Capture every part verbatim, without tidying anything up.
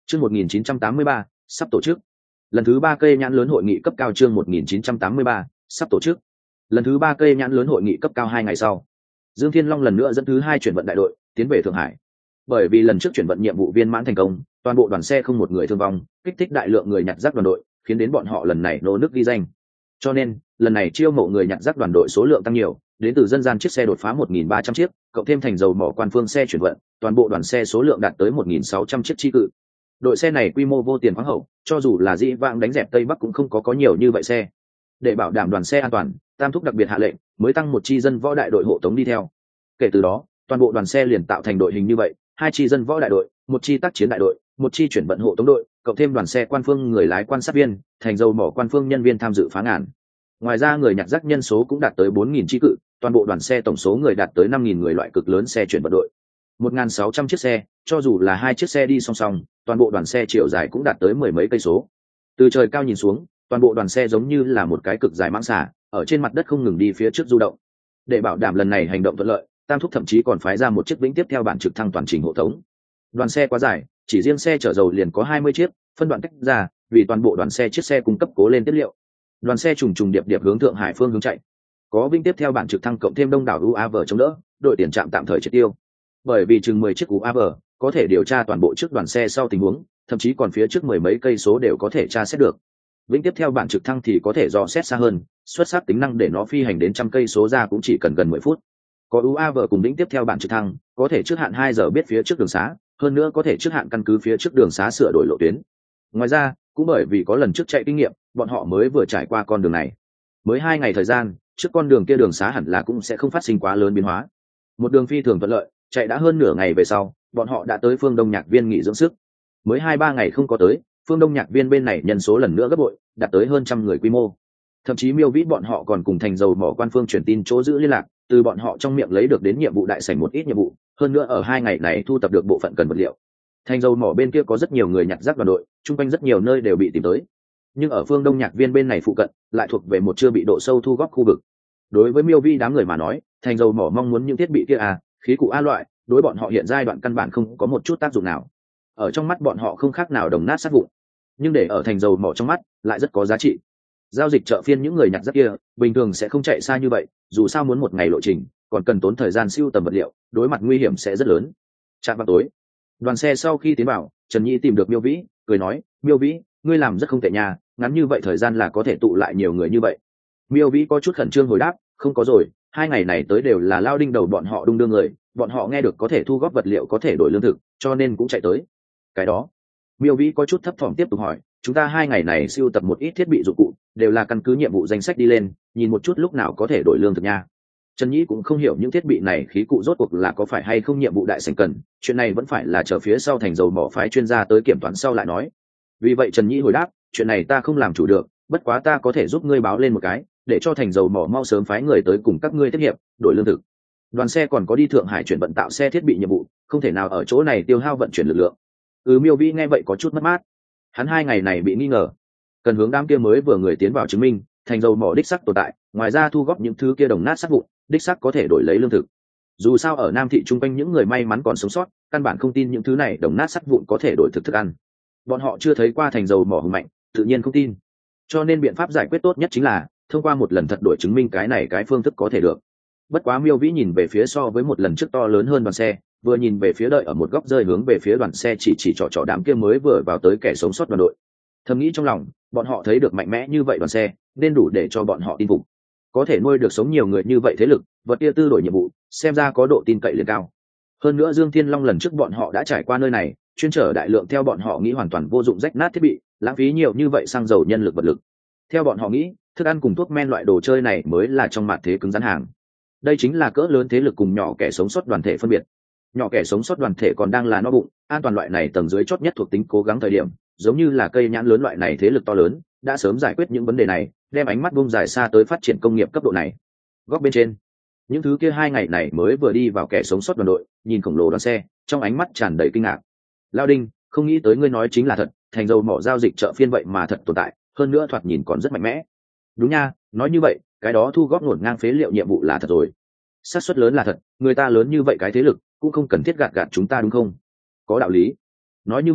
Chương một nghìn chín trăm tám mươi ba, sắp tổ chức. Lần thứ ba cây nhãn lớn hội nghị cấp cao chương một nghìn chín trăm tám mươi ba, sắp tổ chức. Lần thứ ba cây nhãn lớn hội nghị cấp cao hai ngày sau, Dương Thiên Long lần nữa dẫn thứ hai chuyển vận đại đội tiến về Thượng Hải. Bởi vì lần trước chuyển vận nhiệm vụ viên mãn thành công, toàn bộ đoàn xe không một người thương vong, kích thích đại lượng người nhặt rác đoàn đội, khiến đến bọn họ lần này nô nước ghi danh. Cho nên, lần này chiêu mộ người nhặt rác đoàn đội số lượng tăng nhiều, đến từ dân gian chiếc xe đột phá một nghìn ba trăm chiếc, cộng thêm thành dầu mỏ quan phương xe chuyển vận, toàn bộ đoàn xe số lượng đạt tới một nghìn sáu trăm chiếc chi cự. Đội xe này quy mô vô tiền khoáng hậu, cho dù là dĩ vãng đánh dẹp Tây Bắc cũng không có có nhiều như vậy xe. Để bảo đảm đoàn xe an toàn, Tam Thúc đặc biệt hạ lệnh, mới tăng một chi dân võ đại đội hộ tống đi theo. Kể từ đó, toàn bộ đoàn xe liền tạo thành đội hình như vậy, hai chi dân võ đại đội, một chi tác chiến đại đội, một chi chuyển vận hộ tống đội, cộng thêm đoàn xe quan phương người lái quan sát viên, thành dầu mỏ quan phương nhân viên tham dự phá ngàn. Ngoài ra người nhặt rác nhân số cũng đạt tới bốn nghìn chi cự, toàn bộ đoàn xe tổng số người đạt tới năm nghìn người loại cực lớn xe chuyển vận đội. một nghìn sáu trăm chiếc xe, cho dù là hai chiếc xe đi song song, toàn bộ đoàn xe chiều dài cũng đạt tới mười mấy cây số. Từ trời cao nhìn xuống, toàn bộ đoàn xe giống như là một cái cực dài mãng xà, ở trên mặt đất không ngừng đi phía trước du động. Để bảo đảm lần này hành động thuận lợi, Tam Thúc thậm chí còn phái ra một chiếc vĩnh tiếp theo bản trực thăng toàn trình hộ tống. Đoàn xe quá dài, chỉ riêng xe chở dầu liền có hai mươi chiếc, phân đoạn tách ra, vì toàn bộ đoàn xe chiếc xe cung cấp cố lên tiếp liệu. Đoàn xe trùng trùng điệp điệp hướng Thượng Hải phương hướng chạy. Có vĩnh tiếp theo bản trực thăng cộng thêm đông đảo u a vê chống đỡ, đội tiền trạm tạm thời triệt tiêu. Bởi vì chừng mười chiếc u a vê có thể điều tra toàn bộ trước đoàn xe sau tình huống, thậm chí còn phía trước mười mấy cây số đều có thể tra xét được. Vĩnh tiếp theo bản trực thăng thì có thể dò xét xa hơn, xuất sắc tính năng để nó phi hành đến trăm cây số ra cũng chỉ cần gần mười phút. Có u a vê cùng vĩnh tiếp theo bản trực thăng, có thể trước hạn hai giờ biết phía trước đường xá, hơn nữa có thể trước hạn căn cứ phía trước đường xá sửa đổi lộ tuyến. Ngoài ra, cũng bởi vì có lần trước chạy kinh nghiệm, bọn họ mới vừa trải qua con đường này. Mới hai ngày thời gian, trước con đường kia đường xá hẳn là cũng sẽ không phát sinh quá lớn biến hóa. Một đường phi thường thuận lợi, chạy đã hơn nửa ngày về sau, bọn họ đã tới phương Đông Nhạc Viên nghỉ dưỡng sức. Mới hai ba ngày không có tới, phương Đông Nhạc Viên bên này nhân số lần nữa gấp bội, đạt tới hơn trăm người quy mô. Thậm chí Miêu Vĩ bọn họ còn cùng thành dầu mỏ quan phương truyền tin chỗ giữ liên lạc, từ bọn họ trong miệng lấy được đến nhiệm vụ đại sảnh một ít nhiệm vụ, hơn nữa ở hai ngày này thu tập được bộ phận cần vật liệu. Thành dầu mỏ bên kia có rất nhiều người nhặt rác đoàn đội, chung quanh rất nhiều nơi đều bị tìm tới. Nhưng ở phương Đông Nhạc Viên bên này phụ cận, lại thuộc về một chưa bị độ sâu thu góp khu vực. Đối với Miêu Vĩ đám người mà nói, thành dầu mỏ mong muốn những thiết bị kia à, khí cụ a loại, đối bọn họ hiện giai đoạn căn bản không có một chút tác dụng nào. Ở trong mắt bọn họ không khác nào đồng nát sát vụn, nhưng để ở thành dầu mỏ trong mắt lại rất có giá trị. Giao dịch chợ phiên những người nhặt rác kia bình thường sẽ không chạy xa như vậy, dù sao muốn một ngày lộ trình còn cần tốn thời gian siêu tầm vật liệu, đối mặt nguy hiểm sẽ rất lớn. Chạm vào tối, đoàn xe sau khi tiến vào, Trần Nhĩ tìm được Miêu Vĩ, cười nói: Miêu Vĩ, ngươi làm rất không tệ nha, ngắn như vậy thời gian là có thể tụ lại nhiều người như vậy. Miêu Vĩ có chút khẩn trương hồi đáp: không có rồi, hai ngày này tới đều là lao đinh đầu bọn họ đung đưa người, bọn họ nghe được có thể thu góp vật liệu có thể đổi lương thực, cho nên cũng chạy tới. Cái đó, Miêu Vĩ có chút thấp thỏm tiếp tục hỏi: chúng ta hai ngày này siêu tập một ít thiết bị dụng cụ, đều là căn cứ nhiệm vụ danh sách đi lên, nhìn một chút lúc nào có thể đổi lương thực nha. Trần Nhĩ cũng không hiểu những thiết bị này khí cụ rốt cuộc là có phải hay không nhiệm vụ đại sảnh cần, chuyện này vẫn phải là chờ phía sau thành dầu mỏ phái chuyên gia tới kiểm toán sau lại nói. Vì vậy Trần Nhĩ hồi đáp: chuyện này ta không làm chủ được, bất quá ta có thể giúp ngươi báo lên một cái, để cho thành dầu mỏ mau sớm phái người tới cùng các ngươi tiếp hiệp, đổi lương thực. Đoàn xe còn có đi Thượng Hải chuyển vận tạo xe thiết bị nhiệm vụ, không thể nào ở chỗ này tiêu hao vận chuyển lực lượng. Ừ, Miêu Vĩ nghe vậy có chút mất mát. Hắn hai ngày này bị nghi ngờ, cần hướng đám kia mới vừa người tiến vào chứng minh, thành dầu mỏ đích sắc tồn tại, ngoài ra thu góp những thứ kia đồng nát sắt vụn, đích sắc có thể đổi lấy lương thực. Dù sao ở Nam thị chung quanh những người may mắn còn sống sót, căn bản không tin những thứ này đồng nát sắt vụn có thể đổi thực thức ăn. Bọn họ chưa thấy qua thành dầu mỏ hùng mạnh, tự nhiên không tin. Cho nên biện pháp giải quyết tốt nhất chính là thông qua một lần thật đổi chứng minh cái này cái phương thức có thể được. Bất quá Miêu Vĩ nhìn về phía so với một lần trước to lớn hơn đoàn xe, vừa nhìn về phía đợi ở một góc rơi hướng về phía đoàn xe chỉ chỉ trỏ trỏ đám kia mới vừa vào tới kẻ sống sót đoàn đội. Thầm nghĩ trong lòng, bọn họ thấy được mạnh mẽ như vậy đoàn xe, nên đủ để cho bọn họ tin phục. Có thể nuôi được sống nhiều người như vậy thế lực, vật kia tư đổi nhiệm vụ, xem ra có độ tin cậy liền cao. Hơn nữa Dương Thiên Long lần trước bọn họ đã trải qua nơi này, chuyên chở đại lượng theo bọn họ nghĩ hoàn toàn vô dụng rách nát thiết bị, lãng phí nhiều như vậy xăng dầu nhân lực vật lực. Theo bọn họ nghĩ, thức ăn cùng thuốc men loại đồ chơi này mới là trong mặt thế cứng rắn hàng. Đây chính là cỡ lớn thế lực cùng nhỏ kẻ sống sót đoàn thể phân biệt. Nhỏ kẻ sống sót đoàn thể còn đang là no bụng, an toàn loại này tầng dưới chót nhất thuộc tính cố gắng thời điểm, giống như là cây nhãn lớn loại này thế lực to lớn, đã sớm giải quyết những vấn đề này, đem ánh mắt buông dài xa tới phát triển công nghiệp cấp độ này. Góc bên trên, những thứ kia hai ngày này mới vừa đi vào kẻ sống sót đoàn đội, nhìn khổng lồ đoàn xe, trong ánh mắt tràn đầy kinh ngạc. Lao Đinh, không nghĩ tới ngươi nói chính là thật, thành dầu mỏ giao dịch chợ phiên vậy mà thật tồn tại, hơn nữa thoạt nhìn còn rất mạnh mẽ. Đúng nha, nói như vậy, cái đó thu góp ngổn ngang phế liệu nhiệm vụ là thật rồi. Xác suất lớn là thật, người ta lớn như vậy cái thế lực, cũng không cần thiết gạt gạt chúng ta đúng không? Có đạo lý. Nói như vậy,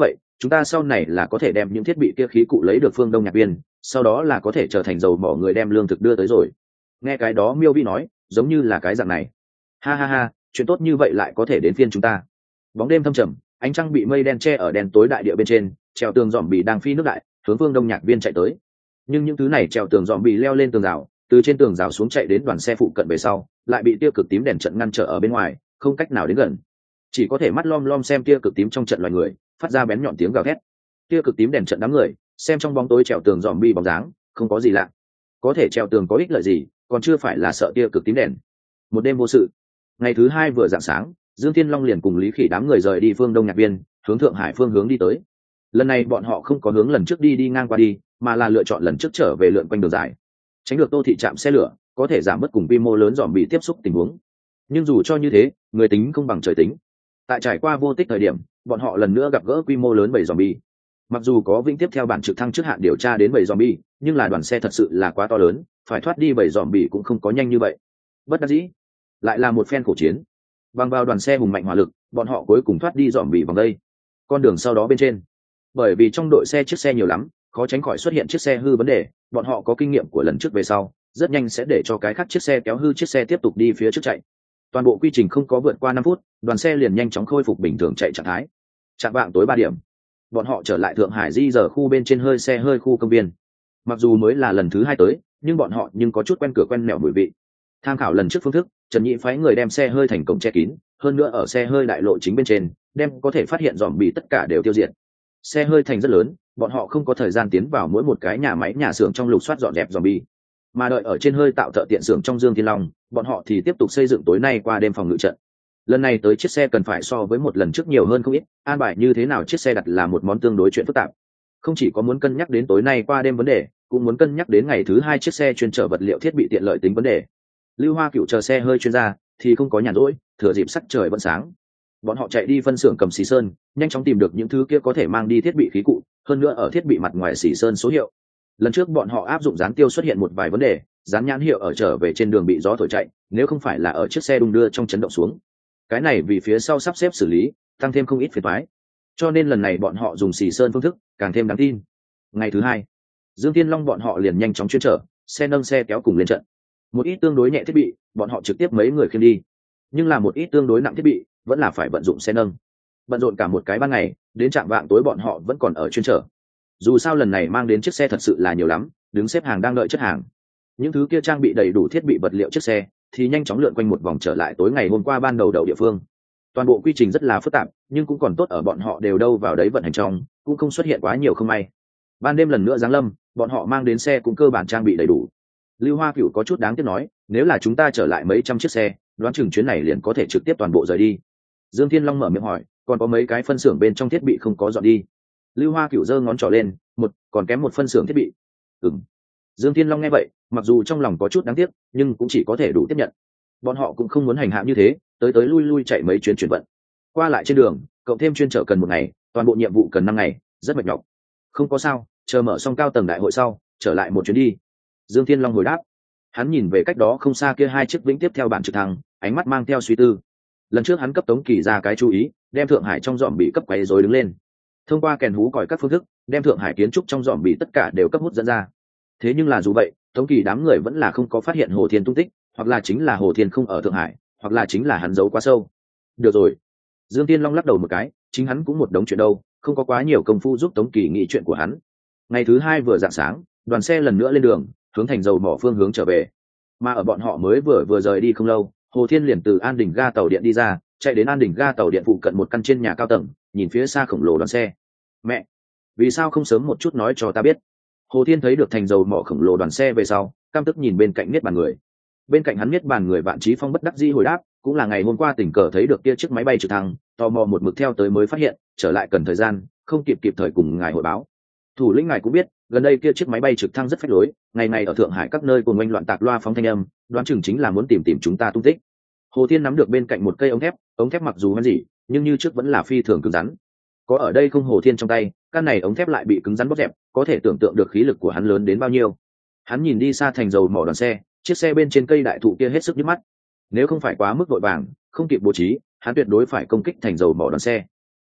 chúng ta sau này là có thể đem những thiết bị kia khí cụ lấy được phương Đông Nhạc Viên, sau đó là có thể trở thành dầu mỏ người đem lương thực đưa tới rồi. Nghe cái đó Miêu Vi nói, giống như là cái dạng này. Ha ha ha, chuyện tốt như vậy lại có thể đến phiên chúng ta. Bóng đêm thâm trầm, ánh trăng bị mây đen che ở đen tối đại địa bên trên, treo tường dòm bị đang phi nước đại, hướng phương Đông Nhạc Viên chạy tới. Nhưng những thứ này treo tường dòm bị leo lên tường rào, từ trên tường rào xuống chạy đến đoàn xe phụ cận về sau, lại bị tia cực tím đèn trận ngăn trở ở bên ngoài, không cách nào đến gần. Chỉ có thể mắt lom lom xem tia cực tím trong trận loài người, phát ra bén nhọn tiếng gào thét. Tia cực tím đèn trận đám người, xem trong bóng tối treo tường dòm bị bóng dáng, không có gì lạ. Có thể treo tường có ích lợi gì, còn chưa phải là sợ tia cực tím đèn. Một đêm vô sự. Ngày thứ hai vừa rạng sáng, Dương Thiên Long liền cùng Lý Khỉ đám người rời đi phương Đông Nhạc Viên, hướng Thượng Hải phương hướng đi tới. Lần này bọn họ không có hướng lần trước đi đi ngang qua đi, mà là lựa chọn lần trước trở về lượn quanh đường dài, tránh được Tô thị trạm xe lửa, có thể giảm bớt cùng quy mô lớn dòm bị tiếp xúc tình huống. Nhưng dù cho như thế, người tính không bằng trời tính. Tại trải qua vô tích thời điểm, bọn họ lần nữa gặp gỡ quy mô lớn bầy zombie. Mặc dù có vĩnh tiếp theo bản trực thăng trước hạn điều tra đến bầy zombie, nhưng là đoàn xe thật sự là quá to lớn, phải thoát đi bầy zombie cũng không có nhanh như vậy. Bất đắc dĩ, lại là một phen khổ chiến. Bằng vào đoàn xe hùng mạnh hỏa lực, bọn họ cuối cùng thoát đi zombie vòng đây. Con đường sau đó bên trên, bởi vì trong đội xe chiếc xe nhiều lắm, khó tránh khỏi xuất hiện chiếc xe hư vấn đề, bọn họ có kinh nghiệm của lần trước về sau, rất nhanh sẽ để cho cái khác chiếc xe kéo hư chiếc xe tiếp tục đi phía trước chạy. Toàn bộ quy trình không có vượt qua năm phút, đoàn xe liền nhanh chóng khôi phục bình thường chạy trạng thái. Trạng vạng tối ba điểm, bọn họ trở lại Thượng Hải Di giờ khu bên trên hơi xe hơi khu công viên. Mặc dù mới là lần thứ hai tới, nhưng bọn họ nhưng có chút quen cửa quen mẹo mùi vị. Tham khảo lần trước phương thức, Trần Nhị phái người đem xe hơi thành cổng che kín, hơn nữa ở xe hơi đại lộ chính bên trên, đem có thể phát hiện dòm bị tất cả đều tiêu diệt. Xe hơi thành rất lớn, bọn họ không có thời gian tiến vào mỗi một cái nhà máy nhà xưởng trong lục soát dọn dẹp zombie, mà đợi ở trên hơi tạo thợ tiện xưởng trong Dương Thiên Long, bọn họ thì tiếp tục xây dựng tối nay qua đêm phòng ngự trận. Lần này tới chiếc xe cần phải so với một lần trước nhiều hơn không ít, an bài như thế nào chiếc xe đặt là một món tương đối chuyện phức tạp. Không chỉ có muốn cân nhắc đến tối nay qua đêm vấn đề, cũng muốn cân nhắc đến ngày thứ hai chiếc xe chuyên chở vật liệu thiết bị tiện lợi tính vấn đề. Lưu Hoa Cửu chờ xe hơi chuyên gia thì không có nhàn rỗi, thừa dịp sắc trời vẫn sáng, bọn họ chạy đi phân xưởng cầm xì sơn, nhanh chóng tìm được những thứ kia có thể mang đi thiết bị khí cụ, hơn nữa ở thiết bị mặt ngoài xì sơn số hiệu. Lần trước bọn họ áp dụng dán tiêu xuất hiện một vài vấn đề, dán nhãn hiệu ở trở về trên đường bị gió thổi chạy, nếu không phải là ở chiếc xe đung đưa trong chấn động xuống, cái này vì phía sau sắp xếp xử lý, tăng thêm không ít phiền toái. Cho nên lần này bọn họ dùng xì sơn phương thức, càng thêm đáng tin. Ngày thứ hai, Dương Thiên Long bọn họ liền nhanh chóng chuyên trở, xe nâng xe kéo cùng lên trận. Một ít tương đối nhẹ thiết bị, bọn họ trực tiếp mấy người khiêng đi, nhưng là một ít tương đối nặng thiết bị, vẫn là phải vận dụng xe nâng. Bận rộn cả một cái ban ngày, đến trạm vạng tối bọn họ vẫn còn ở chuyên trở. Dù sao lần này mang đến chiếc xe thật sự là nhiều lắm, đứng xếp hàng đang đợi chất hàng. Những thứ kia trang bị đầy đủ thiết bị vật liệu chiếc xe thì nhanh chóng lượn quanh một vòng trở lại tối ngày hôm qua ban đầu đầu địa phương. Toàn bộ quy trình rất là phức tạp, nhưng cũng còn tốt ở bọn họ đều đâu vào đấy vận hành trong, cũng không xuất hiện quá nhiều không may. Ban đêm lần nữa giáng lâm, bọn họ mang đến xe cũng cơ bản trang bị đầy đủ. Lưu Hoa Cửu có chút đáng tiếc nói, nếu là chúng ta trở lại mấy trăm chiếc xe, đoán chừng chuyến này liền có thể trực tiếp toàn bộ rời đi. Dương Thiên Long mở miệng hỏi, còn có mấy cái phân xưởng bên trong thiết bị không có dọn đi? Lưu Hoa Cửu giơ ngón trỏ lên, một, còn kém một phân xưởng thiết bị. Ừm. Dương Thiên Long nghe vậy, mặc dù trong lòng có chút đáng tiếc, nhưng cũng chỉ có thể đủ tiếp nhận. Bọn họ cũng không muốn hành hạ như thế, tới tới lui lui chạy mấy chuyến chuyển vận. Qua lại trên đường, cộng thêm chuyên trở cần một ngày, toàn bộ nhiệm vụ cần năm ngày, rất mệt nhọc. Không có sao, chờ mở xong cao tầng đại hội sau, trở lại một chuyến đi. Dương Thiên Long hồi đáp. Hắn nhìn về cách đó không xa kia hai chiếc vĩnh tiếp theo bản trực thăng, ánh mắt mang theo suy tư. Lần trước hắn cấp Tống Kỳ ra cái chú ý, đem Thượng Hải trong dòm bị cấp quấy rối đứng lên. Thông qua kèn hú còi các phương thức, đem Thượng Hải kiến trúc trong dòm bị tất cả đều cấp hút dẫn ra. Thế nhưng là dù vậy, Tống Kỳ đám người vẫn là không có phát hiện Hồ Thiên tung tích, hoặc là chính là Hồ Thiên không ở Thượng Hải, hoặc là chính là hắn giấu quá sâu. Được rồi. Dương Tiên Long lắc đầu một cái, chính hắn cũng một đống chuyện đâu, không có quá nhiều công phu giúp Tống Kỳ nghĩ chuyện của hắn. Ngày thứ hai vừa rạng sáng, đoàn xe lần nữa lên đường, hướng thành dầu mỏ phương hướng trở về. Mà ở bọn họ mới vừa vừa rời đi không lâu, Hồ Thiên liền từ An Đình ga tàu điện đi ra, chạy đến An Đình ga tàu điện phụ cận một căn trên nhà cao tầng, nhìn phía xa khổng lồ đoàn xe. Mẹ, vì sao không sớm một chút nói cho ta biết? Hồ Thiên thấy được thành dầu mỏ khổng lồ đoàn xe về sau, căm tức nhìn bên cạnh Niết Bàn người. Bên cạnh hắn Niết Bàn người Vạn Chí Phong bất đắc dĩ hồi đáp, cũng là ngày hôm qua tình cờ thấy được kia chiếc máy bay trực thăng, tò mò một mực theo tới mới phát hiện, trở lại cần thời gian, không kịp kịp thời cùng ngài hội báo. Thủ lĩnh ngài cũng biết, gần đây kia chiếc máy bay trực thăng rất phách lối, ngày ngày ở Thượng Hải các nơi cuồng oanh loạn tạc loa phóng thanh âm, đoán chừng chính là muốn tìm tìm chúng ta tung tích. Hồ Thiên nắm được bên cạnh một cây ống thép, ống thép mặc dù hoen gì, nhưng như trước vẫn là phi thường cứng rắn. Có ở đây không Hồ Thiên trong tay, căn này ống thép lại bị cứng rắn bóp dẹp, có thể tưởng tượng được khí lực của hắn lớn đến bao nhiêu. Hắn nhìn đi xa thành dầu mỏ đoàn xe, chiếc xe bên trên cây đại thụ kia hết sức nhức mắt. Nếu không phải quá mức vội vàng, không kịp bố trí, hắn tuyệt đối phải công kích thành dầu mỏ đoàn xe.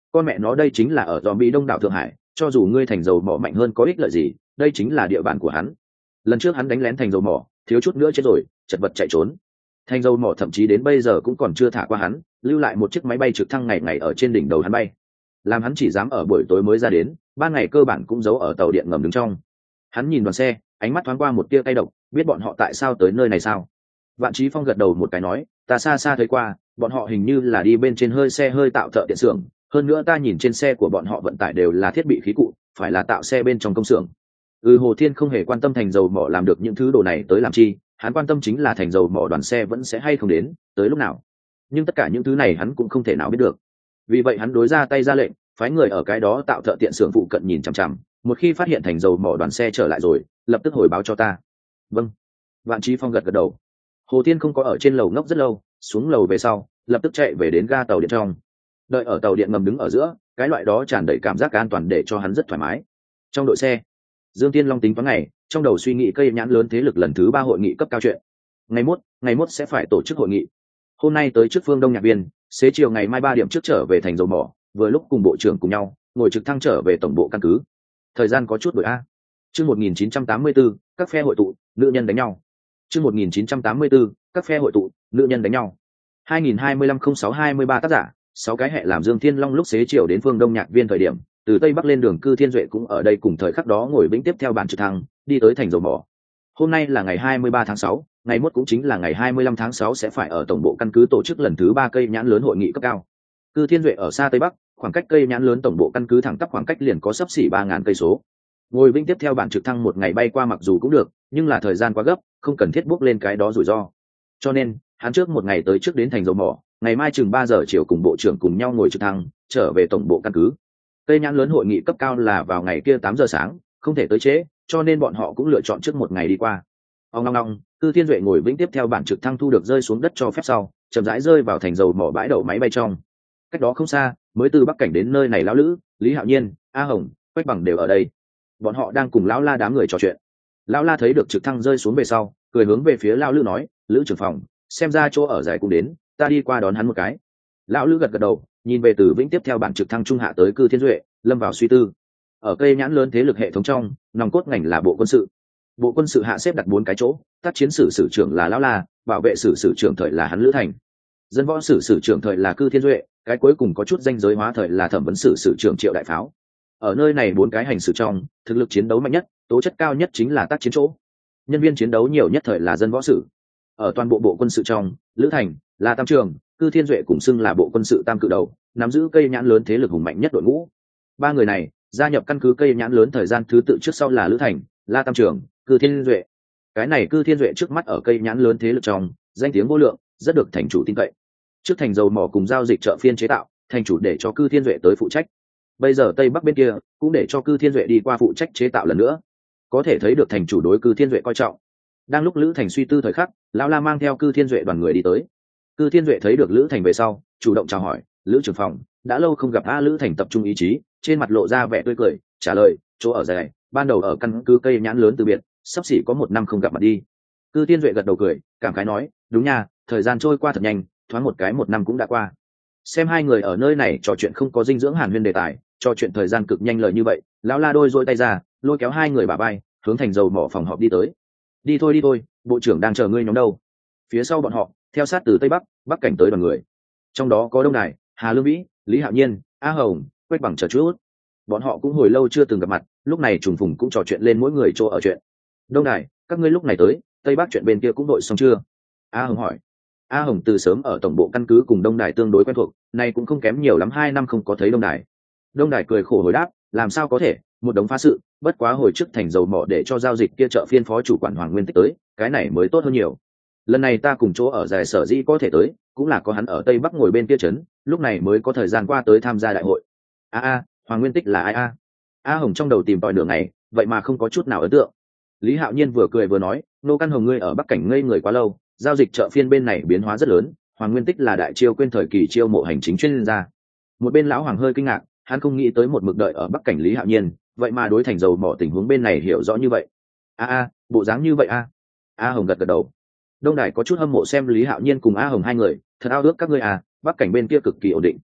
con mẹ nó đây chính là ở dòm bị đông đảo Thượng Hải, cho dù ngươi thành dầu mỏ mạnh hơn có ích lợi gì, đây chính là địa bàn của hắn. Lần trước hắn đánh lén thành dầu mỏ, thiếu chút nữa chết rồi, chật vật chạy trốn. Thành dầu mỏ thậm chí đến bây giờ cũng còn chưa thả qua hắn, lưu lại một chiếc máy bay trực thăng ngày ngày ở trên đỉnh đầu hắn bay, làm hắn chỉ dám ở buổi tối mới ra đến, ban ngày cơ bản cũng giấu ở tàu điện ngầm đứng trong. Hắn nhìn đoàn xe, ánh mắt thoáng qua một tia cay độc, biết bọn họ tại sao tới nơi này sao? Vạn Chí Phong gật đầu một cái nói, ta xa xa thấy qua, bọn họ hình như là đi bên trên hơi xe hơi tạo thợ điện xưởng, hơn nữa ta nhìn trên xe của bọn họ vận tải đều là thiết bị khí cụ, phải là tạo xe bên trong công xưởng. Ừ, Hồ Thiên không hề quan tâm thành dầu mỏ làm được những thứ đồ này tới làm chi, hắn quan tâm chính là thành dầu mỏ đoàn xe vẫn sẽ hay không đến, tới lúc nào. Nhưng tất cả những thứ này hắn cũng không thể nào biết được. Vì vậy hắn đối ra tay ra lệnh, phái người ở cái đó tạo thợ tiện xưởng phụ cận nhìn chằm chằm, một khi phát hiện thành dầu mỏ đoàn xe trở lại rồi, lập tức hồi báo cho ta. Vâng. Vạn Chí Phong gật gật đầu. Hồ Thiên không có ở trên lầu ngốc rất lâu, xuống lầu về sau, lập tức chạy về đến ga tàu điện trong. Đợi ở tàu điện ngầm đứng ở giữa, cái loại đó tràn đầy cảm giác an toàn để cho hắn rất thoải mái. Trong đội xe, Dương Tiên Long tính toán ngày, trong đầu suy nghĩ cây nhãn lớn thế lực lần thứ ba hội nghị cấp cao chuyện. Ngày mốt, ngày mốt sẽ phải tổ chức hội nghị. Hôm nay tới trước Phương Đông Nhạc Viên, xế chiều ngày mai ba điểm trước trở về thành dầu mỏ, vừa lúc cùng bộ trưởng cùng nhau ngồi trực thăng trở về tổng bộ căn cứ. Thời gian có chút đổi a. Chương một nghìn chín trăm tám mươi tư, các phe hội tụ, nữ nhân đánh nhau. Chương một nghìn chín trăm tám mươi tư, các phe hội tụ, nữ nhân đánh nhau. hai nghìn hai mươi lăm không sáu hai mươi ba tác giả, sáu cái hệ làm Dương Thiên Long lúc xế chiều đến Phương Đông Nhạc Viên thời điểm, từ Tây Bắc lên đường Cư Thiên Duệ cũng ở đây cùng thời khắc đó ngồi vĩnh tiếp theo bàn trực thăng, đi tới thành dầu mỏ. Hôm nay là ngày hai mươi ba tháng sáu, ngày mốt cũng chính là ngày hai mươi lăm tháng sáu sẽ phải ở tổng bộ căn cứ tổ chức lần thứ ba cây nhãn lớn hội nghị cấp cao. Cư Thiên Duệ ở xa Tây Bắc, khoảng cách cây nhãn lớn tổng bộ căn cứ thẳng tắp khoảng cách liền có sấp xỉ ba ngàn cây số. Ngồi vĩnh tiếp theo bản trực thăng một ngày bay qua mặc dù cũng được, nhưng là thời gian quá gấp, không cần thiết bước lên cái đó rủi ro. Cho nên, hắn trước một ngày tới trước đến thành dầu mỏ, ngày mai chừng ba giờ chiều cùng bộ trưởng cùng nhau ngồi trực thăng trở về tổng bộ căn cứ. Cây nhãn lớn hội nghị cấp cao là vào ngày kia tám giờ sáng, không thể tới trễ, cho nên bọn họ cũng lựa chọn trước một ngày đi qua. Ông ngong ngong, Cư Thiên Duệ ngồi vĩnh tiếp theo bản trực thăng thu được rơi xuống đất cho phép sau, chậm rãi rơi vào thành dầu mỏ bãi đậu máy bay trong. Cách đó không xa, mới từ Bắc Cảnh đến nơi này lão lữ, Lý Hạo Nhiên, A Hồng, Quách Bằng đều ở đây. Bọn họ đang cùng lão La đám người trò chuyện. Lão La thấy được trực thăng rơi xuống về sau, cười hướng về phía lão lữ nói, lữ trưởng phòng, xem ra chỗ ở dài cũng đến, ta đi qua đón hắn một cái. Lão lữ gật gật đầu, nhìn về từ vĩnh tiếp theo bản trực thăng trung hạ tới Cư Thiên Duệ, lâm vào suy tư. Ở cây nhãn lớn thế lực hệ thống trong, nòng cốt ngành là bộ quân sự. Bộ quân sự hạ xếp đặt bốn cái chỗ, tác chiến sử sử trưởng là lão La, bảo vệ sử sử trưởng thời là hắn Lữ Thành, dân võ sử sử trưởng thời là Cư Thiên Duệ, cái cuối cùng có chút danh giới hóa thời là thẩm vấn sử sử trưởng Triệu Đại Pháo. Ở nơi này bốn cái hành xử trong, thực lực chiến đấu mạnh nhất, tố chất cao nhất chính là tác chiến chỗ. Nhân viên chiến đấu nhiều nhất thời là dân võ sử. Ở toàn bộ bộ quân sự trong, Lữ Thành là tam trường, Cư Thiên Duệ cùng xưng là bộ quân sự tam cự đầu, nắm giữ cây nhãn lớn thế lực hùng mạnh nhất đội ngũ. Ba người này gia nhập căn cứ cây nhãn lớn thời gian thứ tự trước sau là Lữ Thành, La Tam Trường, Cư Thiên Duệ. Cái này Cư Thiên Duệ trước mắt ở cây nhãn lớn thế lực trong, danh tiếng vô lượng, rất được thành chủ tin cậy. Trước thành dầu mỏ cùng giao dịch chợ phiên chế tạo, thành chủ để cho Cư Thiên Duệ tới phụ trách. Bây giờ Tây Bắc bên kia cũng để cho Cư Thiên Duệ đi qua phụ trách chế tạo lần nữa. Có thể thấy được thành chủ đối Cư Thiên Duệ coi trọng. Đang lúc Lữ Thành suy tư thời khắc, lão La mang theo Cư Thiên Duệ đoàn người đi tới. Cư Thiên Duệ thấy được Lữ Thành về sau, chủ động chào hỏi, Lữ trưởng phòng, đã lâu không gặp. A Lữ Thành tập trung ý chí, trên mặt lộ ra vẻ tươi cười, trả lời, chỗ ở dài, ban đầu ở căn cứ cây nhãn lớn từ biệt, sắp xỉ có một năm không gặp mặt đi. Cư Thiên Duệ gật đầu cười, cảm khái nói, đúng nha, thời gian trôi qua thật nhanh, thoáng một cái một năm cũng đã qua. Xem hai người ở nơi này trò chuyện không có dinh dưỡng hàn huyên đề tài, trò chuyện thời gian cực nhanh lời như vậy, lão La đôi dôi tay ra, lôi kéo hai người bả vai, hướng thành dầu mỏ phòng họp đi tới. Đi thôi đi thôi, bộ trưởng đang chờ ngươi nhóm đâu. Phía sau bọn họ, theo sát từ Tây Bắc, Bắc Cảnh tới đoàn người. Trong đó có Đông Đài, Hà Lương Vĩ, Lý Hạo Nhiên, A Hồng, Quách Bằng chờ chút. Bọn họ cũng hồi lâu chưa từng gặp mặt, lúc này trùng phùng cũng trò chuyện lên mỗi người chỗ ở chuyện. Đông Đài, các ngươi lúc này tới, Tây Bắc chuyện bên kia cũng đội xong chưa? A Hồng hỏi. A Hồng từ sớm ở tổng bộ căn cứ cùng Đông Đài tương đối quen thuộc, nay cũng không kém nhiều lắm hai năm không có thấy Đông Đài. Đông Đài cười khổ hồi đáp, làm sao có thể, một đống phá sự, bất quá hồi trước thành dầu mỏ để cho giao dịch kia chợ phiên phó chủ quản Hoàng Nguyên Tích tới, cái này mới tốt hơn nhiều. Lần này ta cùng chỗ ở dài sở dĩ có thể tới, cũng là có hắn ở Tây Bắc ngồi bên kia trấn, lúc này mới có thời gian qua tới tham gia đại hội. A a, Hoàng Nguyên Tích là ai a? A Hồng trong đầu tìm tòi nửa ngày, vậy mà không có chút nào ấn tượng. Lý Hạo Nhiên vừa cười vừa nói, nô căn hồng ngươi ở Bắc Cảnh ngây người quá lâu, giao dịch chợ phiên bên này biến hóa rất lớn, Hoàng Nguyên Tích là đại chiêu quên thời kỳ chiêu mộ hành chính chuyên gia. Một bên lão Hoàng hơi kinh ngạc, hắn không nghĩ tới một mực đợi ở Bắc Cảnh Lý Hạo Nhiên, vậy mà đối thành dầu mỏ tình huống bên này hiểu rõ như vậy. A a, bộ dáng như vậy a. A Hồng gật gật đầu. Đông Đài có chút hâm mộ xem Lý Hạo Nhiên cùng A Hồng hai người, thật ao ước các ngươi à, Bắc Cảnh bên kia cực kỳ ổn định,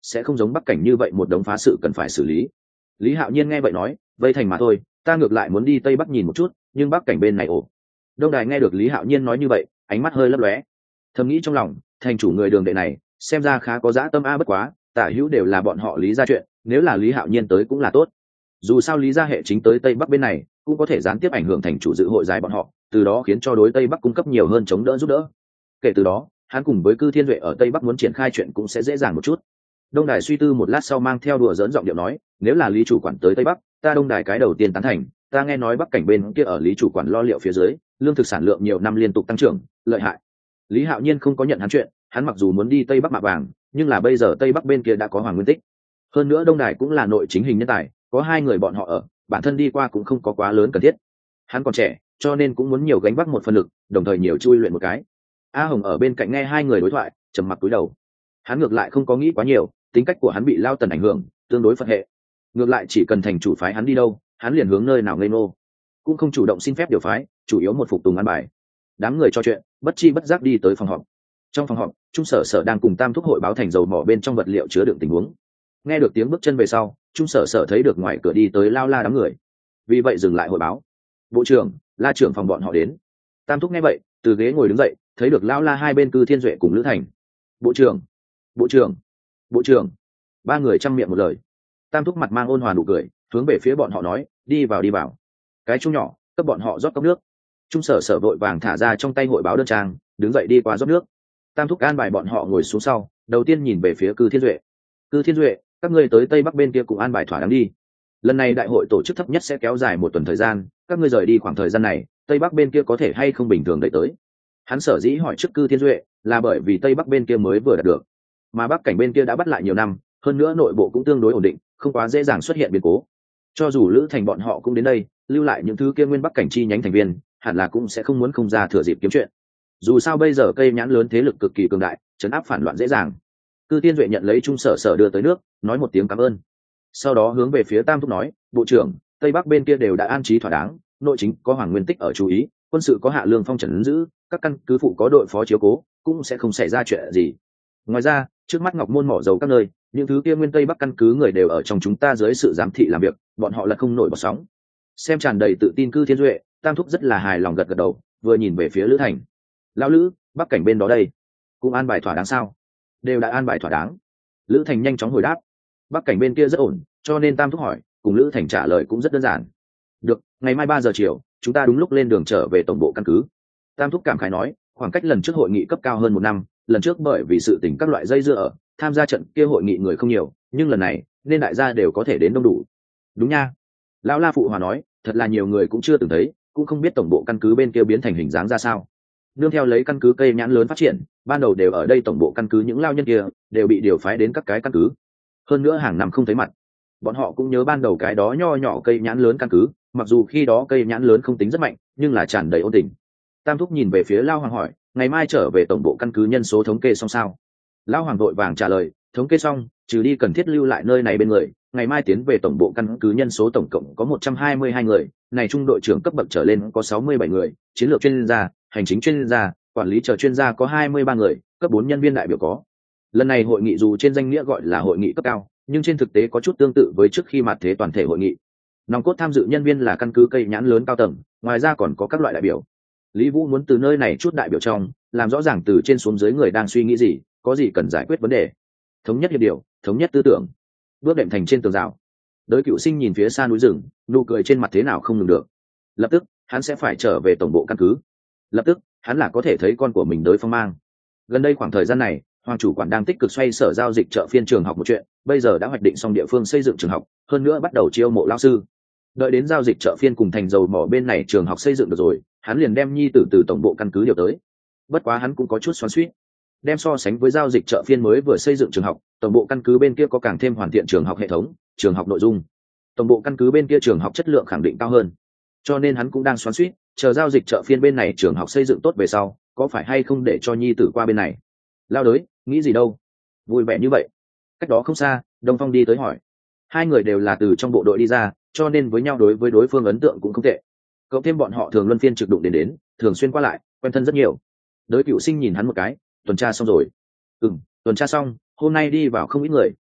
sẽ không giống bắc cảnh như vậy một đống phá sự cần phải xử lý. Lý Hạo Nhiên nghe vậy nói, vây thành mà thôi, ta ngược lại muốn đi tây bắc nhìn một chút, nhưng bắc cảnh bên này ổ. Đông Đài nghe được Lý Hạo Nhiên nói như vậy, ánh mắt hơi lấp lóe, thầm nghĩ trong lòng, thành chủ người đường đệ này xem ra khá có dã tâm a, bất quá tả hữu đều là bọn họ Lý gia chuyện, nếu là Lý Hạo Nhiên tới cũng là tốt. Dù sao Lý gia hệ chính tới tây bắc bên này cũng có thể gián tiếp ảnh hưởng thành chủ dự hội giải bọn họ, từ đó khiến cho đối tây bắc cung cấp nhiều hơn chống đỡ giúp đỡ. Kể từ đó hắn cùng với Cư Thiên Duệ ở tây bắc muốn triển khai chuyện cũng sẽ dễ dàng một chút. Đông Đài suy tư một lát sau mang theo đùa dỡn giọng điệu nói, nếu là Lý chủ quản tới tây bắc, ta Đông Đài cái đầu tiên tán thành. Ta nghe nói bắc cảnh bên kia ở Lý chủ quản lo liệu phía dưới, lương thực sản lượng nhiều năm liên tục tăng trưởng, lợi hại. Lý Hạo Nhiên không có nhận hắn chuyện, hắn mặc dù muốn đi tây bắc mạ vàng, nhưng là bây giờ tây bắc bên kia đã có Hoàng Nguyên Tích, hơn nữa Đông Đài cũng là nội chính hình nhân tài, có hai người bọn họ ở, bản thân đi qua cũng không có quá lớn cần thiết. Hắn còn trẻ, cho nên cũng muốn nhiều gánh vác một phần lực, đồng thời nhiều chui luyện một cái. A Hồng ở bên cạnh nghe hai người đối thoại, trầm mặc cúi đầu. Hắn ngược lại không có nghĩ quá nhiều, tính cách của hắn bị Lao Tần ảnh hưởng, tương đối phật hệ. Ngược lại chỉ cần thành chủ phái hắn đi đâu, hắn liền hướng nơi nào ngây nô, cũng không chủ động xin phép điều phái, chủ yếu một phục tùng ăn bài. Đám người trò chuyện, bất chi bất giác đi tới phòng họp. Trong phòng họp, Trung Sở Sở đang cùng Tam Thúc hội báo thành dầu mỏ bên trong vật liệu chứa đựng tình huống. Nghe được tiếng bước chân về sau, Trung Sở Sở thấy được ngoài cửa đi tới Lao La đám người, vì vậy dừng lại hội báo. Bộ trưởng, La trưởng phòng bọn họ đến. Tam Thúc nghe vậy, từ ghế ngồi đứng dậy, thấy được Lao La hai bên Cư Thiên Duệ cùng Lữ Thành. Bộ trưởng, bộ trưởng, bộ trưởng, ba người chăm miệng một lời. Tam Thúc mặt mang ôn hòa nụ cười, hướng về phía bọn họ nói, đi vào đi vào. Cái chung nhỏ, cấp bọn họ rót cốc nước. Trung Sở Sở vội vàng thả ra trong tay hội báo đơn trang, đứng dậy đi qua rót nước. Tam Thúc an bài bọn họ ngồi xuống sau, đầu tiên nhìn về phía Cư Thiên Duệ. Cư Thiên Duệ, các ngươi tới tây bắc bên kia cùng an bài thỏa đáng đi. Lần này đại hội tổ chức thấp nhất sẽ kéo dài một tuần thời gian, các ngươi rời đi khoảng thời gian này, tây bắc bên kia có thể hay không bình thường đợi tới. Hắn sở dĩ hỏi trước Cư Thiên Duệ là bởi vì tây bắc bên kia mới vừa đạt được, mà bắc cảnh bên kia đã bắt lại nhiều năm, hơn nữa nội bộ cũng tương đối ổn định, không quá dễ dàng xuất hiện biến cố. Cho dù Lữ Thành bọn họ cũng đến đây, lưu lại những thứ kia nguyên bắc cảnh chi nhánh thành viên, hẳn là cũng sẽ không muốn không ra thừa dịp kiếm chuyện. Dù sao bây giờ cây nhãn lớn thế lực cực kỳ cường đại, chấn áp phản loạn dễ dàng. Cư Thiên Duệ nhận lấy Trung Sở Sở đưa tới nước, nói một tiếng cảm ơn, sau đó hướng về phía Tam Thúc nói, bộ trưởng, tây bắc bên kia đều đã an trí thỏa đáng, nội chính có Hoàng Nguyên Tích ở chú ý, quân sự có Hạ Lương Phong trần giữ, các căn cứ phụ có đội phó chiếu cố, cũng sẽ không xảy ra chuyện gì. Ngoài ra, trước mắt Ngọc Môn mỏ dầu các nơi, những thứ kia nguyên tây bắc căn cứ người đều ở trong chúng ta dưới sự giám thị làm việc, bọn họ là không nổi bọt sóng. Xem tràn đầy tự tin Cư Thiên Duệ, Tam Thúc rất là hài lòng gật gật đầu, vừa nhìn về phía Lữ Thành. Lão Lữ, bắc cảnh bên đó đây, cũng an bài thỏa đáng sao? Đều đã an bài thỏa đáng. Lữ Thành nhanh chóng hồi đáp. Bắc cảnh bên kia rất ổn, cho nên Tam Thúc hỏi, cùng Lữ Thành trả lời cũng rất đơn giản. Được, ngày mai ba giờ chiều, chúng ta đúng lúc lên đường trở về tổng bộ căn cứ. Tam Thúc cảm khái nói, khoảng cách lần trước hội nghị cấp cao hơn một năm, lần trước bởi vì sự tình các loại dây dưa ở, tham gia trận kia hội nghị người không nhiều, nhưng lần này nên đại gia đều có thể đến đông đủ. Đúng nha. Lão La phụ hòa nói, thật là nhiều người cũng chưa từng thấy, cũng không biết tổng bộ căn cứ bên kia biến thành hình dáng ra sao. Nương theo lấy căn cứ cây nhãn lớn phát triển, ban đầu đều ở đây tổng bộ căn cứ những lao nhân kia đều bị điều phái đến các cái căn cứ, hơn nữa hàng năm không thấy mặt. Bọn họ cũng nhớ ban đầu cái đó nho nhỏ cây nhãn lớn căn cứ, mặc dù khi đó cây nhãn lớn không tính rất mạnh, nhưng là tràn đầy ôn tình. Tam Thúc nhìn về phía Lao Hoàng hỏi, ngày mai trở về tổng bộ căn cứ nhân số thống kê xong sao? Lao Hoàng vội vàng trả lời, thống kê xong, trừ đi cần thiết lưu lại nơi này bên người, ngày mai tiến về tổng bộ căn cứ nhân số tổng cộng có một trăm hai mươi hai người, này trung đội trưởng cấp bậc trở lên có sáu mươi bảy người, chiến lược chuyên gia, hành chính chuyên gia, quản lý chờ chuyên gia có hai mươi ba người, cấp bốn nhân viên đại biểu có. Lần này hội nghị dù trên danh nghĩa gọi là hội nghị cấp cao, nhưng trên thực tế có chút tương tự với trước khi mặt thế toàn thể hội nghị. Nòng cốt tham dự nhân viên là căn cứ cây nhãn lớn cao tầng, ngoài ra còn có các loại đại biểu. Lý Vũ muốn từ nơi này chút đại biểu trong, làm rõ ràng từ trên xuống dưới người đang suy nghĩ gì, có gì cần giải quyết vấn đề. Thống nhất hiệp điều, thống nhất tư tưởng. Bước đệm thành trên tường rào. Đới Cựu Sinh nhìn phía xa núi rừng, nụ cười trên mặt thế nào không ngừng được. Lập tức, hắn sẽ phải trở về tổng bộ căn cứ. Lập tức, hắn là có thể thấy con của mình Đới Phong Mang. Gần đây khoảng thời gian này, Hoàng chủ quản đang tích cực xoay sở giao dịch chợ phiên trường học một chuyện, bây giờ đã hoạch định xong địa phương xây dựng trường học, hơn nữa bắt đầu chiêu mộ lao sư. Đợi đến giao dịch chợ phiên cùng thành dầu mỏ bên này trường học xây dựng được rồi, hắn liền đem nhi tử từ tổng bộ căn cứ điều tới. Bất quá hắn cũng có chút xoắn xuýt, đem so sánh với giao dịch chợ phiên mới vừa xây dựng trường học, tổng bộ căn cứ bên kia có càng thêm hoàn thiện trường học hệ thống, trường học nội dung. Tổng bộ căn cứ bên kia trường học chất lượng khẳng định cao hơn, cho nên hắn cũng đang xoắn xuýt, chờ giao dịch chợ phiên bên này trường học xây dựng tốt về sau, có phải hay không để cho nhi tử qua bên này. Lao Đới, nghĩ gì đâu, vui vẻ như vậy. Cách đó không xa, Đông Phong đi tới hỏi. Hai người đều là từ trong bộ đội đi ra, cho nên với nhau đối với đối phương ấn tượng cũng không tệ. Cộng thêm bọn họ thường luân phiên trực đụng đến đến, thường xuyên qua lại, quen thân rất nhiều. Đới Cựu Sinh nhìn hắn một cái, tuần tra xong rồi. Ừm, tuần tra xong, hôm nay đi vào không ít người,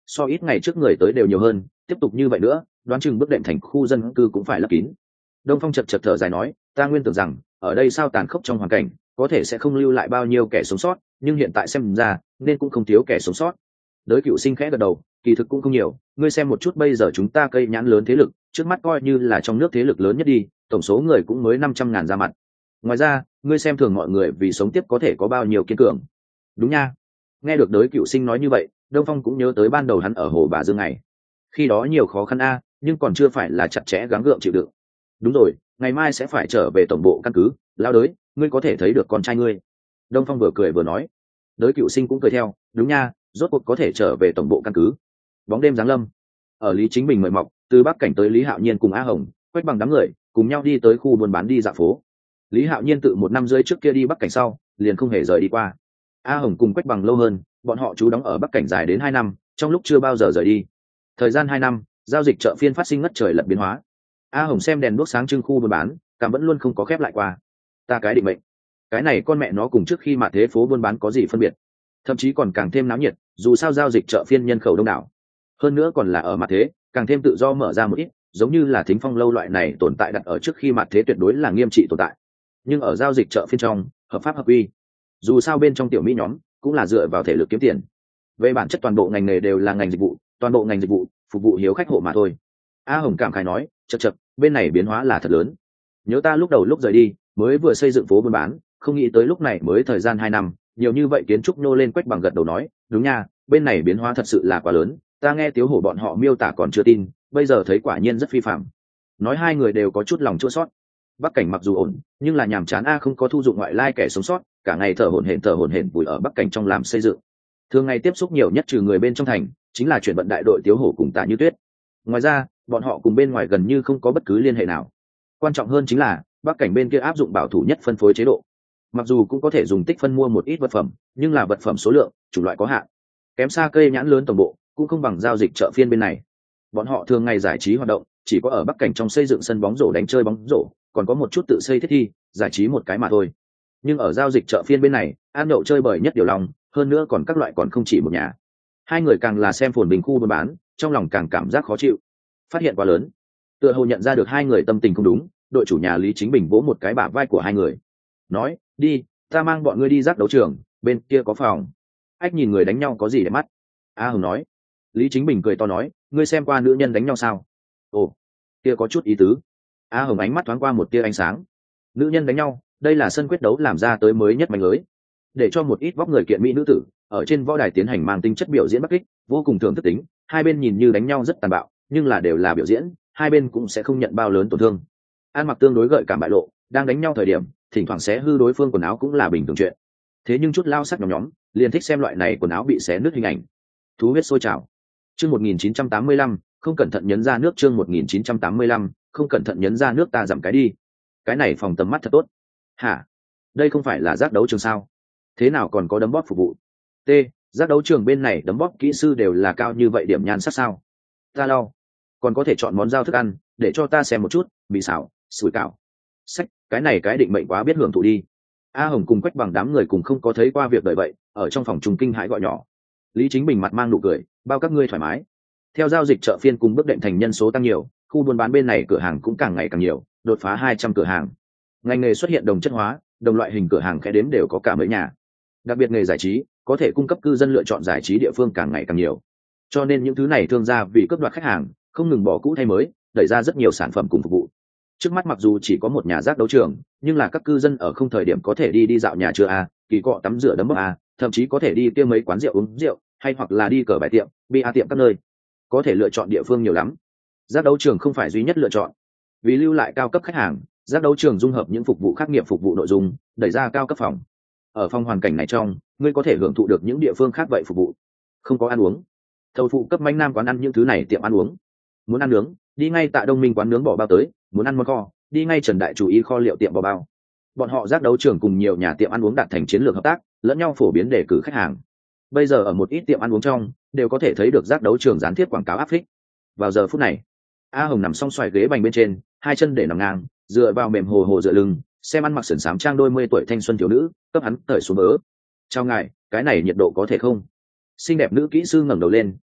so ít ngày trước người tới đều nhiều hơn, tiếp tục như vậy nữa đoán chừng bước đệm thành khu dân cư cũng phải lấp kín. Đông Phong chật chật thở dài nói, ta nguyên tưởng rằng ở đây sao tàn khốc trong hoàn cảnh có thể sẽ không lưu lại bao nhiêu kẻ sống sót, nhưng hiện tại xem ra nên cũng không thiếu kẻ sống sót. Đới Cựu Sinh khẽ gật đầu, kỳ thực cũng không nhiều, ngươi xem một chút bây giờ chúng ta cây nhãn lớn thế lực trước mắt coi như là trong nước thế lực lớn nhất đi, tổng số người cũng mới năm trăm ngàn ra mặt. Ngoài ra ngươi xem thường mọi người vì sống tiếp có thể có bao nhiêu kiên cường. Đúng nha. Nghe được Đới Cựu Sinh nói như vậy, Đông Phong cũng nhớ tới ban đầu hắn ở hồ Bà Dương này, khi đó nhiều khó khăn a, nhưng còn chưa phải là chặt chẽ gắng gượng chịu đựng. Đúng rồi, ngày mai sẽ phải trở về tổng bộ căn cứ, lao Đới, ngươi có thể thấy được con trai ngươi. Đông Phong vừa cười vừa nói. Đới Cựu Sinh cũng cười theo, đúng nha, rốt cuộc có thể trở về tổng bộ căn cứ. Bóng đêm giáng lâm, ở Lý Chính Bình mời mọc, từ Bắc Cảnh tới Lý Hạo Nhiên cùng A Hồng, Quách Bằng đám người cùng nhau đi tới khu buôn bán đi dạo phố. Lý Hạo Nhiên tự một năm rưỡi trước kia đi Bắc Cảnh sau, liền không hề rời đi qua. A Hồng cùng Quách Bằng lâu hơn, bọn họ trú đóng ở Bắc Cảnh dài đến hai năm, trong lúc chưa bao giờ rời đi. Thời gian hai năm, giao dịch chợ phiên phát sinh ngất trời lật biến hóa. A Hồng xem đèn đuốc sáng trưng khu buôn bán, cảm vẫn luôn không có khép lại qua. Ta cái định mệnh, cái này con mẹ nó cùng trước khi mà thế phố buôn bán có gì phân biệt, thậm chí còn càng thêm náo nhiệt, dù sao giao dịch chợ phiên nhân khẩu đông đảo, hơn nữa còn là ở mặt thế, càng thêm tự do mở ra một ít, giống như là Thính Phong lâu loại này tồn tại đặt ở trước khi mặt thế tuyệt đối là nghiêm trị tồn tại, nhưng ở giao dịch chợ phiên trong hợp pháp hợp quy, dù sao bên trong tiểu mỹ nhóm cũng là dựa vào thể lực kiếm tiền, về bản chất toàn bộ ngành nghề đều là ngành dịch vụ, toàn bộ ngành dịch vụ phục vụ hiếu khách hộ mà thôi. A Hồng cảm khái nói, chật chật, bên này biến hóa là thật lớn. Nhớ ta lúc đầu lúc rời đi mới vừa xây dựng phố buôn bán, không nghĩ tới lúc này mới thời gian hai năm, nhiều như vậy kiến trúc nô lên. Quách Bằng gật đầu nói, đúng nha, bên này biến hóa thật sự là quá lớn, ta nghe Tiếu Hổ bọn họ miêu tả còn chưa tin, bây giờ thấy quả nhiên rất phi phạm. Nói hai người đều có chút lòng chua sót. Bắc Cảnh mặc dù ổn, nhưng là nhàm chán a, không có thu dụng ngoại lai kẻ sống sót, cả ngày thở hổn hển thở hổn hển vùi ở Bắc Cảnh trong làm xây dựng. Thường ngày tiếp xúc nhiều nhất trừ người bên trong thành, chính là chuyển vận đại đội Tiếu Hổ cùng Tạ Như Tuyết. Ngoài ra, bọn họ cùng bên ngoài gần như không có bất cứ liên hệ nào. Quan trọng hơn chính là Bắc Cảnh bên kia áp dụng bảo thủ nhất phân phối chế độ. Mặc dù cũng có thể dùng tích phân mua một ít vật phẩm, nhưng là vật phẩm số lượng, chủng loại có hạn, kém xa cây nhãn lớn tổng bộ, cũng không bằng giao dịch chợ phiên bên này. Bọn họ thường ngày giải trí hoạt động chỉ có ở Bắc Cảnh trong xây dựng sân bóng rổ đánh chơi bóng rổ, còn có một chút tự xây thiết thi, giải trí một cái mà thôi. Nhưng ở giao dịch chợ phiên bên này, ăn nhậu chơi bời nhất điều lòng, hơn nữa còn các loại còn không chỉ một nhà. Hai người càng là xem phồn bình khu buôn bán, trong lòng càng cảm giác khó chịu. Phát hiện quá lớn, tựa hồ nhận ra được hai người tâm tình không đúng, đội chủ nhà Lý Chính Bình vỗ một cái bả vai của hai người, nói, đi, ta mang bọn ngươi đi giác đấu trường, bên kia có phòng. Ách nhìn người đánh nhau có gì để mắt. A Hồng nói. Lý Chính Bình cười to nói, ngươi xem qua nữ nhân đánh nhau sao? Ồ, kia có chút ý tứ. A Hồng ánh mắt thoáng qua một tia ánh sáng. Nữ nhân đánh nhau, đây là sân quyết đấu làm ra tới mới nhất mạnh lưới, để cho một ít vóc người kiện mỹ nữ tử ở trên võ đài tiến hành mang tính chất biểu diễn bắc kích, vô cùng thưởng thức tính. Hai bên nhìn như đánh nhau rất tàn bạo, nhưng là đều là biểu diễn, hai bên cũng sẽ không nhận bao lớn tổn thương. An mặc tương đối gợi cảm bại lộ, đang đánh nhau thời điểm thỉnh thoảng xé hư đối phương quần áo cũng là bình thường chuyện. Thế nhưng chút lao sắc nhóm nhóm liền thích xem loại này quần áo bị xé nứt hình ảnh. Thú huyết sôi trào. Chương một nghìn chín trăm tám mươi lăm, không cẩn thận nhấn ra nước. Chương một nghìn chín trăm tám mươi lăm, không cẩn thận nhấn ra nước. Ta giảm cái đi. Cái này phòng tầm mắt thật tốt. Hả? Đây không phải là giác đấu trường sao? Thế nào còn có đấm bóp phục vụ? T, giác đấu trường bên này đấm bóp kỹ sư đều là cao như vậy điểm nhan sắc sao? Ta lau. Còn có thể chọn món giao thức ăn, để cho ta xem một chút, bị xảo, sủi cảo. Sách, cái này cái định mệnh quá biết hưởng thụ đi. A Hồng cùng Quách Bằng đám người cùng không có thấy qua việc đợi vậy, ở trong phòng trùng kinh hãi gọi nhỏ. Lý Chính Bình mặt mang nụ cười, bao các ngươi thoải mái. Theo giao dịch chợ phiên cùng bước đệm thành nhân số tăng nhiều, khu buôn bán bên này cửa hàng cũng càng ngày càng nhiều, đột phá hai trăm cửa hàng. Ngành nghề xuất hiện đồng chất hóa, đồng loại hình cửa hàng khẽ đếm đều có cả mấy nhà. Đặc biệt nghề giải trí, có thể cung cấp cư dân lựa chọn giải trí địa phương càng ngày càng nhiều. Cho nên những thứ này thương gia vì cướp đoạt khách hàng, không ngừng bỏ cũ thay mới, đẩy ra rất nhiều sản phẩm cùng phục vụ. Trước mắt mặc dù chỉ có một nhà giác đấu trường, nhưng là các cư dân ở không thời điểm có thể đi đi dạo nhà chưa a, kỳ cọ tắm rửa đấm bốc a, thậm chí có thể đi kia mấy quán rượu uống rượu, hay hoặc là đi cờ bài tiệm, bia tiệm các nơi. Có thể lựa chọn địa phương nhiều lắm. Giác đấu trường không phải duy nhất lựa chọn. Vì lưu lại cao cấp khách hàng, giác đấu trường dung hợp những phục vụ khác nghiệp phục vụ nội dung, đẩy ra cao cấp phòng. Ở phòng hoàn cảnh này trong, ngươi có thể hưởng thụ được những địa phương khác vậy phục vụ. Không có ăn uống, thầu phụ cấp manh nam quán ăn những thứ này tiệm ăn uống. Muốn ăn nướng, đi ngay tại Đông Minh quán nướng bò bao tới, muốn ăn món kho, đi ngay Trần Đại chủ y kho liệu tiệm bò bao. Bọn họ giác đấu trường cùng nhiều nhà tiệm ăn uống đạt thành chiến lược hợp tác, lẫn nhau phổ biến để cử khách hàng. Bây giờ ở một ít tiệm ăn uống trong, đều có thể thấy được giác đấu trường gián tiếp quảng cáo áp phích. Vào giờ phút này, A Hồng nằm song xoài ghế bành bên trên, hai chân để nằm ngang, dựa vào mềm hồ hồ dựa lưng, xem ăn mặc sườn xám trang đôi mươi tuổi thanh xuân thiếu nữ, cấp hắn cởi xuống vớ. Chào ngài, cái này nhiệt độ có thể không? Xinh đẹp nữ kỹ sư ngẩng đầu lên,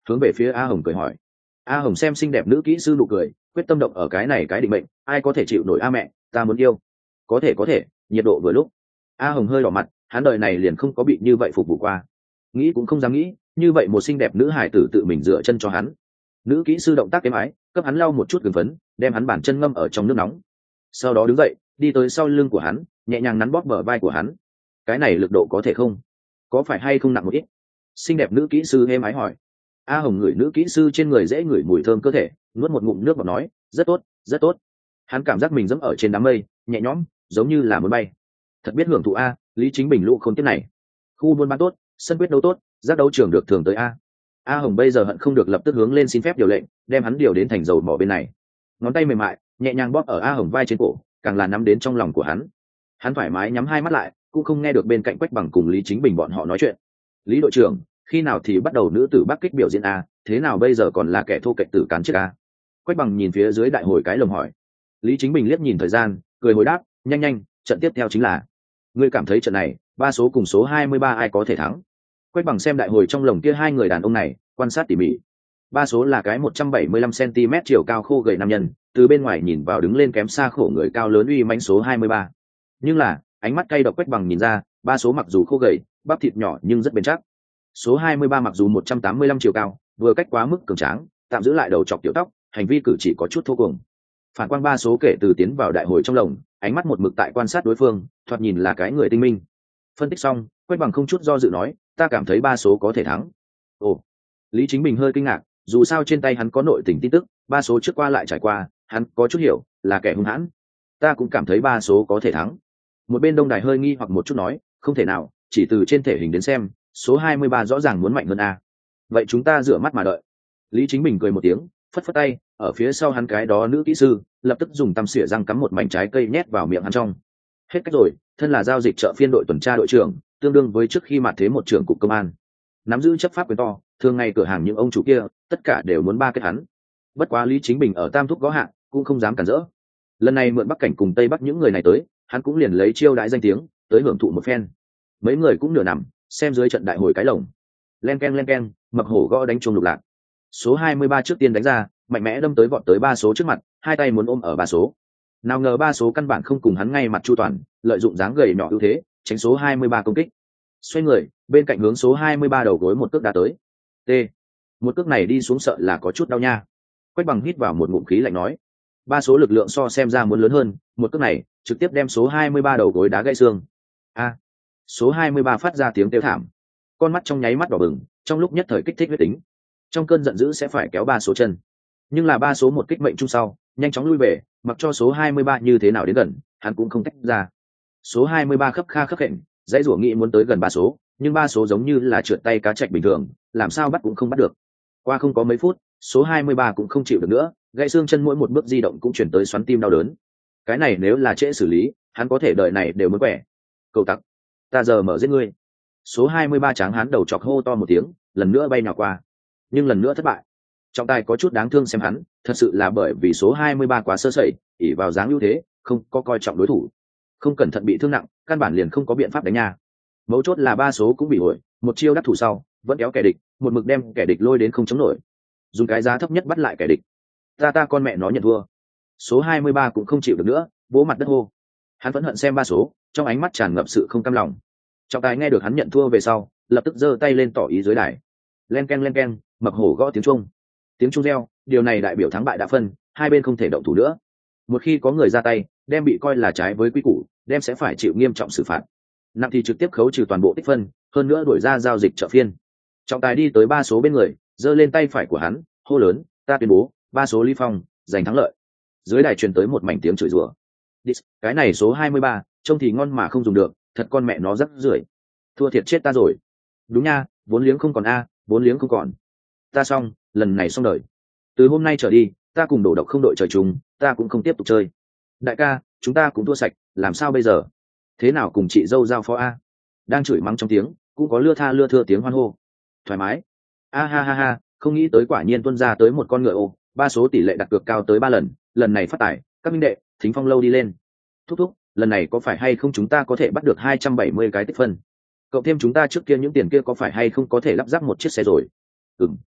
hướng về phía A Hồng cười hỏi. A Hồng xem xinh đẹp nữ kỹ sư nụ cười, quyết tâm động ở cái này cái định mệnh, ai có thể chịu nổi a mẹ, ta muốn yêu. Có thể có thể, nhiệt độ vừa lúc. A Hồng hơi đỏ mặt, hắn đời này liền không có bị như vậy phục vụ qua. Nghĩ cũng không dám nghĩ, như vậy một xinh đẹp nữ hải tử tự mình dựa chân cho hắn. Nữ kỹ sư động tác êm ái, cấp hắn lau một chút gừng phấn, đem hắn bàn chân ngâm ở trong nước nóng. Sau đó đứng dậy, đi tới sau lưng của hắn, nhẹ nhàng nắn bóp bờ vai của hắn. Cái này lực độ có thể không? Có phải hay không nặng một ít? Xinh đẹp nữ kỹ sư êm ái hỏi. A Hồng ngửi nữ kỹ sư trên người dễ ngửi mùi thơm cơ thể, nuốt một ngụm nước và nói, rất tốt, rất tốt. Hắn cảm giác mình dẫm ở trên đám mây, nhẹ nhõm, giống như là muốn bay. Thật biết hưởng thụ a, Lý Chính Bình lũ khôn tiếp này. Khu buôn bán tốt, sân quyết đấu tốt, giác đấu trường được thường tới a. A Hồng bây giờ hận không được lập tức hướng lên xin phép điều lệnh, đem hắn điều đến thành dầu mỏ bên này. Ngón tay mềm mại, nhẹ nhàng bóp ở A Hồng vai trên cổ, càng là nắm đến trong lòng của hắn. Hắn thoải mái nhắm hai mắt lại, cũng không nghe được bên cạnh Quách Bằng cùng Lý Chính Bình bọn họ nói chuyện. Lý đội trưởng, khi nào thì bắt đầu nữ tử Bắc Kích biểu diễn a, thế nào bây giờ còn là kẻ thô kệch tử cán chết a? Quách Bằng nhìn phía dưới đại hồi cái lồng hỏi. Lý Chính Bình liếc nhìn thời gian, cười hồi đáp, nhanh nhanh, trận tiếp theo chính là. Ngươi cảm thấy trận này, ba số cùng số hai mươi ba ai có thể thắng? Quách Bằng xem đại hồi trong lồng kia hai người đàn ông này, quan sát tỉ mỉ. Ba số là cái một trăm bảy mươi lăm xăng-ti-mét chiều cao khô gầy nam nhân, từ bên ngoài nhìn vào đứng lên kém xa khổ người cao lớn uy mãnh số hai mươi ba. Nhưng là, ánh mắt cay độc Quách Bằng nhìn ra, ba số mặc dù khô gầy, bắp thịt nhỏ nhưng rất bền chắc. Số hai mươi ba mặc dù một trăm tám mươi lăm chiều cao, vừa cách quá mức cường tráng, tạm giữ lại đầu chọc tiểu tóc, hành vi cử chỉ có chút thô cuồng. Phản quang ba số kể từ tiến vào đại hồi trong lồng, ánh mắt một mực tại quan sát đối phương, thoạt nhìn là cái người tinh minh. Phân tích xong, Quách Bằng không chút do dự nói, ta cảm thấy ba số có thể thắng. Ồ, Lý Chính Bình hơi kinh ngạc, dù sao trên tay hắn có nội tình tin tức, ba số trước qua lại trải qua, hắn có chút hiểu, là kẻ hung hãn. Ta cũng cảm thấy ba số có thể thắng. Một bên Đông Đài hơi nghi hoặc một chút nói, không thể nào, chỉ từ trên thể hình đến xem, số hai mươi ba rõ ràng muốn mạnh hơn a. Vậy chúng ta rửa mắt mà đợi. Lý Chính Bình cười một tiếng, phất phất tay, ở phía sau hắn cái đó nữ kỹ sư lập tức dùng tăm xỉa răng cắm một mảnh trái cây nhét vào miệng hắn trong. Hết cách rồi, thân là giao dịch chợ phiên đội tuần tra đội trưởng, tương đương với trước khi mặt thế một trưởng cục công an, nắm giữ chấp pháp quyền to, thường ngày cửa hàng những ông chủ kia tất cả đều muốn ba kết hắn. Bất quá Lý Chính Bình ở Tam Thúc gõ hạng, cũng không dám cản rỡ. Lần này mượn Bắc Cảnh cùng Tây Bắc những người này tới, hắn cũng liền lấy chiêu đãi danh tiếng tới hưởng thụ một phen. Mấy người cũng nửa nằm xem dưới trận đại hồi cái lồng. Len keng len keng, mập hổ gõ đánh chuông lục lạc. Số hai mươi ba trước tiên đánh ra, mạnh mẽ đâm tới vọt tới ba số trước mặt, hai tay muốn ôm ở ba số. Nào ngờ ba số căn bản không cùng hắn ngay mặt chu toàn, lợi dụng dáng gầy nhỏ ưu thế, tránh số hai mươi ba công kích. Xoay người, bên cạnh hướng số hai mươi ba đầu gối một cước đá tới. T. Một cước này đi xuống sợ là có chút đau nha. Quách Bằng hít vào một ngụm khí lạnh nói. Ba số lực lượng so xem ra muốn lớn hơn, một cước này trực tiếp đem số hai mươi ba đầu gối đá gãy xương. A. Số hai mươi ba phát ra tiếng kêu thảm. Con mắt trong nháy mắt đỏ bừng, trong lúc nhất thời kích thích huyết tính. Trong cơn giận dữ sẽ phải kéo ba số chân. Nhưng là ba số một kích mệnh chung sau, nhanh chóng lui về, mặc cho số hai mươi ba như thế nào đến gần, hắn cũng không tách ra. Số hai mươi ba khấp kha khấp khệnh, dãy rủa nghĩ muốn tới gần ba số, nhưng ba số giống như là trượt tay cá trạch bình thường, làm sao bắt cũng không bắt được. Qua không có mấy phút, số hai mươi ba cũng không chịu được nữa, gãy xương chân mỗi một bước di động cũng chuyển tới xoắn tim đau đớn. Cái này nếu là trễ xử lý, hắn có thể đợi này đều mới khỏe. Cầu tặc, ta giờ mở giết ngươi. Số hai mươi ba tráng hắn đầu chọc hô to một tiếng, lần nữa bay nhào qua, nhưng lần nữa thất bại. Trọng tài có chút đáng thương xem hắn, thật sự là bởi vì số hai mươi ba quá sơ sẩy, ỷ vào dáng ưu thế, không có coi trọng đối thủ, không cẩn thận bị thương nặng, căn bản liền không có biện pháp đánh nha. Mấu chốt là ba số cũng bị hồi, một chiêu đắc thủ sau, vẫn kéo kẻ địch, một mực đem kẻ địch lôi đến không chống nổi, dùng cái giá thấp nhất bắt lại kẻ địch. Ta ta con mẹ nó nhận thua. Số hai mươi ba cũng không chịu được nữa, vỗ mặt đất hô. Hắn vẫn hận xem ba số, trong ánh mắt tràn ngập sự không cam lòng. Trọng tài nghe được hắn nhận thua về sau, lập tức giơ tay lên tỏ ý dưới đài. Len keng len keng, mập hổ gõ tiếng chuông. Tiếng chuông reo, điều này đại biểu thắng bại đã phân, hai bên không thể động thủ nữa. Một khi có người ra tay, đem bị coi là trái với quy củ, đem sẽ phải chịu nghiêm trọng xử phạt. Nặng thì trực tiếp khấu trừ toàn bộ tích phân, hơn nữa đuổi ra giao dịch chợ phiên. Trọng tài đi tới ba số bên người, giơ lên tay phải của hắn, hô lớn, ta tuyên bố, ba số Lý Phong giành thắng lợi. Dưới đài truyền tới một mảnh tiếng chửi rủa. Cái này số hai mươi ba, trông thì ngon mà không dùng được, thật con mẹ nó rất rưởi. Thua thiệt chết ta rồi. Đúng nha, vốn liếng không còn a, vốn liếng không còn. Ta xong, lần này xong đời. Từ hôm nay trở đi, ta cùng đổ độc không đội trời chung, ta cũng không tiếp tục chơi. Đại ca, chúng ta cũng thua sạch, làm sao bây giờ? Thế nào cùng chị dâu giao phó a? Đang chửi mắng trong tiếng, cũng có lưa tha lưa thưa tiếng hoan hô. Thoải mái. A ha ha ha, không nghĩ tới quả nhiên tuân ra tới một con ngựa ô, ba số tỷ lệ đặt cược cao tới ba lần, lần này phát tài, các minh đệ, thính phong lâu đi lên. Thúc thúc, lần này có phải hay không chúng ta có thể bắt được hai trăm bảy mươi cái tích phân? Cộng thêm chúng ta trước kia những tiền kia có phải hay không có thể lắp ráp một chiếc xe rồi? Ừm,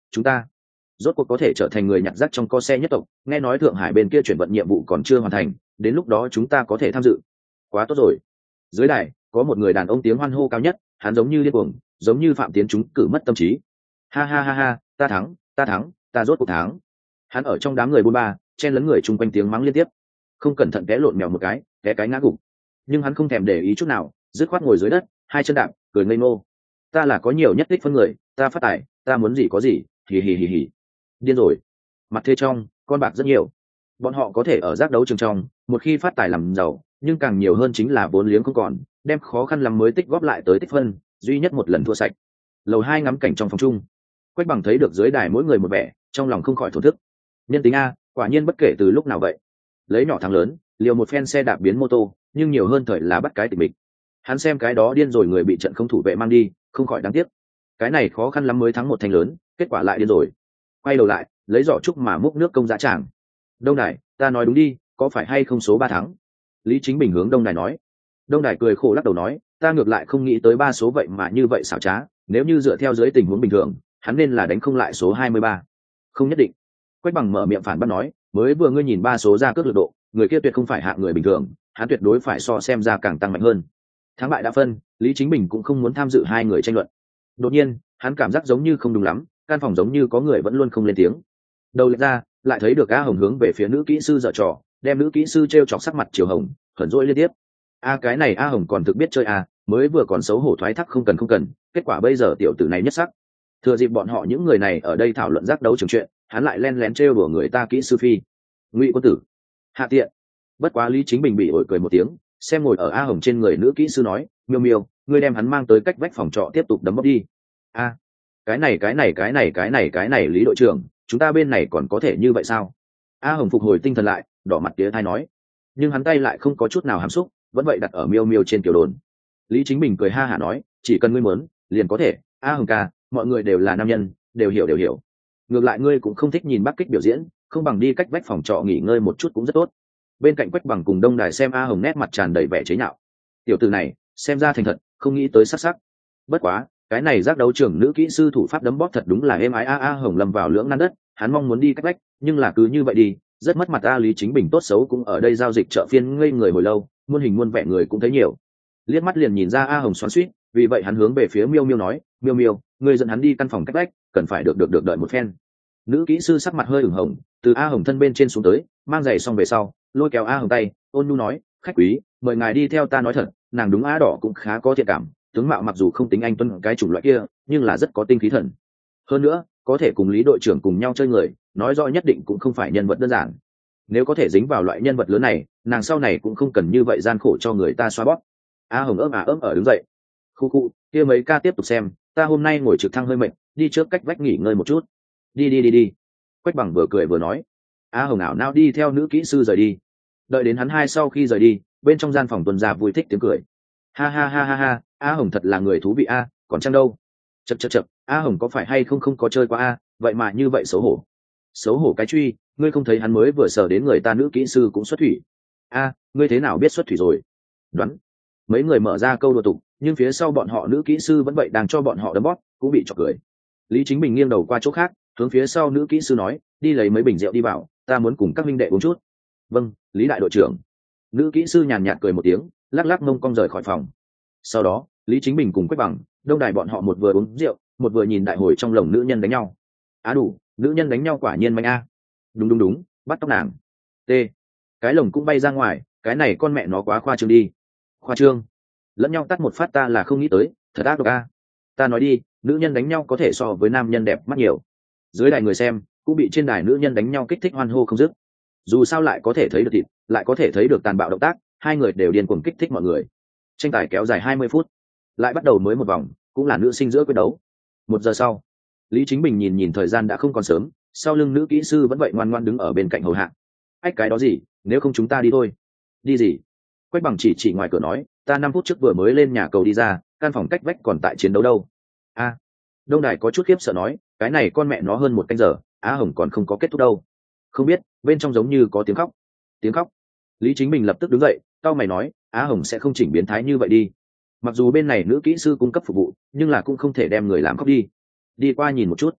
chúng ta rốt cuộc có thể trở thành người nhặt rác trong co xe nhất tộc. Nghe nói Thượng Hải bên kia chuyển vận nhiệm vụ còn chưa hoàn thành, đến lúc đó chúng ta có thể tham dự. Quá tốt rồi. Dưới đài có một người đàn ông tiếng hoan hô cao nhất, hắn giống như điên cuồng, giống như phạm tiến chúng cử mất tâm trí. Ha ha ha ha, ta thắng, ta thắng, ta rốt cuộc thắng. Hắn ở trong đám người bôn ba, chen lấn người chung quanh tiếng mắng liên tiếp, không cẩn thận té lộn mèo một cái, té cái ngã gục. Nhưng hắn không thèm để ý chút nào, dứt khoát ngồi dưới đất, hai chân đạp, cười ngây ngô. Ta là có nhiều nhất tích phân người, ta phát tài, ta muốn gì có gì, hì hì hì hì. Điên rồi. Mặt thế trong, con bạc rất nhiều. Bọn họ có thể ở giác đấu trường trong, một khi phát tài làm giàu, nhưng càng nhiều hơn chính là vốn liếng không còn, đem khó khăn lắm mới tích góp lại tới tích phân, duy nhất một lần thua sạch. Lầu hai ngắm cảnh trong phòng chung, Quách Bằng thấy được dưới đài mỗi người một vẻ, trong lòng không khỏi thổn thức. Nhân tính a, quả nhiên bất kể từ lúc nào vậy. Lấy nhỏ thắng lớn, liều một phen xe đạp biến mô tô, nhưng nhiều hơn thời là bắt cái tịch mịch. Hắn xem cái đó điên rồi người bị trận không thủ vệ mang đi, không khỏi đáng tiếc. Cái này khó khăn lắm mới thắng một thành lớn, kết quả lại điên rồi. Quay đầu lại, lấy giỏ trúc mà múc nước công dã tràng. Đông Đài, ta nói đúng đi, có phải hay không số ba thắng? Lý Chính Bình hướng Đông Đài nói. Đông Đài cười khổ lắc đầu nói, ta ngược lại không nghĩ tới ba số vậy mà như vậy xảo trá, nếu như dựa theo dưới tình huống bình thường, hắn nên là đánh không lại số hai mươi ba. Không nhất định. Quách Bằng mở miệng phản bác nói, mới vừa ngươi nhìn ba số ra cước lực độ, người kia tuyệt không phải hạng người bình thường, hắn tuyệt đối phải so xem ra càng tăng mạnh hơn. Thắng bại đã phân, Lý Chính Bình cũng không muốn tham dự hai người tranh luận. Đột nhiên, hắn cảm giác giống như không đúng lắm, căn phòng giống như có người vẫn luôn không lên tiếng. Đầu lệch ra, lại thấy được A Hồng hướng về phía nữ kỹ sư giở trò, đem nữ kỹ sư treo chọc sắc mặt chiều hồng, hờn dỗi liên tiếp. A cái này A Hồng còn thực biết chơi à, mới vừa còn xấu hổ thoái thác không cần không cần, kết quả bây giờ tiểu tử này nhất sắc. Thừa dịp bọn họ những người này ở đây thảo luận giác đấu trường chuyện, hắn lại len lén trêu đùa người ta kỹ sư phi. Ngụy quân tử, hạ tiện. Bất quá Lý Chính Bình bị ổi cười một tiếng, xem ngồi ở A Hồng trên người nữ kỹ sư nói, miêu miêu, ngươi đem hắn mang tới cách vách phòng trọ tiếp tục đấm bóp đi. A, cái này cái này cái này cái này cái này Lý đội trưởng, chúng ta bên này còn có thể như vậy sao? A Hồng phục hồi tinh thần lại, đỏ mặt tía thai nói, nhưng hắn tay lại không có chút nào hàm xúc, vẫn vậy đặt ở miêu miêu trên kiểu đồn. Lý Chính Bình cười ha hả nói, chỉ cần ngươi muốn, liền có thể. A Hồng ca, mọi người đều là nam nhân, đều hiểu đều hiểu. Ngược lại ngươi cũng không thích nhìn Bắc Kích biểu diễn, không bằng đi cách vách phòng trọ nghỉ ngơi một chút cũng rất tốt. Bên cạnh Quách Bằng cùng Đông Đài xem A Hồng nét mặt tràn đầy vẻ chế nhạo. Tiểu tử này, xem ra thành thật, không nghĩ tới sắc sắc. Bất quá, cái này giác đấu trưởng nữ kỹ sư thủ pháp đấm bóp thật đúng là êm ái. A A Hồng lâm vào lưỡng nan đất, hắn mong muốn đi cách vách, nhưng là cứ như vậy đi, rất mất mặt. A Lý Chính Bình tốt xấu cũng ở đây giao dịch chợ phiên ngây người hồi lâu, muôn hình muôn vẻ người cũng thấy nhiều, liếc mắt liền nhìn ra A Hồng xoắn xuýt, vì vậy hắn hướng về phía miêu miêu nói, miêu miêu, ngươi dẫn hắn đi căn phòng cách vách, cần phải được được được đợi một phen. Nữ kỹ sư sắc mặt hơi ửng hồng, từ A Hồng thân bên trên xuống tới, mang giày xong về sau, lôi kéo A Hồng tay, ôn nhu nói, khách quý, mời ngài đi theo ta. Nói thật, nàng đúng A đỏ cũng khá có thiện cảm, tướng mạo mặc dù không tính anh tuấn cái chủng loại kia, nhưng là rất có tinh khí thần. Hơn nữa, có thể cùng Lý đội trưởng cùng nhau chơi người, nói rõ nhất định cũng không phải nhân vật đơn giản. Nếu có thể dính vào loại nhân vật lớn này, nàng sau này cũng không cần như vậy gian khổ cho người ta xoa bóp. A Hồng ấp à ấp ở đứng dậy, khu khu, kia mấy ca tiếp tục xem, ta hôm nay ngồi trực thăng hơi mệt, đi trước cách vách nghỉ ngơi một chút. Đi đi đi đi. Quách Bằng vừa cười vừa nói. A Hồng ảo não đi theo nữ kỹ sư rời đi. Đợi đến hắn hai sau khi rời đi, bên trong gian phòng tuần ra vui thích tiếng cười. Ha ha ha ha ha, A Hồng thật là người thú vị a, còn chăng đâu. Chậc chậc chậc, A Hồng có phải hay không không có chơi qua a, vậy mà như vậy xấu hổ. Xấu hổ cái truy, ngươi không thấy hắn mới vừa sờ đến người ta nữ kỹ sư cũng xuất thủy. A, ngươi thế nào biết xuất thủy rồi? Đoán. Mấy người mở ra câu đùa tục, nhưng phía sau bọn họ nữ kỹ sư vẫn vậy đang cho bọn họ đấm bóp, cũng bị chọc cười. Lý Chính Bình nghiêng đầu qua chỗ khác, hướng phía sau nữ kỹ sư nói, đi lấy mấy bình rượu đi vào, ta muốn cùng các minh đệ uống chút. Vâng, Lý đại đội trưởng. Nữ kỹ sư nhàn nhạt cười một tiếng, lắc lắc mông cong rời khỏi phòng. Sau đó, Lý Chính Bình cùng Quách Bằng, Đông Đài bọn họ một vừa uống rượu, một vừa nhìn đại hồi trong lồng nữ nhân đánh nhau. Á đủ, nữ nhân đánh nhau quả nhiên mạnh a. Đúng đúng đúng, bắt tóc nàng. T. Cái lồng cũng bay ra ngoài, cái này con mẹ nó quá khoa trương đi. Khoa trương. Lẫn nhau tắt một phát ta là không nghĩ tới, thật ác độc a. Ta nói đi, nữ nhân đánh nhau có thể so với nam nhân đẹp mắt nhiều. Dưới đài người xem cũng bị trên đài nữ nhân đánh nhau kích thích hoan hô không dứt. Dù sao lại có thể thấy được thịt, lại có thể thấy được tàn bạo động tác, hai người đều điên cuồng kích thích mọi người. Tranh tài kéo dài hai mươi phút, lại bắt đầu mới một vòng, cũng là nữ sinh giữa quyết đấu. Một giờ sau, Lý Chính Bình nhìn nhìn thời gian đã không còn sớm, sau lưng nữ kỹ sư vẫn vậy ngoan ngoan đứng ở bên cạnh hầu hạ. Ách cái đó gì, nếu không chúng ta đi thôi. Đi gì? Quách Bằng chỉ chỉ ngoài cửa nói, ta năm phút trước vừa mới lên nhà cầu đi ra, căn phòng cách vách còn tại chiến đấu đâu. A. Đông Đài có chút khiếp sợ nói, cái này con mẹ nó hơn một canh giờ, Á Hồng còn không có kết thúc đâu. Không biết, bên trong giống như có tiếng khóc. Tiếng khóc. Lý Chính Bình lập tức đứng dậy, cau mày nói, Á Hồng sẽ không chỉnh biến thái như vậy đi. Mặc dù bên này nữ kỹ sư cung cấp phục vụ, nhưng là cũng không thể đem người làm khóc đi. Đi qua nhìn một chút.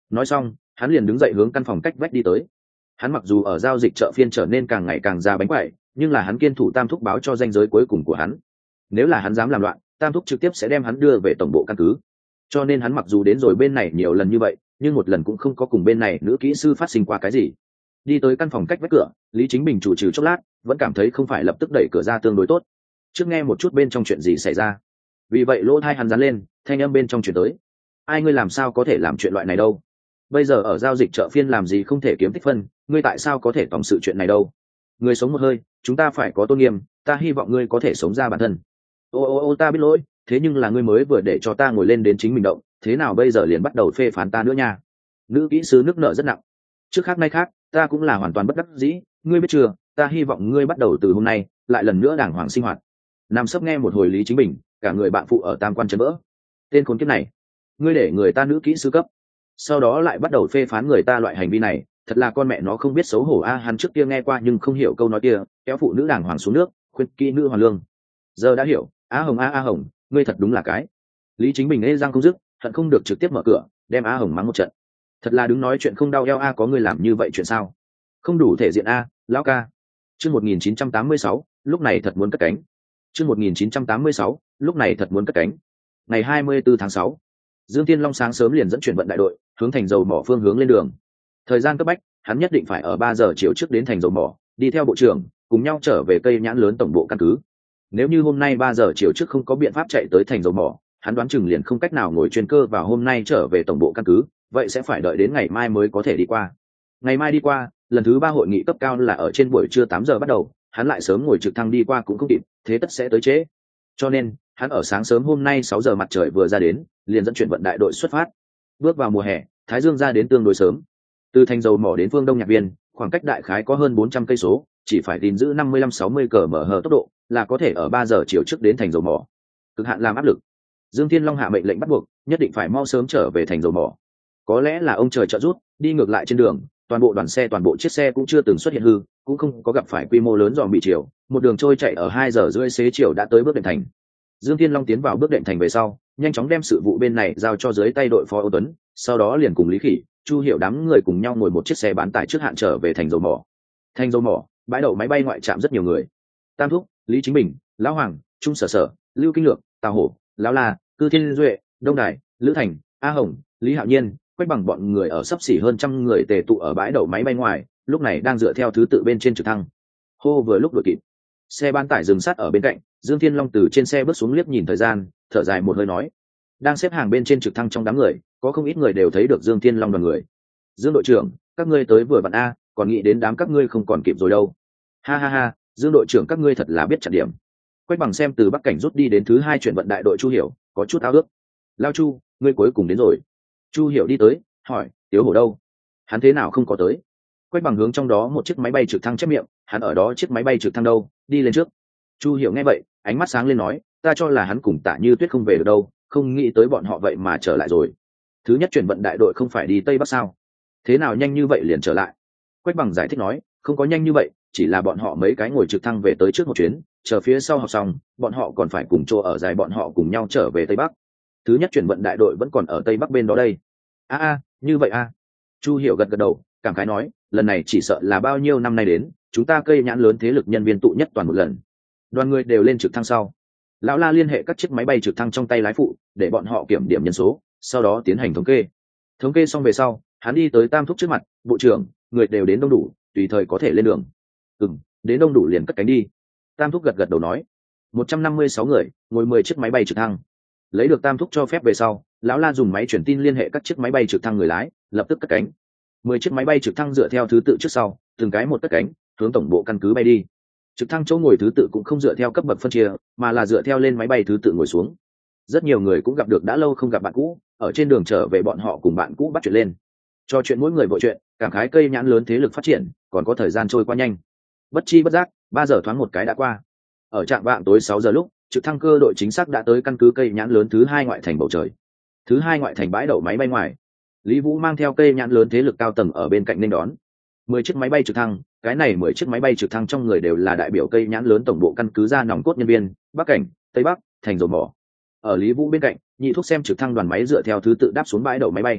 Nói xong hắn liền đứng dậy hướng căn phòng cách vách đi tới. Hắn mặc dù ở giao dịch chợ phiên trở nên càng ngày càng ra bánh quậy, nhưng là hắn kiên thủ Tam Thúc báo cho danh giới cuối cùng của hắn. Nếu là hắn dám làm loạn, Tam Thúc trực tiếp sẽ đem hắn đưa về tổng bộ căn cứ. Cho nên hắn mặc dù đến rồi bên này nhiều lần như vậy, nhưng một lần cũng không có cùng bên này nữ kỹ sư phát sinh qua cái gì. Đi tới căn phòng cách vách cửa, Lý Chính Bình chủ trừ chốc lát, vẫn cảm thấy không phải lập tức đẩy cửa ra tương đối tốt. Trước nghe một chút bên trong chuyện gì xảy ra. Vì vậy lỗ tai hắn dán lên, thanh âm bên trong truyền tới. Ai ngươi làm sao có thể làm chuyện loại này đâu? Bây giờ ở giao dịch chợ phiên làm gì không thể kiếm tích phân, ngươi tại sao có thể tòng sự chuyện này đâu? Người sống một hơi, chúng ta phải có tôn nghiêm, ta hy vọng ngươi có thể sống ra bản thân. Ô ô ô ta biết lỗi, thế nhưng là ngươi mới vừa để cho ta ngồi lên đến chính mình động, thế nào bây giờ liền bắt đầu phê phán ta nữa nha? Nữ kỹ sư nước nợ rất nặng. Trước khác nay khác, ta cũng là hoàn toàn bất đắc dĩ, ngươi biết chưa, ta hy vọng ngươi bắt đầu từ hôm nay, lại lần nữa đàng hoàng sinh hoạt. Nam sấp nghe một hồi Lý Chính Bình, cả người bạn phụ ở tam quan chấn vỡ. Tên khốn kiếp này, ngươi để người ta nữ kỹ sư cấp, sau đó lại bắt đầu phê phán người ta loại hành vi này, thật là con mẹ nó không biết xấu hổ a. Hắn trước kia nghe qua nhưng không hiểu câu nói kia, kéo phụ nữ đàng hoàng xuống nước, khuyên kỹ nữ hoàn lương. Giờ đã hiểu, a hồng a a hồng, ngươi thật đúng là cái. Lý Chính Bình ê răng không dứt, hận không được trực tiếp mở cửa đem a hồng mắng một trận. Thật là đứng nói chuyện không đau eo a, có ngươi làm như vậy chuyện sao? Không đủ thể diện a, lão ca. Chương một nghìn chín trăm tám mươi sáu, lúc này thật muốn cất cánh. Chương một nghìn chín trăm tám mươi sáu, lúc này thật muốn cất cánh. Ngày hai mươi tư tháng sáu, Dương Thiên Long sáng sớm liền dẫn chuyển vận đại đội hướng thành dầu mỏ phương hướng lên đường. Thời gian cấp bách, hắn nhất định phải ở ba giờ chiều trước đến thành dầu mỏ, đi theo bộ trưởng cùng nhau trở về cây nhãn lớn tổng bộ căn cứ. Nếu như hôm nay ba giờ chiều trước không có biện pháp chạy tới thành dầu mỏ, hắn đoán chừng liền không cách nào ngồi chuyên cơ vào hôm nay trở về tổng bộ căn cứ, vậy sẽ phải đợi đến ngày mai mới có thể đi qua. Ngày mai đi qua, lần thứ ba hội nghị cấp cao là ở trên buổi trưa tám giờ bắt đầu, hắn lại sớm ngồi trực thăng đi qua cũng không kịp, thế tất sẽ tới trễ. Cho nên, hắn ở sáng sớm hôm nay sáu giờ mặt trời vừa ra đến, liền dẫn chuyển vận đại đội xuất phát. Bước vào mùa hè, thái dương ra đến tương đối sớm. Từ thành dầu mỏ đến phương Đông Nhạc Viên, khoảng cách đại khái có hơn bốn trăm cây số, chỉ phải gìn giữ năm mươi lăm sáu mươi km/h tốc độ, là có thể ở ba giờ chiều trước đến thành dầu mỏ. Cực hạn làm áp lực. Dương Thiên Long hạ mệnh lệnh bắt buộc, nhất định phải mau sớm trở về thành dầu mỏ. Có lẽ là ông trời trợ giúp, đi ngược lại trên đường, toàn bộ đoàn xe toàn bộ chiếc xe cũng chưa từng xuất hiện hư, cũng không có gặp phải quy mô lớn dòm bị chiều, một đường trôi chạy ở hai giờ rưỡi xế chiều đã tới bước đệm thành. Dương Thiên Long tiến vào bước đệm thành về sau, nhanh chóng đem sự vụ bên này giao cho dưới tay đội phó Âu Tuấn, sau đó liền cùng Lý Khỉ, Chu Hiểu đám người cùng nhau ngồi một chiếc xe bán tải trước hạn trở về thành dầu mỏ. Thành dầu mỏ, bãi đậu máy bay ngoại trạm rất nhiều người. Tam Thúc, Lý Chính Bình, Lão Hoàng, Trung Sở Sở, Lưu Kinh Lược, Tào Hổ, Lão La, Cư Thiên Duệ, Đông Đài, Lữ Thành, A Hồng, Lý Hạo Nhiên, Quách Bằng bọn người ở sấp xỉ hơn trăm người tề tụ ở bãi đậu máy bay ngoài, lúc này đang dựa theo thứ tự bên trên trực thăng. Hô vừa lúc đuổi kịp. Xe bán tải dừng sát ở bên cạnh, Dương Thiên Long từ trên xe bước xuống liếc nhìn thời gian, thở dài một hơi nói: đang xếp hàng bên trên trực thăng trong đám người, có không ít người đều thấy được Dương Thiên Long đoàn người. Dương đội trưởng, các ngươi tới vừa vặn a, còn nghĩ đến đám các ngươi không còn kịp rồi đâu. Ha ha ha, Dương đội trưởng các ngươi thật là biết chặt điểm. Quách Bằng xem từ Bắc Cảnh rút đi đến thứ hai chuyển vận đại đội Chu Hiểu, có chút ao ước. Lao Chu, ngươi cuối cùng đến rồi. Chu Hiểu đi tới, hỏi: Tiếu Hổ đâu? Hắn thế nào không có tới? Quách Bằng hướng trong đó một chiếc máy bay trực thăng chép miệng: hắn ở đó chiếc máy bay trực thăng đâu, đi lên trước. Chu Hiểu nghe vậy, ánh mắt sáng lên nói: ta cho là hắn cùng Tạ Như Tuyết không về được đâu, không nghĩ tới bọn họ vậy mà trở lại rồi. Thứ nhất chuyển vận đại đội không phải đi Tây Bắc sao? Thế nào nhanh như vậy liền trở lại? Quách Bằng giải thích nói: không có nhanh như vậy, chỉ là bọn họ mấy cái ngồi trực thăng về tới trước một chuyến, chờ phía sau học xong, bọn họ còn phải cùng chỗ ở dài bọn họ cùng nhau trở về Tây Bắc. Thứ nhất chuyển vận đại đội vẫn còn ở Tây Bắc bên đó đây. A a, như vậy a. Chu Hiểu gật gật đầu, cảm khái nói: lần này chỉ sợ là bao nhiêu năm nay đến, chúng ta cây nhãn lớn thế lực nhân viên tụ nhất toàn một lần. Đoàn người đều lên trực thăng sau. Lão La liên hệ các chiếc máy bay trực thăng trong tay lái phụ, để bọn họ kiểm điểm nhân số, sau đó tiến hành thống kê. Thống kê xong về sau, hắn đi tới Tam Thúc trước mặt: bộ trưởng, người đều đến đông đủ, tùy thời có thể lên đường. Ừm, đến đông đủ liền cất cánh đi. Tam Thúc gật gật đầu nói. một trăm năm mươi sáu người, ngồi mười chiếc máy bay trực thăng. Lấy được Tam Thúc cho phép về sau, lão La dùng máy truyền tin liên hệ các chiếc máy bay trực thăng người lái, lập tức cất cánh. mười chiếc máy bay trực thăng dựa theo thứ tự trước sau, từng cái một cất cánh, hướng tổng bộ căn cứ bay đi. Trực thăng chỗ ngồi thứ tự cũng không dựa theo cấp bậc phân chia, mà là dựa theo lên máy bay thứ tự ngồi xuống. Rất nhiều người cũng gặp được đã lâu không gặp bạn cũ, ở trên đường trở về bọn họ cùng bạn cũ bắt chuyện lên. Cho chuyện mỗi người vội chuyện, cảm khái cây nhãn lớn thế lực phát triển, còn có thời gian trôi qua nhanh. Bất chi bất giác, ba giờ thoáng một cái đã qua. Ở trạm vạng tối sáu giờ lúc, trực thăng cơ đội chính xác đã tới căn cứ cây nhãn lớn thứ hai ngoại thành bầu trời. Thứ hai ngoại thành bãi đậu máy bay ngoài. Lý Vũ mang theo cây nhãn lớn thế lực cao tầng ở bên cạnh nên đón. Mười chiếc máy bay trực thăng, cái này mười chiếc máy bay trực thăng trong người đều là đại biểu cây nhãn lớn tổng bộ căn cứ ra nòng cốt nhân viên, Bắc Cảnh, Tây Bắc, thành dầu mỏ. Ở Lý Vũ bên cạnh, nhị thúc xem trực thăng đoàn máy dựa theo thứ tự đáp xuống bãi đậu máy bay.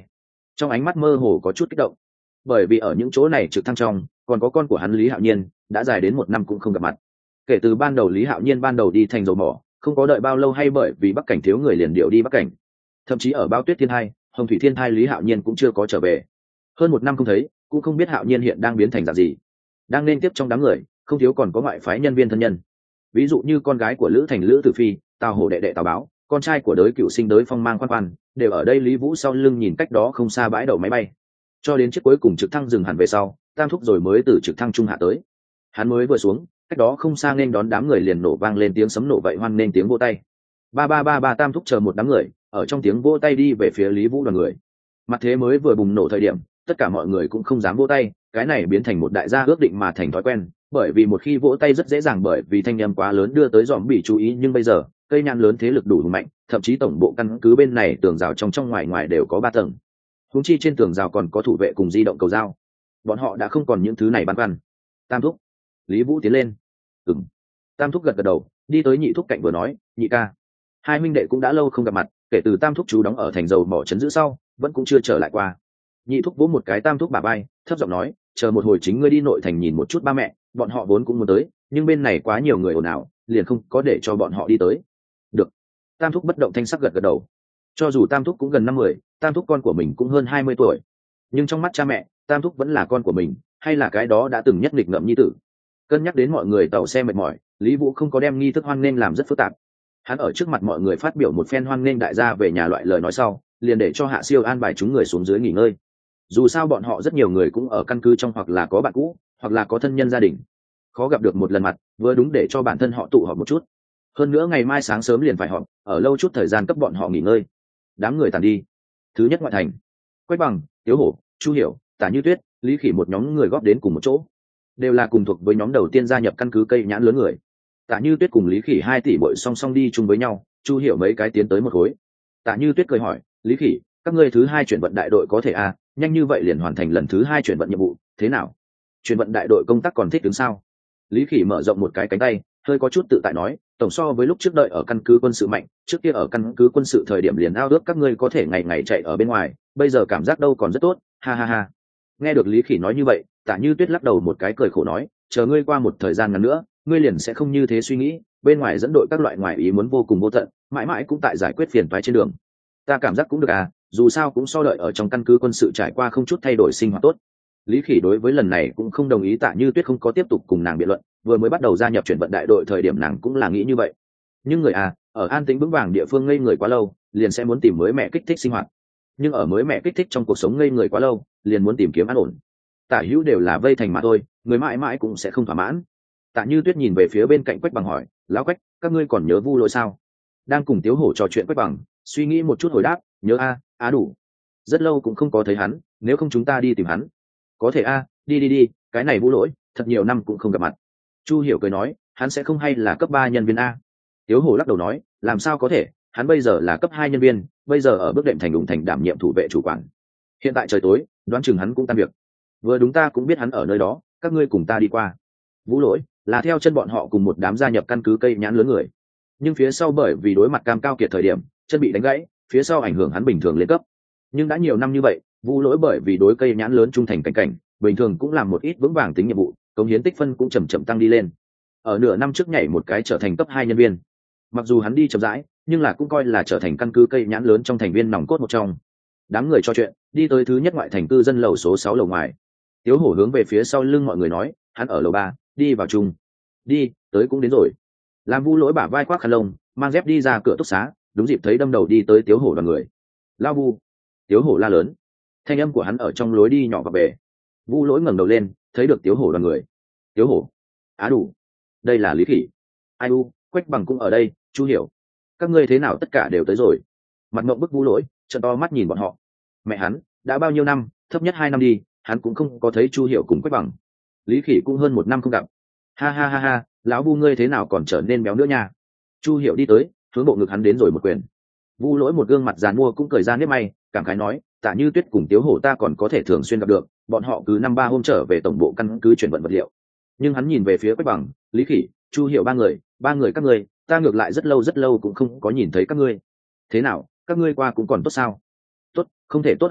trong ánh mắt mơ hồ có chút kích động, bởi vì ở những chỗ này trực thăng trong còn có con của hắn Lý Hạo Nhiên đã dài đến một năm cũng không gặp mặt. Kể từ ban đầu Lý Hạo Nhiên ban đầu đi thành dầu mỏ, không có đợi bao lâu hay bởi vì Bắc Cảnh thiếu người liền điệu đi Bắc Cảnh, thậm chí ở Bao Tuyết Thiên Hai, Hồng Thủy Thiên Hai Lý Hạo Nhiên cũng chưa có trở về. Hơn một năm không thấy, cũng không biết Hạo Nhiên hiện đang biến thành dạng gì, đang nên tiếp trong đám người không thiếu còn có ngoại phái nhân viên thân nhân, ví dụ như con gái của Lữ Thành Lữ Tử Phi, Tào Hổ đệ đệ Tào Báo, con trai của Đới Cựu Sinh Đới Phong Mang Quan Quan, đều ở đây Lý Vũ sau lưng nhìn cách đó không xa bãi đậu máy bay, cho đến chiếc cuối cùng trực thăng dừng hẳn về sau, Tam Thúc rồi mới từ trực thăng trung hạ tới. Hắn mới vừa xuống, cách đó không xa nên đón đám người liền nổ vang lên tiếng sấm nổ vậy hoan nên tiếng vỗ tay. Ba ba ba ba Tam Thúc chờ một đám người, ở trong tiếng vỗ tay đi về phía Lý Vũ đoàn người. Mặt thế mới vừa bùng nổ thời điểm, tất cả mọi người cũng không dám vỗ tay, cái này biến thành một đại gia ước định mà thành thói quen, bởi vì một khi vỗ tay rất dễ dàng bởi vì thanh âm quá lớn đưa tới dòm bị chú ý, nhưng bây giờ cây nhãn lớn thế lực đủ mạnh, thậm chí tổng bộ căn cứ bên này tường rào trong trong ngoài ngoài đều có ba tầng, huống chi trên tường rào còn có thủ vệ cùng di động cầu dao, bọn họ đã không còn những thứ này băn khoăn. Tam Thúc, Lý Vũ tiến lên. Ừm. Tam Thúc gật gật đầu, đi tới Nhị Thúc cạnh vừa nói, nhị ca, hai huynh đệ cũng đã lâu không gặp mặt, kể từ Tam Thúc chú đóng ở thành dầu mỏ trấn giữ sau vẫn cũng chưa trở lại qua. Nhị Thúc vỗ một cái Tam Thúc bả vai, thấp giọng nói, chờ một hồi chính ngươi đi nội thành nhìn một chút ba mẹ, bọn họ vốn cũng muốn tới, nhưng bên này quá nhiều người ồn ào, liền không có để cho bọn họ đi tới. Được. Tam Thúc bất động thanh sắc gật gật đầu. Cho dù Tam Thúc cũng gần năm mươi, Tam Thúc con của mình cũng hơn hai mươi tuổi, nhưng trong mắt cha mẹ, Tam Thúc vẫn là con của mình, hay là cái đó đã từng nhất nghịch ngợm nhi tử. Cân nhắc đến mọi người tàu xe mệt mỏi, Lý Vũ không có đem nghi thức hoan nghênh làm rất phức tạp. Hắn ở trước mặt mọi người phát biểu một phen hoan nghênh đại gia về nhà loại lời nói sau, liền để cho Hạ Siêu an bài chúng người xuống dưới nghỉ ngơi. Dù sao bọn họ rất nhiều người cũng ở căn cứ trong, hoặc là có bạn cũ, hoặc là có thân nhân gia đình, khó gặp được một lần mặt, vừa đúng để cho bản thân họ tụ họp một chút. Hơn nữa ngày mai sáng sớm liền phải họp, ở lâu chút thời gian cấp bọn họ nghỉ ngơi. Đám người tàn đi. Thứ nhất ngoại thành, Quách Bằng, Tiếu Hổ, Chu Hiểu, Tả Như Tuyết, Lý Khỉ một nhóm người góp đến cùng một chỗ, đều là cùng thuộc với nhóm đầu tiên gia nhập căn cứ cây nhãn lớn người. Tả Như Tuyết cùng Lý Khỉ hai tỷ muội song song đi chung với nhau, Chu Hiểu mấy cái tiến tới một khối. Tả Như Tuyết cười hỏi, Lý Khỉ, các ngươi thứ hai chuyển vận đại đội có thể à, nhanh như vậy liền hoàn thành lần thứ hai chuyển vận nhiệm vụ, thế nào? Chuyển vận đại đội công tác còn thích ứng sao? Lý Khỉ mở rộng một cái cánh tay, hơi có chút tự tại nói, tổng so với lúc trước đợi ở căn cứ quân sự mạnh, trước kia ở căn cứ quân sự thời điểm liền ao ước các ngươi có thể ngày ngày chạy ở bên ngoài, bây giờ cảm giác đâu còn rất tốt, ha ha ha. Nghe được Lý Khỉ nói như vậy, Tả Như Tuyết lắc đầu một cái cười khổ nói, chờ ngươi qua một thời gian ngắn nữa, ngươi liền sẽ không như thế suy nghĩ, bên ngoài dẫn đội các loại ngoại ý muốn vô cùng vô tận, mãi mãi cũng tại giải quyết phiền toái trên đường. Ta cảm giác cũng được à, dù sao cũng so đợi ở trong căn cứ quân sự trải qua không chút thay đổi sinh hoạt tốt. Lý Khỉ đối với lần này cũng không đồng ý, Tạ Như Tuyết không có tiếp tục cùng nàng biện luận, vừa mới bắt đầu gia nhập chuyển vận đại đội thời điểm nàng cũng là nghĩ như vậy. Nhưng người à, ở an tĩnh vững vàng địa phương ngây người quá lâu, liền sẽ muốn tìm mới mẹ kích thích sinh hoạt. Nhưng ở mới mẹ kích thích trong cuộc sống ngây người quá lâu, liền muốn tìm kiếm an ổn. Tả hữu đều là vây thành mà thôi, người mãi mãi cũng sẽ không thỏa mãn. Tạ Như Tuyết nhìn về phía bên cạnh Quách Bằng hỏi, lão Quách, các ngươi còn nhớ Vu Lỗi sao? Đang cùng Tiếu Hổ trò chuyện, Quách Bằng suy nghĩ một chút hồi đáp, nhớ a, á đủ. Rất lâu cũng không có thấy hắn, nếu không chúng ta đi tìm hắn. Có thể a, đi đi đi, cái này Vu Lỗi, thật nhiều năm cũng không gặp mặt. Chu Hiểu cười nói, hắn sẽ không hay là cấp ba nhân viên a? Tiếu Hổ lắc đầu nói, làm sao có thể, hắn bây giờ là cấp hai nhân viên, bây giờ ở bước đệm thành đụng thành đảm nhiệm thủ vệ chủ quản. Hiện tại trời tối, đoán chừng hắn cũng tan việc. Vừa đúng ta cũng biết hắn ở nơi đó, các ngươi cùng ta đi qua. Vũ Lỗi là theo chân bọn họ cùng một đám gia nhập căn cứ cây nhãn lớn người, nhưng phía sau bởi vì đối mặt Cam Cao Kiệt thời điểm chân bị đánh gãy, phía sau ảnh hưởng hắn bình thường lên cấp. Nhưng đã nhiều năm như vậy, Vũ Lỗi bởi vì đối cây nhãn lớn trung thành cảnh cảnh, bình thường cũng làm một ít vững vàng tính nhiệm vụ, cống hiến tích phân cũng chậm chậm tăng đi lên. Ở nửa năm trước nhảy một cái trở thành cấp hai nhân viên. Mặc dù hắn đi chậm rãi, nhưng là cũng coi là trở thành căn cứ cây nhãn lớn trong thành viên nòng cốt một trong. Đám người trò chuyện, đi tới thứ nhất ngoại thành cư dân lầu số sáu lầu ngoài. Tiếu Hổ hướng về phía sau lưng mọi người nói, hắn ở lầu ba, đi vào chung. Đi, tới cũng đến rồi. Làm Vu Lỗi bả vai khoác khăn lông, mang dép đi ra cửa túc xá, đúng dịp thấy đâm đầu đi tới Tiếu Hổ đoàn người. Lao Vu! Tiếu Hổ la lớn. Thanh âm của hắn ở trong lối đi nhỏ và bể. Vu Lỗi ngẩng đầu lên, thấy được Tiếu Hổ đoàn người. Tiếu Hổ! Á đủ! Đây là Lý Khỉ. Ai u, Quách Bằng cũng ở đây, Chu Hiểu. Các ngươi thế nào tất cả đều tới rồi. Mặt ngậm bức Vu Lỗi, trợn to mắt nhìn bọn họ. Mẹ hắn, đã bao nhiêu năm, thấp nhất hai năm đi, hắn cũng không có thấy Chu Hiểu cùng Quách Bằng. Lý Khỉ cũng hơn một năm không gặp. Ha ha ha ha, lão Vu ngươi thế nào còn trở nên béo nữa nha. Chu Hiểu đi tới, hướng bộ ngực hắn đến rồi một quyền. Vu Lỗi một gương mặt giàn mua cũng cười ra nếp may, cảm khái nói, Tạ Như Tuyết cùng Tiếu Hổ ta còn có thể thường xuyên gặp được, bọn họ cứ năm ba hôm trở về tổng bộ căn cứ chuyển vận vật liệu. Nhưng hắn nhìn về phía Quách Bằng, Lý Khỉ, Chu Hiểu ba người, ba người các ngươi, ta ngược lại rất lâu rất lâu cũng không có nhìn thấy các ngươi. Thế nào, các ngươi qua cũng còn tốt sao? Tốt, không thể tốt hơn nữa,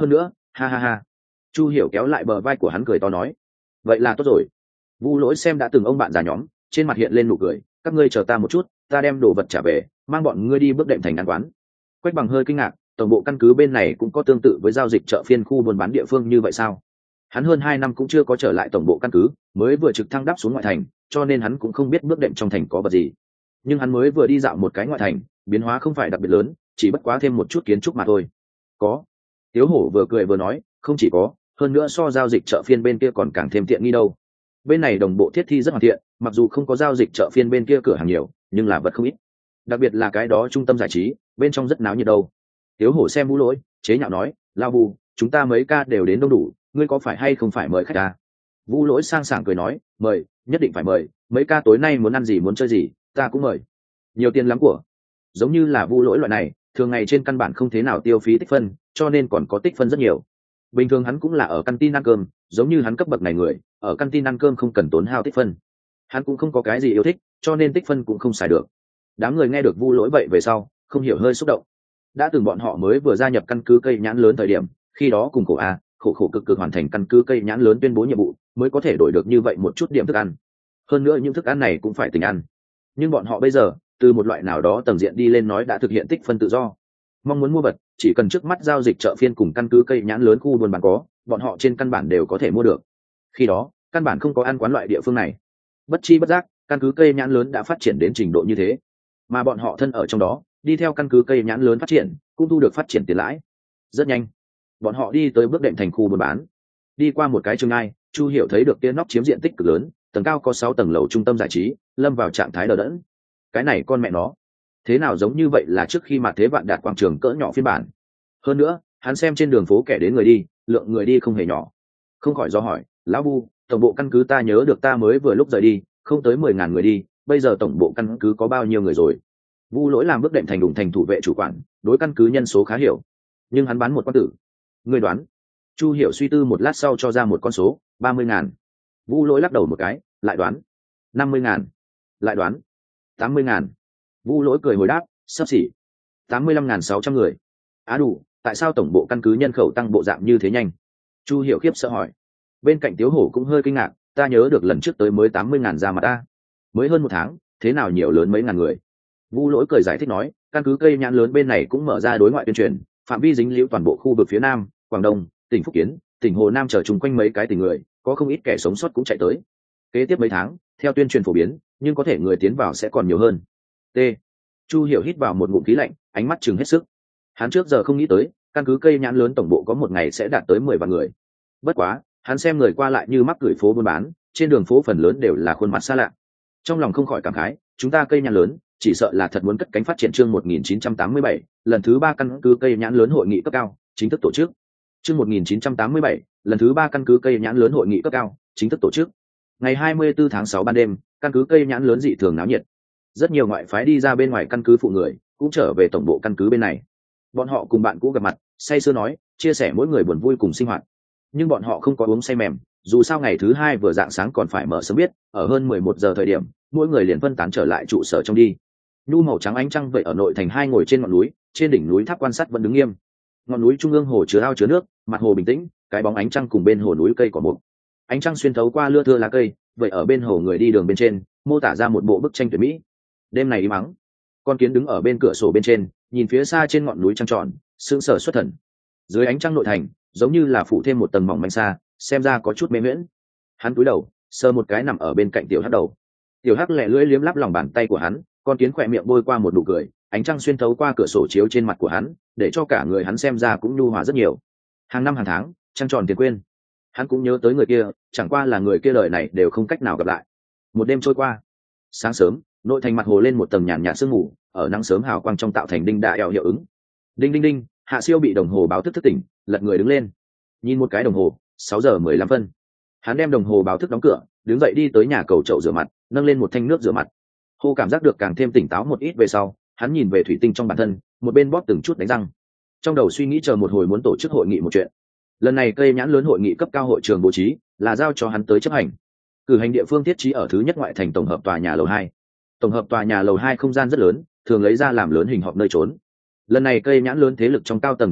ha ha ha. Chu Hiểu kéo lại bờ vai của hắn cười to nói, vậy là tốt rồi. Vu Lỗi xem đã từng ông bạn già nhóm, trên mặt hiện lên nụ cười, các ngươi chờ ta một chút, ta đem đồ vật trả về, mang bọn ngươi đi bước đệm thành ăn quán. Quách Bằng hơi kinh ngạc, tổng bộ căn cứ bên này cũng có tương tự với giao dịch chợ phiên khu buôn bán địa phương như vậy sao? Hắn hơn hai năm cũng chưa có trở lại tổng bộ căn cứ, mới vừa trực thăng đáp xuống ngoại thành, cho nên hắn cũng không biết bước đệm trong thành có vật gì. Nhưng hắn mới vừa đi dạo một cái ngoại thành, biến hóa không phải đặc biệt lớn, chỉ bất quá thêm một chút kiến trúc mà thôi. Có. Tiếu Hổ vừa cười vừa nói, không chỉ có, hơn nữa so giao dịch chợ phiên bên kia còn càng thêm tiện nghi đâu. Bên này đồng bộ thiết thi rất hoàn thiện, mặc dù không có giao dịch chợ phiên bên kia cửa hàng nhiều, nhưng là vật không ít. Đặc biệt là cái đó trung tâm giải trí, bên trong rất náo nhiệt đâu. Tiếu Hổ xem Vu Lỗi, chế nhạo nói, lao Vu, chúng ta mấy ca đều đến đông đủ, ngươi có phải hay không phải mời khách ta? Vu Lỗi sang sảng cười nói, mời, nhất định phải mời, mấy ca tối nay muốn ăn gì muốn chơi gì, ta cũng mời. Nhiều tiền lắm của. Giống như là Vu Lỗi loại này, thường ngày trên căn bản không thế nào tiêu phí tích phân, cho nên còn có tích phân rất nhiều. Bình thường hắn cũng là ở căn tin ăn cơm, giống như hắn cấp bậc này người, ở căn tin ăn cơm không cần tốn hao tích phân. Hắn cũng không có cái gì yêu thích, cho nên tích phân cũng không xài được. Đám người nghe được Vu Lỗi vậy về sau, không hiểu hơi xúc động. Đã từng bọn họ mới vừa gia nhập căn cứ cây nhãn lớn thời điểm, khi đó cùng khổ a, khổ khổ cực cực hoàn thành căn cứ cây nhãn lớn tuyên bố nhiệm vụ, mới có thể đổi được như vậy một chút điểm thức ăn. Hơn nữa những thức ăn này cũng phải tình ăn. Nhưng bọn họ bây giờ, từ một loại nào đó tầng diện đi lên nói đã thực hiện tích phân tự do. Mong muốn mua vật, chỉ cần trước mắt giao dịch chợ phiên cùng căn cứ cây nhãn lớn khu buôn bán có, bọn họ trên căn bản đều có thể mua được. Khi đó, căn bản không có ăn quán loại địa phương này. Bất chi bất giác, căn cứ cây nhãn lớn đã phát triển đến trình độ như thế, mà bọn họ thân ở trong đó, đi theo căn cứ cây nhãn lớn phát triển, cũng thu được phát triển tiền lãi. Rất nhanh, bọn họ đi tới bước đệm thành khu buôn bán. Đi qua một cái trường ai, Chu Hiểu thấy được kia nóc chiếm diện tích cực lớn, tầng cao có sáu tầng lầu trung tâm giải trí, lâm vào trạng thái đờ đẫn. Cái này con mẹ nó, thế nào giống như vậy là trước khi mà thế vạn đạt quảng trường cỡ nhỏ phiên bản. Hơn nữa, hắn xem trên đường phố kẻ đến người đi, lượng người đi không hề nhỏ. Không khỏi do hỏi, lão Vu, tổng bộ căn cứ ta nhớ được ta mới vừa lúc rời đi, không tới mười ngàn người đi, bây giờ tổng bộ căn cứ có bao nhiêu người rồi? Vu Lỗi làm bước đệm thành đủng thành thủ vệ chủ quản, đối căn cứ nhân số khá hiểu, nhưng hắn bán một quan tử. Người đoán? Chu Hiểu suy tư một lát sau cho ra một con số, ba mươi ngàn. Vu Lỗi lắc đầu một cái, lại đoán, năm mươi ngàn, lại đoán, tám mươi ngàn. Vu Lỗi cười hồi đáp, sắp xỉ, tám mươi lăm ngàn sáu trăm người. Á đủ, tại sao tổng bộ căn cứ nhân khẩu tăng bộ dạng như thế nhanh? Chu Hiểu khiếp sợ hỏi. Bên cạnh Tiếu Hổ cũng hơi kinh ngạc, ta nhớ được lần trước tới mới tám mươi ngàn ra mà ta. Mới hơn một tháng, thế nào nhiều lớn mấy ngàn người? Vu Lỗi cười giải thích nói, căn cứ cây nhãn lớn bên này cũng mở ra đối ngoại tuyên truyền, phạm vi dính liễu toàn bộ khu vực phía Nam, Quảng Đông, tỉnh Phúc Kiến, tỉnh Hồ Nam trở chung quanh mấy cái tỉnh người, có không ít kẻ sống sót cũng chạy tới. Kế tiếp mấy tháng, theo tuyên truyền phổ biến, nhưng có thể người tiến vào sẽ còn nhiều hơn. T. Chu Hiểu hít vào một ngụm khí lạnh, ánh mắt trừng hết sức. Hắn trước giờ không nghĩ tới, căn cứ cây nhãn lớn tổng bộ có một ngày sẽ đạt tới mười vạn người. Bất quá, hắn xem người qua lại như mắc gửi phố buôn bán, trên đường phố phần lớn đều là khuôn mặt xa lạ. Trong lòng không khỏi cảm khái, chúng ta cây nhãn lớn, chỉ sợ là thật muốn cất cánh phát triển. Chương một nghìn chín trăm tám mươi bảy, lần thứ ba căn cứ cây nhãn lớn hội nghị cấp cao, chính thức tổ chức. Chương một nghìn chín trăm tám mươi bảy, lần thứ ba căn cứ cây nhãn lớn hội nghị cấp cao, chính thức tổ chức. Ngày hai mươi tư tháng sáu ban đêm, căn cứ cây nhãn lớn dị thường náo nhiệt. Rất nhiều ngoại phái đi ra bên ngoài căn cứ phụ người, cũng trở về tổng bộ căn cứ bên này. Bọn họ cùng bạn cũ gặp mặt, say sưa nói, chia sẻ mỗi người buồn vui cùng sinh hoạt. Nhưng bọn họ không có uống say mềm, dù sao ngày thứ hai vừa dạng sáng còn phải mở sớm biết, ở hơn mười một giờ thời điểm, mỗi người liền phân tán trở lại trụ sở trong đi. Nhu màu trắng ánh trăng vậy ở nội thành hai ngồi trên ngọn núi, trên đỉnh núi tháp quan sát vẫn đứng nghiêm. Ngọn núi trung ương hồ chứa ao chứa nước, mặt hồ bình tĩnh, cái bóng ánh trăng cùng bên hồ núi cây cỏ mục. Ánh trăng xuyên thấu qua lưa thưa lá cây, vậy ở bên hồ người đi đường bên trên, mô tả ra một bộ bức tranh tuyệt mỹ. Đêm này im ắng, con kiến đứng ở bên cửa sổ bên trên, nhìn phía xa trên ngọn núi trăng tròn, sững sờ xuất thần. Dưới ánh trăng nội thành, giống như là phủ thêm một tầng mỏng manh xa, xem ra có chút mê miễn. Hắn cúi đầu, sờ một cái nằm ở bên cạnh tiểu hắc đầu. Tiểu hắc lẹ lưỡi liếm lắp lòng bàn tay của hắn, con kiến khỏe miệng bôi qua một nụ cười, ánh trăng xuyên thấu qua cửa sổ chiếu trên mặt của hắn, để cho cả người hắn xem ra cũng nhu hòa rất nhiều. Hàng năm hàng tháng, trăng tròn tiền quên. Hắn cũng nhớ tới người kia, chẳng qua là người kia đời này đều không cách nào gặp lại. Một đêm trôi qua, sáng sớm, nội thành mặt hồ lên một tầng nhàn nhạt sương mù, ở nắng sớm hào quang trong tạo thành đinh đại eo hiệu ứng. Đinh đinh đinh, Hạ Siêu bị đồng hồ báo thức thức tỉnh, lật người đứng lên, nhìn một cái đồng hồ, sáu giờ mười lăm phân. Hắn đem đồng hồ báo thức đóng cửa, đứng dậy đi tới nhà cầu chậu rửa mặt, nâng lên một thanh nước rửa mặt. Hô cảm giác được càng thêm tỉnh táo một ít về sau, hắn nhìn về thủy tinh trong bản thân, một bên bóp từng chút đánh răng. Trong đầu suy nghĩ chờ một hồi muốn tổ chức hội nghị một chuyện. Lần này cây nhãn lớn hội nghị cấp cao hội trường bố trí, là giao cho hắn tới chấp hành. Cử hành địa phương thiết trí ở thứ nhất ngoại thành tổng hợp tòa nhà lầu hai. Tổng hợp tòa nhà lầu hai không gian rất lớn, thường lấy ra làm lớn hình họp nơi trốn. Lần này cây nhãn lớn thế lực trong cao tầng tụ tập,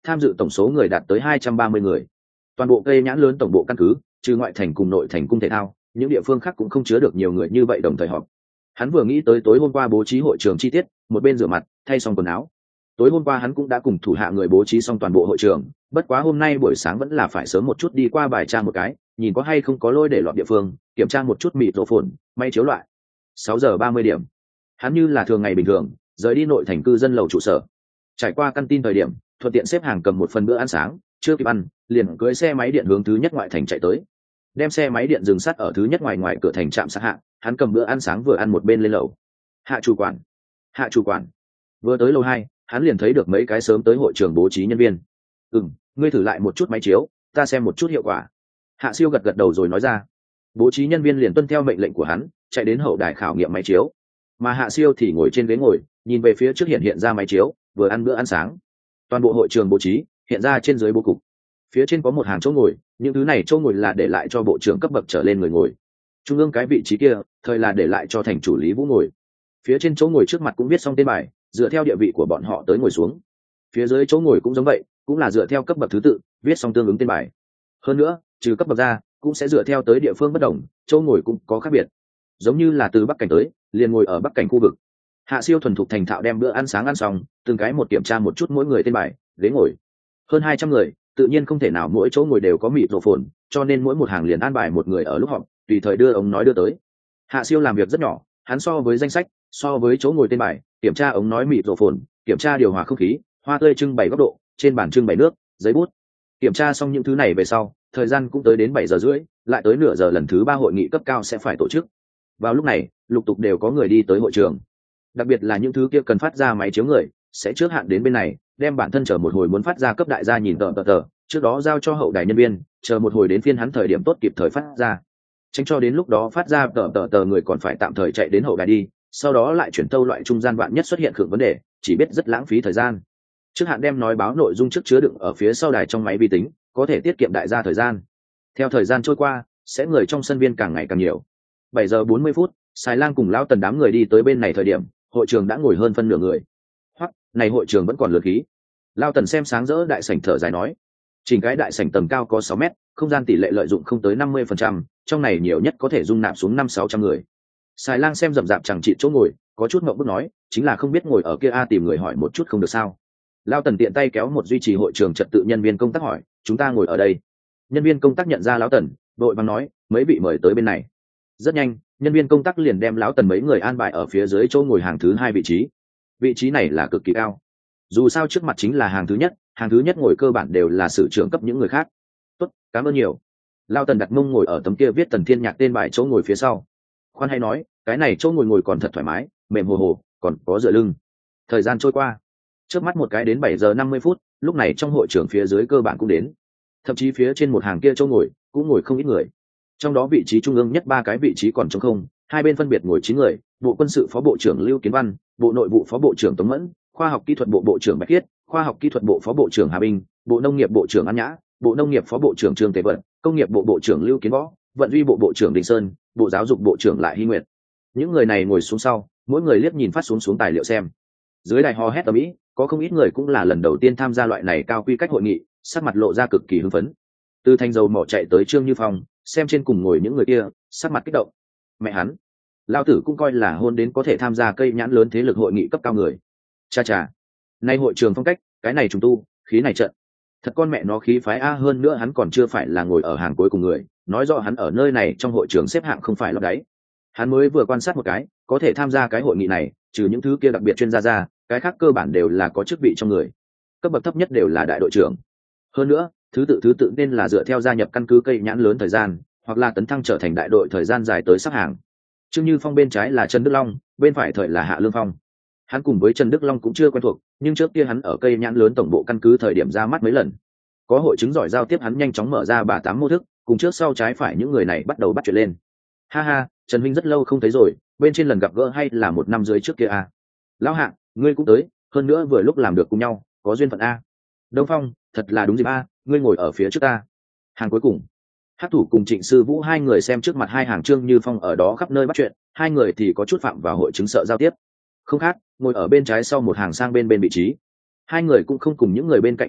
tham dự tổng số người đạt tới hai trăm ba mươi người. Toàn bộ cây nhãn lớn tổng bộ căn cứ, trừ ngoại thành cùng nội thành cung thể thao, những địa phương khác cũng không chứa được nhiều người như vậy đồng thời họp. Hắn vừa nghĩ tới tối hôm qua bố trí hội trường chi tiết, một bên rửa mặt, thay xong quần áo. Tối hôm qua hắn cũng đã cùng thủ hạ người bố trí xong toàn bộ hội trường, bất quá hôm nay buổi sáng vẫn là phải sớm một chút đi qua bài tra một cái, nhìn có hay không có lôi để lọt địa phương, kiểm tra một chút mịt rổ phồn, may chiếu loại. sáu giờ ba mươi điểm, hắn như là thường ngày bình thường, rời đi nội thành cư dân lầu trụ sở. Trải qua căn tin thời điểm, thuận tiện xếp hàng cầm một phần bữa ăn sáng, chưa kịp ăn, liền cưỡi xe máy điện hướng thứ nhất ngoại thành chạy tới. Đem xe máy điện dừng sát ở thứ nhất ngoài ngoài cửa thành trạm sát hạ, hắn cầm bữa ăn sáng vừa ăn một bên lên lầu. Hạ chủ quản, hạ chủ quản. Vừa tới lầu hai, hắn liền thấy được mấy cái sớm tới hội trường bố trí nhân viên. "Ừm, ngươi thử lại một chút máy chiếu, ta xem một chút hiệu quả." Hạ Siêu gật gật đầu rồi nói ra. Bố trí nhân viên liền tuân theo mệnh lệnh của hắn, chạy đến hậu đài khảo nghiệm máy chiếu. Mà Hạ Siêu thì ngồi trên ghế ngồi, nhìn về phía trước hiện hiện ra máy chiếu, vừa ăn bữa ăn sáng. Toàn bộ hội trường bố trí hiện ra trên dưới bố cục. Phía trên có một hàng chỗ ngồi, những thứ này chỗ ngồi là để lại cho bộ trưởng cấp bậc trở lên người ngồi. Trung ương cái vị trí kia, thời là để lại cho thành chủ Lý Vũ ngồi. Phía trên chỗ ngồi trước mặt cũng viết xong tên bài, dựa theo địa vị của bọn họ tới ngồi xuống. Phía dưới chỗ ngồi cũng giống vậy, cũng là dựa theo cấp bậc thứ tự, viết xong tương ứng tên bài. Hơn nữa, trừ cấp bậc ra, cũng sẽ dựa theo tới địa phương bất đồng, chỗ ngồi cũng có khác biệt. Giống như là từ Bắc Cảnh tới, liền ngồi ở Bắc Cảnh khu vực. Hạ Siêu thuần thục thành thạo đem bữa ăn sáng ăn xong, từng cái một kiểm tra một chút mỗi người tên bài, ghế ngồi. Hơn hai trăm người, tự nhiên không thể nào mỗi chỗ ngồi đều có mịt rổ phồn, cho nên mỗi một hàng liền an bài một người ở lúc họp, tùy thời đưa ống nói đưa tới. Hạ Siêu làm việc rất nhỏ, hắn so với danh sách, so với chỗ ngồi tên bài, kiểm tra ống nói mịt rổ phồn, kiểm tra điều hòa không khí, hoa tươi trưng bày góc độ, trên bàn trưng bày nước, giấy bút. Kiểm tra xong những thứ này về sau, thời gian cũng tới đến bảy giờ rưỡi, lại tới nửa giờ lần thứ ba hội nghị cấp cao sẽ phải tổ chức. Vào lúc này, lục tục đều có người đi tới hội trường. Đặc biệt là những thứ kia cần phát ra máy chiếu người, sẽ trước hạn đến bên này, đem bản thân chờ một hồi muốn phát ra cấp đại gia nhìn tờ tờ tờ, trước đó giao cho hậu đài nhân viên, chờ một hồi đến phiên hắn thời điểm tốt kịp thời phát ra. Tránh cho đến lúc đó phát ra tờ tờ tờ người còn phải tạm thời chạy đến hậu đài đi, sau đó lại chuyển tâu loại trung gian bạn nhất xuất hiện khựng vấn đề, chỉ biết rất lãng phí thời gian. Trước hạn đem nói báo nội dung trước chứa đựng ở phía sau đài trong máy vi tính, có thể tiết kiệm đại gia thời gian. Theo thời gian trôi qua, sẽ người trong sân viên càng ngày càng nhiều. bảy giờ bốn mươi phút, Sài Lang cùng Lão Tần đám người đi tới bên này thời điểm, hội trường đã ngồi hơn phân nửa người. Hoặc, này hội trường vẫn còn lượt khí. Lão Tần xem sáng rỡ đại sảnh thở dài nói, chỉnh cái đại sảnh tầng cao có sáu mét, không gian tỷ lệ lợi dụng không tới năm mươi phần trăm, trong này nhiều nhất có thể dung nạp xuống năm sáu trăm người. Sài Lang xem rậm rạp chẳng trị chỗ ngồi, có chút ngượng bức nói, chính là không biết ngồi ở kia a tìm người hỏi một chút không được sao? Lão Tần tiện tay kéo một duy trì hội trường trật tự nhân viên công tác hỏi, chúng ta ngồi ở đây. Nhân viên công tác nhận ra Lão Tần, đội vàng nói, mấy vị mời tới bên này. Rất nhanh, nhân viên công tác liền đem Lão Tần mấy người an bài ở phía dưới chỗ ngồi hàng thứ hai vị trí. Vị trí này là cực kỳ cao. Dù sao trước mặt chính là hàng thứ nhất, hàng thứ nhất ngồi cơ bản đều là sự trưởng cấp những người khác. Tốt, cảm ơn nhiều. Lão Tần đặt mông ngồi ở tấm kia viết Tần Thiên Nhạc tên bài chỗ ngồi phía sau. Khoan hay nói, cái này chỗ ngồi ngồi còn thật thoải mái, mềm hồ hồ, còn có dựa lưng. Thời gian trôi qua, trước mắt một cái đến bảy giờ năm mươi phút, lúc này trong hội trường phía dưới cơ bản cũng đến. Thậm chí phía trên một hàng kia chỗ ngồi cũng ngồi không ít người. Trong đó vị trí trung ương nhất ba cái vị trí còn trống không, hai bên phân biệt ngồi chín người, bộ quân sự phó bộ trưởng Lưu Kiến Văn, bộ nội vụ phó bộ trưởng Tống Mẫn, khoa học kỹ thuật bộ bộ trưởng Bạch Khiết, khoa học kỹ thuật bộ phó bộ trưởng Hà Bình, bộ nông nghiệp bộ trưởng An Nhã, bộ nông nghiệp phó bộ trưởng Trương Tề Vận, công nghiệp bộ bộ trưởng Lưu Kiến Võ, vận duy bộ bộ trưởng Đình Sơn, bộ giáo dục bộ trưởng Lại Hy Nguyệt. Những người này ngồi xuống sau, mỗi người liếc nhìn phát xuống xuống tài liệu xem. Dưới đài hò hét ầm ĩ, có không ít người cũng là lần đầu tiên tham gia loại này cao quy cách hội nghị, sắc mặt lộ ra cực kỳ hưng phấn. Từ thành dầu mỏ chạy tới Trương Như Phong, xem trên cùng ngồi những người kia, sắc mặt kích động. Mẹ hắn, lão tử cũng coi là hôn đến có thể tham gia cây nhãn lớn thế lực hội nghị cấp cao người. Cha cha, nay hội trường phong cách, cái này trùng tu, khí này trận. Thật con mẹ nó khí phái a, hơn nữa hắn còn chưa phải là ngồi ở hàng cuối cùng người, nói rõ hắn ở nơi này trong hội trường xếp hạng không phải lót đáy. Hắn mới vừa quan sát một cái, có thể tham gia cái hội nghị này, trừ những thứ kia đặc biệt chuyên gia ra, cái khác cơ bản đều là có chức vị trong người. Cấp bậc thấp nhất đều là đại đội trưởng. Hơn nữa, thứ tự thứ tự nên là dựa theo gia nhập căn cứ cây nhãn lớn thời gian, hoặc là tấn thăng trở thành đại đội thời gian dài tới sắp hàng. Trương Như Phong bên trái là Trần Đức Long, bên phải thời là Hạ Lương Phong. Hắn cùng với Trần Đức Long cũng chưa quen thuộc, nhưng trước kia hắn ở cây nhãn lớn tổng bộ căn cứ thời điểm ra mắt mấy lần. Có hội chứng giỏi giao tiếp, hắn nhanh chóng mở ra bà tám mô thức, cùng trước sau trái phải những người này bắt đầu bắt chuyện lên. Ha ha, Trần Minh rất lâu không thấy rồi, bên trên lần gặp gỡ hay là một năm dưới trước kia à? Lão Hạ, ngươi cũng tới, hơn nữa vừa lúc làm được cùng nhau, có duyên phận a. Đông Phong, thật là đúng dịp a, ngươi ngồi ở phía trước ta. Hàng cuối cùng, Hắc Thủ cùng Trịnh Sư Vũ hai người xem trước mặt hai hàng Trương Như Phong ở đó khắp nơi bắt chuyện, hai người thì có chút phạm vào hội chứng sợ giao tiếp. Không khác, ngồi ở bên trái sau một hàng sang bên bên vị trí. Hai người cũng không cùng những người bên cạnh bắt chuyện,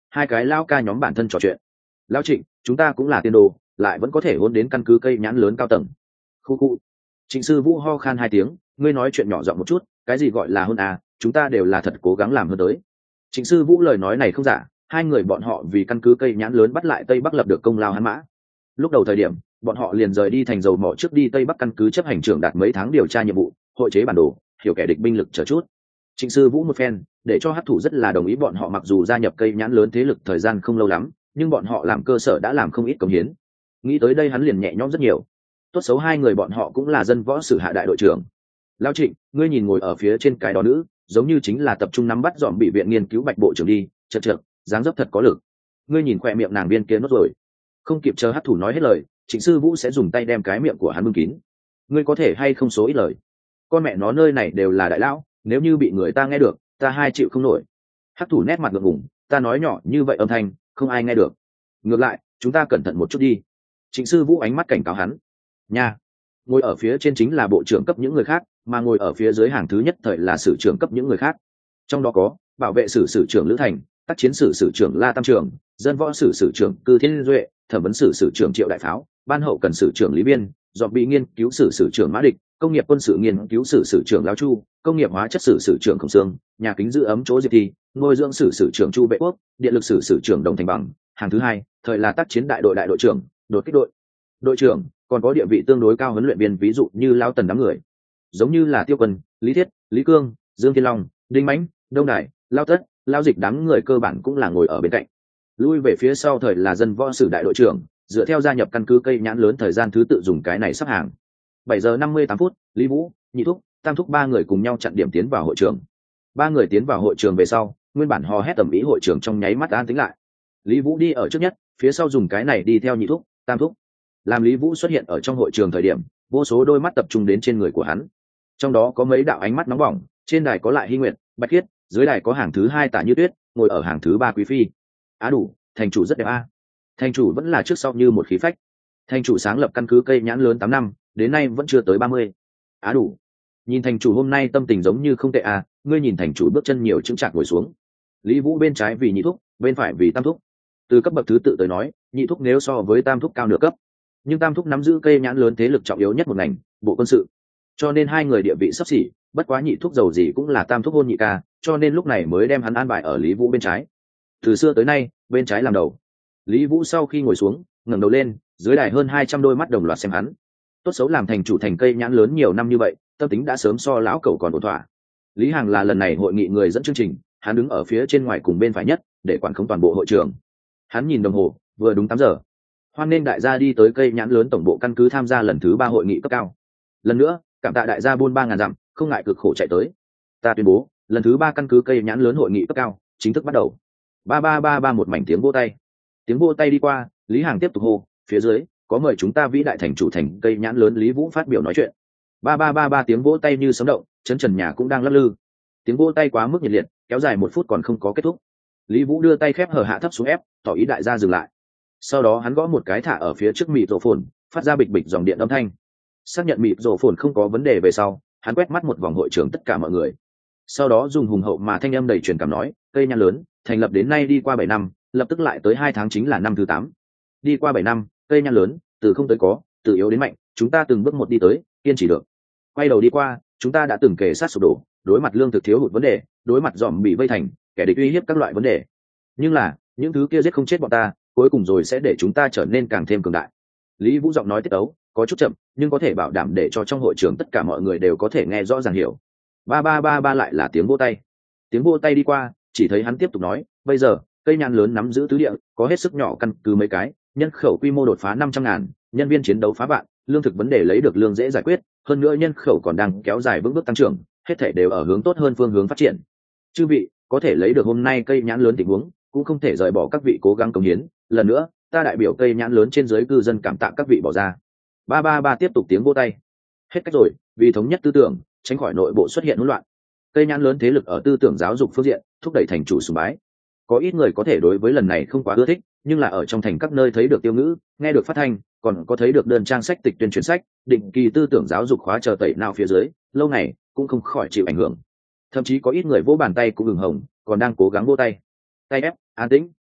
hai cái lao ca nhóm bản thân trò chuyện. Lão Trịnh, chúng ta cũng là tiên đồ, lại vẫn có thể hôn đến căn cứ cây nhãn lớn cao tầng. Khu khu. Trịnh Sư Vũ ho khan hai tiếng, ngươi nói chuyện nhỏ giọng một chút, cái gì gọi là hôn à, chúng ta đều là thật cố gắng làm hơn tới. Trịnh Sư Vũ lời nói này không giả, hai người bọn họ vì căn cứ cây nhãn lớn bắt lại Tây Bắc lập được công lao hắn mã. Lúc đầu thời điểm, bọn họ liền rời đi thành dầu mỏ trước đi Tây Bắc căn cứ chấp hành trưởng đạt mấy tháng điều tra nhiệm vụ, hội chế bản đồ, hiểu kẻ địch binh lực chờ chút. Trịnh Sư Vũ một phen, để cho Hắc Thủ rất là đồng ý bọn họ mặc dù gia nhập cây nhãn lớn thế lực thời gian không lâu lắm, nhưng bọn họ làm cơ sở đã làm không ít công hiến. Nghĩ tới đây hắn liền nhẹ nhõm rất nhiều. Tốt xấu hai người bọn họ cũng là dân võ sử hạ đại đội trưởng. Lão Trịnh, ngươi nhìn ngồi ở phía trên cái đó nữ, giống như chính là tập trung nắm bắt dòm bị viện nghiên cứu Bạch bộ trưởng đi, chật chật, dáng dấp thật có lực. Ngươi nhìn khoe miệng nàng viên kia nốt rồi. Không kịp chờ Hắc Thủ nói hết lời, Trịnh Sư Vũ sẽ dùng tay đem cái miệng của hắn bưng kín. Ngươi có thể hay không số ít lời. Con mẹ nó nơi này đều là đại lão, nếu như bị người ta nghe được, ta hai chịu không nổi. Hắc Thủ nét mặt ngượng ngùng, ta nói nhỏ như vậy âm thanh, không ai nghe được. Ngược lại, chúng ta cẩn thận một chút đi. Trịnh Sư Vũ ánh mắt cảnh cáo hắn. Nha. Ngồi ở phía trên chính là bộ trưởng cấp những người khác, mà ngồi ở phía dưới hàng thứ nhất thời là sử trưởng cấp những người khác. Trong đó có bảo vệ sử sử trưởng Lữ Thành, tác chiến sử sử trưởng La Tam Trường, dân võ sử sử trưởng Cư Thiên Duệ, thẩm vấn sử sử trưởng Triệu Đại Pháo, ban hậu cần sử trưởng Lý Biên, dọn bị nghiên cứu sử sử trưởng Mã Địch, công nghiệp quân sự nghiên cứu sử sử trưởng Lão Chu, công nghiệp hóa chất sử sử trưởng Khổng Sương, nhà kính giữ ấm chỗ Diệp Thi, nuôi dưỡng sử sử trưởng Chu Bệ Quốc, điện lực sử sử trưởng Đồng Thành Bằng. Hàng thứ hai thời là tác chiến đại đội đại đội trưởng, đột kích đội đội trưởng, còn có địa vị tương đối cao huấn luyện viên, ví dụ như Lao Tần đám người, giống như là Tiêu Quân, Lý Thiết, Lý Cương, Dương Thiên Long, Đinh Mãnh, Đông Đại, Lao Tất, Lao Dịch đám người cơ bản cũng là ngồi ở bên cạnh. Lui về phía sau thời là dân võ sử đại đội trưởng, dựa theo gia nhập căn cứ cây nhãn lớn thời gian thứ tự dùng cái này sắp hàng. Bảy giờ năm mươi tám phút, Lý Vũ, Nhị Thúc, Tam Thúc ba người cùng nhau chặn điểm tiến vào hội trường. Ba người tiến vào hội trường về sau, nguyên bản hò hét tầm ý hội trường trong nháy mắt an tĩnh lại. Lý Vũ đi ở trước nhất, phía sau dùng cái này đi theo Nhị Thúc, Tam Thúc. Làm Lý Vũ xuất hiện ở trong hội trường thời điểm, vô số đôi mắt tập trung đến trên người của hắn. Trong đó có mấy đạo ánh mắt nóng bỏng, trên đài có lại Hy Nguyệt, Bạch Khiết, dưới đài có hàng thứ hai Tả Như Tuyết, ngồi ở hàng thứ ba Quý Phi. Á đủ, thành chủ rất đẹp a. Thành chủ vẫn là trước sau như một khí phách. Thành chủ sáng lập căn cứ cây nhãn lớn tám năm, đến nay vẫn chưa tới ba mươi. Á đủ. Nhìn thành chủ hôm nay tâm tình giống như không tệ a, ngươi nhìn thành chủ bước chân nhiều chững chạc ngồi xuống. Lý Vũ bên trái vì Nhị Thúc, bên phải vì Tam Thúc. Từ cấp bậc thứ tự tới nói, Nhị Thúc nếu so với Tam Thúc cao nửa cấp, nhưng Tam Thúc nắm giữ cây nhãn lớn thế lực trọng yếu nhất một ngành, bộ quân sự, cho nên hai người địa vị sắp xỉ. Bất quá Nhị Thúc giàu gì cũng là Tam Thúc hôn nhị ca, cho nên lúc này mới đem hắn an bài ở Lý Vũ bên trái. Từ xưa tới nay, bên trái làm đầu. Lý Vũ sau khi ngồi xuống, ngẩng đầu lên, dưới đài hơn hai trăm đôi mắt đồng loạt xem hắn. Tốt xấu làm thành chủ thành cây nhãn lớn nhiều năm như vậy, tâm tính đã sớm so lão cẩu còn ổn thỏa. Lý Hằng là lần này hội nghị người dẫn chương trình, hắn đứng ở phía trên ngoài cùng bên phải nhất, để quản khống toàn bộ hội trường. Hắn nhìn đồng hồ, vừa đúng tám giờ. Hoan nên đại gia đi tới cây nhãn lớn tổng bộ căn cứ tham gia lần thứ ba hội nghị cấp cao. Lần nữa, cảm tạ đại gia buôn ba ngàn dặm, không ngại cực khổ chạy tới. Ta tuyên bố, lần thứ ba căn cứ cây nhãn lớn hội nghị cấp cao chính thức bắt đầu. Ba ba ba ba một mảnh tiếng vỗ tay. Tiếng vỗ tay đi qua, Lý Hằng tiếp tục hô, phía dưới có mời chúng ta vĩ đại thành chủ thành cây nhãn lớn Lý Vũ phát biểu nói chuyện. Ba ba ba ba tiếng vỗ tay như sấm động, chấn trần nhà cũng đang lắc lư. Tiếng vỗ tay quá mức nhiệt liệt, kéo dài một phút còn không có kết thúc. Lý Vũ đưa tay khép hở hạ thấp xuống ép, tỏ ý đại gia dừng lại. Sau đó hắn gõ một cái thả ở phía trước mịt rổ phồn, phát ra bịch bịch dòng điện âm thanh. Xác nhận mịt rổ phồn không có vấn đề về sau, hắn quét mắt một vòng hội trường tất cả mọi người. Sau đó dùng hùng hậu mà thanh âm đầy truyền cảm nói, cây nhãn lớn thành lập đến nay đi qua bảy năm, lập tức lại tới hai tháng chính là năm thứ tám. Đi qua bảy năm, cây nhãn lớn từ không tới có, từ yếu đến mạnh, chúng ta từng bước một đi tới, kiên trì được. Quay đầu đi qua, chúng ta đã từng kề sát sụp đổ, đối mặt lương thực thiếu hụt vấn đề, đối mặt dòm bị vây thành, kẻ địch uy hiếp các loại vấn đề. Nhưng là, những thứ kia giết không chết bọn ta, cuối cùng rồi sẽ để chúng ta trở nên càng thêm cường đại. Lý Vũ giọng nói tiết tấu có chút chậm, nhưng có thể bảo đảm để cho trong hội trường tất cả mọi người đều có thể nghe rõ ràng hiểu. Ba ba ba ba lại là tiếng vỗ tay. Tiếng vỗ tay đi qua, chỉ thấy hắn tiếp tục nói, bây giờ cây nhãn lớn nắm giữ tứ địa, có hết sức nhỏ căn cứ mấy cái, nhân khẩu quy mô đột phá năm trăm ngàn, nhân viên chiến đấu phá vạn, lương thực vấn đề lấy được lương dễ giải quyết, hơn nữa nhân khẩu còn đang kéo dài vững bước tăng trưởng, hết thảy đều ở hướng tốt hơn phương hướng phát triển. Chư vị có thể lấy được hôm nay cây nhãn lớn tình huống, cũng không thể rời bỏ các vị cố gắng cống hiến. Lần nữa, ta đại biểu cây nhãn lớn trên dưới cư dân cảm tạ các vị bỏ ra. Ba ba ba tiếp tục tiếng vỗ tay. Hết cách rồi, vì thống nhất tư tưởng, tránh khỏi nội bộ xuất hiện hỗn loạn. Cây nhãn lớn thế lực ở tư tưởng giáo dục phương diện, thúc đẩy thành chủ sùng bái. Có ít người có thể đối với lần này không quá ưa thích, nhưng là ở trong thành các nơi thấy được tiêu ngữ, nghe được phát thanh, còn có thấy được đơn trang sách tịch tuyên truyền sách, định kỳ tư tưởng giáo dục khóa chờ tẩy nào phía dưới, lâu này cũng không khỏi chịu ảnh hưởng. Thậm chí có ít người vỗ bàn tay cũng ửng hồng, còn đang cố gắng vỗ tay. Tay ép, an tĩnh.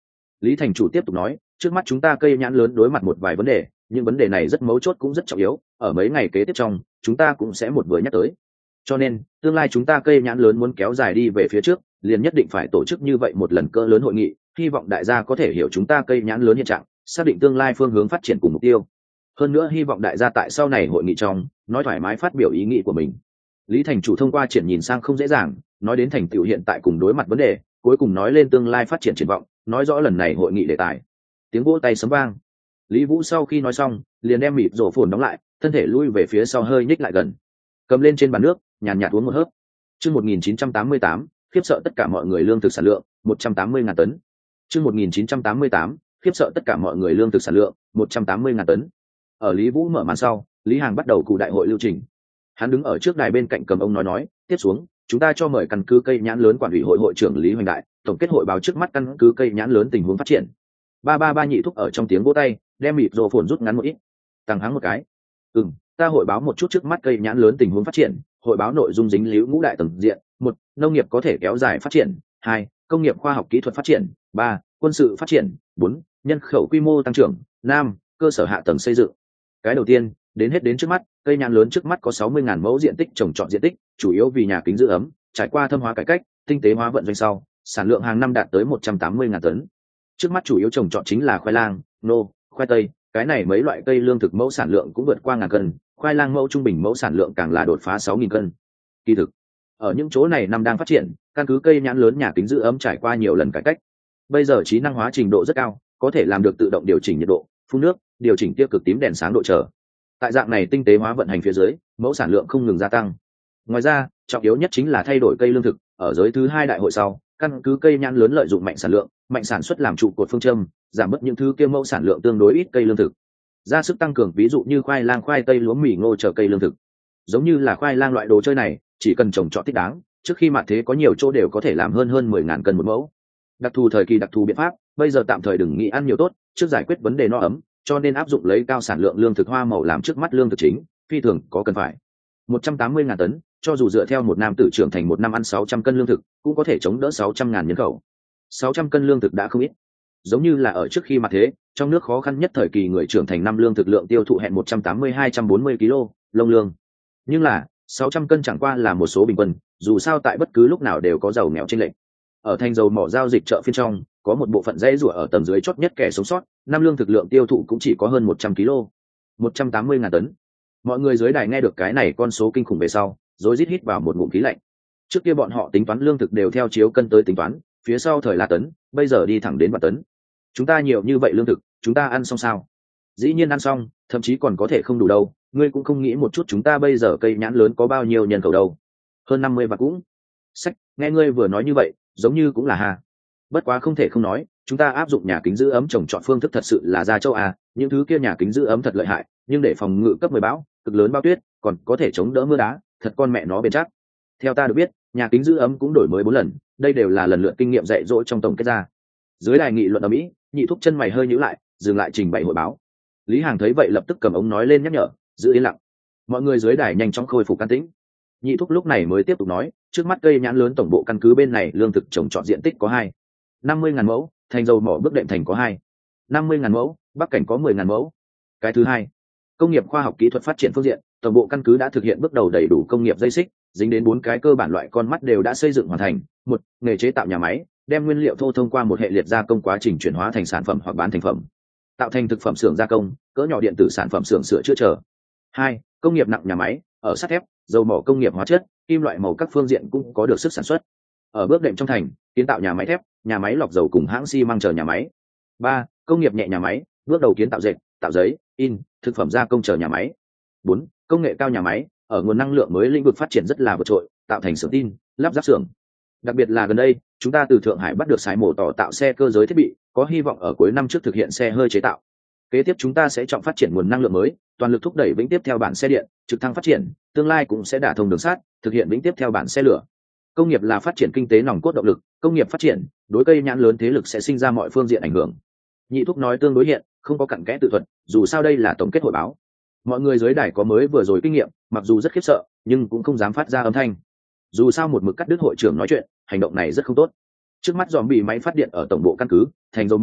Lý thành chủ tiếp tục nói, trước mắt chúng ta cây nhãn lớn đối mặt một vài vấn đề, những vấn đề này rất mấu chốt cũng rất trọng yếu, ở mấy ngày kế tiếp trong chúng ta cũng sẽ một vừa nhắc tới. Cho nên tương lai chúng ta cây nhãn lớn muốn kéo dài đi về phía trước, liền nhất định phải tổ chức như vậy một lần cỡ lớn hội nghị, hy vọng đại gia có thể hiểu chúng ta cây nhãn lớn hiện trạng, xác định tương lai phương hướng phát triển cùng mục tiêu. Hơn nữa hy vọng đại gia tại sau này hội nghị trong nói thoải mái phát biểu ý nghĩ của mình. Lý thành chủ thông qua triển nhìn sang không dễ dàng, nói đến thành tựu hiện tại cùng đối mặt vấn đề, cuối cùng nói lên tương lai phát triển triển vọng, nói rõ lần này hội nghị đề tài. Tiếng vỗ tay sấm vang. Lý Vũ sau khi nói xong liền đem mịt rổ phồn đóng lại, thân thể lui về phía sau hơi nhích lại gần, cầm lên trên bàn nước nhàn nhạt uống một hớp. Chương một nghìn chín trăm tám mươi tám, khiếp sợ tất cả mọi người lương thực sản lượng một trăm tám mươi ngàn tấn. Chương một nghìn chín trăm tám mươi tám, khiếp sợ tất cả mọi người lương thực sản lượng một trăm tám mươi ngàn tấn. Ở Lý Vũ mở màn sau, Lý Hàng bắt đầu cụ đại hội lưu trình. Hắn đứng ở trước đài bên cạnh cầm ông nói nói, tiếp xuống chúng ta cho mời căn cứ cây nhãn lớn quản ủy hội hội trưởng Lý Hoành Đại tổng kết hội báo trước mắt căn cứ cây nhãn lớn tình huống phát triển. Ba ba ba nhị thúc ở trong tiếng vỗ tay, đem mịt rồ phồn rút ngắn một ít, tăng hắng một cái. Ừm, ta hội báo một chút trước mắt cây nhãn lớn tình huống phát triển. Hội báo nội dung dính líu ngũ đại tầng diện: một, nông nghiệp có thể kéo dài phát triển; hai, công nghiệp khoa học kỹ thuật phát triển; ba, quân sự phát triển; bốn, nhân khẩu quy mô tăng trưởng; năm, cơ sở hạ tầng xây dựng. Cái đầu tiên, đến hết đến trước mắt, cây nhãn lớn trước mắt có sáu mươi ngàn mẫu diện tích trồng trọt diện tích, chủ yếu vì nhà kính giữ ấm, trải qua thâm hóa cải cách, tinh tế hóa vận doanh sau, sản lượng hàng năm đạt tới một trăm tám mươi ngàn tấn. Trước mắt chủ yếu trồng trọt chính là khoai lang, nô, khoai tây, cái này mấy loại cây lương thực mẫu sản lượng cũng vượt qua ngàn cân, khoai lang mẫu trung bình mẫu sản lượng càng là đột phá sáu nghìn cân. Kỳ thực, ở những chỗ này năm đang phát triển, căn cứ cây nhãn lớn nhà kính giữ ấm trải qua nhiều lần cải cách, bây giờ trí năng hóa trình độ rất cao, có thể làm được tự động điều chỉnh nhiệt độ, phun nước, điều chỉnh tia cực tím đèn sáng độ trở. Tại dạng này tinh tế hóa vận hành phía dưới, mẫu sản lượng không ngừng gia tăng. Ngoài ra, trọng yếu nhất chính là thay đổi cây lương thực. Ở giới thứ hai đại hội sau, căn cứ cây nhãn lớn lợi dụng mạnh sản lượng, mạnh sản xuất làm trụ cột phương châm, giảm bớt những thứ kia mẫu sản lượng tương đối ít cây lương thực, ra sức tăng cường ví dụ như khoai lang, khoai tây, lúa mì, ngô chờ cây lương thực. Giống như là khoai lang loại đồ chơi này, chỉ cần trồng trọt thích đáng, trước khi mạt thế có nhiều chỗ đều có thể làm hơn hơn mười ngàn cân một mẫu. Đặc thù thời kỳ đặc thù biện pháp, bây giờ tạm thời đừng nghĩ ăn nhiều tốt, trước giải quyết vấn đề no ấm, cho nên áp dụng lấy cao sản lượng lương thực hoa màu làm trước mắt lương thực chính, phi thường có cần phải. một trăm tám mươi ngàn tấn, cho dù dựa theo một nam tử trưởng thành một năm ăn sáu trăm cân lương thực, cũng có thể chống đỡ sáu trăm ngàn nhân khẩu. sáu trăm cân lương thực đã không ít. Giống như là ở trước khi mặt thế, trong nước khó khăn nhất thời kỳ người trưởng thành năm lương thực lượng tiêu thụ hẹn một trăm tám mươi hai trăm bốn mươi ki lô lông lương. Nhưng là, sáu trăm cân chẳng qua là một số bình quân, dù sao tại bất cứ lúc nào đều có giàu nghèo chênh lệch. Ở thành dầu mỏ giao dịch chợ phiên trong, có một bộ phận dãy rủa ở tầng dưới chót nhất kẻ sống sót, năm lương thực lượng tiêu thụ cũng chỉ có hơn một trăm ki lô, một trăm tám mươi ngàn tấn. Mọi người dưới đài nghe được cái này con số kinh khủng về sau, rối rít hít vào một ngụm khí lạnh. Trước kia bọn họ tính toán lương thực đều theo chiếu cân tới tính toán, phía sau thời là tấn, bây giờ đi thẳng đến vạn tấn. Chúng ta nhiều như vậy lương thực, chúng ta ăn xong sao? Dĩ nhiên ăn xong, thậm chí còn có thể không đủ đâu, ngươi cũng không nghĩ một chút chúng ta bây giờ cây nhãn lớn có bao nhiêu nhân khẩu đâu. Hơn năm mươi vạn cũng. Sách, nghe ngươi vừa nói như vậy, giống như cũng là hà. Bất quá không thể không nói, chúng ta áp dụng nhà kính giữ ấm trồng trọt phương thức thật sự là ra châu A, những thứ kia nhà kính giữ ấm thật lợi hại, nhưng để phòng ngự cấp mười bão, cực lớn bao tuyết, còn có thể chống đỡ mưa đá, thật con mẹ nó bền chắc. Theo ta được biết, nhà kính giữ ấm cũng đổi mới bốn lần, đây đều là lần lượt kinh nghiệm dạy dỗ trong tổng kết ra. Dưới đài nghị luận ở Mỹ, nhị thúc chân mày hơi nhíu lại, dừng lại trình bày hội báo. Lý Hàng thấy vậy lập tức cầm ống nói lên nhắc nhở, giữ yên lặng. Mọi người dưới đài nhanh chóng khôi phục can tĩnh. Nhị thúc lúc này mới tiếp tục nói, trước mắt cây nhãn lớn tổng bộ căn cứ bên này lương thực trồng trọt diện tích có hai năm mươi ngàn mẫu, thành dầu mỏ bước đệm thành có hai năm mươi ngàn mẫu, bắc cảnh có mười ngàn mẫu. Cái thứ hai, công nghiệp khoa học kỹ thuật phát triển phương diện, tổng bộ căn cứ đã thực hiện bước đầu đầy đủ công nghiệp dây xích, dính đến bốn cái cơ bản loại con mắt đều đã xây dựng hoàn thành. Một, nghề chế tạo nhà máy, đem nguyên liệu thô thông qua một hệ liệt gia công quá trình chuyển hóa thành sản phẩm hoặc bán thành phẩm, tạo thành thực phẩm xưởng gia công, cỡ nhỏ điện tử sản phẩm xưởng sửa chữa chờ. Hai, công nghiệp nặng nhà máy, ở sắt thép, dầu mỏ công nghiệp hóa chất, kim loại màu các phương diện cũng có được sức sản xuất. Ở bước đệm trong thành, kiến tạo nhà máy thép, nhà máy lọc dầu cùng hãng xi măng chờ nhà máy. Ba, công nghiệp nhẹ nhà máy, bước đầu kiến tạo dệt, tạo giấy, in, thực phẩm gia công chờ nhà máy. Bốn, công nghệ cao nhà máy, ở nguồn năng lượng mới lĩnh vực phát triển rất là vượt trội, tạo thành xưởng tin, lắp ráp xưởng. Đặc biệt là gần đây, chúng ta từ Thượng Hải bắt được sái mổ tỏ tạo xe cơ giới thiết bị, có hy vọng ở cuối năm trước thực hiện xe hơi chế tạo. Kế tiếp chúng ta sẽ trọng phát triển nguồn năng lượng mới, toàn lực thúc đẩy vĩnh tiếp theo bản xe điện, trực thăng phát triển, tương lai cũng sẽ đả thông đường sắt, thực hiện vĩnh tiếp theo bản xe lửa. Công nghiệp là phát triển kinh tế nòng cốt động lực, công nghiệp phát triển, đối cây nhãn lớn thế lực sẽ sinh ra mọi phương diện ảnh hưởng. Nhị thúc nói tương đối hiện, không có cặn kẽ tự thuật, dù sao đây là tổng kết hội báo. Mọi người dưới đài có mới vừa rồi kinh nghiệm, mặc dù rất khiếp sợ, nhưng cũng không dám phát ra âm thanh. Dù sao một mực cắt đứt hội trưởng nói chuyện, hành động này rất không tốt. Trước mắt dòm bị máy phát điện ở tổng bộ căn cứ, thành dầu mỏ,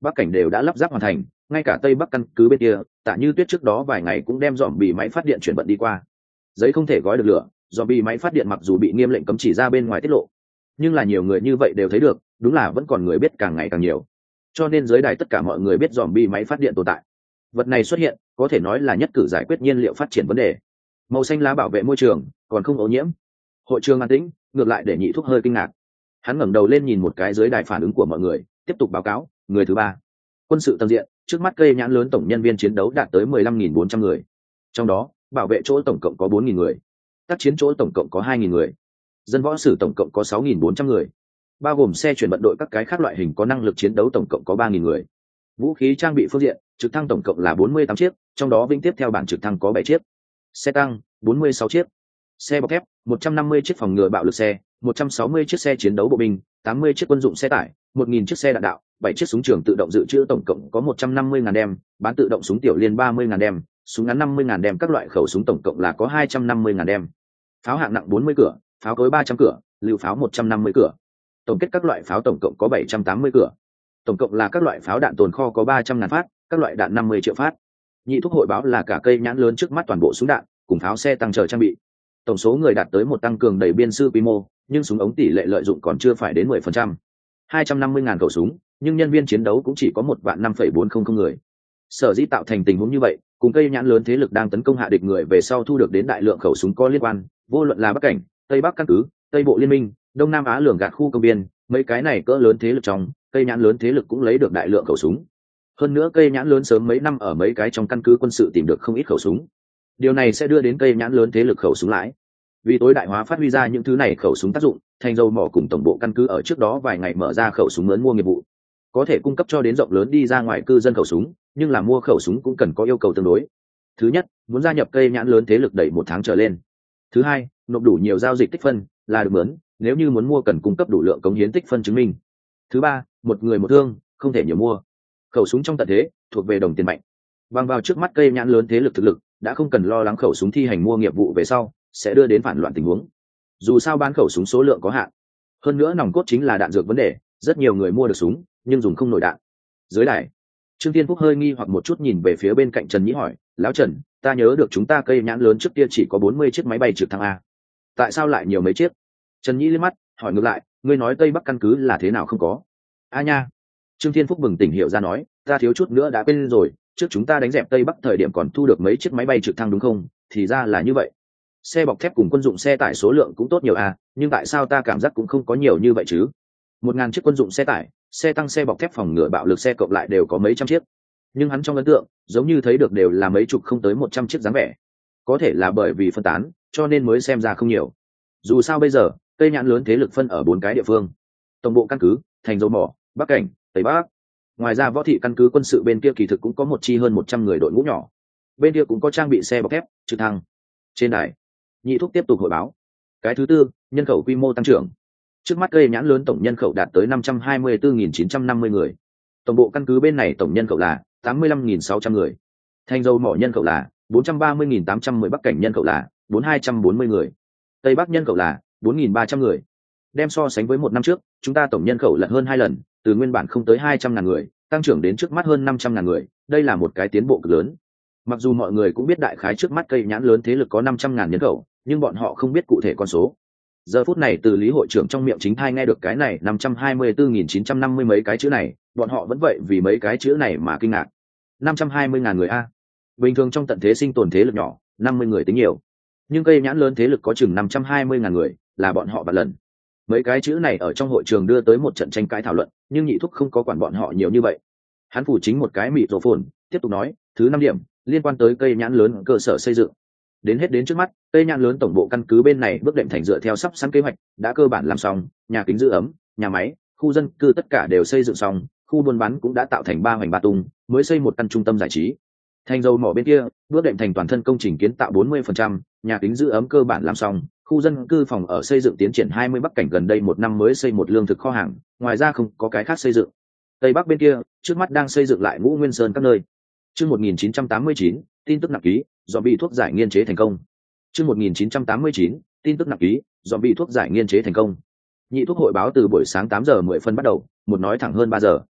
Bắc cảnh đều đã lắp ráp hoàn thành, ngay cả Tây Bắc căn cứ bên kia, Tạ Như Tuyết trước đó vài ngày cũng đem dòm bị máy phát điện chuyển vận đi qua. Giấy không thể gói được lửa, dòm bị máy phát điện mặc dù bị nghiêm lệnh cấm chỉ ra bên ngoài tiết lộ, nhưng là nhiều người như vậy đều thấy được, đúng là vẫn còn người biết càng ngày càng nhiều. Cho nên dưới đài tất cả mọi người biết dòm bị máy phát điện tồn tại. Vật này xuất hiện, có thể nói là nhất cử giải quyết nhiên liệu phát triển vấn đề. Màu xanh lá bảo vệ môi trường, còn không ô nhiễm. Hội trường an tĩnh, ngược lại để Nhị Thúc hơi kinh ngạc. Hắn ngẩng đầu lên nhìn một cái dưới đài phản ứng của mọi người, tiếp tục báo cáo. Người thứ ba, quân sự tầng diện, trước mắt cây nhãn lớn tổng nhân viên chiến đấu đạt tới mười lăm nghìn bốn trăm người, trong đó bảo vệ chỗ tổng cộng có bốn nghìn người, tác chiến chỗ tổng cộng có hai nghìn người, dân võ sử tổng cộng có sáu nghìn bốn trăm người, bao gồm xe chuyển vận đội các cái khác loại hình có năng lực chiến đấu tổng cộng có ba nghìn người. Vũ khí trang bị phương diện, trực thăng tổng cộng là bốn mươi tám chiếc, trong đó vinh tiếp theo bảng trực thăng có bảy chiếc, xe tăng bốn mươi sáu chiếc, xe bọc thép một trăm năm mươi chiếc phòng ngừa bạo lực xe, một trăm sáu mươi chiếc xe chiến đấu bộ binh, tám mươi chiếc quân dụng xe tải, một nghìn chiếc xe đạn đạo, bảy chiếc súng trường tự động dự trữ tổng cộng có một trăm năm mươi ngàn đem, bán tự động súng tiểu liên ba mươi ngàn đem, súng ngắn năm mươi ngàn đem, các loại khẩu súng tổng cộng là có hai trăm năm mươi ngàn đem. Pháo hạng nặng bốn mươi cửa, pháo cối ba trăm cửa, lưu pháo một trăm năm mươi cửa. Tổng kết các loại pháo tổng cộng có bảy trăm tám mươi cửa. Tổng cộng là các loại pháo đạn tồn kho có ba trăm ngàn phát, các loại đạn năm mươi triệu phát. Nhị Thúc hội báo là cả cây nhãn lớn trước mắt toàn bộ súng đạn, cùng pháo xe tăng chờ trang bị. Tổng số người đạt tới một tăng cường đầy biên sư quy mô, nhưng súng ống tỷ lệ lợi dụng còn chưa phải đến mười phần trăm. hai trăm năm mươi ngàn khẩu súng, nhưng nhân viên chiến đấu cũng chỉ có một vạn năm phẩy bốn không không người. Sở dĩ tạo thành tình huống như vậy, cùng cây nhãn lớn thế lực đang tấn công hạ địch người về sau thu được đến đại lượng khẩu súng có liên quan, vô luận là Bắc cảnh, Tây Bắc căn cứ, Tây Bộ liên minh, Đông Nam Á lường gạt khu công biên, mấy cái này cỡ lớn thế lực trong, cây nhãn lớn thế lực cũng lấy được đại lượng khẩu súng. Hơn nữa cây nhãn lớn sớm mấy năm ở mấy cái trong căn cứ quân sự tìm được không ít khẩu súng. Điều này sẽ đưa đến cây nhãn lớn thế lực khẩu súng lãi. Vì tối đại hóa phát huy ra những thứ này khẩu súng tác dụng, Thành Dầu Mỏ cùng tổng bộ căn cứ ở trước đó vài ngày mở ra khẩu súng mướn mua nghiệp vụ, có thể cung cấp cho đến rộng lớn đi ra ngoài cư dân khẩu súng, nhưng là mua khẩu súng cũng cần có yêu cầu tương đối. Thứ nhất, muốn gia nhập cây nhãn lớn thế lực đẩy một tháng trở lên. Thứ hai, nộp đủ nhiều giao dịch tích phân là được mướn, nếu như muốn mua cần cung cấp đủ lượng cống hiến tích phân chứng minh. Thứ ba, một người một thương, không thể nhiều mua. Khẩu súng trong tận thế thuộc về đồng tiền mạnh. Bằng vào trước mắt cây nhãn lớn thế lực thực lực, đã không cần lo lắng khẩu súng thi hành mua nghiệp vụ về sau sẽ đưa đến phản loạn tình huống. Dù sao bán khẩu súng số lượng có hạn, hơn nữa nòng cốt chính là đạn dược vấn đề, rất nhiều người mua được súng nhưng dùng không nổi đạn. Dưới đài, Trương Tiên Phúc hơi nghi hoặc một chút nhìn về phía bên cạnh Trần Nhĩ hỏi, lão Trần, ta nhớ được chúng ta cây nhãn lớn trước kia chỉ có bốn mươi chiếc máy bay trực thăng a, tại sao lại nhiều mấy chiếc? Trần Nhĩ liếc mắt hỏi ngược lại, ngươi nói Tây Bắc căn cứ là thế nào không có? A nha. Trương Thiên Phúc bừng tỉnh hiểu ra nói, ta thiếu chút nữa đã quên rồi, trước chúng ta đánh dẹp Tây Bắc thời điểm còn thu được mấy chiếc máy bay trực thăng đúng không? Thì ra là như vậy. Xe bọc thép cùng quân dụng xe tải số lượng cũng tốt nhiều à, nhưng tại sao ta cảm giác cũng không có nhiều như vậy chứ? Một ngàn chiếc quân dụng xe tải, xe tăng, xe bọc thép phòng ngừa bạo lực xe cộng lại đều có mấy trăm chiếc. Nhưng hắn trong ấn tượng, giống như thấy được đều là mấy chục không tới một trăm chiếc dáng vẻ. Có thể là bởi vì phân tán, cho nên mới xem ra không nhiều. Dù sao bây giờ, cây nhãn lớn thế lực phân ở bốn cái địa phương: tổng bộ căn cứ, Thành Dầu Mỏ, Bắc cảnh, Tây Bắc. Ngoài ra võ thị căn cứ quân sự bên kia kỳ thực cũng có một chi hơn một trăm người đội ngũ nhỏ. Bên kia cũng có trang bị xe bọc thép, trực thăng. Trên đài, Nhị Thúc tiếp tục hội báo. Cái thứ tư, nhân khẩu quy mô tăng trưởng. Trước mắt cây nhãn lớn tổng nhân khẩu đạt tới năm trăm hai mươi tư nghìn chín trăm năm mươi người. Tổng bộ căn cứ bên này tổng nhân khẩu là tám mươi lăm nghìn sáu trăm người. Thành Dầu Mỏ nhân khẩu là bốn trăm ba mươi nghìn tám trăm mười, Bắc cảnh nhân khẩu là bốn nghìn hai trăm bốn mươi người. Tây Bắc nhân khẩu là bốn nghìn ba trăm người. Đem so sánh với một năm trước, chúng ta tổng nhân khẩu lật hơn hai lần, từ nguyên bản không tới hai trăm ngàn người, tăng trưởng đến trước mắt hơn năm trăm ngàn người, đây là một cái tiến bộ cực lớn. Mặc dù mọi người cũng biết đại khái trước mắt cây nhãn lớn thế lực có năm trăm ngàn nhân khẩu, nhưng bọn họ không biết cụ thể con số. Giờ phút này từ Lý hội trưởng trong miệng chính thai nghe được cái này năm trăm hai mươi tư nghìn chín trăm năm mươi mấy cái chữ này, bọn họ vẫn vậy vì mấy cái chữ này mà kinh ngạc. năm trăm hai mươi ngàn người a. Bình thường trong tận thế sinh tồn thế lực nhỏ, năm mươi người tính nhiều. Nhưng cây nhãn lớn thế lực có chừng năm trăm hai mươi ngàn người, là bọn họ vạn lần. Mấy cái chữ này ở trong hội trường đưa tới một trận tranh cãi thảo luận, nhưng Nhị Thúc không có quản bọn họ nhiều như vậy. Hắn phủ chính một cái mịt rổ phồn, tiếp tục nói, thứ năm điểm, liên quan tới cây nhãn lớn cơ sở xây dựng. Đến hết đến trước mắt, cây nhãn lớn tổng bộ căn cứ bên này bước đệm thành dựa theo sắp sẵn kế hoạch, đã cơ bản làm xong, nhà kính giữ ấm, nhà máy, khu dân cư tất cả đều xây dựng xong, khu buôn bán cũng đã tạo thành ba hoành ba tung, mới xây một căn trung tâm giải trí. Thành Dầu Mỏ bên kia, bước đệm thành toàn thân công trình kiến tạo bốn mươi phần trăm, nhà kính giữ ấm cơ bản làm xong, khu dân cư phòng ở xây dựng tiến triển hai mươi, Bắc cảnh gần đây một năm mới xây một lương thực kho hàng, ngoài ra không có cái khác xây dựng. Tây Bắc bên kia, trước mắt đang xây dựng lại Ngũ Nguyên Sơn các nơi. Chương một nghìn chín trăm tám mươi chín, tin tức nặng ký, zombie thuốc giải nghiên chế thành công. Chương một nghìn chín trăm tám mươi chín, tin tức nặng ký, zombie thuốc giải nghiên chế thành công. Nhị Thúc hội báo từ buổi sáng tám giờ mười phân bắt đầu, một nói thẳng hơn ba giờ.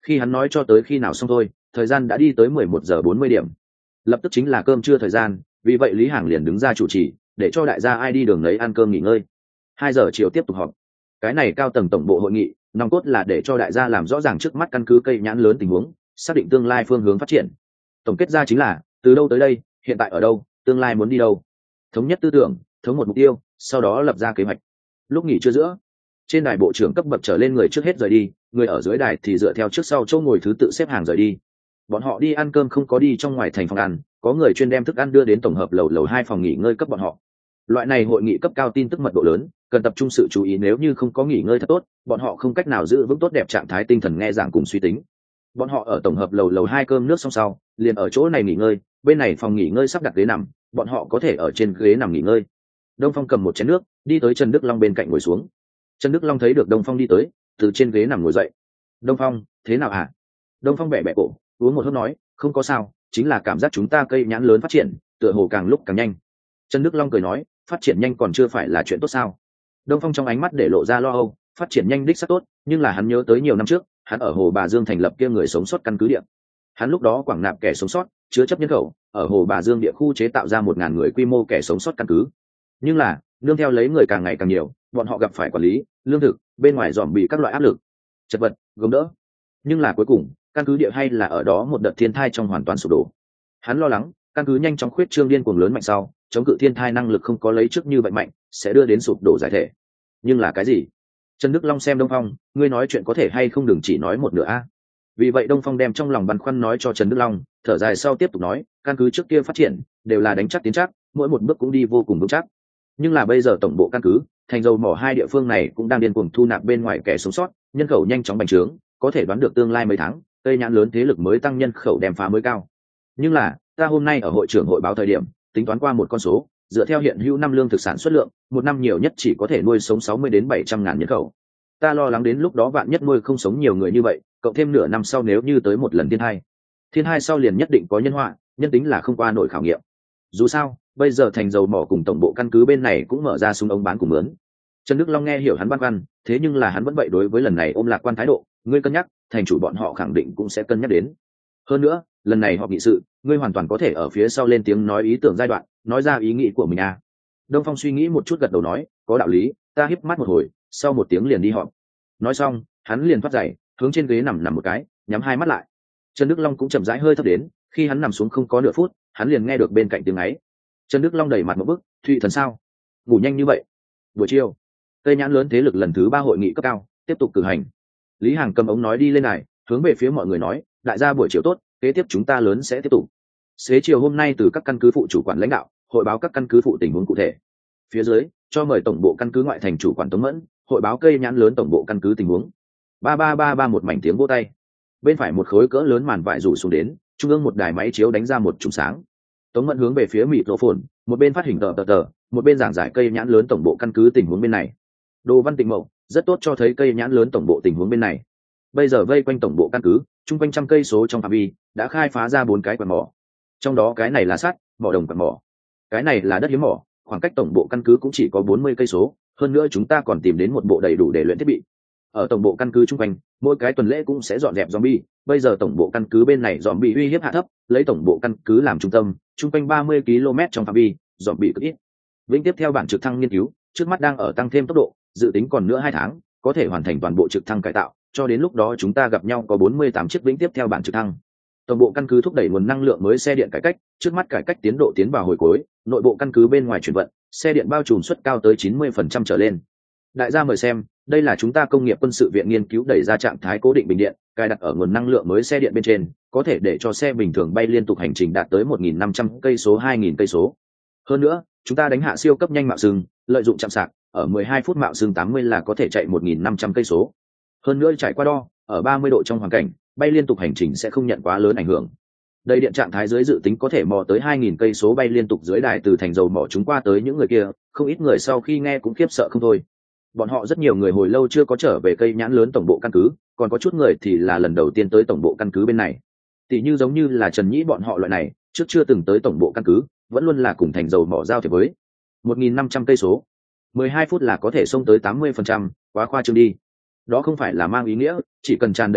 Khi hắn nói cho tới khi nào xong thôi, thời gian đã đi tới mười một giờ bốn mươi điểm, lập tức chính là cơm trưa thời gian, vì vậy Lý Hằng liền đứng ra chủ trì để cho đại gia ai đi đường lấy ăn cơm nghỉ ngơi. Hai giờ chiều tiếp tục họp. Cái này cao tầng tổng bộ hội nghị nòng cốt là để cho đại gia làm rõ ràng trước mắt căn cứ cây nhãn lớn tình huống, xác định tương lai phương hướng phát triển. Tổng kết ra chính là từ đâu tới đây, hiện tại ở đâu, tương lai muốn đi đâu. Thống nhất tư tưởng, thống một mục tiêu, sau đó lập ra kế hoạch. Lúc nghỉ trưa giữa, trên đài bộ trưởng cấp bậc trở lên người trước hết rời đi, người ở dưới đài thì dựa theo trước sau chỗ ngồi thứ tự xếp hàng rời đi. Bọn họ đi ăn cơm không có đi trong ngoài thành phòng ăn, có người chuyên đem thức ăn đưa đến tổng hợp lầu lầu hai phòng nghỉ ngơi cấp bọn họ. Loại này hội nghị cấp cao tin tức mật độ lớn, cần tập trung sự chú ý, nếu như không có nghỉ ngơi thật tốt, bọn họ không cách nào giữ vững tốt đẹp trạng thái tinh thần nghe giảng cùng suy tính. Bọn họ ở tổng hợp lầu lầu hai cơm nước xong sau, liền ở chỗ này nghỉ ngơi, bên này phòng nghỉ ngơi sắp đặt ghế nằm, bọn họ có thể ở trên ghế nằm nghỉ ngơi. Đông Phong cầm một chén nước, đi tới Trần Đức Long bên cạnh ngồi xuống. Trần Đức Long thấy được Đông Phong đi tới, từ trên ghế nằm ngồi dậy. Đông Phong, thế nào hả? Đông Phong bẻ bẻ cổ, uống một hớp nói, không có sao, chính là cảm giác chúng ta cây nhãn lớn phát triển, tựa hồ càng lúc càng nhanh. Trần Đức Long cười nói, phát triển nhanh còn chưa phải là chuyện tốt sao? Đông Phong trong ánh mắt để lộ ra lo âu, phát triển nhanh đích xác tốt, nhưng là hắn nhớ tới nhiều năm trước, hắn ở Hồ Bà Dương thành lập kia người sống sót căn cứ địa. Hắn lúc đó quảng nạp kẻ sống sót, chứa chấp nhân khẩu, ở Hồ Bà Dương địa khu chế tạo ra một ngàn người quy mô kẻ sống sót căn cứ. Nhưng là, nương theo lấy người càng ngày càng nhiều, bọn họ gặp phải quản lý, lương thực, bên ngoài dòm bị các loại áp lực, chật vật, gồng đỡ. Nhưng là cuối cùng, căn cứ địa hay là ở đó một đợt thiên thai trong hoàn toàn sụp đổ. Hắn lo lắng, căn cứ nhanh chóng khuyết trương điên cuồng lớn mạnh sau, chống cự thiên thai năng lực không có lấy trước như vậy mạnh, sẽ đưa đến sụp đổ giải thể. Nhưng là cái gì? Trần Đức Long xem Đông Phong, ngươi nói chuyện có thể hay không đừng chỉ nói một nửa a. Vì vậy Đông Phong đem trong lòng băn khoăn nói cho Trần Đức Long, thở dài sau tiếp tục nói, căn cứ trước kia phát triển đều là đánh chắc tiến chắc, mỗi một bước cũng đi vô cùng vững chắc. Nhưng là bây giờ tổng bộ căn cứ, thành dầu mỏ hai địa phương này cũng đang điên cuồng thu nạp bên ngoài kẻ sống sót, nhân khẩu nhanh chóng bành trướng, có thể đoán được tương lai mấy tháng, cây nhãn lớn thế lực mới tăng nhân khẩu đem phá mới cao. Nhưng là, ta hôm nay ở hội trưởng hội báo thời điểm, tính toán qua một con số, dựa theo hiện hữu năm lương thực sản xuất lượng, một năm nhiều nhất chỉ có thể nuôi sống sáu mươi đến bảy trăm ngàn nhân khẩu. Ta lo lắng đến lúc đó vạn nhất nuôi không sống nhiều người như vậy, cộng thêm nửa năm sau nếu như tới một lần thiên hai, thiên hai sau liền nhất định có nhân họa, nhân tính là không qua nổi khảo nghiệm. Dù sao, bây giờ thành dầu mỏ cùng tổng bộ căn cứ bên này cũng mở ra súng ống bán cùng mướn. Trần Đức Long nghe hiểu hắn băn khoăn, thế nhưng là hắn vẫn vậy đối với lần này ôm lạc quan thái độ, ngươi cân nhắc, thành chủ bọn họ khẳng định cũng sẽ cân nhắc đến. Hơn nữa, lần này họp nghị sự, ngươi hoàn toàn có thể ở phía sau lên tiếng nói ý tưởng giai đoạn, nói ra ý nghĩ của mình à. Đông Phong suy nghĩ một chút gật đầu nói, có đạo lý, ta híp mắt một hồi, sau một tiếng liền đi họp. Nói xong, hắn liền thoát giày, hướng trên ghế nằm nằm một cái, nhắm hai mắt lại. Trần Đức Long cũng chậm rãi hơi thấp đến, khi hắn nằm xuống không có nửa phút, hắn liền nghe được bên cạnh tiếng ấy. Trần Đức Long đẩy mặt một bức, Thụy Thần sao? Ngủ nhanh như vậy? Buổi chiều, cây nhãn lớn thế lực lần thứ ba hội nghị cấp cao tiếp tục cử hành. Lý Hằng cầm ống nói đi lên này, hướng về phía mọi người nói, đại gia buổi chiều tốt, kế tiếp chúng ta lớn sẽ tiếp tục. Xế chiều hôm nay từ các căn cứ phụ chủ quản lãnh đạo hội báo các căn cứ phụ tình huống cụ thể. Phía dưới cho mời tổng bộ căn cứ ngoại thành chủ quản Tống Mẫn hội báo cây nhãn lớn tổng bộ căn cứ tình huống. Ba ba ba ba một mảnh tiếng vỗ tay. Bên phải một khối cỡ lớn màn vải rủ xuống đến, trung ương một đài máy chiếu đánh ra một chùm sáng. Tống Mẫn hướng về phía microphone, một bên phát hình tờ tờ tờ, một bên giảng giải cây nhãn lớn tổng bộ căn cứ tình huống bên này. Đồ văn tịnh mậu rất tốt cho thấy cây nhãn lớn tổng bộ tình huống bên này. Bây giờ vây quanh tổng bộ căn cứ, chung quanh trăm cây số trong phạm vi đã khai phá ra bốn cái quặng mỏ. Trong đó cái này là sắt, mỏ đồng quặng mỏ. Cái này là đất hiếm mỏ, khoảng cách tổng bộ căn cứ cũng chỉ có bốn mươi cây số, hơn nữa chúng ta còn tìm đến một bộ đầy đủ để luyện thiết bị. Ở tổng bộ căn cứ chung quanh, mỗi cái tuần lễ cũng sẽ dọn dẹp zombie, bây giờ tổng bộ căn cứ bên này zombie uy hiếp hạ thấp, lấy tổng bộ căn cứ làm trung tâm, chung quanh ba mươi ki lô mét trong phạm vi, zombie cực ít. Vĩnh tiếp theo bản trực thăng nghiên cứu, trước mắt đang ở tăng thêm tốc độ, dự tính còn nữa hai tháng, có thể hoàn thành toàn bộ trực thăng cải tạo, cho đến lúc đó chúng ta gặp nhau có bốn mươi tám chiếc vĩnh tiếp theo bản trực thăng. Tổng bộ căn cứ thúc đẩy nguồn năng lượng mới xe điện cải cách, trước mắt cải cách tiến độ tiến vào hồi cuối, nội bộ căn cứ bên ngoài chuyển vận, xe điện bao trùm suất cao tới chín mươi phần trăm trở lên. Đại gia mời xem, đây là chúng ta công nghiệp quân sự viện nghiên cứu đẩy ra trạng thái cố định bình điện, cài đặt ở nguồn năng lượng mới xe điện bên trên, có thể để cho xe bình thường bay liên tục hành trình đạt tới một nghìn năm trăm cây số hai nghìn cây số. Hơn nữa, chúng ta đánh hạ siêu cấp nhanh mạo sừng, lợi dụng chạm sạc, ở mười hai phút mạo sừng tám mươi là có thể chạy một nghìn năm trăm cây số. Hơn nữa trải qua đo, ở ba mươi độ trong hoàn cảnh, bay liên tục hành trình sẽ không nhận quá lớn ảnh hưởng. Đây điện trạng thái dưới dự tính có thể mò tới hai nghìn cây số bay liên tục dưới đài từ thành dầu mỏ chúng qua tới những người kia, không ít người sau khi nghe cũng khiếp sợ không thôi. Bọn họ rất nhiều người hồi lâu chưa có trở về cây nhãn lớn tổng bộ căn cứ, còn có chút người thì là lần đầu tiên tới tổng bộ căn cứ bên này. Tỷ như giống như là Trần Nhĩ bọn họ loại này, trước chưa từng tới tổng bộ căn cứ, vẫn luôn là cùng thành dầu mỏ giao thiệp với. một nghìn năm trăm cây số, mười hai phút là có thể xông tới tám mươi phần trăm, quá khoa trương đi. Đó không phải là mang ý nghĩa, chỉ cần tràn đầy điện,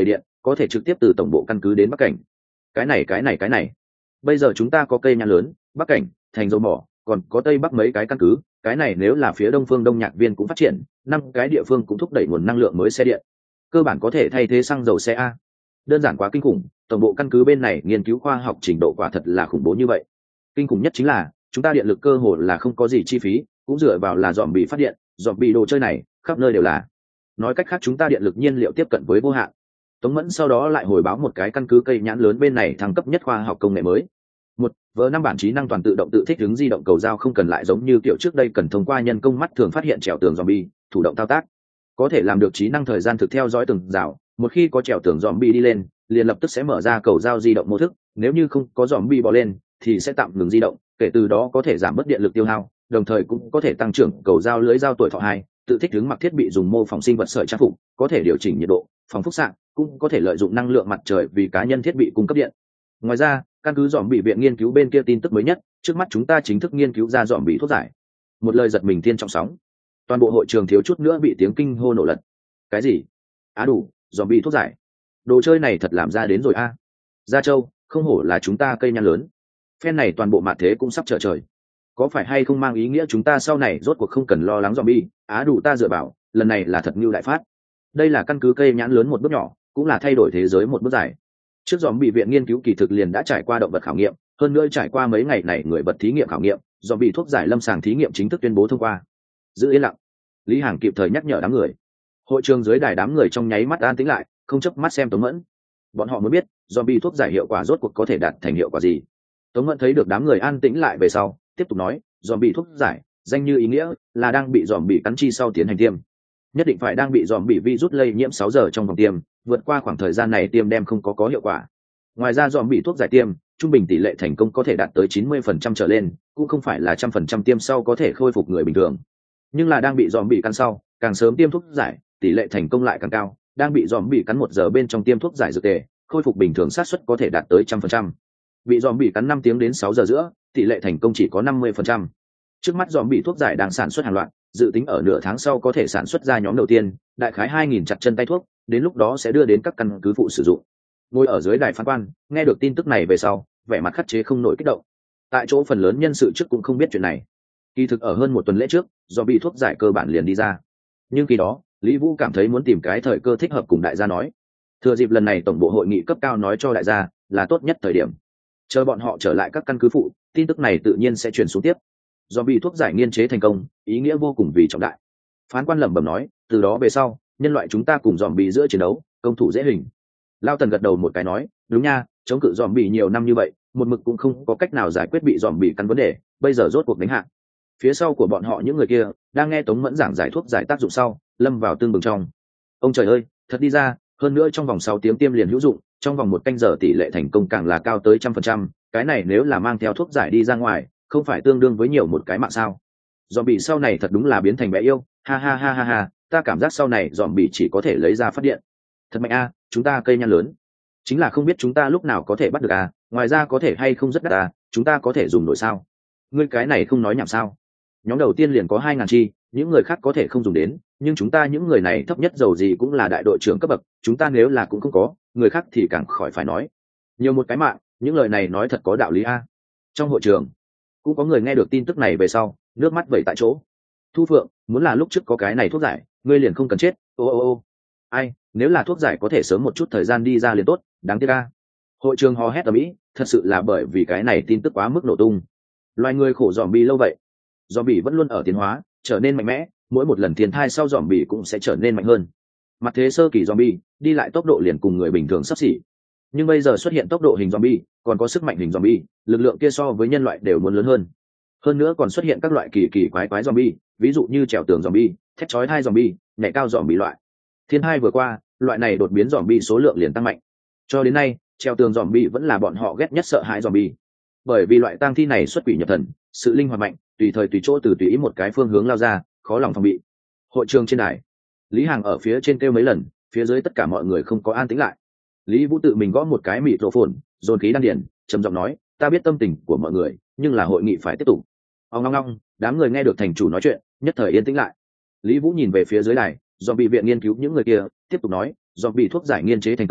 có thể trực tiếp từ tổng bộ căn cứ đến bắc cảnh. Cái này cái này cái này bây giờ chúng ta có cây nhãn lớn, bắc cảnh, thành dầu mỏ, còn có tây bắc mấy cái căn cứ, cái này nếu là phía đông phương đông nhạc viên cũng phát triển, năm cái địa phương cũng thúc đẩy nguồn năng lượng mới xe điện, cơ bản có thể thay thế xăng dầu xe a. Đơn giản quá kinh khủng, tổng bộ căn cứ bên này nghiên cứu khoa học trình độ quả thật là khủng bố như vậy. Kinh khủng nhất chính là chúng ta điện lực cơ hồ là không có gì chi phí, cũng dựa vào là dòm bị phát điện, dòm bị đồ chơi này khắp nơi đều là. Nói cách khác chúng ta điện lực nhiên liệu tiếp cận với vô hạn. Tống Mẫn sau đó lại hồi báo một cái căn cứ cây nhãn lớn bên này thăng cấp nhất khoa học công nghệ mới. Một, vỡ năm bản trí năng toàn tự động tự thích ứng di động cầu dao, không cần lại giống như kiểu trước đây cần thông qua nhân công mắt thường phát hiện trèo tường zombie, thủ động thao tác. Có thể làm được trí năng thời gian thực theo dõi từng rào, một khi có trèo tường zombie đi lên, liền lập tức sẽ mở ra cầu dao di động mô thức, nếu như không có zombie bò lên thì sẽ tạm ngừng di động, kể từ đó có thể giảm bớt điện lực tiêu hao, đồng thời cũng có thể tăng trưởng cầu dao lưới dao tuổi thọ hai, tự thích ứng mặc thiết bị dùng mô phỏng sinh vật sợi trang phục, có thể điều chỉnh nhiệt độ, phòng phúc xạ, cũng có thể lợi dụng năng lượng mặt trời vì cá nhân thiết bị cung cấp điện. Ngoài ra, căn cứ dòm bị viện nghiên cứu bên kia tin tức mới nhất, trước mắt chúng ta chính thức nghiên cứu ra dòm bị thuốc giải. Một lời giật mình thiên trọng sóng, toàn bộ hội trường thiếu chút nữa bị tiếng kinh hô nổ lật. Cái gì? Á đủ, dòm bị thuốc giải, đồ chơi này thật làm ra đến rồi a. Gia Châu, không hổ là chúng ta cây nhăn lớn. Phen này toàn bộ mạt thế cũng sắp trở trời, có phải hay không mang ý nghĩa chúng ta sau này rốt cuộc không cần lo lắng zombie? Á đủ ta dựa bảo, lần này là thật như đại phát. Đây là căn cứ cây nhãn lớn một bước nhỏ, cũng là thay đổi thế giới một bước dài. Trước zombie viện nghiên cứu kỳ thực liền đã trải qua động vật khảo nghiệm, hơn nữa trải qua mấy ngày này người vật thí nghiệm khảo nghiệm, zombie thuốc giải lâm sàng thí nghiệm chính thức tuyên bố thông qua. Giữ yên lặng, Lý Hàng kịp thời nhắc nhở đám người. Hội trường dưới đài đám người trong nháy mắt an tĩnh lại, không chớp mắt xem Tống Mẫn. Bọn họ mới biết zombie thuốc giải hiệu quả rốt cuộc có thể đạt thành hiệu quả gì. Tống Mẫn thấy được đám người an tĩnh lại về sau, tiếp tục nói, zombie thuốc giải, danh như ý nghĩa là đang bị zombie cắn chi sau tiến hành tiêm, nhất định phải đang bị zombie virus lây nhiễm sáu giờ trong vòng tiêm, vượt qua khoảng thời gian này tiêm đem không có có hiệu quả. Ngoài ra zombie thuốc giải tiêm, trung bình tỷ lệ thành công có thể đạt tới chín mươi phần trăm trở lên, cũng không phải là trăm phần trăm tiêm sau có thể khôi phục người bình thường. Nhưng là đang bị zombie cắn sau, càng sớm tiêm thuốc giải, tỷ lệ thành công lại càng cao, đang bị zombie cắn một giờ bên trong tiêm thuốc giải dược tề, khôi phục bình thường xác suất có thể đạt tới trăm phần trăm. Bị zombie cắn năm tiếng đến sáu giờ giữa, tỷ lệ thành công chỉ có năm mươi phần trăm. Trước mắt zombie thuốc giải đang sản xuất hàng loạt, dự tính ở nửa tháng sau có thể sản xuất ra nhóm đầu tiên, đại khái hai nghìn chặt chân tay thuốc, đến lúc đó sẽ đưa đến các căn cứ phụ sử dụng. Ngồi ở dưới đài phán quan, nghe được tin tức này về sau, vẻ mặt khắt chế không nổi kích động. Tại chỗ phần lớn nhân sự trước cũng không biết chuyện này. Kỳ thực ở hơn một tuần lễ trước, zombie thuốc giải cơ bản liền đi ra. Nhưng khi đó, Lý Vũ cảm thấy muốn tìm cái thời cơ thích hợp cùng đại gia nói. Thừa dịp lần này tổng bộ hội nghị cấp cao nói cho đại gia, là tốt nhất thời điểm. Chờ bọn họ trở lại các căn cứ phụ, tin tức này tự nhiên sẽ truyền xuống tiếp. Do bị thuốc giải nghiên chế thành công, ý nghĩa vô cùng vì trọng đại. Phán quan lẩm bẩm nói, từ đó về sau, nhân loại chúng ta cùng dòm bị giữa chiến đấu, công thủ dễ hình. Lao Tần gật đầu một cái nói, đúng nha, chống cự dòm bị nhiều năm như vậy, một mực cũng không có cách nào giải quyết bị dòm bị cắn vấn đề, bây giờ rốt cuộc đánh hạ. Phía sau của bọn họ những người kia, đang nghe Tống Mẫn giảng giải thuốc giải tác dụng sau, lâm vào tương bừng trong. Ông trời ơi, thật đi ra, hơn nữa trong vòng sáu tiếng tiêm liền hữu dụng, trong vòng một canh giờ tỷ lệ thành công càng là cao tới trăm phần trăm, cái này nếu là mang theo thuốc giải đi ra ngoài, không phải tương đương với nhiều một cái mạng sao? Dòm bị sau này thật đúng là biến thành bé yêu, ha ha ha ha ha, ta cảm giác sau này dòm bị chỉ có thể lấy ra phát điện. Thật mạnh a, chúng ta cây nhăn lớn, chính là không biết chúng ta lúc nào có thể bắt được à, ngoài ra có thể hay không rất đắt à, chúng ta có thể dùng nổi sao? Ngươi cái này không nói nhảm sao? Nhóm đầu tiên liền có hai ngàn chi, những người khác có thể không dùng đến, nhưng chúng ta những người này thấp nhất dầu gì cũng là đại đội trưởng cấp bậc, chúng ta nếu là cũng không có, người khác thì càng khỏi phải nói. Nhiều một cái mạng, những lời này nói thật có đạo lý a. Trong hội trường cũng có người nghe được tin tức này về sau, nước mắt vẩy tại chỗ. Thu Phượng, muốn là lúc trước có cái này thuốc giải, ngươi liền không cần chết. Ô ô ô, ai, nếu là thuốc giải có thể sớm một chút thời gian đi ra liền tốt, đáng tiếc a. Hội trường hò hét ầm ĩ, thật sự là bởi vì cái này tin tức quá mức nổ tung. Loài người khổ dòm bi lâu vậy, dòm bi vẫn luôn ở tiến hóa, trở nên mạnh mẽ, mỗi một lần thiên thai sau dòm bi cũng sẽ trở nên mạnh hơn. Mặt thế sơ kỳ dòm bi đi lại tốc độ liền cùng người bình thường sắp xỉ, nhưng bây giờ xuất hiện tốc độ hình zombie, còn có sức mạnh hình zombie, lực lượng kia so với nhân loại đều muốn lớn hơn. Hơn nữa còn xuất hiện các loại kỳ kỳ quái quái zombie, ví dụ như trèo tường zombie, thét chói tai zombie, nhảy cao zombie loại. Thiên hai vừa qua, loại này đột biến zombie số lượng liền tăng mạnh. Cho đến nay, trèo tường zombie vẫn là bọn họ ghét nhất sợ hãi zombie. Bởi vì loại tang thi này xuất quỷ nhập thần, sự linh hoạt mạnh, tùy thời tùy chỗ từ tùy ý một cái phương hướng lao ra, khó lòng phòng bị. Hội trường trên đài, Lý Hàng ở phía trên kêu mấy lần, phía dưới tất cả mọi người không có an tĩnh lại. Lý Vũ tự mình gõ một cái mịt rộ phồn, dồn khí đan điền, trầm giọng nói, ta biết tâm tình của mọi người, nhưng là hội nghị phải tiếp tục. Ông ngong ngong, đám người nghe được thành chủ nói chuyện, nhất thời yên tĩnh lại. Lý Vũ nhìn về phía dưới đài, do bị viện nghiên cứu những người kia, tiếp tục nói, do bị thuốc giải nghiên chế thành công,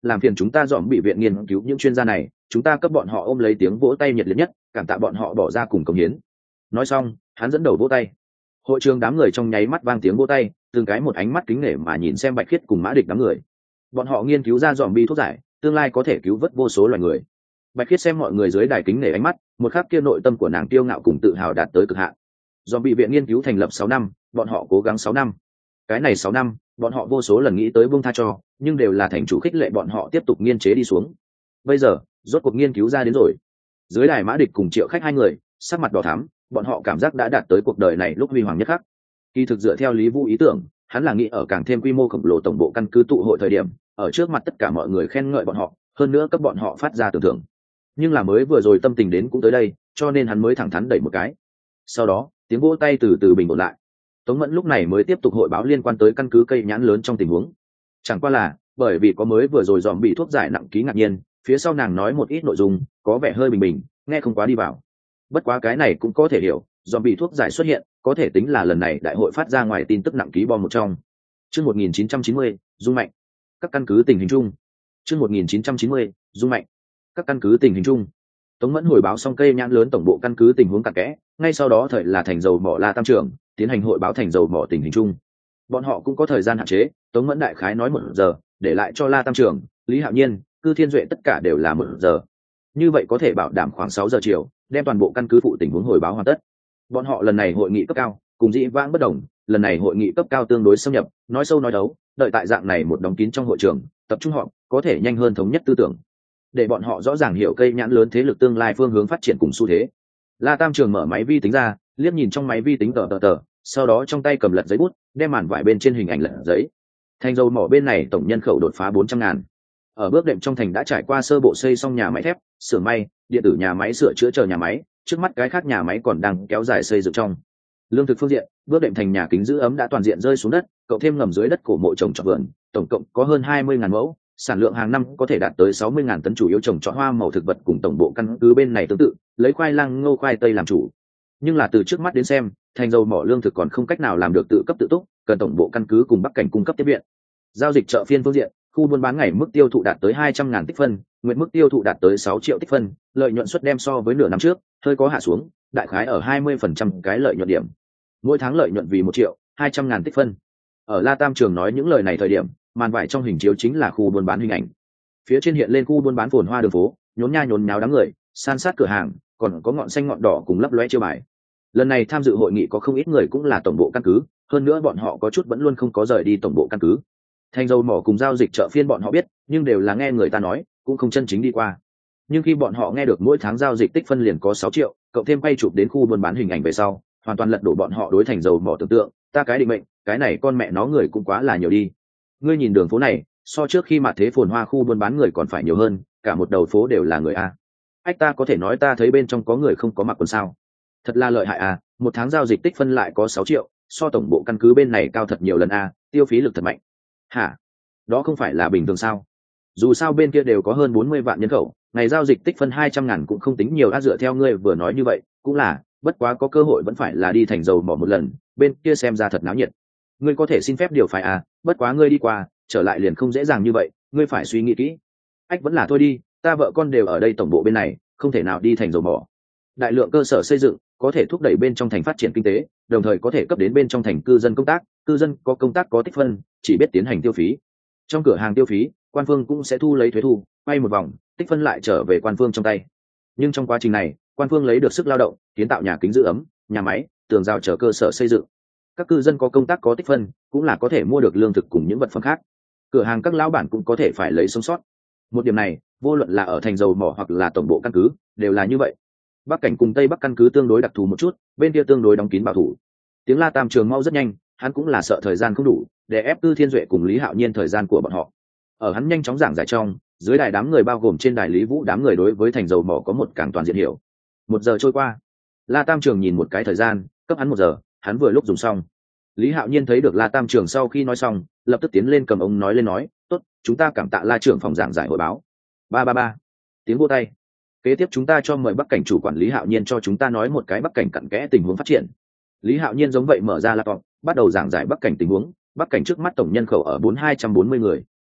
làm phiền chúng ta dọn bị viện nghiên cứu những chuyên gia này, chúng ta cấp bọn họ ôm lấy tiếng vỗ tay nhiệt liệt nhất, cảm tạ bọn họ bỏ ra cùng cống hiến. Nói xong hắn dẫn đầu vỗ tay. Hội trường đám người trong nháy mắt vang tiếng vỗ tay, từng cái một ánh mắt kính nể mà nhìn xem Bạch Khiết cùng Mã Địch đám người. Bọn họ nghiên cứu ra dòm bi thuốc giải, tương lai có thể cứu vớt vô số loài người. Bạch Khiết xem mọi người dưới đài kính nể ánh mắt, một khắc kia nội tâm của nàng kiêu ngạo cùng tự hào đạt tới cực hạn. Dòm bị viện nghiên cứu thành lập sáu năm, bọn họ cố gắng sáu năm. Cái này sáu năm, bọn họ vô số lần nghĩ tới buông tha cho, nhưng đều là thành chủ khích lệ bọn họ tiếp tục nghiên chế đi xuống. Bây giờ, rốt cuộc nghiên cứu ra đến rồi. Dưới đài Mã Địch cùng Triệu Khách hai người, sắc mặt đỏ thắm, bọn họ cảm giác đã đạt tới cuộc đời này lúc huy hoàng nhất khắc. Kỳ thực dựa theo Lý Vũ ý tưởng, hắn là nghĩ ở càng thêm quy mô khổng lồ tổng bộ căn cứ tụ hội thời điểm, ở trước mặt tất cả mọi người khen ngợi bọn họ, hơn nữa cấp bọn họ phát ra tưởng thưởng. Nhưng là mới vừa rồi tâm tình đến cũng tới đây, cho nên hắn mới thẳng thắn đẩy một cái. Sau đó, tiếng vỗ tay từ từ bình ổn lại. Tống Mẫn lúc này mới tiếp tục hội báo liên quan tới căn cứ cây nhãn lớn trong tình huống. Chẳng qua là, bởi vì có mới vừa rồi dòm bị thuốc giải nặng ký ngạc nhiên, phía sau nàng nói một ít nội dung, có vẻ hơi bình bình, nghe không quá đi vào. Bất quá cái này cũng có thể hiểu, dòm bị thuốc giải xuất hiện, có thể tính là lần này đại hội phát ra ngoài tin tức nặng ký bom một trong. Chương một nghìn chín trăm chín mươi, dung mạnh. Các căn cứ tình hình chung. Chương một nghìn chín trăm chín mươi, dung mạnh. Các căn cứ tình hình chung. Tống Mẫn hồi báo xong cây nhãn lớn tổng bộ căn cứ tình huống cặn kẽ, ngay sau đó thời là thành dầu mỏ La Tam trưởng tiến hành hội báo thành dầu mỏ tình hình chung. Bọn họ cũng có thời gian hạn chế, Tống Mẫn đại khái nói một giờ, để lại cho La Tam trưởng, Lý Hạo Nhiên, Cư Thiên Duệ tất cả đều là một giờ. Như vậy có thể bảo đảm khoảng sáu giờ chiều, đem toàn bộ căn cứ phụ tình huống hồi báo hoàn tất. Bọn họ lần này hội nghị cấp cao, cùng dĩ vãng bất đồng, lần này hội nghị cấp cao tương đối xâm nhập, nói sâu nói đấu, đợi tại dạng này một đóng kín trong hội trường, tập trung họp, có thể nhanh hơn thống nhất tư tưởng, để bọn họ rõ ràng hiểu cây nhãn lớn thế lực tương lai phương hướng phát triển cùng xu thế. La Tam trường mở máy vi tính ra, liếc nhìn trong máy vi tính tờ tờ tờ, sau đó trong tay cầm lật giấy bút, đem màn vải bên trên hình ảnh lật giấy. Thành dầu mỏ bên này tổng nhân khẩu đột phá bốn trăm ngàn. Ở bước đệm trong thành đã trải qua sơ bộ xây xong nhà máy thép, xưởng may, điện tử nhà máy sửa chữa chờ nhà máy, trước mắt cái khác nhà máy còn đang kéo dài xây dựng trong. Lương thực phương diện, bước đệm thành nhà kính giữ ấm đã toàn diện rơi xuống đất, cộng thêm ngầm dưới đất cổ mộ trồng trọt vườn, tổng cộng có hơn hai mươi ngàn mẫu, sản lượng hàng năm có thể đạt tới sáu mươi ngàn tấn, chủ yếu trồng trọt hoa màu thực vật, cùng tổng bộ căn cứ bên này tương tự, lấy khoai lang, ngô, khoai tây làm chủ. Nhưng là từ trước mắt đến xem, thành dầu mỏ lương thực còn không cách nào làm được tự cấp tự túc, cần tổng bộ căn cứ cùng Bắc Cảnh cung cấp tiếp viện. Giao dịch chợ phiên phương diện, khu buôn bán ngày mức tiêu thụ đạt tới hai trăm ngàn tích phân, nguyện mức tiêu thụ đạt tới sáu triệu tích phân, lợi nhuận suất đem so với nửa năm trước hơi có hạ xuống, đại khái ở hai mươi phần trăm cái lợi nhuận điểm. Mỗi tháng lợi nhuận vì một triệu hai trăm ngàn tích phân. Ở La Tam trường nói những lời này thời điểm, màn vải trong hình chiếu chính là khu buôn bán hình ảnh. Phía trên hiện lên khu buôn bán phồn hoa đường phố, nhốn nha nhốn nháo đám người, san sát cửa hàng, còn có ngọn xanh ngọn đỏ cùng lấp lóe chiêu bài. Lần này tham dự hội nghị có không ít người cũng là tổng bộ căn cứ, hơn nữa bọn họ có chút vẫn luôn không có rời đi tổng bộ căn cứ. Thành dầu mỏ cùng giao dịch chợ phiên bọn họ biết, nhưng đều là nghe người ta nói, cũng không chân chính đi qua. Nhưng khi bọn họ nghe được mỗi tháng giao dịch tích phân liền có sáu triệu, cộng thêm quay chụp đến khu buôn bán hình ảnh về sau, hoàn toàn lật đổ bọn họ đối thành dầu mỏ tưởng tượng. Ta cái định mệnh, cái này con mẹ nó người cũng quá là nhiều đi. Ngươi nhìn đường phố này, so trước khi mà thế phồn hoa khu buôn bán người còn phải nhiều hơn, cả một đầu phố đều là người a. Ách, ta có thể nói ta thấy bên trong có người không có mặc quần sao? Thật là lợi hại à, một tháng giao dịch tích phân lại có sáu triệu, so tổng bộ căn cứ bên này cao thật nhiều lần a, tiêu phí lực thật mạnh. Hả? Đó không phải là bình thường sao? Dù sao bên kia đều có hơn bốn mươi vạn nhân khẩu, ngày giao dịch tích phân hai trăm ngàn cũng không tính nhiều á, dựa theo ngươi vừa nói như vậy, cũng là, bất quá có cơ hội vẫn phải là đi thành dầu mỏ một lần, bên kia xem ra thật náo nhiệt. Ngươi có thể xin phép điều phải à, bất quá ngươi đi qua, trở lại liền không dễ dàng như vậy, ngươi phải suy nghĩ kỹ. Ách, vẫn là thôi đi, ta vợ con đều ở đây tổng bộ bên này, không thể nào đi thành dầu mỏ. Đại lượng cơ sở xây dựng có thể thúc đẩy bên trong thành phát triển kinh tế, đồng thời có thể cấp đến bên trong thành cư dân công tác, cư dân có công tác có tích phân, chỉ biết tiến hành tiêu phí. Trong cửa hàng tiêu phí, quan phương cũng sẽ thu lấy thuế thu, quay một vòng, tích phân lại trở về quan phương trong tay. Nhưng trong quá trình này, quan phương lấy được sức lao động, kiến tạo nhà kính giữ ấm, nhà máy, tường rào chờ cơ sở xây dựng. Các cư dân có công tác có tích phân, cũng là có thể mua được lương thực cùng những vật phẩm khác. Cửa hàng các lão bản cũng có thể phải lấy sống sót. Một điểm này, vô luận là ở thành dầu mỏ hoặc là tổng bộ căn cứ, đều là như vậy. Bắc Cảnh cùng Tây Bắc căn cứ tương đối đặc thù một chút, bên kia tương đối đóng kín bảo thủ. Tiếng La Tam trường mau rất nhanh, hắn cũng là sợ thời gian không đủ, để ép Tư Thiên Duệ cùng Lý Hạo Nhiên thời gian của bọn họ. Ở hắn nhanh chóng giảng giải trong, dưới đài đám người bao gồm trên đài Lý Vũ đám người đối với thành dầu mỏ có một càng toàn diện hiểu. Một giờ trôi qua, La Tam trường nhìn một cái thời gian, cấp hắn một giờ, hắn vừa lúc dùng xong. Lý Hạo Nhiên thấy được La Tam trường sau khi nói xong, lập tức tiến lên cầm ống nói lên nói, tốt, chúng ta cảm tạ La trưởng phòng giảng giải hội báo. Ba ba ba, tiếng vỗ tay. Kế tiếp chúng ta cho mời Bắc Cảnh chủ quản Lý Hạo Nhiên cho chúng ta nói một cái Bắc Cảnh cặn kẽ tình huống phát triển. Lý Hạo Nhiên giống vậy mở ra laptop, bắt đầu giảng giải Bắc Cảnh tình huống. Bắc Cảnh trước mắt tổng nhân khẩu ở bốn hai trăm bốn mươi người,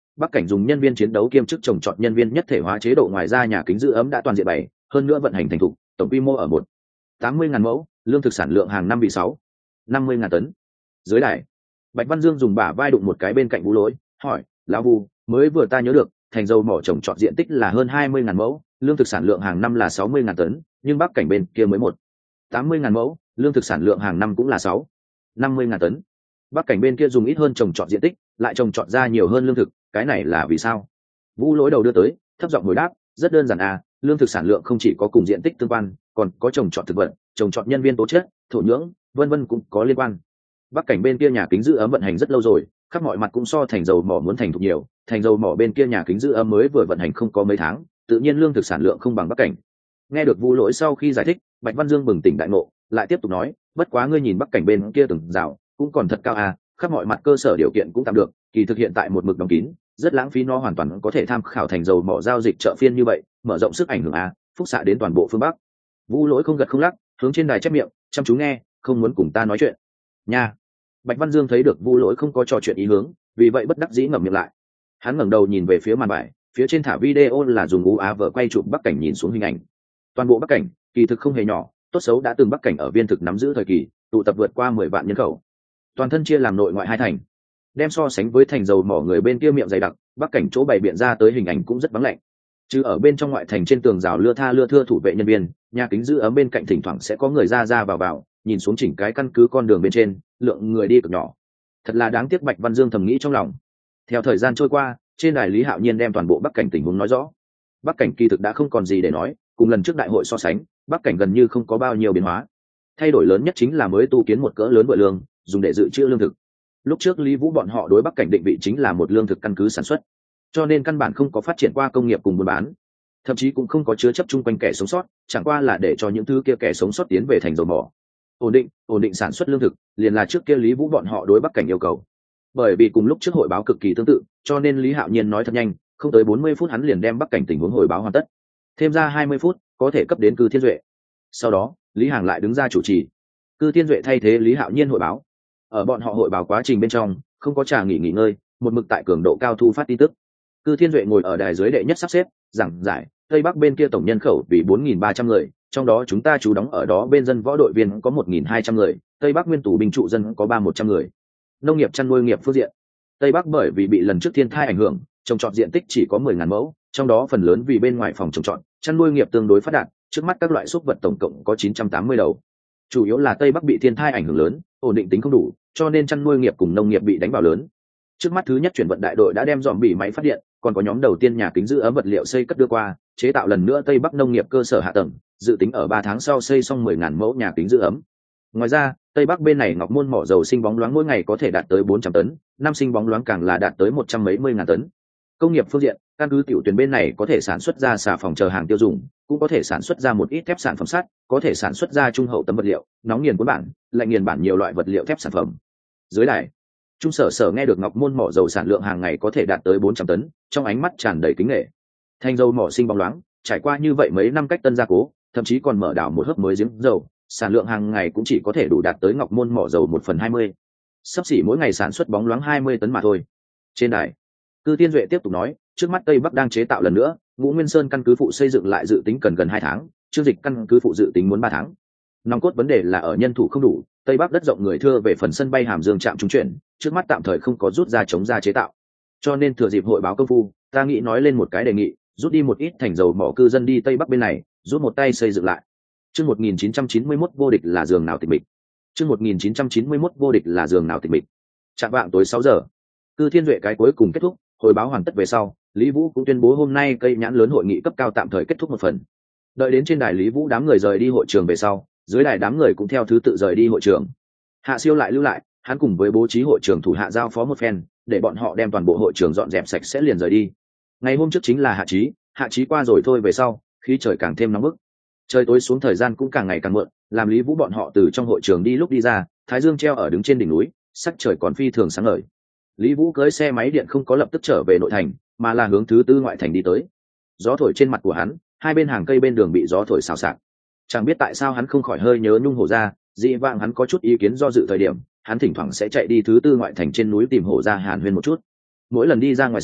Bắc cảnh dùng nhân viên chiến đấu kiêm chức trồng trọt nhân viên nhất thể hóa chế độ, ngoài ra nhà kính giữ ấm đã toàn diện bày, hơn nữa vận hành thành thục, tổng quy mô ở một tám mươi ngàn mẫu, lương thực sản lượng hàng năm bị sáu năm mươi ngàn tấn. Dưới đài, Bạch Văn Dương dùng bả vai đụng một cái bên cạnh Vũ Lỗi, hỏi: "Lão Vu, mới vừa ta nhớ được, thành dầu mỏ trồng trọt diện tích là hơn hai mươi ngàn mẫu, lương thực sản lượng hàng năm là sáu mươi ngàn tấn, nhưng Bắc cảnh bên kia mới một tám mươi ngàn mẫu, lương thực sản lượng hàng năm cũng là sáu năm mươi ngàn tấn. Bắc cảnh bên kia dùng ít hơn trồng trọt diện tích, lại trồng trọt ra nhiều hơn lương thực, cái này là vì sao?" Vũ Lỗi đầu đưa tới, thấp giọng hồi đáp: "Rất đơn giản à, lương thực sản lượng không chỉ có cùng diện tích tương quan, còn có trồng trọt thực vật, trồng trọt nhân viên tố chất, thổ nhưỡng, vân vân cũng có liên quan. Bắc cảnh bên kia nhà kính giữ ấm vận hành rất lâu rồi, khắp mọi mặt cũng so thành dầu mỏ muốn thành thục nhiều, thành dầu mỏ bên kia nhà kính giữ ấm mới vừa vận hành không có mấy tháng, tự nhiên lương thực sản lượng không bằng Bắc cảnh." Nghe được Vu Lỗi sau khi giải thích, Bạch Văn Dương bừng tỉnh đại ngộ, lại tiếp tục nói: "Bất quá ngươi nhìn Bắc cảnh bên kia từng rào cũng còn thật cao à, khắp mọi mặt cơ sở điều kiện cũng tạm được, kỳ thực hiện tại một mực đóng kín, rất lãng phí, nó hoàn toàn có thể tham khảo thành dầu mỏ giao dịch chợ phiên như vậy, mở rộng sức ảnh hưởng à, phúc xạ đến toàn bộ phương Bắc." Vu Lỗi không gật không lắc, hướng trên đài chép miệng, chăm chú nghe, không muốn cùng ta nói chuyện. Nha. Bạch Văn Dương thấy được Vu Lỗi không có trò chuyện ý hướng, vì vậy bất đắc dĩ ngậm miệng lại. Hắn ngẩng đầu nhìn về phía màn bài, phía trên thả video là dùng u a vờ quay chụp Bắc cảnh nhìn xuống hình ảnh. Toàn bộ Bắc cảnh, kỳ thực không hề nhỏ, tốt xấu đã từng Bắc cảnh ở viên thực nắm giữ thời kỳ, tụ tập vượt qua mười vạn nhân khẩu. Toàn thân chia làm nội ngoại hai thành. Đem so sánh với thành dầu mỏ người bên kia miệng dày đặc, Bắc cảnh chỗ bày biện ra tới hình ảnh cũng rất vắng lạnh. Chứ ở bên trong ngoại thành trên tường rào lưa tha lưa thưa thủ vệ nhân viên, nhà kính giữ ấm bên cạnh thỉnh thoảng sẽ có người ra ra vào vào, nhìn xuống chỉnh cái căn cứ con đường bên trên, lượng người đi cực nhỏ. Thật là đáng tiếc, Bạch Văn Dương thầm nghĩ trong lòng. Theo thời gian trôi qua, trên đài Lý Hạo Nhiên đem toàn bộ Bắc cảnh tình huống nói rõ. Bắc cảnh kỳ thực đã không còn gì để nói, cùng lần trước đại hội so sánh, Bắc cảnh gần như không có bao nhiêu biến hóa. Thay đổi lớn nhất chính là mới tu kiến một cỡ lớn vựa lương, dùng để dự trữ lương thực. Lúc trước Lý Vũ bọn họ đối Bắc cảnh định vị chính là một lương thực căn cứ sản xuất, cho nên căn bản không có phát triển qua công nghiệp cùng buôn bán, thậm chí cũng không có chứa chấp chung quanh kẻ sống sót, chẳng qua là để cho những thứ kia kẻ sống sót tiến về thành dầu mỏ. Ổn định, ổn định sản xuất lương thực, liền là trước kia Lý Vũ bọn họ đối Bắc cảnh yêu cầu. Bởi vì cùng lúc trước hội báo cực kỳ tương tự, cho nên Lý Hạo Nhiên nói thật nhanh, không tới bốn mươi phút hắn liền đem Bắc cảnh tình huống hồi báo hoàn tất. Thêm ra hai mươi phút, có thể cấp đến Cư Thiên Duệ. Sau đó, Lý Hàng lại đứng ra chủ trì. Cư Thiên Duệ thay thế Lý Hạo Nhiên hội báo. Ở bọn họ hội báo quá trình bên trong, không có trà nghỉ nghỉ ngơi, một mực tại cường độ cao thu phát tin tức. Cư Thiên Duệ ngồi ở đài dưới đệ nhất sắp xếp, giảng giải, Tây Bắc bên kia tổng nhân khẩu vì bốn nghìn ba trăm người, trong đó chúng ta trú đóng ở đó bên dân võ đội viên có một nghìn hai trăm người, Tây Bắc nguyên tù binh trụ dân có ba một trăm người. Nông nghiệp chăn nuôi nghiệp phương diện, Tây Bắc bởi vì bị lần trước thiên tai ảnh hưởng, trồng trọt diện tích chỉ có mười ngàn mẫu, trong đó phần lớn vì bên ngoài phòng trồng trọt, chăn nuôi nghiệp tương đối phát đạt, trước mắt các loại súc vật tổng cộng có chín trăm tám mươi đầu. Chủ yếu là Tây Bắc bị thiên tai ảnh hưởng lớn, ổn định tính không đủ, cho nên chăn nuôi nghiệp cùng nông nghiệp bị đánh vào lớn. Trước mắt thứ nhất chuyển vận đại đội đã đem dòm bị máy phát điện, còn có nhóm đầu tiên nhà kính giữ ấm vật liệu xây cất đưa qua, chế tạo lần nữa Tây Bắc nông nghiệp cơ sở hạ tầng, dự tính ở ba tháng sau xây xong mười ngàn mẫu nhà kính giữ ấm. Ngoài ra, Tây Bắc bên này Ngọc Môn mỏ dầu sinh bóng loáng mỗi ngày có thể đạt tới bốn trăm tấn, năm sinh bóng loáng càng là đạt tới một trăm mấy mươi ngàn tấn. Công nghiệp phương diện, căn cứ tiểu tuyển bên này có thể sản xuất ra xà phòng chờ hàng tiêu dùng, cũng có thể sản xuất ra một ít thép sản phẩm sắt, có thể sản xuất ra trung hậu tấm vật liệu, nóng nghiền cuốn bản, lạnh nghiền bản nhiều loại vật liệu thép sản phẩm. Dưới đài, Trung Sở Sở nghe được Ngọc Môn mỏ dầu sản lượng hàng ngày có thể đạt tới bốn trăm tấn, trong ánh mắt tràn đầy kính nể. Thành dầu mỏ sinh bóng loáng, trải qua như vậy mấy năm cách tân gia cố, thậm chí còn mở đảo một hớp mới giếng dầu, sản lượng hàng ngày cũng chỉ có thể đủ đạt tới Ngọc Môn mỏ dầu một phần hai mươi. Sắp xỉ mỗi ngày sản xuất bóng loáng hai mươi tấn mà thôi. Trên đài, Cư Tiên Duệ tiếp tục nói, trước mắt Tây Bắc đang chế tạo lần nữa, Ngũ Nguyên Sơn căn cứ phụ xây dựng lại dự tính cần gần hai tháng, chương dịch căn cứ phụ dự tính muốn ba tháng. Nòng cốt vấn đề là ở nhân thủ không đủ, Tây Bắc đất rộng người thưa về phần sân bay Hàm Dương trạm trung chuyển, trước mắt tạm thời không có rút ra chống ra chế tạo. Cho nên thừa dịp hội báo công phu, ta nghĩ nói lên một cái đề nghị, rút đi một ít thành dầu mỏ cư dân đi Tây Bắc bên này, rút một tay xây dựng lại. Chương một nghìn chín trăm chín mươi mốt vô địch là giường nào tịch mịch. Chương một nghìn chín trăm chín mươi mốt vô địch là giường nào tịch mịch. Chạm vạng tối sáu giờ, Cư Thiên Duệ cái cuối cùng kết thúc, hồi báo hoàn tất về sau, Lý Vũ cũng tuyên bố hôm nay cây nhãn lớn hội nghị cấp cao tạm thời kết thúc một phần. Đợi đến trên đài Lý Vũ đám người rời đi hội trường về sau, dưới đài đám người cũng theo thứ tự rời đi hội trường. Hạ Siêu lại lưu lại, hắn cùng với bố trí hội trường thủ hạ giao phó một phen, để bọn họ đem toàn bộ hội trường dọn dẹp sạch sẽ liền rời đi. Ngày hôm trước chính là Hạ Chí, Hạ Chí qua rồi thôi về sau, khí trời càng thêm nóng bức. Trời tối xuống thời gian cũng càng ngày càng muộn, làm Lý Vũ bọn họ từ trong hội trường đi lúc đi ra, thái dương treo ở đứng trên đỉnh núi, sắc trời còn phi thường sáng ngời. Lý Vũ cưỡi xe máy điện không có lập tức trở về nội thành, mà là hướng thứ tư ngoại thành đi tới. Gió thổi trên mặt của hắn, hai bên hàng cây bên đường bị gió thổi xào xạc. Chẳng biết tại sao hắn không khỏi hơi nhớ Nhung Hổ Gia, dị vãng hắn có chút ý kiến do dự thời điểm, hắn thỉnh thoảng sẽ chạy đi thứ tư ngoại thành trên núi tìm Hổ Gia hàn huyên một chút. Mỗi lần đi ra ngoài sau,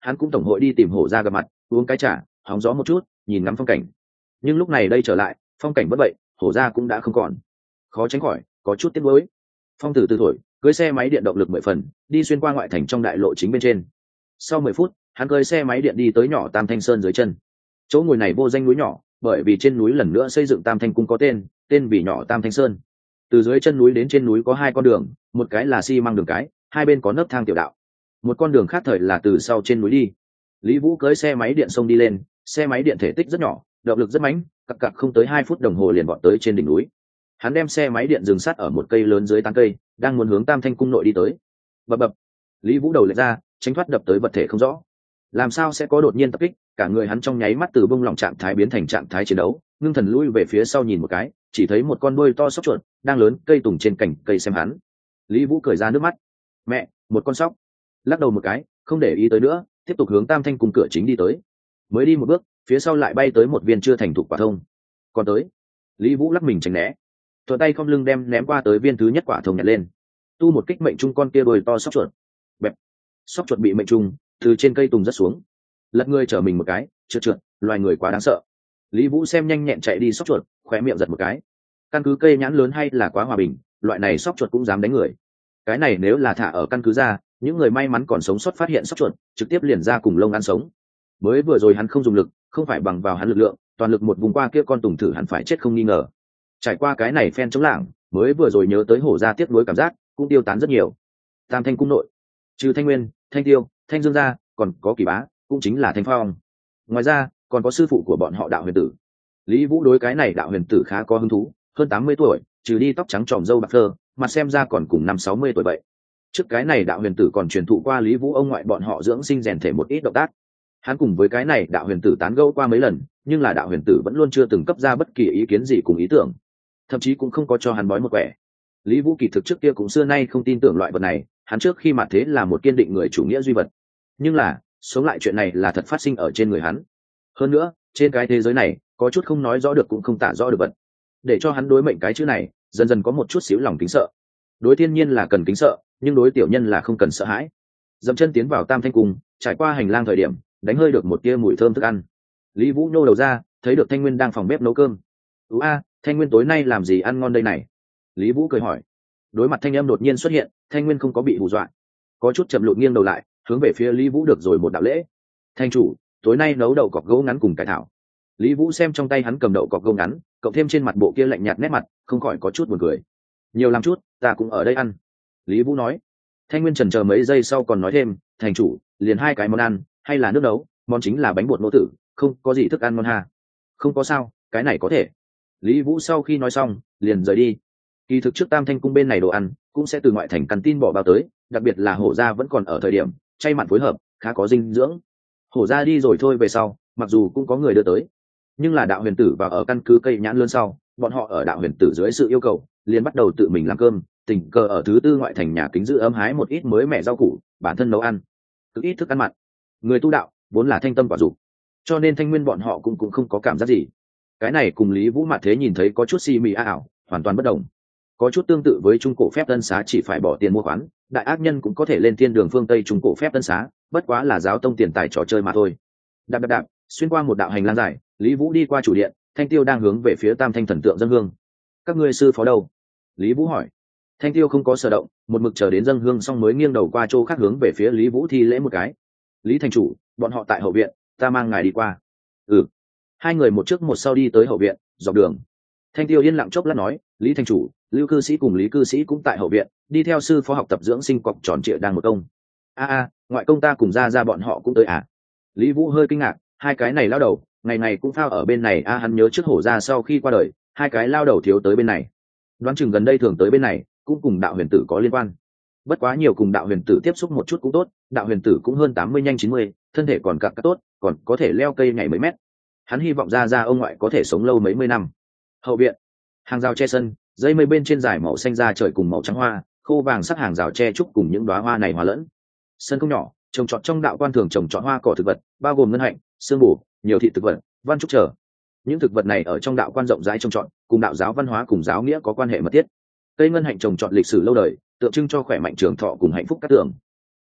hắn cũng tổng hội đi tìm hổ ra gặp mặt, uống cái trà, hóng gió một chút, nhìn ngắm phong cảnh. Nhưng lúc này đây trở lại, phong cảnh bất vậy, hổ ra cũng đã không còn, khó tránh khỏi có chút tiếc nuối. Phong tử từ thổi, cưới xe máy điện động lực mười phần, đi xuyên qua ngoại thành trong đại lộ chính bên trên. Sau mười phút, hắn cưới xe máy điện đi tới nhỏ Tam Thanh Sơn dưới chân. Chỗ ngồi này vô danh núi nhỏ, bởi vì trên núi lần nữa xây dựng Tam Thanh cung có tên, tên vì nhỏ Tam Thanh Sơn. Từ dưới chân núi đến trên núi có hai con đường, một cái là xi măng đường cái, hai bên có nấc thang tiểu đạo. Một con đường khác thời là từ sau trên núi đi. Lý Vũ cưới xe máy điện xông đi lên, xe máy điện thể tích rất nhỏ, động lực rất mạnh, cặc cặc không tới hai phút đồng hồ liền vọt tới trên đỉnh núi. Hắn đem xe máy điện dừng sát ở một cây lớn dưới tán cây, đang muốn hướng Tam Thanh cung nội đi tới. Bập bập, Lý Vũ đầu lệch ra, tránh thoát đập tới vật thể không rõ. Làm sao sẽ có đột nhiên tập kích? Cả người hắn trong nháy mắt từ bông lỏng trạng thái biến thành trạng thái chiến đấu, ngưng thần lui về phía sau nhìn một cái, chỉ thấy một con đuôi to sóc chuột đang lớn cây tùng trên cành cây xem hắn. Lý Vũ cười ra nước mắt. Mẹ, một con sóc. Lắc đầu một cái, không để ý tới nữa, tiếp tục hướng Tam Thanh cung cửa chính đi tới. Mới đi một bước, phía sau lại bay tới một viên chưa thành thục quả thông. Còn tới, Lý Vũ lắc mình tránh né, thuận tay không lưng đem ném qua tới viên thứ nhất quả thông nhặt lên, tu một kích mệnh trung con kia đuôi to sóc chuột. Bẹp, sóc chuột bị mệnh trung, từ trên cây tùng rất xuống, lật người trở mình một cái, trượt trượt, loài người quá đáng sợ. Lý Vũ xem nhanh nhẹn chạy đi sóc chuột, khóe miệng giật một cái. Căn cứ cây nhãn lớn hay là quá hòa bình, loại này sóc chuột cũng dám đánh người. Cái này nếu là thả ở căn cứ ra, những người may mắn còn sống sót phát hiện sóc chuột, trực tiếp liền ra cùng lông ăn sống. Mới vừa rồi hắn không dùng lực, không phải bằng vào hắn lực lượng, toàn lực một vùng qua kia con tùng thử hẳn phải chết không nghi ngờ. Trải qua cái này phen chống lảng, mới vừa rồi nhớ tới hổ ra tiếc nuối cảm giác, cũng tiêu tán rất nhiều. Tam Thanh cung nội, trừ Thanh Nguyên, Thanh Tiêu, Thanh Dương ra, còn có Kỳ Bá, cũng chính là Thanh Phong. Ngoài ra, còn có sư phụ của bọn họ Đạo Huyền Tử. Lý Vũ đối cái này Đạo Huyền Tử khá có hứng thú, hơn tám mươi tuổi, trừ đi tóc trắng tròm râu bạc phơ, mặt xem ra còn cùng năm sáu mươi tuổi vậy. Trước cái này Đạo Huyền Tử còn truyền thụ qua Lý Vũ ông ngoại bọn họ dưỡng sinh rèn thể một ít động tác. Hắn cùng với cái này Đạo Huyền Tử tán gẫu qua mấy lần, nhưng là Đạo Huyền Tử vẫn luôn chưa từng cấp ra bất kỳ ý kiến gì cùng ý tưởng, thậm chí cũng không có cho hắn bói một quẻ. Lý Vũ kỳ thực trước kia cũng xưa nay không tin tưởng loại vật này, hắn trước khi mặt thế là một kiên định người chủ nghĩa duy vật. Nhưng là, sống lại chuyện này là thật phát sinh ở trên người hắn. Hơn nữa, trên cái thế giới này, có chút không nói rõ được cũng không tả rõ được vật. Để cho hắn đối mệnh cái chữ này, dần dần có một chút xíu lòng kính sợ. Đối thiên nhiên là cần kính sợ, nhưng đối tiểu nhân là không cần sợ hãi. Dậm chân tiến vào Tam Thanh cung, trải qua hành lang thời điểm, đánh hơi được một tia mùi thơm thức ăn. Lý Vũ nhô đầu ra, thấy được Thanh Nguyên đang phòng bếp nấu cơm. "Ú a, Thanh Nguyên tối nay làm gì ăn ngon đây này?" Lý Vũ cười hỏi. Đối mặt thanh âm đột nhiên xuất hiện, Thanh Nguyên không có bị hù dọa, có chút chậm lụt nghiêng đầu lại, hướng về phía Lý Vũ được rồi một đạo lễ. "Thanh chủ, tối nay nấu đậu cọc gỗ ngắn cùng cải thảo." Lý Vũ xem trong tay hắn cầm đậu cọc gỗ ngắn, cộng thêm trên mặt bộ kia lạnh nhạt nét mặt, không khỏi có chút buồn cười. "Nhiều làm chút, ta cũng ở đây ăn." Lý Vũ nói. Thanh Nguyên chần chờ mấy giây sau còn nói thêm, "Thành chủ, liền hai cái món ăn, hay là nước nấu, món chính là bánh bột nô tử, không có gì thức ăn ngon ha." "Không có sao, cái này có thể." Lý Vũ sau khi nói xong, liền rời đi. Kỳ thực trước Tam Thanh cung bên này đồ ăn cũng sẽ từ ngoại thành căn tin bỏ bao tới, đặc biệt là hổ gia vẫn còn ở thời điểm, chay mặn phối hợp, khá có dinh dưỡng. Hổ gia đi rồi thôi về sau, mặc dù cũng có người đưa tới, nhưng là Đạo Huyền Tử vào ở căn cứ cây nhãn lớn sau, bọn họ ở Đạo Huyền Tử dưới sự yêu cầu, liền bắt đầu tự mình làm cơm, tình cờ ở thứ tư ngoại thành nhà kính giữ ấm hái một ít mới mẻ rau củ, bản thân nấu ăn, cực ít thức ăn mặn. Người tu đạo vốn là thanh tâm quả dục, cho nên Thanh Nguyên bọn họ cũng cũng không có cảm giác gì. Cái này cùng Lý Vũ Mạt thế nhìn thấy có chút si mì ảo, hoàn toàn bất đồng. Có chút tương tự với trung cổ phép tân xá chỉ phải bỏ tiền mua khoán, đại ác nhân cũng có thể lên thiên đường phương Tây trung cổ phép tân xá, bất quá là giáo tông tiền tài trò chơi mà thôi. Đạp đạp đạp, xuyên qua một đạo hành lang dài, Lý Vũ đi qua chủ điện, Thanh Tiêu đang hướng về phía Tam Thanh thần tượng dâng hương. "Các ngươi sư phó đâu?" Lý Vũ hỏi. Thanh Tiêu không có sở động, một mực chờ đến dâng hương xong mới nghiêng đầu qua chỗ khác hướng về phía Lý Vũ thi lễ một cái. "Lý thành chủ, bọn họ tại hậu viện, ta mang ngài đi qua." "Ừ." Hai người một trước một sau đi tới hậu viện, dọc đường. Thanh Tiêu yên lặng chốc lát nói, "Lý thành chủ, Lưu cư sĩ cùng Lý cư sĩ cũng tại hậu viện, đi theo sư phó học tập dưỡng sinh cọc tròn trịa đang một công." "A a, ngoại công ta cùng ra ra bọn họ cũng tới à?" Lý Vũ hơi kinh ngạc, hai cái này lao đầu, ngày ngày cũng phao ở bên này a, hắn nhớ trước hổ ra sau khi qua đời, hai cái lao đầu thiếu tới bên này. Đoán chừng gần đây thường tới bên này, cũng cùng Đạo Huyền Tử có liên quan. Bất quá nhiều cùng Đạo Huyền Tử tiếp xúc một chút cũng tốt, Đạo Huyền Tử cũng hơn tám mươi nhanh chín mươi, thân thể còn cặp cắt tốt, còn có thể leo cây nhảy mấy mét. Hắn hy vọng ra ra ông ngoại có thể sống lâu mấy mươi năm. Hậu viện, hàng rào che sân, dây mây bên trên dải màu xanh da trời cùng màu trắng hoa, khô vàng sắc hàng rào che trúc cùng những đóa hoa này hòa lẫn. Sân không nhỏ, trồng trọt trong đạo quan thường trồng trọt hoa cỏ thực vật, bao gồm ngân hạnh, sương bù, nhiều thị thực vật, văn trúc trở. Những thực vật này ở trong đạo quan rộng rãi trồng trọt, cùng đạo giáo văn hóa cùng giáo nghĩa có quan hệ mật thiết. Cây ngân hạnh trồng trọt lịch sử lâu đời, tượng trưng cho khỏe mạnh trường thọ cùng hạnh phúc cát tường.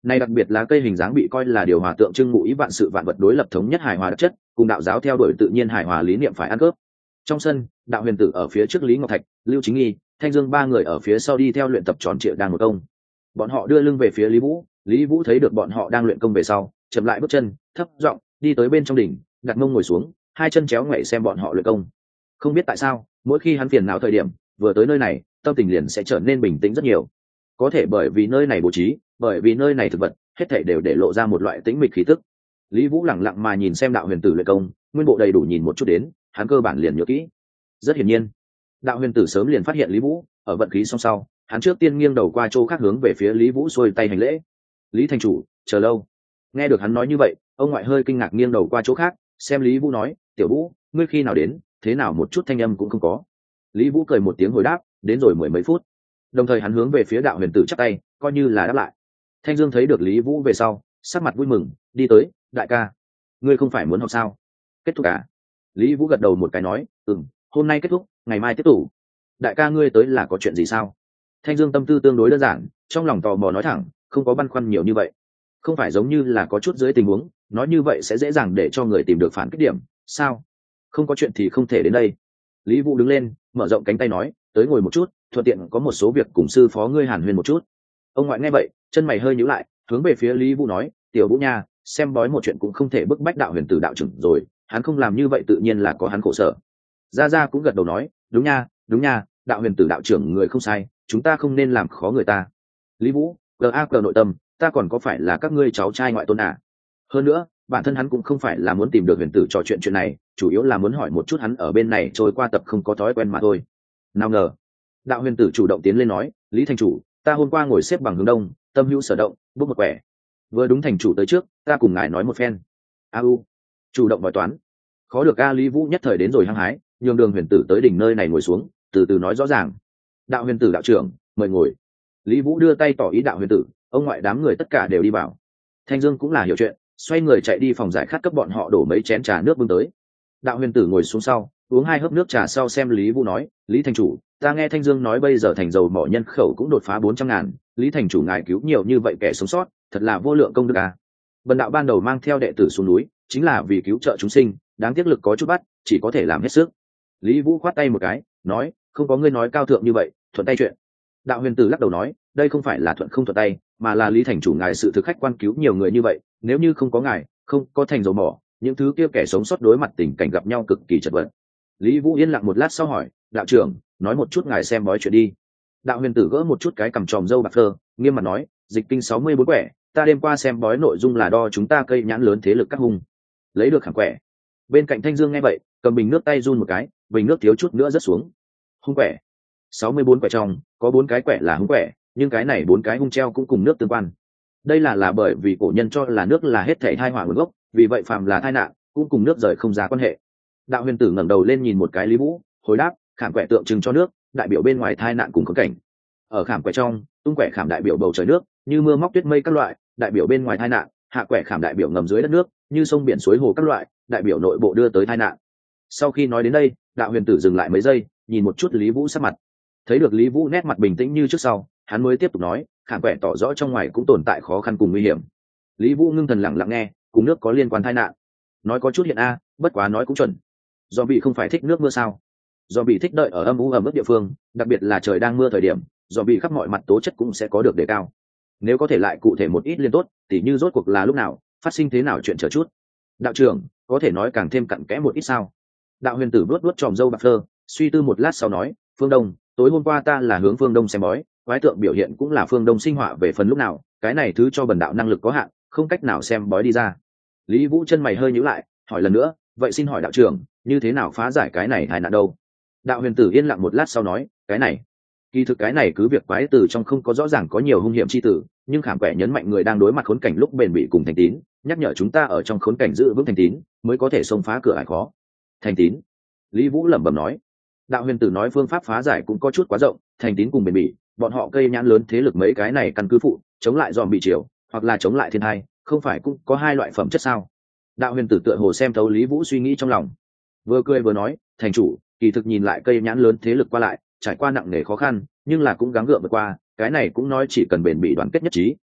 Này đặc biệt là cây hình dáng bị coi là điều hòa tượng trưng ngụ ý vạn sự vạn vật đối lập thống nhất hài hòa đặc chất, cùng đạo giáo theo đuổi tự nhiên hài hòa lý niệm phải ăn cướp. Trong sân, Đạo Huyền Tử ở phía trước Lý Ngọc Thạch, Lưu Chính Nghi, Thanh Dương ba người ở phía sau đi theo luyện tập tròn trịa đang một công. Bọn họ đưa lưng về phía Lý Vũ, Lý Vũ thấy được bọn họ đang luyện công về sau, chậm lại bước chân, thấp giọng đi tới bên trong đỉnh, đặt mông ngồi xuống, hai chân chéo ngoảy xem bọn họ luyện công. Không biết tại sao, mỗi khi hắn phiền não thời điểm, vừa tới nơi này, tâm tình liền sẽ trở nên bình tĩnh rất nhiều. Có thể bởi vì nơi này bố trí, bởi vì nơi này thực vật, hết thảy đều để lộ ra một loại tĩnh mịch khí tức. Lý Vũ lẳng lặng mà nhìn xem Đạo Huyền Tử luyện công, nguyên bộ đầy đủ nhìn một chút đến, hắn cơ bản liền nhớ kỹ. Rất hiển nhiên, Đạo Huyền Tử sớm liền phát hiện Lý Vũ ở vận khí song sau, hắn trước tiên nghiêng đầu qua chỗ khác hướng về phía Lý Vũ xuôi tay hành lễ. Lý thành chủ, chờ lâu. Nghe được hắn nói như vậy, ông ngoại hơi kinh ngạc nghiêng đầu qua chỗ khác, xem Lý Vũ nói, tiểu Vũ, ngươi khi nào đến, thế nào một chút thanh âm cũng không có. Lý Vũ cười một tiếng hồi đáp, đến rồi mười mấy phút. Đồng thời hắn hướng về phía Đạo Huyền Tử chắp tay, coi như là đáp lại. Thanh Dương thấy được Lý Vũ về sau, sắc mặt vui mừng, đi tới, đại ca, ngươi không phải muốn học sao? Kết thúc cả. Lý Vũ gật đầu một cái nói, ừm, hôm nay kết thúc, ngày mai tiếp tục. Đại ca ngươi tới là có chuyện gì sao? Thanh Dương tâm tư tương đối đơn giản, trong lòng tò mò nói thẳng, không có băn khoăn nhiều như vậy. Không phải giống như là có chút dưới tình huống, nói như vậy sẽ dễ dàng để cho người tìm được phản kích điểm, sao? Không có chuyện thì không thể đến đây. Lý Vũ đứng lên, mở rộng cánh tay nói, tới ngồi một chút, thuận tiện có một số việc cùng sư phó ngươi hàn huyên một chút. Ông ngoại nghe vậy, chân mày hơi nhíu lại, hướng về phía Lý Vũ nói, tiểu Vũ nha, xem bói một chuyện cũng không thể bức bách Đạo Huyền Tử đạo trưởng rồi, hắn không làm như vậy tự nhiên là có hắn khổ sở. Gia Gia cũng gật đầu nói, đúng nha, đúng nha, Đạo Huyền Tử đạo trưởng người không sai, chúng ta không nên làm khó người ta. Lý Vũ, gờ a cờ nội tâm, ta còn có phải là các ngươi cháu trai ngoại tôn à? Hơn nữa, bản thân hắn cũng không phải là muốn tìm được Huyền Tử trò chuyện chuyện này, chủ yếu là muốn hỏi một chút hắn ở bên này trôi qua tập không có thói quen mà thôi. Nào ngờ, Đạo Huyền Tử chủ động tiến lên nói, Lý thành chủ, ta hôm qua ngồi xếp bằng hướng đông, tâm hữu sở động, bút một quẻ. Vừa đúng thành chủ tới trước, ta cùng ngài nói một phen. A u, chủ động nói toán. Khó được a. Lý Vũ nhất thời đến rồi hăng hái, nhường Đường Huyền Tử tới đỉnh nơi này ngồi xuống, từ từ nói rõ ràng. Đạo Huyền Tử đạo trưởng, mời ngồi. Lý Vũ đưa tay tỏ ý Đạo Huyền Tử, ông ngoại đám người tất cả đều đi vào. Thanh Dương cũng là hiểu chuyện, xoay người chạy đi phòng giải khát cấp bọn họ đổ mấy chén trà nước bưng tới. Đạo Huyền Tử ngồi xuống sau, uống hai hớp nước trà sau xem Lý Vũ nói, Lý thành chủ, ta nghe Thanh Dương nói bây giờ thành dầu mỏ nhân khẩu cũng đột phá bốn trăm ngàn, Lý thành chủ ngài cứu nhiều như vậy kẻ sống sót, thật là vô lượng công đức à. Bần đạo ban đầu mang theo đệ tử xuống núi, chính là vì cứu trợ chúng sinh, đáng tiếc lực có chút bắt, chỉ có thể làm hết sức. Lý Vũ khoát tay một cái, nói, không có ngươi nói cao thượng như vậy, thuận tay chuyện. Đạo Huyền Tử lắc đầu nói, đây không phải là thuận không thuận tay, mà là Lý thành chủ ngài sự thực khách quan cứu nhiều người như vậy, nếu như không có ngài, không có thành dầu mỏ, những thứ kia kẻ sống sót đối mặt tình cảnh gặp nhau cực kỳ chật vật. Lý Vũ yên lặng một lát sau hỏi, đạo trưởng, nói một chút ngài xem bói chuyện đi. Đạo Huyền Tử gỡ một chút cái cằm tròm râu bạc phơ, nghiêm mặt nói, dịch kinh sáu mươi bốn quẻ, ta đêm qua xem bói nội dung là đo chúng ta cây nhãn lớn thế lực các hung, lấy được khảm quẻ. Bên cạnh Thanh Dương nghe vậy, cầm bình nước tay run một cái, bình nước thiếu chút nữa rớt xuống. Hung quẻ, sáu mươi bốn quẻ trong có bốn cái quẻ là hung quẻ, nhưng cái này bốn cái hung treo cũng cùng nước tương quan. Đây là là bởi vì cổ nhân cho là nước là hết thảy tai họa nguồn gốc, vì vậy phàm là tai nạn cũng cùng nước rời không ra quan hệ. Đạo Huyền Tử ngẩng đầu lên nhìn một cái Lý Vũ, hồi đáp, khảm quẻ tượng trưng cho nước, đại biểu bên ngoài tai nạn cùng khốn cảnh. Ở khảm quẻ trong, tung quẻ khảm đại biểu bầu trời nước, như mưa móc tuyết mây các loại, đại biểu bên ngoài tai nạn, hạ quẻ khảm đại biểu ngầm dưới đất nước, như sông biển suối hồ các loại, đại biểu nội bộ đưa tới tai nạn. Sau khi nói đến đây, Đạo Huyền Tử dừng lại mấy giây, nhìn một chút Lý Vũ sắc mặt. Thấy được Lý Vũ nét mặt bình tĩnh như trước sau, hắn mới tiếp tục nói, khảm quẻ tỏ rõ trong ngoài cũng tồn tại khó khăn cùng nguy hiểm. Lý Vũ ngưng thần lặng lặng nghe, cùng nước có liên quan tai nạn. Nói có chút hiện a, bất quá nói cũng chuẩn. Do bị không phải thích nước mưa sao? Do bị thích đợi ở âm u ẩm ướt địa phương, đặc biệt là trời đang mưa thời điểm, do bị khắp mọi mặt tố chất cũng sẽ có được đề cao. Nếu có thể lại cụ thể một ít liên tốt, tỉ như rốt cuộc là lúc nào, phát sinh thế nào chuyện chờ chút. Đạo trưởng, có thể nói càng thêm cặn kẽ một ít sao? Đạo Huyền Tử vuốt vuốt tròm râu bạc phơ, suy tư một lát sau nói, phương đông, tối hôm qua ta là hướng phương đông xem bói, quái tượng biểu hiện cũng là phương đông sinh họa về phần lúc nào, cái này thứ cho bần đạo năng lực có hạn, không cách nào xem bói đi ra. Lý Vũ chân mày hơi nhíu lại, hỏi lần nữa, vậy xin hỏi đạo trưởng, như thế nào phá giải cái này tai nạn đâu? Đạo Huyền Tử yên lặng một lát sau nói, cái này, kỳ thực cái này cứ việc quái từ trong không có rõ ràng có nhiều hung hiểm chi tử, nhưng khảm quẻ nhấn mạnh người đang đối mặt khốn cảnh lúc bền bỉ cùng thành tín, nhắc nhở chúng ta ở trong khốn cảnh giữ vững thành tín, mới có thể xông phá cửa ải khó. Thành tín. Lý Vũ lẩm bẩm nói. Đạo Huyền Tử nói phương pháp phá giải cũng có chút quá rộng, thành tín cùng bền bỉ, bọn họ cây nhãn lớn thế lực mấy cái này căn cứ phụ, chống lại dòm bị chiều, hoặc là chống lại thiên tai, không phải cũng có hai loại phẩm chất sao? Đạo Huyền Tử tựa hồ xem thấu Lý Vũ suy nghĩ trong lòng, vừa cười vừa nói, thành chủ, kỳ thực nhìn lại cây nhãn lớn thế lực qua lại, trải qua nặng nề khó khăn, nhưng là cũng gắng gượng vượt qua, cái này cũng nói chỉ cần bền bỉ đoàn kết nhất trí,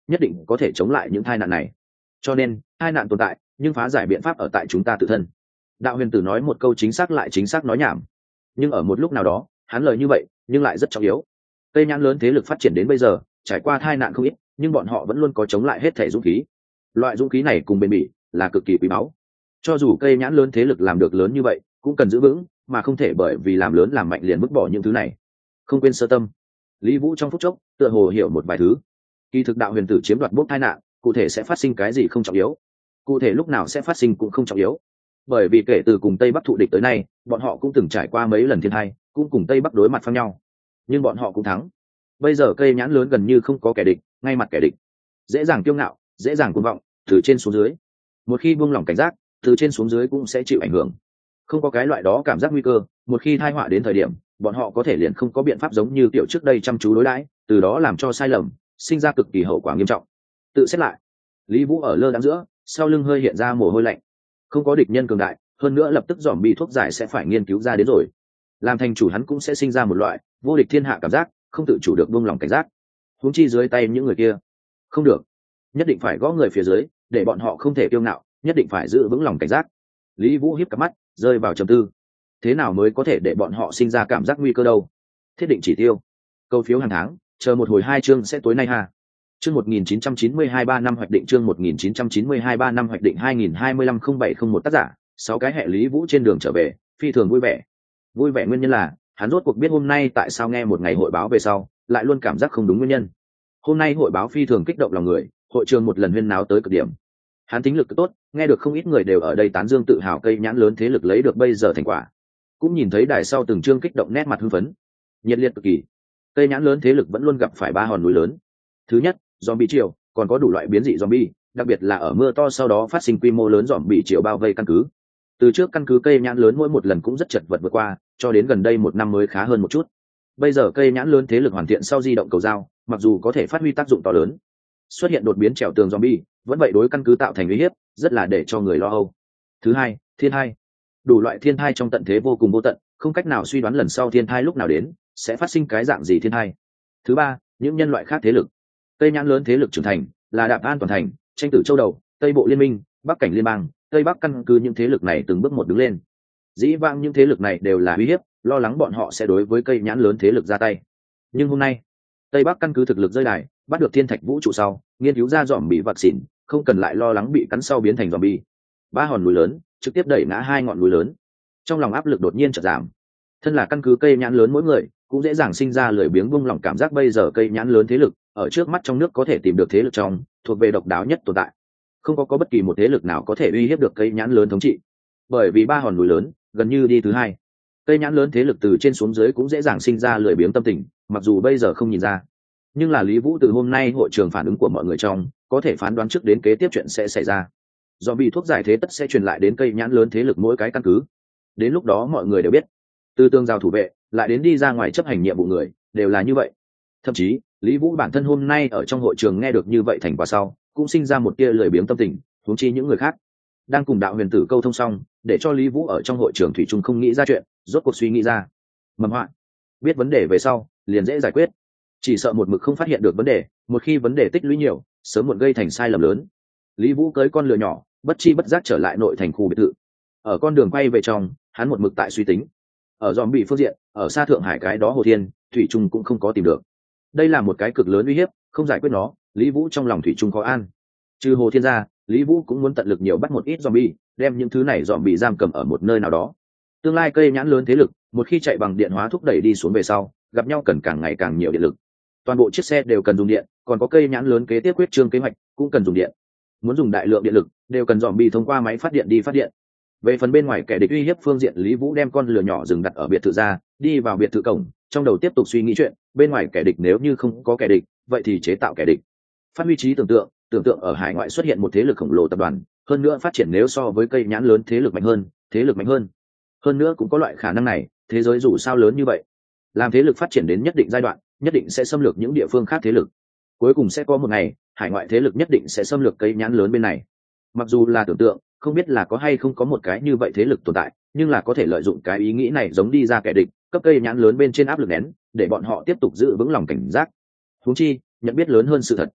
nhất định có thể chống lại những tai nạn này. Cho nên tai nạn tồn tại, nhưng phá giải biện pháp ở tại chúng ta tự thân. Đạo huyền tử nói một câu chính xác lại chính xác nói nhảm, nhưng ở một lúc nào đó hắn lời như vậy nhưng lại rất trọng yếu. Cây nhãn lớn thế lực phát triển đến bây giờ trải qua tai nạn không ít, nhưng bọn họ vẫn luôn có chống lại hết thể dũng khí. Loại dũng khí này cùng bền bỉ là cực kỳ quý báu. Cho dù cây nhãn lớn thế lực làm được lớn như vậy cũng cần giữ vững, mà không thể bởi vì làm lớn làm mạnh liền vứt bỏ những thứ này. Không quên sơ tâm, Lý Vũ trong phút chốc tựa hồ hiểu một vài thứ. Kỳ thực đạo huyền tử chiếm đoạt bốc tai nạn, cụ thể sẽ phát sinh cái gì không trọng yếu, cụ thể lúc nào sẽ phát sinh cũng không trọng yếu, bởi vì kể từ cùng Tây Bắc thụ địch tới nay, bọn họ cũng từng trải qua mấy lần thiên tai, cũng cùng Tây Bắc đối mặt phăng nhau, nhưng bọn họ cũng thắng. Bây giờ cây nhãn lớn gần như không có kẻ địch, ngay mặt kẻ địch, dễ dàng kiêu ngạo, dễ dàng cuồng vọng, từ trên xuống dưới. Một khi buông lỏng cảnh giác, từ trên xuống dưới cũng sẽ chịu ảnh hưởng. Không có cái loại đó cảm giác nguy cơ, một khi tai họa đến thời điểm, bọn họ có thể liền không có biện pháp giống như tiểu trước đây chăm chú đối đãi, từ đó làm cho sai lầm, sinh ra cực kỳ hậu quả nghiêm trọng. Tự xét lại, Lý Vũ ở lơ đãng giữa, sau lưng hơi hiện ra mồ hôi lạnh. Không có địch nhân cường đại, hơn nữa lập tức dòm bị thuốc giải sẽ phải nghiên cứu ra đến rồi. Làm thành chủ hắn cũng sẽ sinh ra một loại vô địch thiên hạ cảm giác, không tự chủ được buông lỏng cảnh giác. Huống chi dưới tay những người kia, không được, nhất định phải gõ người phía dưới, để bọn họ không thể kiêu ngạo, nhất định phải giữ vững lòng cảnh giác. Lý Vũ hiếp cặp mắt, rơi vào trầm tư. Thế nào mới có thể để bọn họ sinh ra cảm giác nguy cơ đâu? Thiết định chỉ tiêu, câu phiếu hàng tháng, chờ một hồi hai chương sẽ tối nay ha. Chương một nghìn chín trăm chín mươi hai ba năm hoạch định, chương một nghìn chín trăm chín mươi hai ba năm hoạch định hai nghìn hai mươi lăm không bảy không một tác giả, sáu cái hệ Lý Vũ trên đường trở về, phi thường vui vẻ. Vui vẻ nguyên nhân là, hắn rốt cuộc biết hôm nay tại sao nghe một ngày hội báo về sau, lại luôn cảm giác không đúng nguyên nhân. Hôm nay hội báo phi thường kích động lòng người, hội trường một lần huyên náo tới cực điểm. Hắn tính lực tốt, nghe được không ít người đều ở đây tán dương tự hào cây nhãn lớn thế lực lấy được bây giờ thành quả. Cũng nhìn thấy đài sau từng chương kích động nét mặt hưng phấn, nhiệt liệt cực kỳ. Cây nhãn lớn thế lực vẫn luôn gặp phải ba hòn núi lớn. Thứ nhất, zombie triều, còn có đủ loại biến dị zombie, đặc biệt là ở mưa to sau đó phát sinh quy mô lớn zombie triều bao vây căn cứ. Từ trước căn cứ cây nhãn lớn mỗi một lần cũng rất chật vật vượt qua, cho đến gần đây một năm mới khá hơn một chút. Bây giờ cây nhãn lớn thế lực hoàn thiện sau di động cầu dao, mặc dù có thể phát huy tác dụng to lớn, xuất hiện đột biến trèo tường zombie, vẫn vậy đối căn cứ tạo thành uy hiếp, rất là để cho người lo âu. Thứ hai, thiên tai. Đủ loại thiên tai trong tận thế vô cùng vô tận, không cách nào suy đoán lần sau thiên tai lúc nào đến, sẽ phát sinh cái dạng gì thiên tai. Thứ ba, những nhân loại khác thế lực. Cây nhãn lớn thế lực trưởng thành, là Đạp An toàn thành, tranh tử châu đầu, Tây bộ liên minh, Bắc cảnh liên bang, Tây Bắc căn cứ, những thế lực này từng bước một đứng lên. Dĩ vãng những thế lực này đều là uy hiếp, lo lắng bọn họ sẽ đối với cây nhãn lớn thế lực ra tay. Nhưng hôm nay, Tây Bắc căn cứ thực lực rơi đài, bắt được thiên thạch vũ trụ sau, nghiên cứu ra dòm bị vật xỉn, không cần lại lo lắng bị cắn sau biến thành zombie. Ba hòn núi lớn trực tiếp đẩy ngã hai ngọn núi lớn, trong lòng áp lực đột nhiên chợt giảm. Thân là căn cứ cây nhãn lớn mỗi người cũng dễ dàng sinh ra lười biếng buông lỏng cảm giác. Bây giờ cây nhãn lớn thế lực ở trước mắt trong nước có thể tìm được thế lực trong thuộc về độc đáo nhất tồn tại, không có có bất kỳ một thế lực nào có thể uy hiếp được cây nhãn lớn thống trị, bởi vì ba hòn núi lớn gần như đi thứ hai. Cây nhãn lớn thế lực từ trên xuống dưới cũng dễ dàng sinh ra lười biếng tâm tình, mặc dù bây giờ không nhìn ra, nhưng là Lý Vũ từ hôm nay hội trường phản ứng của mọi người trong có thể phán đoán trước đến kế tiếp chuyện sẽ xảy ra. Do bị thuốc giải thế tất sẽ truyền lại đến cây nhãn lớn thế lực mỗi cái căn cứ, đến lúc đó mọi người đều biết, từ tường rào thủ vệ lại đến đi ra ngoài chấp hành nhiệm vụ người đều là như vậy. Thậm chí Lý Vũ bản thân hôm nay ở trong hội trường nghe được như vậy thành quả sau cũng sinh ra một tia lười biếng tâm tình, huống chi những người khác đang cùng đạo huyền tử câu thông xong, để cho Lý Vũ ở trong hội trường thủy chung không nghĩ ra chuyện, rốt cuộc suy nghĩ ra mầm họa. Biết vấn đề về sau liền dễ giải quyết, chỉ sợ một mực không phát hiện được vấn đề, một khi vấn đề tích lũy nhiều, sớm muộn gây thành sai lầm lớn. Lý Vũ cưới con lừa nhỏ, bất chi bất giác trở lại nội thành khu biệt thự. Ở con đường quay về trong, hắn một mực tại suy tính. Ở dòm bị phương diện, ở xa Thượng Hải cái đó Hồ Thiên, thủy trung cũng không có tìm được. Đây là một cái cực lớn uy hiếp, không giải quyết nó, Lý Vũ trong lòng thủy trung có an. Trừ Hồ Thiên ra, Lý Vũ cũng muốn tận lực nhiều bắt một ít zombie, đem những thứ này zombie giam cầm ở một nơi nào đó. Tương lai cây nhãn lớn thế lực, một khi chạy bằng điện hóa thúc đẩy đi xuống về sau, gặp nhau cần càng ngày càng nhiều điện lực. Toàn bộ chiếc xe đều cần dùng điện, còn có cây nhãn lớn kế tiếp quyết trương kế hoạch cũng cần dùng điện. Muốn dùng đại lượng điện lực, đều cần zombie thông qua máy phát điện đi phát điện. Về phần bên ngoài kẻ địch uy hiếp phương diện, Lý Vũ đem con lừa nhỏ dừng đặt ở biệt thự ra, đi vào biệt thự cổng, trong đầu tiếp tục suy nghĩ chuyện, bên ngoài kẻ địch nếu như không có kẻ địch, vậy thì chế tạo kẻ địch. Phát huy trí tưởng tượng, tưởng tượng ở hải ngoại xuất hiện một thế lực khổng lồ tập đoàn, hơn nữa phát triển nếu so với cây nhãn lớn thế lực mạnh hơn, thế lực mạnh hơn. Hơn nữa cũng có loại khả năng này, thế giới dù sao lớn như vậy, làm thế lực phát triển đến nhất định giai đoạn, nhất định sẽ xâm lược những địa phương khác thế lực. Cuối cùng sẽ có một ngày, hải ngoại thế lực nhất định sẽ xâm lược cây nhãn lớn bên này. Mặc dù là tưởng tượng, không biết là có hay không có một cái như vậy thế lực tồn tại, nhưng là có thể lợi dụng cái ý nghĩ này giống đi ra kẻ địch, cấp cây nhãn lớn bên trên áp lực nén, để bọn họ tiếp tục giữ vững lòng cảnh giác. Huống chi, nhận biết lớn hơn sự thật.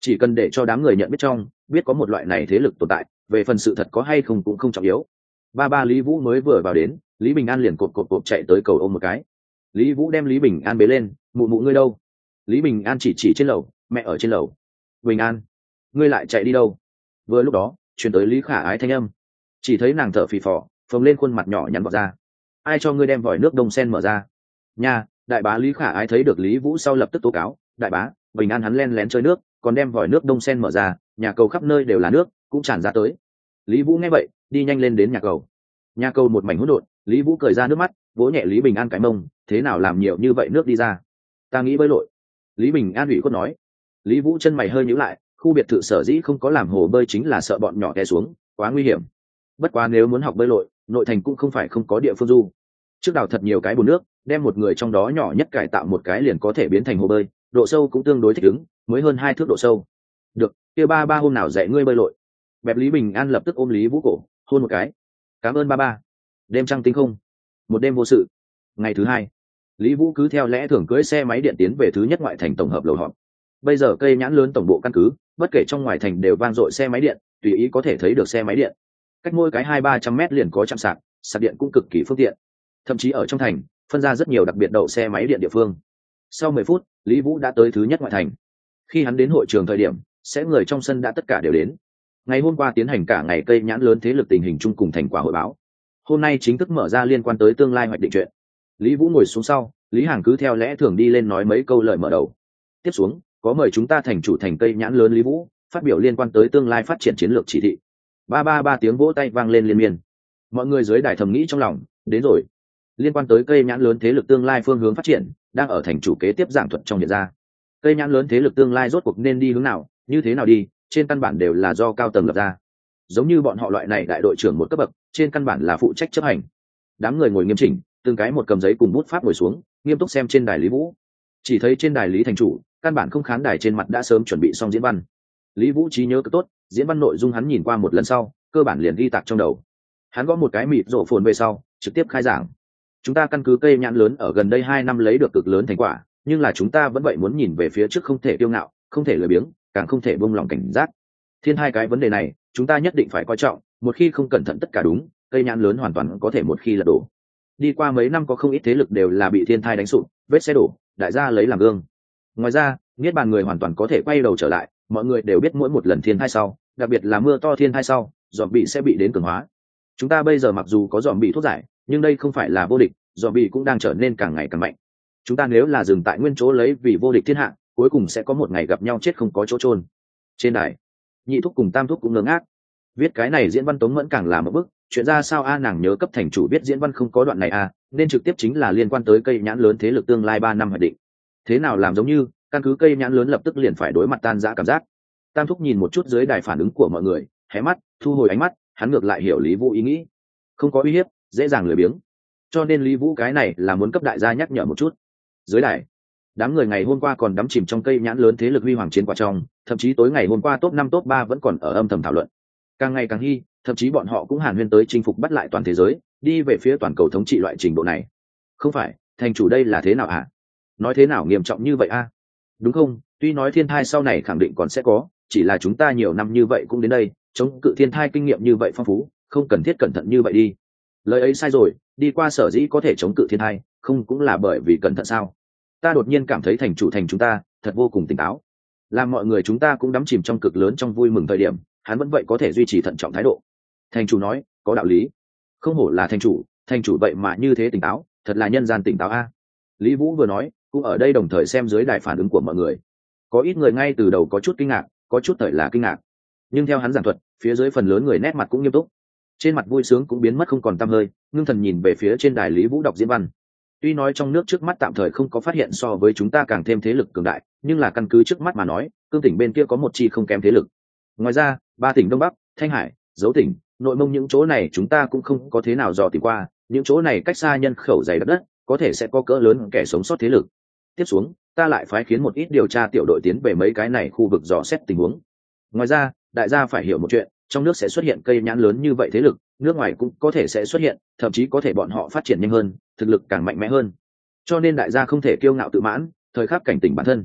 chỉ cần để cho đám người nhận biết trong biết có một loại này thế lực tồn tại, về phần sự thật có hay không cũng không trọng yếu. Ba ba Lý Vũ mới vừa vào đến, Lý Bình An liền cột cột cột chạy tới cầu ôm một cái. Lý Vũ đem Lý Bình An bế lên, mụ mụ ngươi đâu? Lý Bình An chỉ chỉ trên lầu, mẹ ở trên lầu. Bình An, ngươi lại chạy đi đâu? Vừa lúc đó truyền tới Lý Khả Ái thanh âm, chỉ thấy nàng thở phì phò, phồng lên khuôn mặt nhỏ nhắn vọt ra. Ai cho ngươi đem vòi nước đông sen mở ra? Nha, đại bá Lý Khả Ái thấy được Lý Vũ sau lập tức tố cáo, đại bá, Bình An hắn len lén chơi nước, còn đem vòi nước đông sen mở ra, nhà cầu khắp nơi đều là nước, cũng tràn ra tới. Lý Vũ nghe vậy, đi nhanh lên đến nhà cầu. Nhà cầu một mảnh hỗn độn, Lý Vũ cười ra nước mắt, vỗ nhẹ Lý Bình An cái mông, thế nào làm nhiều như vậy nước đi ra? Ta nghĩ bơi lội. Lý Bình An ủy khuất nói. Lý Vũ chân mày hơi nhíu lại, khu biệt thự sở dĩ không có làm hồ bơi chính là sợ bọn nhỏ té xuống, quá nguy hiểm. Bất quá nếu muốn học bơi lội, nội thành cũng không phải không có địa phương du. Trước đào thật nhiều cái bồn nước, đem một người trong đó nhỏ nhất cải tạo một cái liền có thể biến thành hồ bơi, độ sâu cũng tương đối thích ứng, mới hơn hai thước độ sâu. Được, kia ba ba hôm nào dạy ngươi bơi lội. Bẹp Lý Bình An lập tức ôm Lý Vũ cổ, hôn một cái. Cảm ơn ba ba. Đêm trăng tinh không, một đêm vô sự. Ngày thứ hai, Lý Vũ cứ theo lẽ thường cưỡi xe máy điện tiến về thứ nhất ngoại thành tổng hợp lầu họp. Bây giờ cây nhãn lớn tổng bộ căn cứ, bất kể trong ngoài thành đều vang dội xe máy điện, tùy ý có thể thấy được xe máy điện. Cách mỗi cái hai ba trăm mét liền có trạm sạc, sạc điện cũng cực kỳ phương tiện. Thậm chí ở trong thành, phân ra rất nhiều đặc biệt đậu xe máy điện địa phương. Sau mười phút, Lý Vũ đã tới thứ nhất ngoại thành. Khi hắn đến hội trường thời điểm, sẽ người trong sân đã tất cả đều đến. Ngày hôm qua tiến hành cả ngày cây nhãn lớn thế lực tình hình chung cùng thành quả hội báo. Hôm nay chính thức mở ra liên quan tới tương lai hoạch định chuyện. Lý Vũ ngồi xuống sau, Lý Hàng cứ theo lẽ thường đi lên nói mấy câu lời mở đầu. Tiếp xuống, có mời chúng ta thành chủ thành cây nhãn lớn Lý Vũ phát biểu liên quan tới tương lai phát triển chiến lược chỉ thị. Ba ba ba tiếng vỗ tay vang lên liên miên. Mọi người dưới đài thầm nghĩ trong lòng, đến rồi. Liên quan tới cây nhãn lớn thế lực tương lai phương hướng phát triển, đang ở thành chủ kế tiếp giảng thuật trong hiện ra. Cây nhãn lớn thế lực tương lai rốt cuộc nên đi hướng nào, như thế nào đi, trên căn bản đều là do cao tầng lập ra. Giống như bọn họ loại này đại đội trưởng một cấp bậc, trên căn bản là phụ trách chấp hành. Đám người ngồi nghiêm chỉnh, từng cái một cầm giấy cùng bút pháp ngồi xuống, nghiêm túc xem trên đài Lý Vũ. Chỉ thấy trên đài Lý thành chủ, căn bản không khán đài trên mặt đã sớm chuẩn bị xong diễn văn. Lý Vũ trí nhớ cực tốt, diễn văn nội dung hắn nhìn qua một lần sau, cơ bản liền ghi tạc trong đầu. Hắn gõ một cái mịt rổ phồn về sau, trực tiếp khai giảng. Chúng ta căn cứ cây nhãn lớn ở gần đây hai năm lấy được cực lớn thành quả, nhưng là chúng ta vẫn vậy muốn nhìn về phía trước, không thể kiêu ngạo, không thể lười biếng, càng không thể buông lòng cảnh giác. Thiên hai cái vấn đề này, chúng ta nhất định phải coi trọng, một khi không cẩn thận tất cả đúng, cây nhãn lớn hoàn toàn có thể một khi lật đổ. Đi qua mấy năm có không ít thế lực đều là bị thiên thai đánh sụp, vết xe đổ, đại gia lấy làm gương. Ngoài ra, niết bàn người hoàn toàn có thể quay đầu trở lại, mọi người đều biết mỗi một lần thiên thai sau, đặc biệt là mưa to thiên thai sau, dòm bị sẽ bị đến cường hóa. Chúng ta bây giờ mặc dù có dòm bị thuốc giải, nhưng đây không phải là vô địch, dòm bị cũng đang trở nên càng ngày càng mạnh. Chúng ta nếu là dừng tại nguyên chỗ lấy vì vô địch thiên hạ, cuối cùng sẽ có một ngày gặp nhau chết không có chỗ chôn. Trên đài, nhị thúc cùng tam thúc cũng ngơ ngác. Viết cái này diễn văn Tống Mẫn càng là một bức, chuyện ra sao a nàng nhớ cấp thành chủ biết diễn văn không có đoạn này a, nên trực tiếp chính là liên quan tới cây nhãn lớn thế lực tương lai ba năm hoạch định. Thế nào làm giống như, căn cứ cây nhãn lớn lập tức liền phải đối mặt tan rã cảm giác. Tam thúc nhìn một chút dưới đài phản ứng của mọi người, hé mắt, thu hồi ánh mắt, hắn ngược lại hiểu Lý Vũ ý nghĩ. Không có uy hiếp, dễ dàng lười biếng. Cho nên Lý Vũ cái này là muốn cấp đại gia nhắc nhở một chút. Dưới đài, đám người ngày hôm qua còn đắm chìm trong cây nhãn lớn thế lực huy hoàng chiến quả trong, thậm chí tối ngày hôm qua top năm top ba vẫn còn ở âm thầm thảo luận. Càng ngày càng hy, thậm chí bọn họ cũng hàn huyên tới chinh phục bắt lại toàn thế giới, đi về phía toàn cầu thống trị loại trình độ này. Không phải, thành chủ đây là thế nào hả? Nói thế nào nghiêm trọng như vậy a? Đúng không? Tuy nói thiên thai sau này khẳng định còn sẽ có, chỉ là chúng ta nhiều năm như vậy cũng đến đây, chống cự thiên thai kinh nghiệm như vậy phong phú, không cần thiết cẩn thận như vậy đi. Lời ấy sai rồi, đi qua sở dĩ có thể chống cự thiên thai, không cũng là bởi vì cẩn thận sao? Ta đột nhiên cảm thấy thành chủ thành chúng ta thật vô cùng tỉnh táo, làm mọi người chúng ta cũng đắm chìm trong cực lớn trong vui mừng thời điểm, hắn vẫn vậy có thể duy trì thận trọng thái độ. Thành chủ nói có đạo lý, không hổ là thành chủ, thành chủ vậy mà như thế tỉnh táo, thật là nhân gian tỉnh táo a. Lý Vũ vừa nói, cũng ở đây đồng thời xem dưới đài phản ứng của mọi người. Có ít người ngay từ đầu có chút kinh ngạc, có chút thời là kinh ngạc, nhưng theo hắn giảng thuật, phía dưới phần lớn người nét mặt cũng nghiêm túc, trên mặt vui sướng cũng biến mất không còn tăm hơi, ngưng thần nhìn về phía trên đài Lý Vũ đọc diễn văn. Tuy nói trong nước trước mắt tạm thời không có phát hiện so với chúng ta càng thêm thế lực cường đại, nhưng là căn cứ trước mắt mà nói, cương tỉnh bên kia có một chi không kém thế lực. Ngoài ra, ba tỉnh Đông Bắc, Thanh Hải, Dấu tỉnh, Nội Mông những chỗ này chúng ta cũng không có thế nào dò tìm qua, những chỗ này cách xa nhân khẩu dày đặc đất, có thể sẽ có cỡ lớn kẻ sống sót thế lực. Tiếp xuống, ta lại phái khiến một ít điều tra tiểu đội tiến về mấy cái này khu vực dò xét tình huống. Ngoài ra, đại gia phải hiểu một chuyện, trong nước sẽ xuất hiện cây nhãn lớn như vậy thế lực, nước ngoài cũng có thể sẽ xuất hiện, thậm chí có thể bọn họ phát triển nhanh hơn, thực lực càng mạnh mẽ hơn. Cho nên đại gia không thể kiêu ngạo tự mãn, thời khắc cảnh tỉnh bản thân.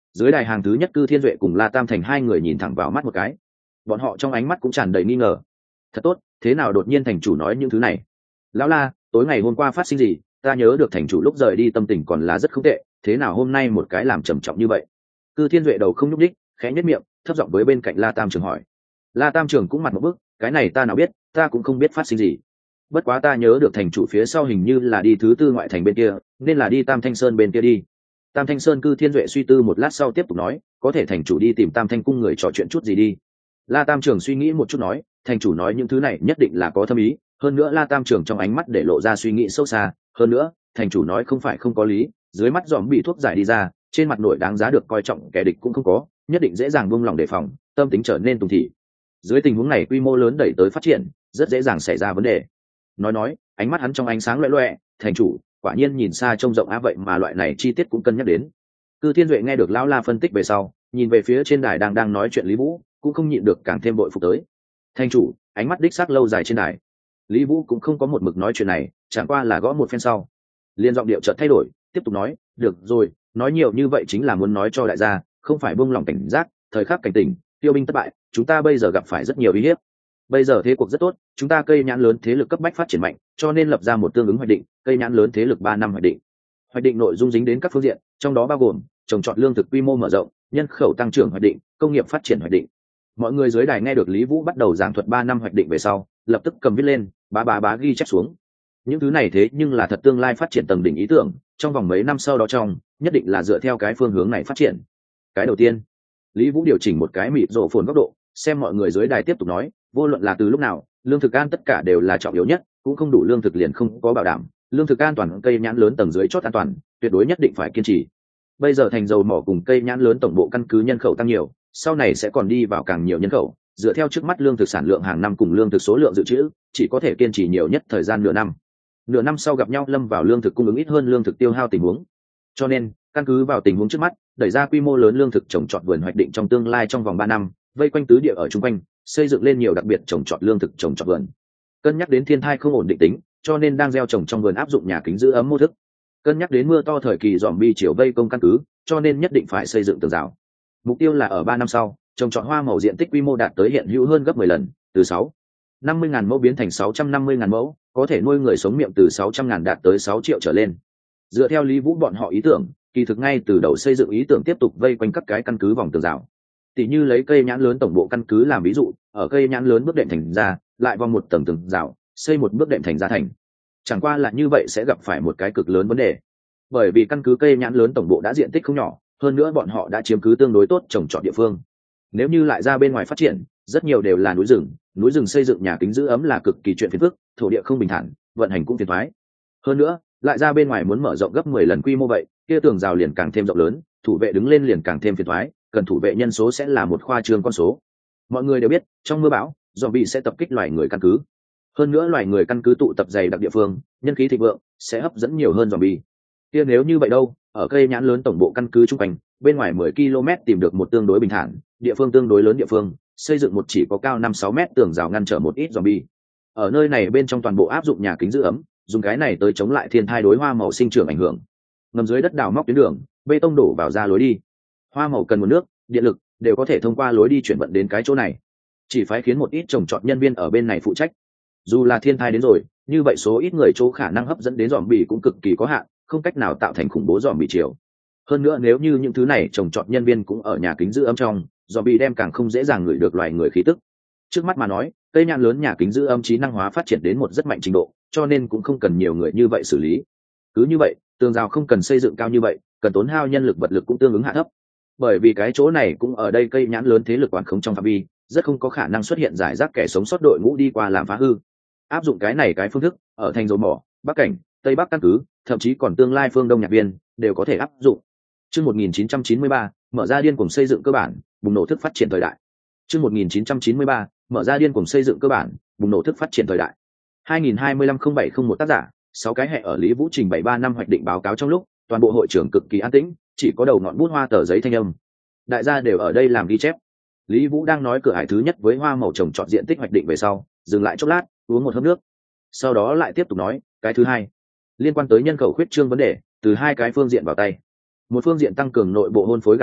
Dưới đài hàng thứ nhất Cư Thiên Duệ cùng La Tam Thành hai người nhìn thẳng vào mắt một cái, bọn họ trong ánh mắt cũng tràn đầy nghi ngờ. Thật tốt, thế nào đột nhiên thành chủ nói những thứ này? Lão La, tối ngày hôm qua phát sinh gì? Ta nhớ được thành chủ lúc rời đi tâm tình còn là rất không tệ, thế nào hôm nay một cái làm trầm trọng như vậy? Cư Thiên Duệ đầu không nhúc nhích, khẽ nhếch miệng, thấp giọng với bên cạnh La Tam Trường hỏi. La Tam Trường cũng mặt một bức, cái này ta nào biết, ta cũng không biết phát sinh gì. Bất quá ta nhớ được thành chủ phía sau hình như là đi thứ tư ngoại thành bên kia, nên là đi Tam Thanh Sơn bên kia đi. Tam Thanh Sơn. Cư Thiên Duệ suy tư một lát sau tiếp tục nói, có thể thành chủ đi tìm Tam Thanh cung người trò chuyện chút gì đi. La Tam Trường suy nghĩ một chút nói, thành chủ nói những thứ này nhất định là có thâm ý, hơn nữa La Tam Trường trong ánh mắt để lộ ra suy nghĩ sâu xa, hơn nữa thành chủ nói không phải không có lý, dưới mắt dòm bị thuốc giải đi ra, trên mặt nội đáng giá được coi trọng kẻ địch cũng không có, nhất định dễ dàng buông lòng đề phòng, tâm tính trở nên tùng thị. Dưới tình huống này quy mô lớn đẩy tới phát triển, rất dễ dàng xảy ra vấn đề. Nói nói, ánh mắt hắn trong ánh sáng loẹt loẹt, thành chủ quả nhiên nhìn xa trông rộng á, vậy mà loại này chi tiết cũng cân nhắc đến. Cư Thiên Duệ nghe được lão La phân tích về sau, nhìn về phía trên đài đang đang nói chuyện Lý Vũ, cũng không nhịn được càng thêm bội phục tới. Thành chủ, ánh mắt đích xác lâu dài trên đài. Lý Vũ cũng không có một mực nói chuyện này, chẳng qua là gõ một phen sau, liên giọng điệu chợt thay đổi, tiếp tục nói, được rồi, nói nhiều như vậy chính là muốn nói cho đại gia, không phải buông lòng cảnh giác, thời khắc cảnh tỉnh, tiêu binh thất bại, chúng ta bây giờ gặp phải rất nhiều uy hiếp. Bây giờ thế cuộc rất tốt, chúng ta cây nhãn lớn thế lực cấp bách phát triển mạnh, cho nên lập ra một tương ứng hoạch định, cây nhãn lớn thế lực ba năm hoạch định. Hoạch định nội dung dính đến các phương diện, trong đó bao gồm trồng trọt lương thực quy mô mở rộng, nhân khẩu tăng trưởng hoạch định, công nghiệp phát triển hoạch định. Mọi người dưới đài nghe được Lý Vũ bắt đầu giảng thuật ba năm hoạch định về sau, lập tức cầm viết lên, bá bá bá ghi chép xuống. Những thứ này thế nhưng là thật tương lai phát triển tầng đỉnh ý tưởng, trong vòng mấy năm sau đó trong, nhất định là dựa theo cái phương hướng này phát triển. Cái đầu tiên, Lý Vũ điều chỉnh một cái mịt rộ phồn góc độ, xem mọi người dưới đài tiếp tục nói, vô luận là từ lúc nào, lương thực an tất cả đều là trọng yếu nhất, cũng không đủ lương thực liền không có bảo đảm, lương thực an toàn cây nhãn lớn tầng dưới chót an toàn, tuyệt đối nhất định phải kiên trì. Bây giờ thành dầu mỏ cùng cây nhãn lớn tổng bộ căn cứ nhân khẩu tăng nhiều, sau này sẽ còn đi vào càng nhiều nhân khẩu, dựa theo trước mắt lương thực sản lượng hàng năm cùng lương thực số lượng dự trữ, chỉ có thể kiên trì nhiều nhất thời gian nửa năm. Nửa năm sau gặp nhau lâm vào lương thực cung ứng ít hơn lương thực tiêu hao tình huống. Cho nên, căn cứ vào tình huống trước mắt, đẩy ra quy mô lớn lương thực trồng trọt vườn hoạch định trong tương lai trong vòng ba năm, vây quanh tứ địa ở chung quanh, xây dựng lên nhiều đặc biệt trồng trọt lương thực trồng trọt vườn. Cân nhắc đến thiên tai không ổn định tính, cho nên đang gieo trồng trong vườn áp dụng nhà kính giữ ấm mô thức. Cân nhắc đến mưa to thời kỳ zombie chiều vây công căn cứ, cho nên nhất định phải xây dựng tường rào. Mục tiêu là ở ba năm sau, trồng trọt hoa màu diện tích quy mô đạt tới hiện hữu hơn gấp mười lần, từ sáu năm mươi ngàn mẫu biến thành sáu trăm năm mươi ngàn mẫu, có thể nuôi người sống miệng từ sáu trăm ngàn đạt tới sáu triệu trở lên. Dựa theo Lý Vũ bọn họ ý tưởng, kỳ thực ngay từ đầu xây dựng ý tưởng tiếp tục vây quanh các cái căn cứ vòng tường rào. Tỷ như lấy cây nhãn lớn tổng bộ căn cứ làm ví dụ, ở cây nhãn lớn bước đệm thành ra, lại vòng một tầng tường rào, xây một bước đệm thành ra thành. Chẳng qua là như vậy sẽ gặp phải một cái cực lớn vấn đề. Bởi vì căn cứ cây nhãn lớn tổng bộ đã diện tích không nhỏ, hơn nữa bọn họ đã chiếm cứ tương đối tốt trồng trọt địa phương. Nếu như lại ra bên ngoài phát triển, rất nhiều đều là núi rừng, núi rừng xây dựng nhà kính giữ ấm là cực kỳ chuyện phiền phức, thổ địa không bình thản, vận hành cũng phiền toái. Hơn nữa, lại ra bên ngoài muốn mở rộng gấp mười lần quy mô vậy, kia tường rào liền càng thêm rộng lớn, thủ vệ đứng lên liền càng thêm phiền toái, cần thủ vệ nhân số sẽ là một khoa trương con số. Mọi người đều biết, trong mưa bão, zombie sẽ tập kích loài người căn cứ. Hơn nữa loài người căn cứ tụ tập dày đặc địa phương, nhân khí thịnh vượng, sẽ hấp dẫn nhiều hơn zombie. Kia nếu như vậy đâu, ở cây nhãn lớn tổng bộ căn cứ trung quanh, bên ngoài mười ki lô mét tìm được một tương đối bình thản, địa phương tương đối lớn địa phương, xây dựng một chỉ có cao năm sáu mét tường rào ngăn trở một ít zombie. Ở nơi này bên trong toàn bộ áp dụng nhà kính giữ ấm, dùng cái này tới chống lại thiên tai đối hoa màu sinh trưởng ảnh hưởng. Ngầm dưới đất đào móc tuyến đường, bê tông đổ vào ra lối đi. Hoa màu cần nguồn nước, điện lực đều có thể thông qua lối đi chuyển vận đến cái chỗ này. Chỉ phải khiến một ít trồng trọt nhân viên ở bên này phụ trách. Dù là thiên tai đến rồi, như vậy số ít người chỗ khả năng hấp dẫn đến zombie cũng cực kỳ có hạn, không cách nào tạo thành khủng bố zombie chiều. Hơn nữa nếu như những thứ này trồng trọt nhân viên cũng ở nhà kính giữ ấm trong, zombie đem càng không dễ dàng ngửi được loài người khí tức. Trước mắt mà nói, cây nhãn lớn nhà kính giữ âm trí năng hóa phát triển đến một rất mạnh trình độ, cho nên cũng không cần nhiều người như vậy xử lý. Cứ như vậy, tường rào không cần xây dựng cao như vậy, cần tốn hao nhân lực vật lực cũng tương ứng hạ thấp. Bởi vì cái chỗ này cũng ở đây cây nhãn lớn thế lực quản khống trong phạm vi, rất không có khả năng xuất hiện giải rác kẻ sống sót đội ngũ đi qua làm phá hư. Áp dụng cái này cái phương thức, ở thành dầu mỏ, Bắc Cảnh, Tây Bắc căn cứ, thậm chí còn tương lai phương Đông Nhạc Viên đều có thể áp dụng. Chương một nghìn chín trăm chín mươi ba, mở ra điên cuồng xây dựng cơ bản, bùng nổ thức phát triển thời đại. Chương một nghìn chín trăm chín mươi ba, mở ra điên cuồng xây dựng cơ bản, bùng nổ thức phát triển thời đại. hai nghìn hai mươi lăm không bảy không một tác giả, sáu cái hệ ở Lý Vũ trình bày ba năm hoạch định báo cáo trong lúc, toàn bộ hội trưởng cực kỳ an tĩnh, chỉ có đầu ngọn bút hoa tờ giấy thanh âm. Đại gia đều ở đây làm ghi chép. Lý Vũ đang nói cửa hải thứ nhất với hoa màu trồng trọt diện tích hoạch định về sau, dừng lại chốc lát, uống một hớp nước. Sau đó lại tiếp tục nói, cái thứ hai, liên quan tới nhân khẩu khuyết trương vấn đề, từ hai cái phương diện vào tay. Một phương diện tăng cường nội bộ hôn phối gả cưới,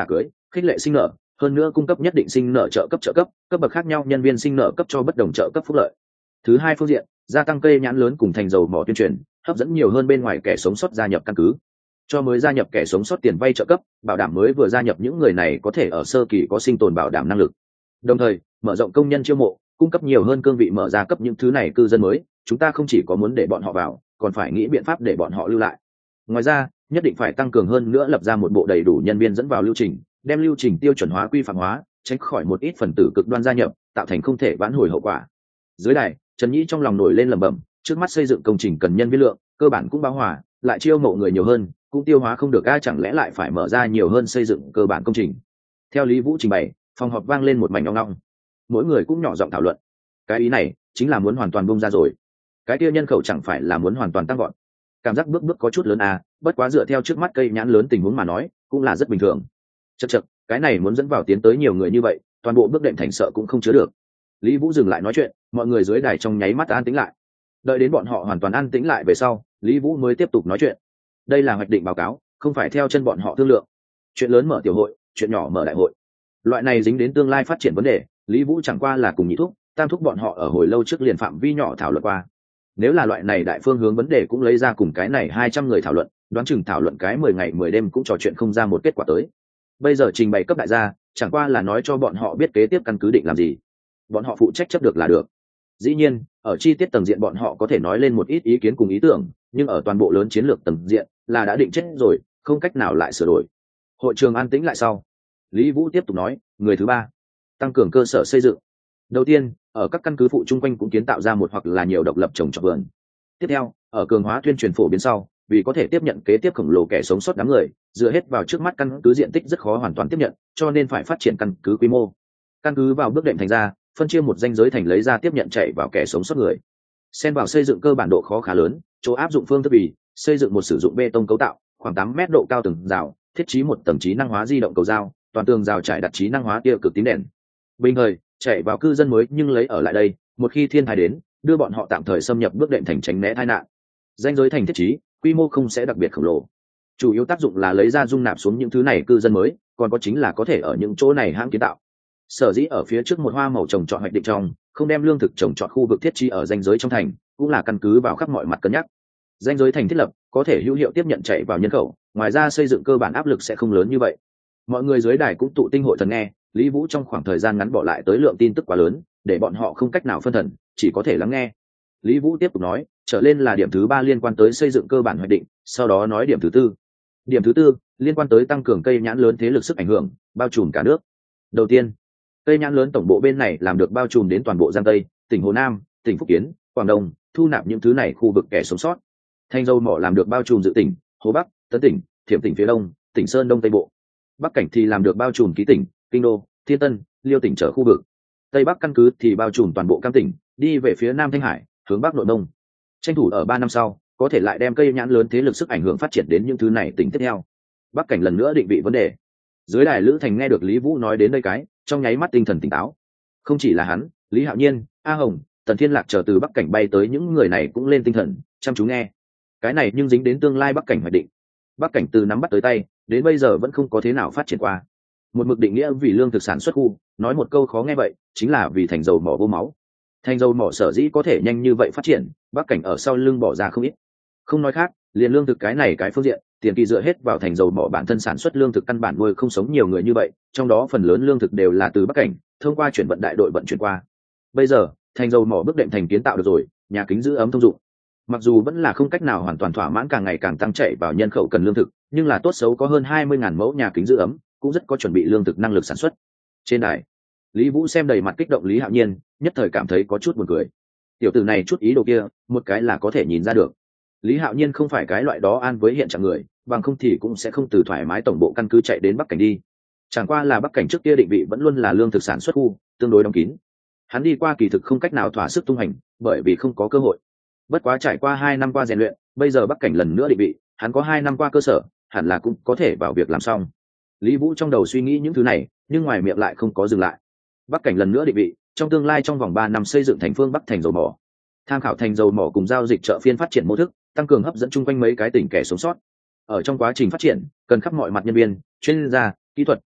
khích lệ sinh nợ, hơn nữa cung cấp nhất định sinh nợ trợ cấp trợ cấp cấp bậc khác nhau nhân viên sinh nợ cấp cho bất đồng trợ cấp phúc lợi. Thứ hai phương diện, gia tăng cây nhãn lớn cùng thành dầu mỏ tuyên truyền, hấp dẫn nhiều hơn bên ngoài kẻ sống sót gia nhập căn cứ, cho mới gia nhập kẻ sống sót tiền vay trợ cấp, bảo đảm mới vừa gia nhập những người này có thể ở sơ kỳ có sinh tồn bảo đảm năng lực. Đồng thời mở rộng công nhân chiêu mộ, cung cấp nhiều hơn cương vị mở ra cấp những thứ này cư dân mới. Chúng ta không chỉ có muốn để bọn họ vào, còn phải nghĩ biện pháp để bọn họ lưu lại. Ngoài ra nhất định phải tăng cường hơn nữa lập ra một bộ đầy đủ nhân viên dẫn vào lưu trình, đem lưu trình tiêu chuẩn hóa quy phạm hóa, tránh khỏi một ít phần tử cực đoan gia nhập tạo thành không thể vãn hồi hậu quả. Dưới đài Trần Nhĩ trong lòng nổi lên lẩm bẩm, trước mắt xây dựng công trình cần nhân viên lượng cơ bản cũng bão hòa, lại chiêu mộ người nhiều hơn cũng tiêu hóa không được, ai chẳng lẽ lại phải mở ra nhiều hơn xây dựng cơ bản công trình. Theo Lý Vũ trình bày, phòng họp vang lên một mảnh ong ong, mỗi người cũng nhỏ giọng thảo luận. Cái ý này chính là muốn hoàn toàn bung ra rồi, cái kia nhân khẩu chẳng phải là muốn hoàn toàn tăng gọn. Cảm giác bước bước có chút lớn à, bất quá dựa theo trước mắt cây nhãn lớn tình huống mà nói cũng là rất bình thường. Chậc chậc, cái này muốn dẫn vào tiến tới nhiều người như vậy, toàn bộ bước đệm thành sợ cũng không chứa được. Lý Vũ dừng lại nói chuyện, mọi người dưới đài trong nháy mắt an tĩnh lại. Đợi đến bọn họ hoàn toàn an tĩnh lại về sau, Lý Vũ mới tiếp tục nói chuyện. Đây là hoạch định báo cáo, không phải theo chân bọn họ thương lượng. Chuyện lớn mở tiểu hội, chuyện nhỏ mở đại hội. Loại này dính đến tương lai phát triển vấn đề, Lý Vũ chẳng qua là cùng nhị thúc, tam thúc bọn họ ở hồi lâu trước liền phạm vi nhỏ thảo luận qua. Nếu là loại này đại phương hướng vấn đề cũng lấy ra cùng cái này hai trăm người thảo luận, đoán chừng thảo luận cái mười ngày mười đêm cũng trò chuyện không ra một kết quả tới. Bây giờ trình bày cấp đại gia, chẳng qua là nói cho bọn họ biết kế tiếp căn cứ định làm gì, bọn họ phụ trách chấp được là được. Dĩ nhiên ở chi tiết tầng diện bọn họ có thể nói lên một ít ý kiến cùng ý tưởng, nhưng ở toàn bộ lớn chiến lược tầng diện là đã định chết rồi, không cách nào lại sửa đổi. Hội trường an tĩnh lại sau, Lý Vũ tiếp tục nói, người thứ ba, tăng cường cơ sở xây dựng. Đầu tiên, ở các căn cứ phụ chung quanh cũng kiến tạo ra một hoặc là nhiều độc lập trồng trọt vườn. Tiếp theo, ở cường hóa tuyên truyền phổ biến sau, vì có thể tiếp nhận kế tiếp khổng lồ kẻ sống sót đám người, dựa hết vào trước mắt căn cứ diện tích rất khó hoàn toàn tiếp nhận, cho nên phải phát triển căn cứ quy mô. Căn cứ vào bước đệm thành ra, phân chia một ranh giới thành lấy ra tiếp nhận chạy vào kẻ sống sót người. Xen vào xây dựng cơ bản độ khó khá lớn, chỗ áp dụng phương thức vì xây dựng một sử dụng bê tông cấu tạo, khoảng tám mét độ cao tường rào, thiết trí một tầng trí năng hóa di động cầu dao, toàn tường rào trải đặt trí năng hóa tia cực tím đèn. Bình thời, chạy vào cư dân mới nhưng lấy ở lại đây, một khi thiên tai đến, đưa bọn họ tạm thời xâm nhập bước đệm thành tránh né tai nạn. Ranh giới thành thiết trí, quy mô không sẽ đặc biệt khổng lồ. Chủ yếu tác dụng là lấy ra dung nạp xuống những thứ này cư dân mới, còn có chính là có thể ở những chỗ này hãng kiến tạo. Sở dĩ ở phía trước một hoa màu trồng trọt hoạch định trong, không đem lương thực trồng trọt khu vực thiết trí ở ranh giới trong thành, cũng là căn cứ vào khắp mọi mặt cân nhắc. Ranh giới thành thiết lập có thể hữu hiệu tiếp nhận chạy vào nhân khẩu, ngoài ra xây dựng cơ bản áp lực sẽ không lớn như vậy. Mọi người dưới đài cũng tụ tinh hội thần nghe, Lý Vũ trong khoảng thời gian ngắn bỏ lại tới lượng tin tức quá lớn, để bọn họ không cách nào phân thần, chỉ có thể lắng nghe. Lý Vũ tiếp tục nói, trở lên là điểm thứ ba liên quan tới xây dựng cơ bản hoạch định, sau đó nói điểm thứ tư. Điểm thứ tư liên quan tới tăng cường cây nhãn lớn thế lực sức ảnh hưởng, bao trùm cả nước. Đầu tiên, cây nhãn lớn tổng bộ bên này làm được bao trùm đến toàn bộ Giang Tây, tỉnh Hồ Nam, tỉnh Phúc Kiến, Quảng Đông, thu nạp những thứ này khu vực kẻ sống sót. Thanh dầu mỏ làm được bao trùm dự tỉnh, Hồ Bắc, Tấn tỉnh, Thiểm tỉnh phía Đông, tỉnh Sơn Đông Tây Bộ. Bắc cảnh thì làm được bao trùm Ký tỉnh, Kinh Đô, Thiên Tân, Liêu tỉnh trở khu vực. Tây Bắc căn cứ thì bao trùm toàn bộ Cam tỉnh, đi về phía Nam Thanh Hải, hướng Bắc Nội Đông. Tranh thủ ở ba năm sau, có thể lại đem cây nhãn lớn thế lực sức ảnh hưởng phát triển đến những thứ này tỉnh tiếp theo. Bắc cảnh lần nữa định vị vấn đề. Dưới đài Lữ Thành nghe được Lý Vũ nói đến đây cái, trong nháy mắt tinh thần tỉnh táo. Không chỉ là hắn, Lý Hạo Nhiên, A Hồng, Tần Thiên Lạc chờ từ Bắc cảnh bay tới những người này cũng lên tinh thần, chăm chú nghe. Cái này nhưng dính đến tương lai Bắc cảnh hoạch định. Bắc cảnh từ nắm bắt tới tay, đến bây giờ vẫn không có thế nào phát triển qua. Một mực định nghĩa vì lương thực sản xuất khu, nói một câu khó nghe vậy, chính là vì thành dầu mỏ vô máu. Thành dầu mỏ sở dĩ có thể nhanh như vậy phát triển, Bắc cảnh ở sau lưng bỏ ra không ít. Không nói khác, liền lương thực cái này cái phương diện, tiền kỳ dựa hết vào thành dầu mỏ bản thân sản xuất lương thực căn bản nuôi không sống nhiều người như vậy, trong đó phần lớn lương thực đều là từ Bắc cảnh thông qua chuyển vận đại đội vận chuyển qua. Bây giờ thành dầu mỏ bước đệm thành kiến tạo được rồi, nhà kính giữ ấm thông dụng, mặc dù vẫn là không cách nào hoàn toàn thỏa mãn càng ngày càng tăng chạy vào nhân khẩu cần lương thực, nhưng là tốt xấu có hơn hai mươi ngàn mẫu nhà kính giữ ấm, cũng rất có chuẩn bị lương thực năng lực sản xuất. Trên đài Lý Vũ xem đầy mặt kích động Lý Hạo Nhiên, nhất thời cảm thấy có chút buồn cười. Tiểu tử này chút ý đồ kia, một cái là có thể nhìn ra được. Lý Hạo Nhiên không phải cái loại đó an với hiện trạng người, bằng không thì cũng sẽ không từ thoải mái tổng bộ căn cứ chạy đến Bắc cảnh đi. Chẳng qua là Bắc cảnh trước kia định vị vẫn luôn là lương thực sản xuất khu, tương đối đóng kín. Hắn đi qua kỳ thực không cách nào thỏa sức tung hành, bởi vì không có cơ hội. Bất quá trải qua hai năm qua rèn luyện, bây giờ Bắc cảnh lần nữa định vị, hắn có hai năm qua cơ sở, hẳn là cũng có thể vào việc làm xong. Lý Vũ trong đầu suy nghĩ những thứ này, nhưng ngoài miệng lại không có dừng lại. Bắc cảnh lần nữa định vị, trong tương lai trong vòng ba năm xây dựng thành phương Bắc thành dầu mỏ. Tham khảo thành dầu mỏ cùng giao dịch chợ phiên phát triển mô thức, tăng cường hấp dẫn chung quanh mấy cái tỉnh kẻ sống sót. Ở trong quá trình phát triển, cần khắp mọi mặt nhân viên, chuyên gia, kỹ thuật,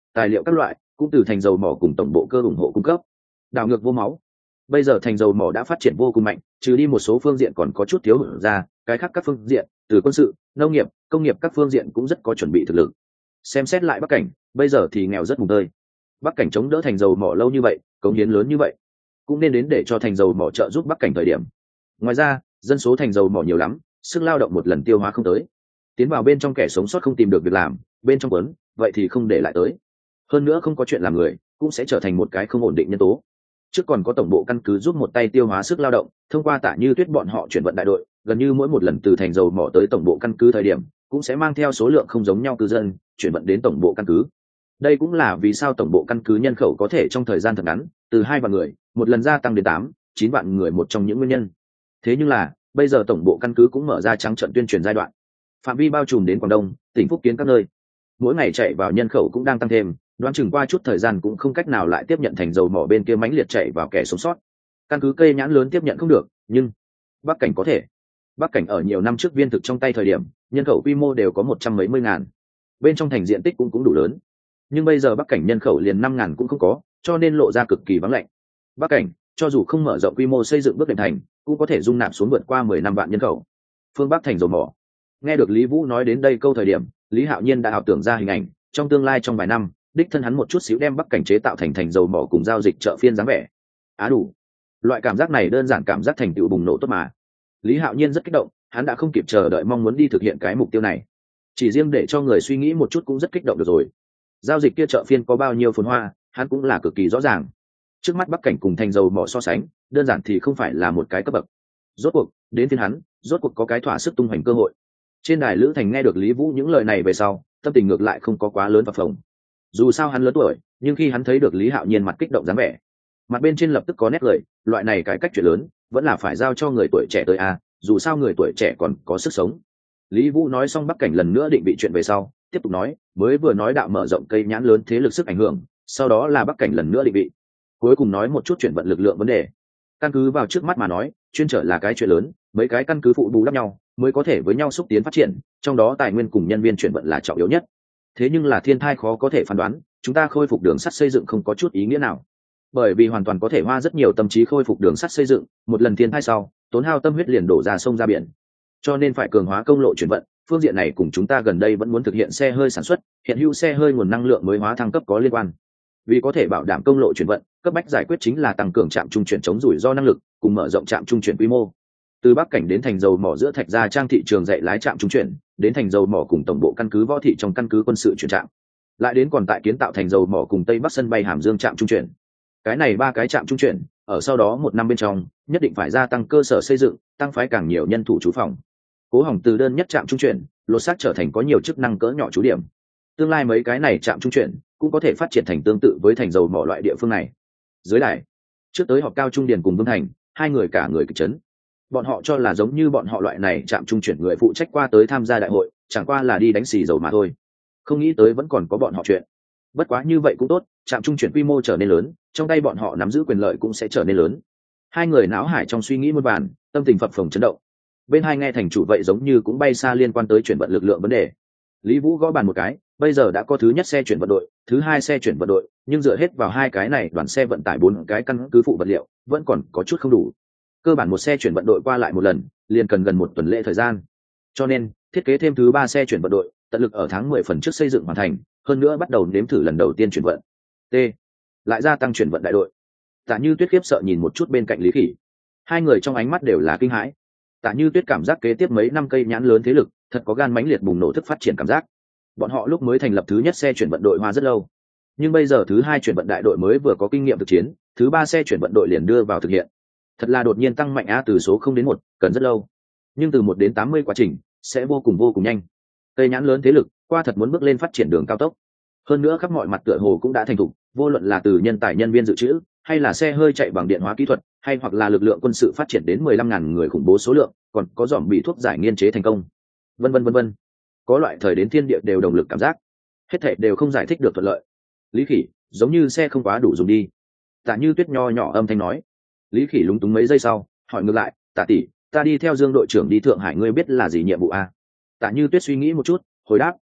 tài liệu các loại cũng từ thành dầu mỏ cùng tổng bộ cơ ủng hộ cung cấp. Đảo ngược vô máu. Bây giờ thành dầu mỏ đã phát triển vô cùng mạnh, trừ đi một số phương diện còn có chút thiếu hụt ra, cái khác các phương diện, từ quân sự, nông nghiệp, công nghiệp các phương diện cũng rất có chuẩn bị thực lực. Xem xét lại Bắc Cảnh, bây giờ thì nghèo rất mùng tơi. Bắc Cảnh chống đỡ thành dầu mỏ lâu như vậy, cống hiến lớn như vậy, cũng nên đến để cho thành dầu mỏ trợ giúp Bắc Cảnh thời điểm. Ngoài ra, dân số thành dầu mỏ nhiều lắm, sức lao động một lần tiêu hóa không tới. Tiến vào bên trong kẻ sống sót không tìm được việc làm, bên trong quấn, vậy thì không để lại tới. Hơn nữa không có chuyện làm người, cũng sẽ trở thành một cái không ổn định nhân tố. Trước còn có tổng bộ căn cứ giúp một tay tiêu hóa sức lao động, thông qua Tạ Như Tuyết bọn họ chuyển vận đại đội, gần như mỗi một lần từ thành dầu mỏ tới tổng bộ căn cứ thời điểm, cũng sẽ mang theo số lượng không giống nhau cư dân, chuyển vận đến tổng bộ căn cứ. Đây cũng là vì sao tổng bộ căn cứ nhân khẩu có thể trong thời gian thật ngắn, từ hai vạn người, một lần gia tăng đến tám, chín vạn người một trong những nguyên nhân. Thế nhưng là, bây giờ tổng bộ căn cứ cũng mở ra trắng trận tuyên truyền giai đoạn. Phạm vi bao trùm đến Quảng Đông, tỉnh Phúc Kiến các nơi. Mỗi ngày chạy vào nhân khẩu cũng đang tăng thêm, đoán chừng qua chút thời gian cũng không cách nào lại tiếp nhận thành dầu mỏ bên kia mãnh liệt chạy vào kẻ sống sót. Căn cứ cây nhãn lớn tiếp nhận không được, nhưng Bắc Cảnh có thể. Bắc Cảnh ở nhiều năm trước viên thực trong tay thời điểm, nhân khẩu quy mô đều có một trăm mấy mươi ngàn. Bên trong thành diện tích cũng cũng đủ lớn. Nhưng bây giờ Bắc Cảnh nhân khẩu liền năm ngàn cũng không có, cho nên lộ ra cực kỳ vắng lạnh. Bắc Cảnh, cho dù không mở rộng quy mô xây dựng bước đệm thành, cũng có thể dung nạp xuống vượt qua mười năm vạn nhân khẩu. Phương Bắc thành dầu mỏ. Nghe được Lý Vũ nói đến đây câu thời điểm, Lý Hạo Nhiên đã ảo tưởng ra hình ảnh, trong tương lai trong vài năm, đích thân hắn một chút xíu đem Bắc Cảnh chế tạo thành thành dầu mỏ cùng giao dịch chợ phiên dáng vẻ. Á đủ. Loại cảm giác này đơn giản cảm giác thành tựu bùng nổ tốt mà. Lý Hạo Nhiên rất kích động, hắn đã không kịp chờ đợi mong muốn đi thực hiện cái mục tiêu này. Chỉ riêng để cho người suy nghĩ một chút cũng rất kích động được rồi. Giao dịch kia chợ phiên có bao nhiêu phồn hoa, hắn cũng là cực kỳ rõ ràng. Trước mắt Bắc Cảnh cùng thành dầu mỏ so sánh, đơn giản thì không phải là một cái cấp bậc. Rốt cuộc, đến phiên hắn, rốt cuộc có cái thỏa sức tung hoành cơ hội. Trên đài Lữ Thành nghe được Lý Vũ những lời này về sau, tâm tình ngược lại không có quá lớn phập phồng. Dù sao hắn lớn tuổi, nhưng khi hắn thấy được Lý Hạo Nhiên mặt kích động dáng vẻ, mặt bên trên lập tức có nét cười, loại này cái cách chuyện lớn, vẫn là phải giao cho người tuổi trẻ tới a, dù sao người tuổi trẻ còn có sức sống. Lý Vũ nói xong Bắc Cảnh lần nữa định vị chuyện về sau, tiếp tục nói, mới vừa nói đạo mở rộng cây nhãn lớn thế lực sức ảnh hưởng, sau đó là Bắc Cảnh lần nữa định vị. Cuối cùng nói một chút chuyện vận lực lượng vấn đề. Căn cứ vào trước mắt mà nói, chuyên trở là cái chuyện lớn, mấy cái căn cứ phụ bù đắp nhau, mới có thể với nhau xúc tiến phát triển, trong đó tài nguyên cùng nhân viên chuyển vận là trọng yếu nhất. Thế nhưng là thiên thai khó có thể phán đoán, chúng ta khôi phục đường sắt xây dựng không có chút ý nghĩa nào. Bởi vì hoàn toàn có thể hoa rất nhiều tâm trí khôi phục đường sắt xây dựng, một lần thiên thai sau, tốn hao tâm huyết liền đổ ra sông ra biển. Cho nên phải cường hóa công lộ chuyển vận, phương diện này cùng chúng ta gần đây vẫn muốn thực hiện xe hơi sản xuất, hiện hữu xe hơi nguồn năng lượng mới hóa thăng cấp có liên quan. Vì có thể bảo đảm công lộ chuyển vận, cấp bách giải quyết chính là tăng cường trạm trung chuyển chống rủi ro năng lực, cùng mở rộng trạm trung chuyển quy mô. Từ Bắc Cảnh đến thành dầu mỏ giữa Thạch Gia Trang thị trường dạy lái trạm trung chuyển, đến thành dầu mỏ cùng tổng bộ căn cứ võ thị trong căn cứ quân sự chuyển trạm, lại đến còn tại kiến tạo thành dầu mỏ cùng Tây Bắc sân bay Hàm Dương trạm trung chuyển. Cái này ba cái trạm trung chuyển, ở sau đó một năm bên trong, nhất định phải gia tăng cơ sở xây dựng, tăng phái càng nhiều nhân thủ trú phòng. Cố Hỏng từ đơn nhất trạm trung chuyển, lột xác trở thành có nhiều chức năng cỡ nhỏ trú điểm. Tương lai mấy cái này trạm trung chuyển cũng có thể phát triển thành tương tự với thành dầu mỏ loại địa phương này. Dưới đài, trước tới họp cao Trung Điền cùng Vương Thành, hai người cả người kịch chấn. Bọn họ cho là giống như bọn họ loại này trạm trung chuyển người phụ trách qua tới tham gia đại hội, chẳng qua là đi đánh xì dầu mà thôi. Không nghĩ tới vẫn còn có bọn họ chuyện. Bất quá như vậy cũng tốt, trạm trung chuyển quy mô trở nên lớn, trong tay bọn họ nắm giữ quyền lợi cũng sẽ trở nên lớn. Hai người não hải trong suy nghĩ muôn vàn, tâm tình phập phồng chấn động. Bên hai nghe thành chủ vậy giống như cũng bay xa liên quan tới chuyển vận lực lượng vấn đề. Lý Vũ gõ bàn một cái, bây giờ đã có thứ nhất xe chuyển vận đội, thứ hai xe chuyển vận đội, nhưng dựa hết vào hai cái này đoàn xe vận tải bốn cái căn cứ phụ vật liệu, vẫn còn có chút không đủ. Cơ bản một xe chuyển vận đội qua lại một lần, liền cần gần một tuần lễ thời gian. Cho nên, thiết kế thêm thứ ba xe chuyển vận đội, tận lực ở tháng mười phần trước xây dựng hoàn thành, hơn nữa bắt đầu nếm thử lần đầu tiên chuyển vận. T. Lại gia tăng chuyển vận đại đội. Tạ Như Tuyết khiếp sợ nhìn một chút bên cạnh Lý Khỉ. Hai người trong ánh mắt đều là kinh hãi. Tạ Như Tuyết cảm giác kế tiếp mấy năm cây nhãn lớn thế lực, thật có gan mãnh liệt bùng nổ thức phát triển cảm giác. Bọn họ lúc mới thành lập thứ nhất xe chuyển vận đội hoa rất lâu, nhưng bây giờ thứ hai chuyển vận đại đội mới vừa có kinh nghiệm thực chiến, thứ ba xe chuyển vận đội liền đưa vào thực hiện. Thật là đột nhiên tăng mạnh a, từ số không đến một, cần rất lâu, nhưng từ một đến tám mươi quá trình sẽ vô cùng vô cùng nhanh. Cây nhãn lớn thế lực qua thật muốn bước lên phát triển đường cao tốc. Hơn nữa khắp mọi mặt tựa hồ cũng đã thành thục, vô luận là từ nhân tài nhân viên dự trữ, hay là xe hơi chạy bằng điện hóa kỹ thuật, hay hoặc là lực lượng quân sự phát triển đến mười lăm ngàn người khủng bố số lượng, còn có dòm bị thuốc giải nghiên chế thành công, vân vân vân vân. Có loại thời đến thiên địa đều đồng lực cảm giác, hết thảy đều không giải thích được thuận lợi. Lý Khỉ, giống như xe không quá đủ dùng đi. Tạ Như Tuyết nho nhỏ âm thanh nói. Lý Khỉ lúng túng mấy giây sau, hỏi ngược lại, Tạ tỷ, ta đi theo Dương đội trưởng đi Thượng Hải, ngươi biết là gì nhiệm vụ a? Tạ Như Tuyết suy nghĩ một chút, hồi đáp,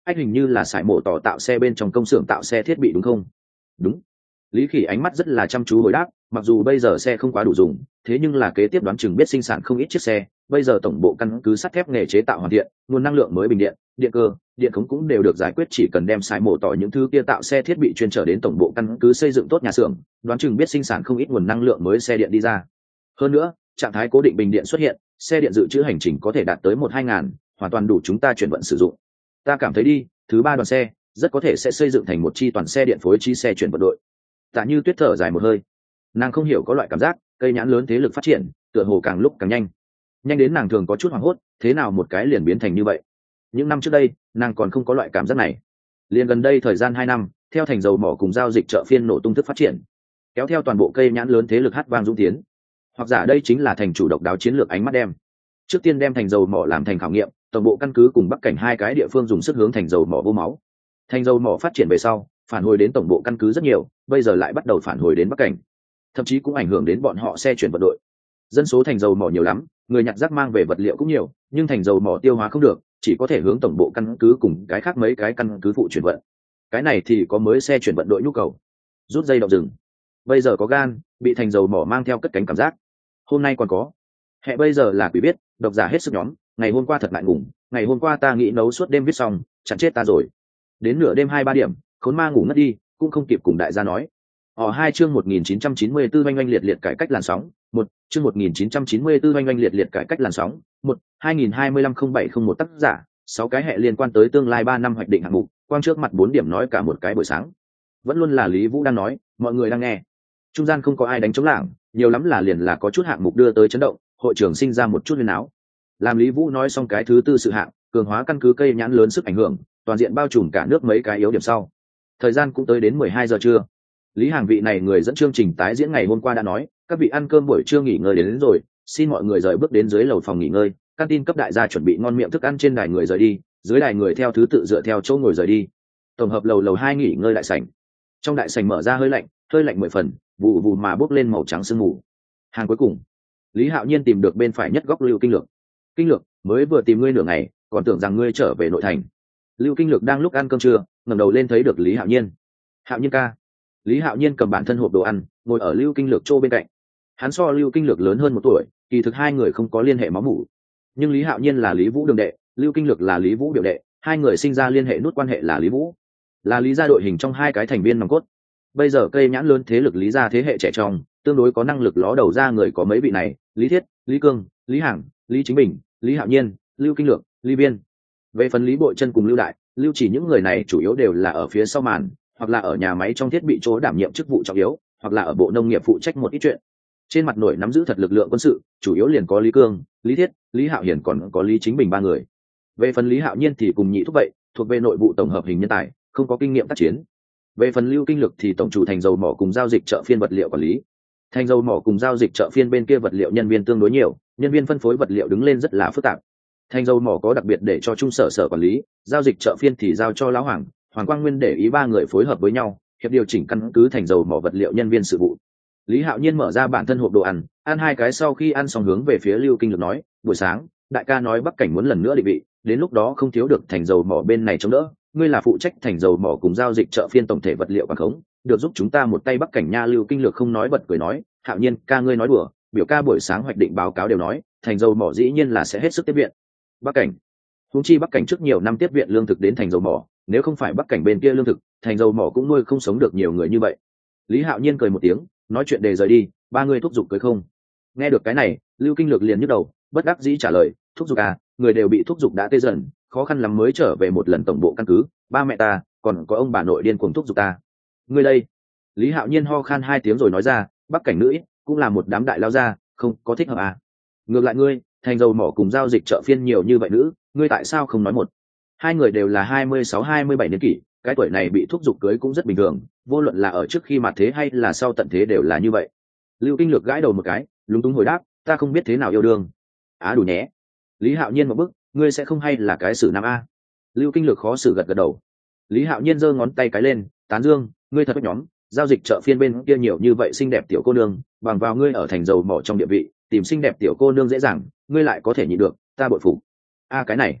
anh hình như là sải mổ tỏ tạo xe bên trong công xưởng tạo xe thiết bị đúng không? Đúng. Lý Khỉ ánh mắt rất là chăm chú hồi đáp, mặc dù bây giờ xe không quá đủ dùng, thế nhưng là kế tiếp đoán chừng biết sinh sản không ít chiếc xe. Bây giờ tổng bộ căn cứ sắt thép nghề chế tạo hoàn thiện, nguồn năng lượng mới bình điện, điện cơ, điện khống cũng đều được giải quyết, chỉ cần đem sải mổ tỏ những thứ kia tạo xe thiết bị chuyên trở đến tổng bộ căn cứ xây dựng tốt nhà xưởng, đoán chừng biết sinh sản không ít nguồn năng lượng mới xe điện đi ra. Hơn nữa, trạng thái cố định bình điện xuất hiện, xe điện dự trữ hành trình có thể đạt tới một hai ngàn, hoàn toàn đủ chúng ta chuyển vận sử dụng. Ta cảm thấy đi, thứ ba đoàn xe rất có thể sẽ xây dựng thành một chi toàn xe điện phối chi xe chuyển vận đội. Tạ Như Tuyết thở dài một hơi, nàng không hiểu có loại cảm giác cây nhãn lớn thế lực phát triển tựa hồ càng lúc càng nhanh, nhanh đến nàng thường có chút hoảng hốt, thế nào một cái liền biến thành như vậy. Những năm trước đây nàng còn không có loại cảm giác này, liền gần đây thời gian hai năm, theo thành dầu mỏ cùng giao dịch chợ phiên nổ tung thức phát triển, kéo theo toàn bộ cây nhãn lớn thế lực hát vang dũng tiến. Hoặc giả đây chính là thành chủ độc đáo chiến lược ánh mắt đem trước tiên đem thành dầu mỏ làm thành khảo nghiệm, tổng bộ căn cứ cùng bắc cảnh hai cái địa phương dùng sức hướng thành dầu mỏ vô máu. Thành dầu mỏ phát triển về sau, phản hồi đến tổng bộ căn cứ rất nhiều, bây giờ lại bắt đầu phản hồi đến bắc cảnh, thậm chí cũng ảnh hưởng đến bọn họ xe chuyển vận đội. Dân số thành dầu mỏ nhiều lắm, người nhặt rác mang về vật liệu cũng nhiều, nhưng thành dầu mỏ tiêu hóa không được, chỉ có thể hướng tổng bộ căn cứ cùng cái khác mấy cái căn cứ phụ chuyển vận. Cái này thì có mới xe chuyển vận đội nhu cầu, rút dây động rừng. Bây giờ có gan bị thành dầu mỏ mang theo cất cánh cảm giác. Hôm nay còn có hệ, bây giờ là quỷ biết độc giả hết sức nhóm. Ngày hôm qua thật ngại ngùng, ngày hôm qua ta nghĩ nấu suốt đêm viết xong, chẳng chết ta rồi. Đến nửa đêm hai ba điểm, khốn ma ngủ ngất đi, cũng không kịp cùng đại gia nói. Ở hai chương một nghìn chín trăm chín mươi tư oanh oanh liệt liệt cải cách làn sóng, một chương một nghìn chín trăm chín mươi tư oanh oanh liệt liệt cải cách làn sóng, một hai nghìn hai mươi lăm không bảy không một tác giả, sáu cái hệ liên quan tới tương lai ba năm hoạch định hạng mục, quang trước mặt bốn điểm nói cả một cái buổi sáng. Vẫn luôn là Lý Vũ đang nói, mọi người đang nghe. Trung gian không có ai đánh chống lảng, nhiều lắm là liền là có chút hạng mục đưa tới chấn động, hội trưởng sinh ra một chút huyên áo. Làm Lý Vũ nói xong cái thứ tư sự hạng, cường hóa căn cứ cây nhãn lớn sức ảnh hưởng, toàn diện bao trùm cả nước mấy cái yếu điểm sau. Thời gian cũng tới đến mười hai giờ trưa. Lý Hàng vị này người dẫn chương trình tái diễn ngày hôm qua đã nói, các vị ăn cơm buổi trưa nghỉ ngơi đến, đến rồi, xin mọi người rời bước đến dưới lầu phòng nghỉ ngơi, canteen cấp đại gia chuẩn bị ngon miệng thức ăn, trên đài người rời đi, dưới đài người theo thứ tự dựa theo chỗ ngồi rời đi. Tổng hợp lầu lầu hai nghỉ ngơi đại sảnh. Trong đại sảnh mở ra hơi lạnh, hơi lạnh mười phần, vụ vụ mà bốc lên màu trắng sương mù. Hàng cuối cùng, Lý Hạo Nhiên tìm được bên phải nhất góc Lưu Kinh Lược. Kinh Lược, mới vừa tìm ngươi nửa ngày, còn tưởng rằng ngươi trở về nội thành. Lưu Kinh Lược đang lúc ăn cơm trưa, ngẩng đầu lên thấy được Lý Hạo Nhiên. Hạo Nhiên ca. Lý Hạo Nhiên cầm bản thân hộp đồ ăn, ngồi ở Lưu Kinh Lược chỗ bên cạnh. Hắn so Lưu Kinh Lược lớn hơn một tuổi, kỳ thực hai người không có liên hệ máu mủ. Nhưng Lý Hạo Nhiên là Lý Vũ đường đệ, Lưu Kinh Lược là Lý Vũ biểu đệ, hai người sinh ra liên hệ nút quan hệ là Lý Vũ, là Lý gia đội hình trong hai cái thành viên nòng cốt. Bây giờ cây nhãn lớn thế lực Lý gia thế hệ trẻ trong, tương đối có năng lực ló đầu ra người có mấy vị này: Lý Thiết, Lý Cương, Lý Hằng, Lý Chính Bình, Lý Hạo Nhiên, Lưu Kinh Lược, Lý Biên. Về phần Lý Bội Chân cùng Lưu Đại, Lưu Chỉ, những người này chủ yếu đều là ở phía sau màn, hoặc là ở nhà máy trong thiết bị chỗ đảm nhiệm chức vụ trọng yếu, hoặc là ở bộ nông nghiệp phụ trách một ít chuyện. Trên mặt nổi nắm giữ thật lực lượng quân sự, chủ yếu liền có Lý Cương, Lý Thiết, Lý Hạo Hiền còn có Lý Chính Bình ba người. Về phần Lý Hạo Nhiên thì cùng nhị thúc vậy, thuộc về nội vụ tổng hợp hình nhân tài, không có kinh nghiệm tác chiến. Về phần Lưu Kinh Lược thì tổng chủ thành dầu mỏ cùng giao dịch chợ phiên vật liệu quản lý. Thành dầu mỏ cùng giao dịch chợ phiên bên kia vật liệu nhân viên tương đối nhiều, nhân viên phân phối vật liệu đứng lên rất là phức tạp. Thành dầu mỏ có đặc biệt để cho trung sở sở quản lý, giao dịch chợ phiên thì giao cho lão Hoàng, Hoàng Quang Nguyên để ý ba người phối hợp với nhau, hiệp điều chỉnh căn cứ thành dầu mỏ vật liệu nhân viên sự vụ. Lý Hạo Nhiên mở ra bản thân hộp đồ ăn, ăn hai cái sau khi ăn xong hướng về phía Lưu Kinh Lược nói, buổi sáng đại ca nói Bắc cảnh muốn lần nữa định vị, đến lúc đó không thiếu được thành dầu mỏ bên này chống đỡ, ngươi là phụ trách thành dầu mỏ cùng giao dịch chợ phiên tổng thể vật liệu quản khống, được giúp chúng ta một tay Bắc cảnh nha. Lưu Kinh Lược không nói bật cười nói, Hạo Nhiên ca ngươi nói đùa, biểu ca buổi sáng hoạch định báo cáo đều nói thành dầu mỏ dĩ nhiên là sẽ hết sức tiếp viện Bắc cảnh. Huống chi Bắc cảnh trước nhiều năm tiếp viện lương thực đến thành dầu mỏ, nếu không phải Bắc cảnh bên kia lương thực, thành dầu mỏ cũng nuôi không sống được nhiều người như vậy. Lý Hạo Nhiên cười một tiếng, nói chuyện đề rời đi, ba người thúc giục cưới không? Nghe được cái này, Lưu Kinh Lược liền nhức đầu, bất đắc dĩ trả lời, thúc giục à, người đều bị thúc giục đã tê dần, khó khăn lắm mới trở về một lần tổng bộ căn cứ, ba mẹ ta, còn có ông bà nội điên cuồng thúc giục ta. Ngươi đây? Lý Hạo Nhiên ho khan hai tiếng rồi nói ra, Bắc cảnh nữ ít, cũng là một đám đại lao gia, không có thích hợp à? Ngược lại ngươi, thành dầu mỏ cùng giao dịch chợ phiên nhiều như vậy nữ, ngươi tại sao không nói một? Hai người đều là hai mươi sáu hai mươi bảy niên kỷ, cái tuổi này bị thúc giục cưới cũng rất bình thường, vô luận là ở trước khi mặt thế hay là sau tận thế đều là như vậy. Lưu Kinh Lược gãi đầu một cái, lúng túng hồi đáp, ta không biết thế nào yêu đương. Á à, đủ nhé. Lý Hạo Nhiên một bức, ngươi sẽ không hay là cái xử nam a? Lưu Kinh Lược khó xử gật gật đầu. Lý Hạo Nhiên giơ ngón tay cái lên, tán dương, ngươi thật nhóm, giao dịch chợ phiên bên kia nhiều như vậy xinh đẹp tiểu cô nương, bằng vào ngươi ở thành dầu mỏ trong địa vị, tìm xinh đẹp tiểu cô nương dễ dàng, ngươi lại có thể nhịn được, ta bội phục. A à, cái này,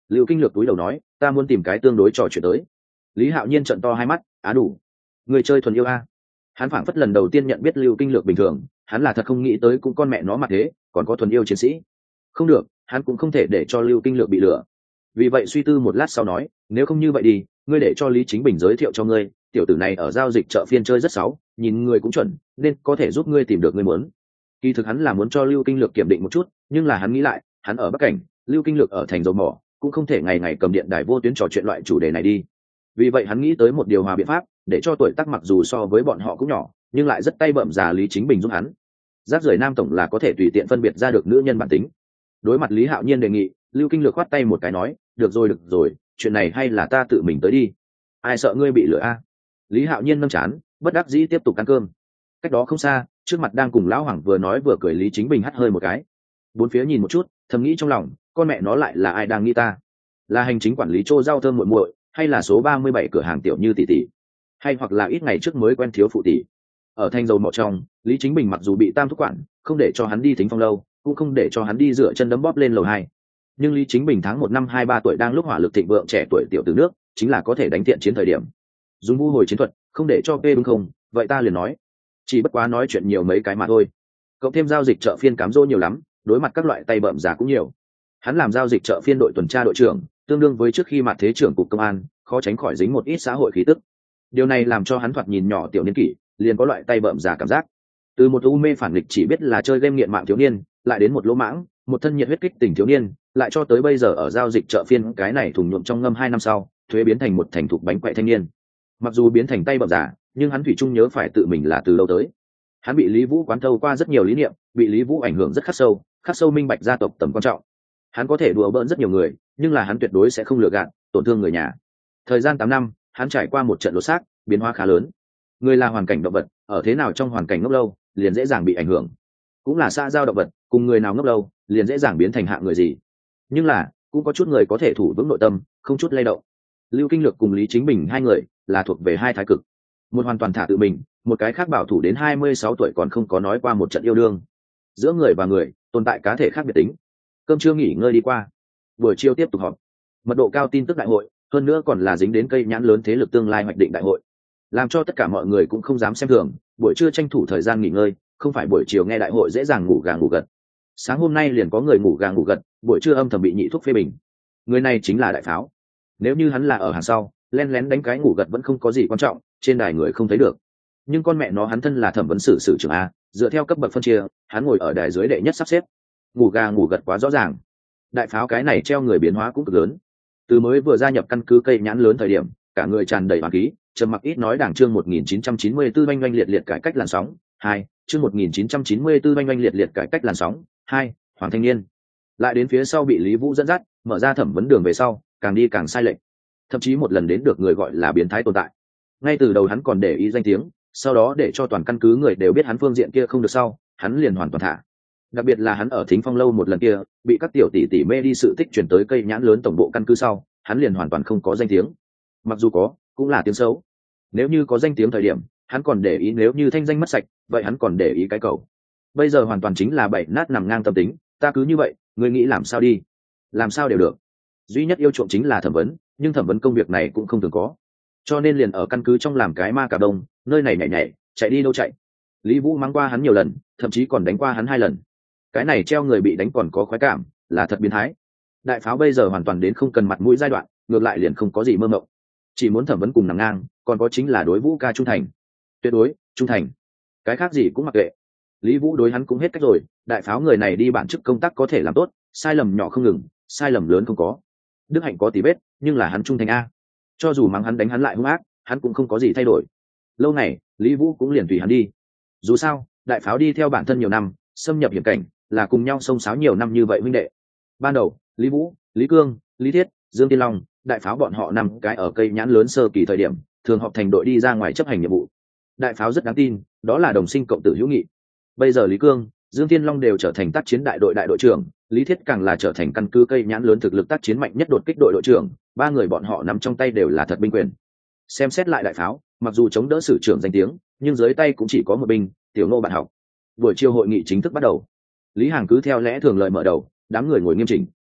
Lưu Kinh Lược túi đầu nói, ta muốn tìm cái tương đối trò chuyện tới. Lý Hạo Nhiên trợn to hai mắt, á đủ, người chơi thuần yêu a. Hắn phảng phất lần đầu tiên nhận biết Lưu Kinh Lược bình thường, hắn là thật không nghĩ tới cũng con mẹ nó mặt thế, còn có thuần yêu chiến sĩ. Không được, hắn cũng không thể để cho Lưu Kinh Lược bị lừa. Vì vậy suy tư một lát sau nói, nếu không như vậy đi, ngươi để cho Lý Chính Bình giới thiệu cho ngươi, tiểu tử này ở giao dịch chợ phiên chơi rất xấu, nhìn người cũng chuẩn, nên có thể giúp ngươi tìm được ngươi muốn. Kỳ thực hắn là muốn cho Lưu Kinh Lược kiểm định một chút, nhưng là hắn nghĩ lại, hắn ở Bắc Cảnh, Lưu Kinh Lược ở thành dầu mỏ, cũng không thể ngày ngày cầm điện đài vô tuyến trò chuyện loại chủ đề này đi. Vì vậy hắn nghĩ tới một điều hòa biện pháp, để cho tuổi tác mặc dù so với bọn họ cũng nhỏ, nhưng lại rất tay bợm già Lý Chính Bình giúp hắn. Rác rưởi nam tổng là có thể tùy tiện phân biệt ra được nữ nhân bản tính. Đối mặt Lý Hạo Nhiên đề nghị, Lưu Kinh Lược khoát tay một cái nói, được rồi được rồi, chuyện này hay là ta tự mình tới đi. Ai sợ ngươi bị lừa a? Lý Hạo Nhiên nâng chán, bất đắc dĩ tiếp tục ăn cơm. Cách đó không xa, trước mặt đang cùng lão Hoàng vừa nói vừa cười Lý Chính Bình hắt hơi một cái. Bốn phía nhìn một chút, thầm nghĩ trong lòng, con mẹ nó lại là ai đang nghĩ ta? Là hành chính quản lý Trô rau thơm muội muội, hay là số ba mươi bảy cửa hàng tiểu Như tỷ tỷ, hay hoặc là ít ngày trước mới quen thiếu phụ tỷ. Ở thanh dầu mỏ trong, Lý Chính Bình mặc dù bị tam thúc quản, không để cho hắn đi Thính Phong lâu, cũng không để cho hắn đi dựa chân đấm bóp lên lầu hai. Nhưng Lý Chính Bình tháng một năm hai ba tuổi đang lúc hỏa lực thịnh vượng trẻ tuổi tiểu từ nước, chính là có thể đánh thiện chiến thời điểm. Dùng vu hồi chiến thuật, không để cho phê đúng không? Vậy ta liền nói, chỉ bất quá nói chuyện nhiều mấy cái mà thôi. Cộng thêm giao dịch chợ phiên cám dỗ nhiều lắm, đối mặt các loại tay bợm giả cũng nhiều. Hắn làm giao dịch chợ phiên đội tuần tra đội trưởng, tương đương với trước khi mặt thế trưởng cục công an, khó tránh khỏi dính một ít xã hội khí tức. Điều này làm cho hắn thoạt nhìn nhỏ tiểu niên kỷ, liền có loại tay bợm giả cảm giác. Từ một u mê phản nghịch chỉ biết là chơi game nghiện mạng thiếu niên, lại đến một lỗ mãng, một thân nhiệt huyết kích tình thiếu niên, lại cho tới bây giờ ở giao dịch chợ phiên cái này thùng nhuộm trong ngâm hai năm sau, thuế biến thành một thành thục bánh quậy thanh niên. Mặc dù biến thành tay bợm giả, nhưng hắn thủy chung nhớ phải tự mình là từ lâu tới. Hắn bị Lý Vũ quán thâu qua rất nhiều lý niệm, bị Lý Vũ ảnh hưởng rất khắc sâu, khắc sâu minh bạch gia tộc tầm quan trọng. Hắn có thể đùa bỡn rất nhiều người, nhưng là hắn tuyệt đối sẽ không lừa gạt, tổn thương người nhà. Thời gian tám năm, hắn trải qua một trận lột xác, biến hóa khá lớn. Người là hoàn cảnh động vật, ở thế nào trong hoàn cảnh ngốc lâu, liền dễ dàng bị ảnh hưởng. Cũng là xã giao động vật, cùng người nào ngốc lâu, liền dễ dàng biến thành hạng người gì. Nhưng là, cũng có chút người có thể thủ vững nội tâm, không chút lay động. Lưu Kinh Lược cùng Lý Chính Bình hai người là thuộc về hai thái cực. Một hoàn toàn thả tự mình, một cái khác bảo thủ đến hai mươi sáu tuổi còn không có nói qua một trận yêu đương. Giữa người và người, tồn tại cá thể khác biệt tính. Cơm trưa nghỉ ngơi đi qua, buổi chiều tiếp tục họp. Mật độ cao tin tức đại hội, hơn nữa còn là dính đến cây nhãn lớn thế lực tương lai hoạch định đại hội, làm cho tất cả mọi người cũng không dám xem thường. Buổi trưa tranh thủ thời gian nghỉ ngơi, không phải buổi chiều nghe đại hội dễ dàng ngủ gà ngủ gật. Sáng hôm nay liền có người ngủ gà ngủ gật, buổi trưa âm thầm bị nhị thuốc phê bình. Người này chính là Đại Pháo. Nếu như hắn là ở hàng sau, len lén đánh cái ngủ gật vẫn không có gì quan trọng, trên đài người không thấy được. Nhưng con mẹ nó hắn thân là thẩm vấn xử sử trưởng a, dựa theo cấp bậc phân chia, hắn ngồi ở đài dưới đệ nhất sắp xếp. Ngủ gà ngủ gật quá rõ ràng. Đại Pháo cái này treo người biến hóa cũng cực lớn. Từ mới vừa gia nhập căn cứ cây nhãn lớn thời điểm, cả người tràn đầy hoàng khí, trầm mặc ít nói. Đảng chương một nghìn chín trăm chín mươi tư oanh oanh liệt liệt cải cách làn sóng hai, chương một nghìn chín trăm chín mươi tư oanh oanh liệt liệt cải cách làn sóng hai, Hoàng thanh niên. Lại đến phía sau bị Lý Vũ dẫn dắt, mở ra thẩm vấn đường về sau, càng đi càng sai lệch. Thậm chí một lần đến được người gọi là biến thái tồn tại. Ngay từ đầu hắn còn để ý danh tiếng, sau đó để cho toàn căn cứ người đều biết hắn phương diện kia không được sau, hắn liền hoàn toàn thả. Đặc biệt là hắn ở Thính Phong lâu một lần kia, bị các tiểu tỷ tỷ mê đi sự tích chuyển tới cây nhãn lớn tổng bộ căn cứ sau, hắn liền hoàn toàn không có danh tiếng. Mặc dù có, cũng là tiếng xấu. Nếu như có danh tiếng thời điểm, hắn còn để ý, nếu như thanh danh mất sạch, vậy hắn còn để ý cái cầu. Bây giờ hoàn toàn chính là bảy nát nằm ngang tâm tính, ta cứ như vậy, ngươi nghĩ làm sao đi, làm sao đều được. Duy nhất yêu chuộng chính là thẩm vấn, nhưng thẩm vấn công việc này cũng không thường có, cho nên liền ở căn cứ trong làm cái ma cà đông, nơi này nhảy nhảy, chạy đi đâu chạy. Lý Vũ mắng qua hắn nhiều lần, thậm chí còn đánh qua hắn hai lần. Cái này treo người bị đánh còn có khoái cảm, là thật biến thái. Đại Pháo bây giờ hoàn toàn đến không cần mặt mũi giai đoạn, ngược lại liền không có gì mơ mộng, chỉ muốn thẩm vấn cùng nằm ngang, còn có chính là đối Vũ ca trung thành, tuyệt đối trung thành, cái khác gì cũng mặc kệ. Lý Vũ đối hắn cũng hết cách rồi. Đại Pháo người này đi bản chức công tác có thể làm tốt, sai lầm nhỏ không ngừng, sai lầm lớn không có. Đức hạnh có tí vết, nhưng là hắn trung thành a. Cho dù mắng hắn đánh hắn lại hung ác, hắn cũng không có gì thay đổi. Lâu này, Lý Vũ cũng liền tùy hắn đi. Dù sao, Đại Pháo đi theo bản thân nhiều năm, xâm nhập hiểm cảnh, là cùng nhau xông xáo nhiều năm như vậy huynh đệ. Ban đầu, Lý Vũ, Lý Cương, Lý Thiết, Dương Tiên Long, Đại Pháo bọn họ năm cái ở cây nhãn lớn sơ kỳ thời điểm, thường họp thành đội đi ra ngoài chấp hành nhiệm vụ. Đại Pháo rất đáng tin, đó là đồng sinh cộng tử hữu nghị. Bây giờ Lý Cương, Dương Tiên Long đều trở thành tác chiến đại đội đại đội trưởng, Lý Thiết càng là trở thành căn cứ cây nhãn lớn thực lực tác chiến mạnh nhất đột kích đội đội trưởng, ba người bọn họ nắm trong tay đều là thật binh quyền. Xem xét lại Đại Pháo, mặc dù chống đỡ sử trưởng danh tiếng, nhưng dưới tay cũng chỉ có một binh, tiểu nô bạn học. Buổi chiều hội nghị chính thức bắt đầu. Lý Hàng cứ theo lẽ thường lời mở đầu, đám người ngồi nghiêm chỉnh.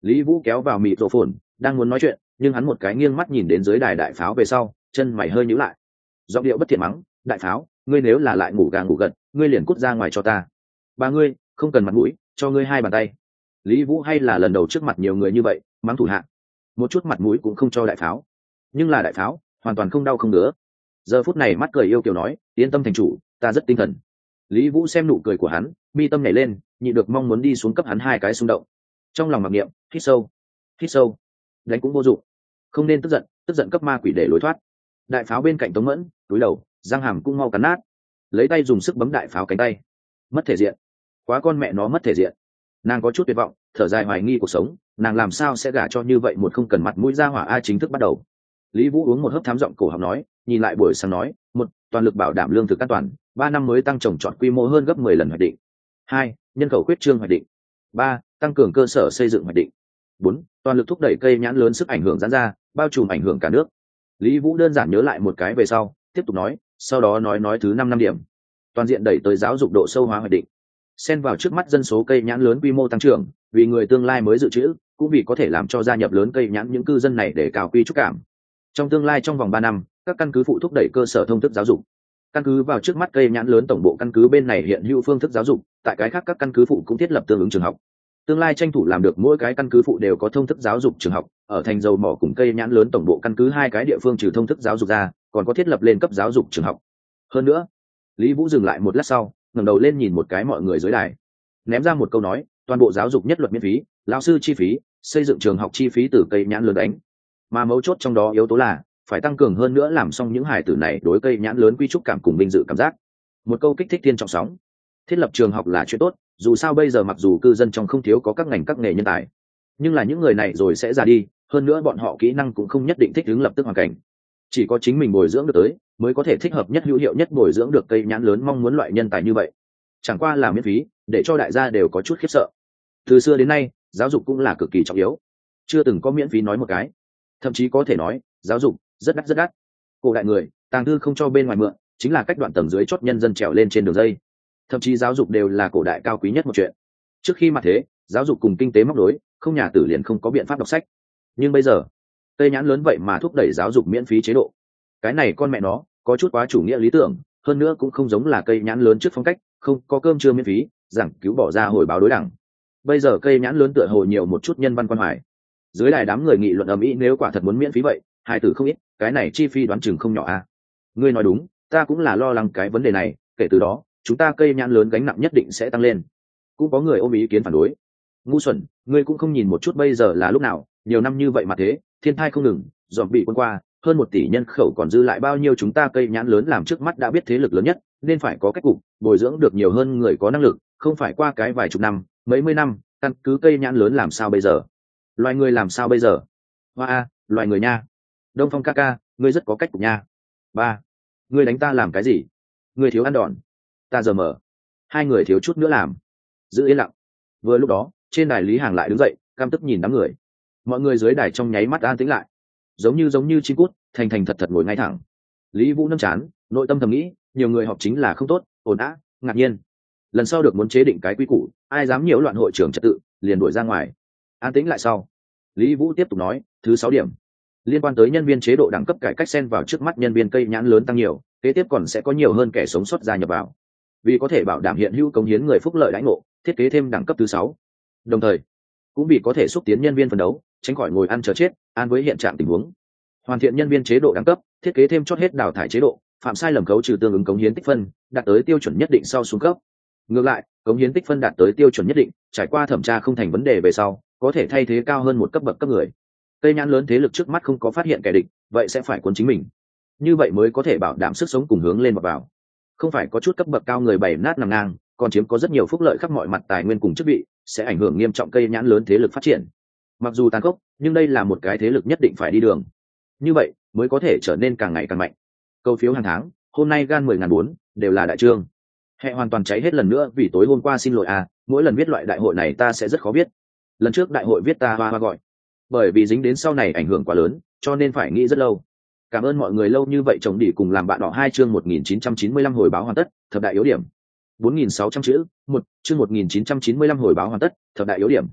Lý Vũ kéo vào mịt rổ phồn, đang muốn nói chuyện, nhưng hắn một cái nghiêng mắt nhìn đến dưới đài đại pháo về sau, chân mày hơi nhíu lại. Giọng điệu bất thiện mắng, đại pháo, ngươi nếu là lại ngủ gà ngủ gật, ngươi liền cút ra ngoài cho ta. Ba ngươi, không cần mặt mũi, cho ngươi hai bàn tay. Lý Vũ hay là lần đầu trước mặt nhiều người như vậy, mắng thủ hạ, một chút mặt mũi cũng không cho đại pháo. Nhưng là đại pháo, hoàn toàn không đau không ngứa. Giờ phút này mắt cười yêu kiều nói, yên tâm thành chủ, ta rất tinh thần. Lý Vũ xem nụ cười của hắn, mi tâm nhảy lên, nhịn được mong muốn đi xuống cấp hắn hai cái xung động. Trong lòng mặc niệm, hít sâu, hít sâu, đánh cũng vô dụng, không nên tức giận, tức giận cấp ma quỷ để lối thoát. Đại pháo bên cạnh Tống Mẫn, túi đầu, răng hàm cũng mau cắn nát, lấy tay dùng sức bấm đại pháo cánh tay. Mất thể diện, quá con mẹ nó mất thể diện. Nàng có chút tuyệt vọng, thở dài hoài nghi cuộc sống, nàng làm sao sẽ gả cho như vậy một không cần mặt mũi ra hỏa a. Chính thức bắt đầu. Lý Vũ uống một hớp thám giọng cổ họng nói, nhìn lại buổi sáng nói, một, toàn lực bảo đảm lương thực an toàn, ba năm mới tăng trồng trọt quy mô hơn gấp mười lần hoạch định. Hai, nhân khẩu quyết trương hoạch định. Ba, tăng cường cơ sở xây dựng hoạch định. Bốn, toàn lực thúc đẩy cây nhãn lớn sức ảnh hưởng giãn ra, bao trùm ảnh hưởng cả nước. Lý Vũ đơn giản nhớ lại một cái về sau, tiếp tục nói, sau đó nói nói thứ năm năm điểm. Toàn diện đẩy tới giáo dục độ sâu hóa hoạch định. Xen vào trước mắt dân số cây nhãn lớn quy mô tăng trưởng, vì người tương lai mới dự trữ, cũng vì có thể làm cho gia nhập lớn cây nhãn những cư dân này để cao quy trúc cảm. Trong tương lai trong vòng ba năm, các căn cứ phụ thúc đẩy cơ sở thông thức giáo dục. Căn cứ vào trước mắt cây nhãn lớn tổng bộ căn cứ bên này hiện hữu phương thức giáo dục, tại cái khác các căn cứ phụ cũng thiết lập tương ứng trường học. Tương lai tranh thủ làm được mỗi cái căn cứ phụ đều có thông thức giáo dục trường học, ở thành dầu mỏ cùng cây nhãn lớn tổng bộ căn cứ hai cái địa phương trừ thông thức giáo dục ra, còn có thiết lập lên cấp giáo dục trường học. Hơn nữa, Lý Vũ dừng lại một lát sau, ngẩng đầu lên nhìn một cái mọi người dưới đài, ném ra một câu nói, toàn bộ giáo dục nhất luật miễn phí, lão sư chi phí, xây dựng trường học chi phí từ cây nhãn lớn đánh. Mà mấu chốt trong đó yếu tố là phải tăng cường hơn nữa làm xong những hài tử này đối cây nhãn lớn quy trúc cảm cùng vinh dự cảm giác. Một câu kích thích thiên trọng sóng. Thiết lập trường học là chuyện tốt, dù sao bây giờ mặc dù cư dân trong không thiếu có các ngành các nghề nhân tài, nhưng là những người này rồi sẽ ra đi, hơn nữa bọn họ kỹ năng cũng không nhất định thích ứng lập tức hoàn cảnh. Chỉ có chính mình bồi dưỡng được tới, mới có thể thích hợp nhất hữu hiệu nhất bồi dưỡng được cây nhãn lớn mong muốn loại nhân tài như vậy. Chẳng qua là miễn phí, để cho đại gia đều có chút khiếp sợ. Từ xưa đến nay, giáo dục cũng là cực kỳ trọng yếu, chưa từng có miễn phí nói một cái. Thậm chí có thể nói, giáo dục rất đắt rất đắt. Cổ đại người, tàng thư không cho bên ngoài mượn, chính là cách đoạn tầng dưới chót nhân dân trèo lên trên đường dây. Thậm chí giáo dục đều là cổ đại cao quý nhất một chuyện. Trước khi mà thế, giáo dục cùng kinh tế móc đối, không nhà tử liền không có biện pháp đọc sách. Nhưng bây giờ, cây nhãn lớn vậy mà thúc đẩy giáo dục miễn phí chế độ. Cái này con mẹ nó, có chút quá chủ nghĩa lý tưởng, hơn nữa cũng không giống là cây nhãn lớn trước phong cách, không có cơm trưa miễn phí, giảng cứu bỏ ra hồi báo đối đẳng. Bây giờ cây nhãn lớn tựa hồ nhiều một chút nhân văn quan hoài. Dưới đài đám người nghị luận ầm ĩ, nếu quả thật muốn miễn phí vậy, hai tử không ít, cái này chi phí đoán chừng không nhỏ à. Ngươi nói đúng, ta cũng là lo lắng cái vấn đề này, kể từ đó, chúng ta cây nhãn lớn gánh nặng nhất định sẽ tăng lên. Cũng có người ôm ý kiến phản đối. Ngu xuẩn, ngươi cũng không nhìn một chút bây giờ là lúc nào, nhiều năm như vậy mà thế, thiên thai không ngừng, dòm bị quân qua, hơn một tỷ nhân khẩu còn dư lại bao nhiêu, chúng ta cây nhãn lớn làm trước mắt đã biết thế lực lớn nhất, nên phải có cách cục, bồi dưỡng được nhiều hơn người có năng lực, không phải qua cái vài chục năm, mấy mươi năm, căn cứ cây nhãn lớn làm sao bây giờ? Loài người làm sao bây giờ? Hoa a, loài người nha. Đông Phong ca ca, ngươi rất có cách cục nha. Ba, ngươi đánh ta làm cái gì? Ngươi thiếu ăn đòn. Ta giờ mở. Hai người thiếu chút nữa làm. Giữ yên lặng. Vừa lúc đó, trên đài Lý Hàng lại đứng dậy, căm tức nhìn đám người. Mọi người dưới đài trong nháy mắt an tĩnh lại, giống như giống như chim cút, thành thành thật thật ngồi ngay thẳng. Lý Vũ nâm chán, nội tâm thầm nghĩ, nhiều người họp chính là không tốt, ồn ào, ngạc nhiên. Lần sau được muốn chế định cái quy củ, ai dám nhiễu loạn hội trưởng trật tự, liền đuổi ra ngoài. An tĩnh lại sau, Lý Vũ tiếp tục nói, thứ sáu điểm, liên quan tới nhân viên chế độ đẳng cấp cải cách xen vào trước mắt nhân viên cây nhãn lớn tăng nhiều, kế tiếp còn sẽ có nhiều hơn kẻ sống sót gia nhập vào. Vì có thể bảo đảm hiện hữu cống hiến người phúc lợi đãi ngộ, thiết kế thêm đẳng cấp thứ sáu. Đồng thời, cũng vì có thể xúc tiến nhân viên phấn đấu, tránh khỏi ngồi ăn chờ chết, an với hiện trạng tình huống. Hoàn thiện nhân viên chế độ đẳng cấp, thiết kế thêm chót hết đào thải chế độ, phạm sai lầm khấu trừ tương ứng cống hiến tích phân, đạt tới tiêu chuẩn nhất định sau xuống cấp. Ngược lại, cống hiến tích phân đạt tới tiêu chuẩn nhất định, trải qua thẩm tra không thành vấn đề về sau, có thể thay thế cao hơn một cấp bậc cấp người. Cây nhãn lớn thế lực trước mắt không có phát hiện kẻ địch, vậy sẽ phải cuốn chính mình. Như vậy mới có thể bảo đảm sức sống cùng hướng lên và vào. Không phải có chút cấp bậc cao người bày nát nằm ngang, còn chiếm có rất nhiều phúc lợi khắp mọi mặt tài nguyên cùng chức vị, sẽ ảnh hưởng nghiêm trọng cây nhãn lớn thế lực phát triển. Mặc dù tàn khốc, nhưng đây là một cái thế lực nhất định phải đi đường. Như vậy mới có thể trở nên càng ngày càng mạnh. Câu phiếu hàng tháng, hôm nay gan mười ngàn bốn, đều là đại trương. Hệ hoàn toàn cháy hết lần nữa vì tối hôm qua xin lỗi à, mỗi lần viết loại đại hội này ta sẽ rất khó viết. Lần trước đại hội viết ta hoa hoa gọi. Bởi vì dính đến sau này ảnh hưởng quá lớn, cho nên phải nghĩ rất lâu. Cảm ơn mọi người lâu như vậy chồng đỉ cùng làm bạn đỏ hai chương một nghìn chín trăm chín mươi lăm hồi báo hoàn tất, thập đại yếu điểm. bốn nghìn sáu trăm chữ, một chương một nghìn chín trăm chín mươi lăm hồi báo hoàn tất, thập đại yếu điểm.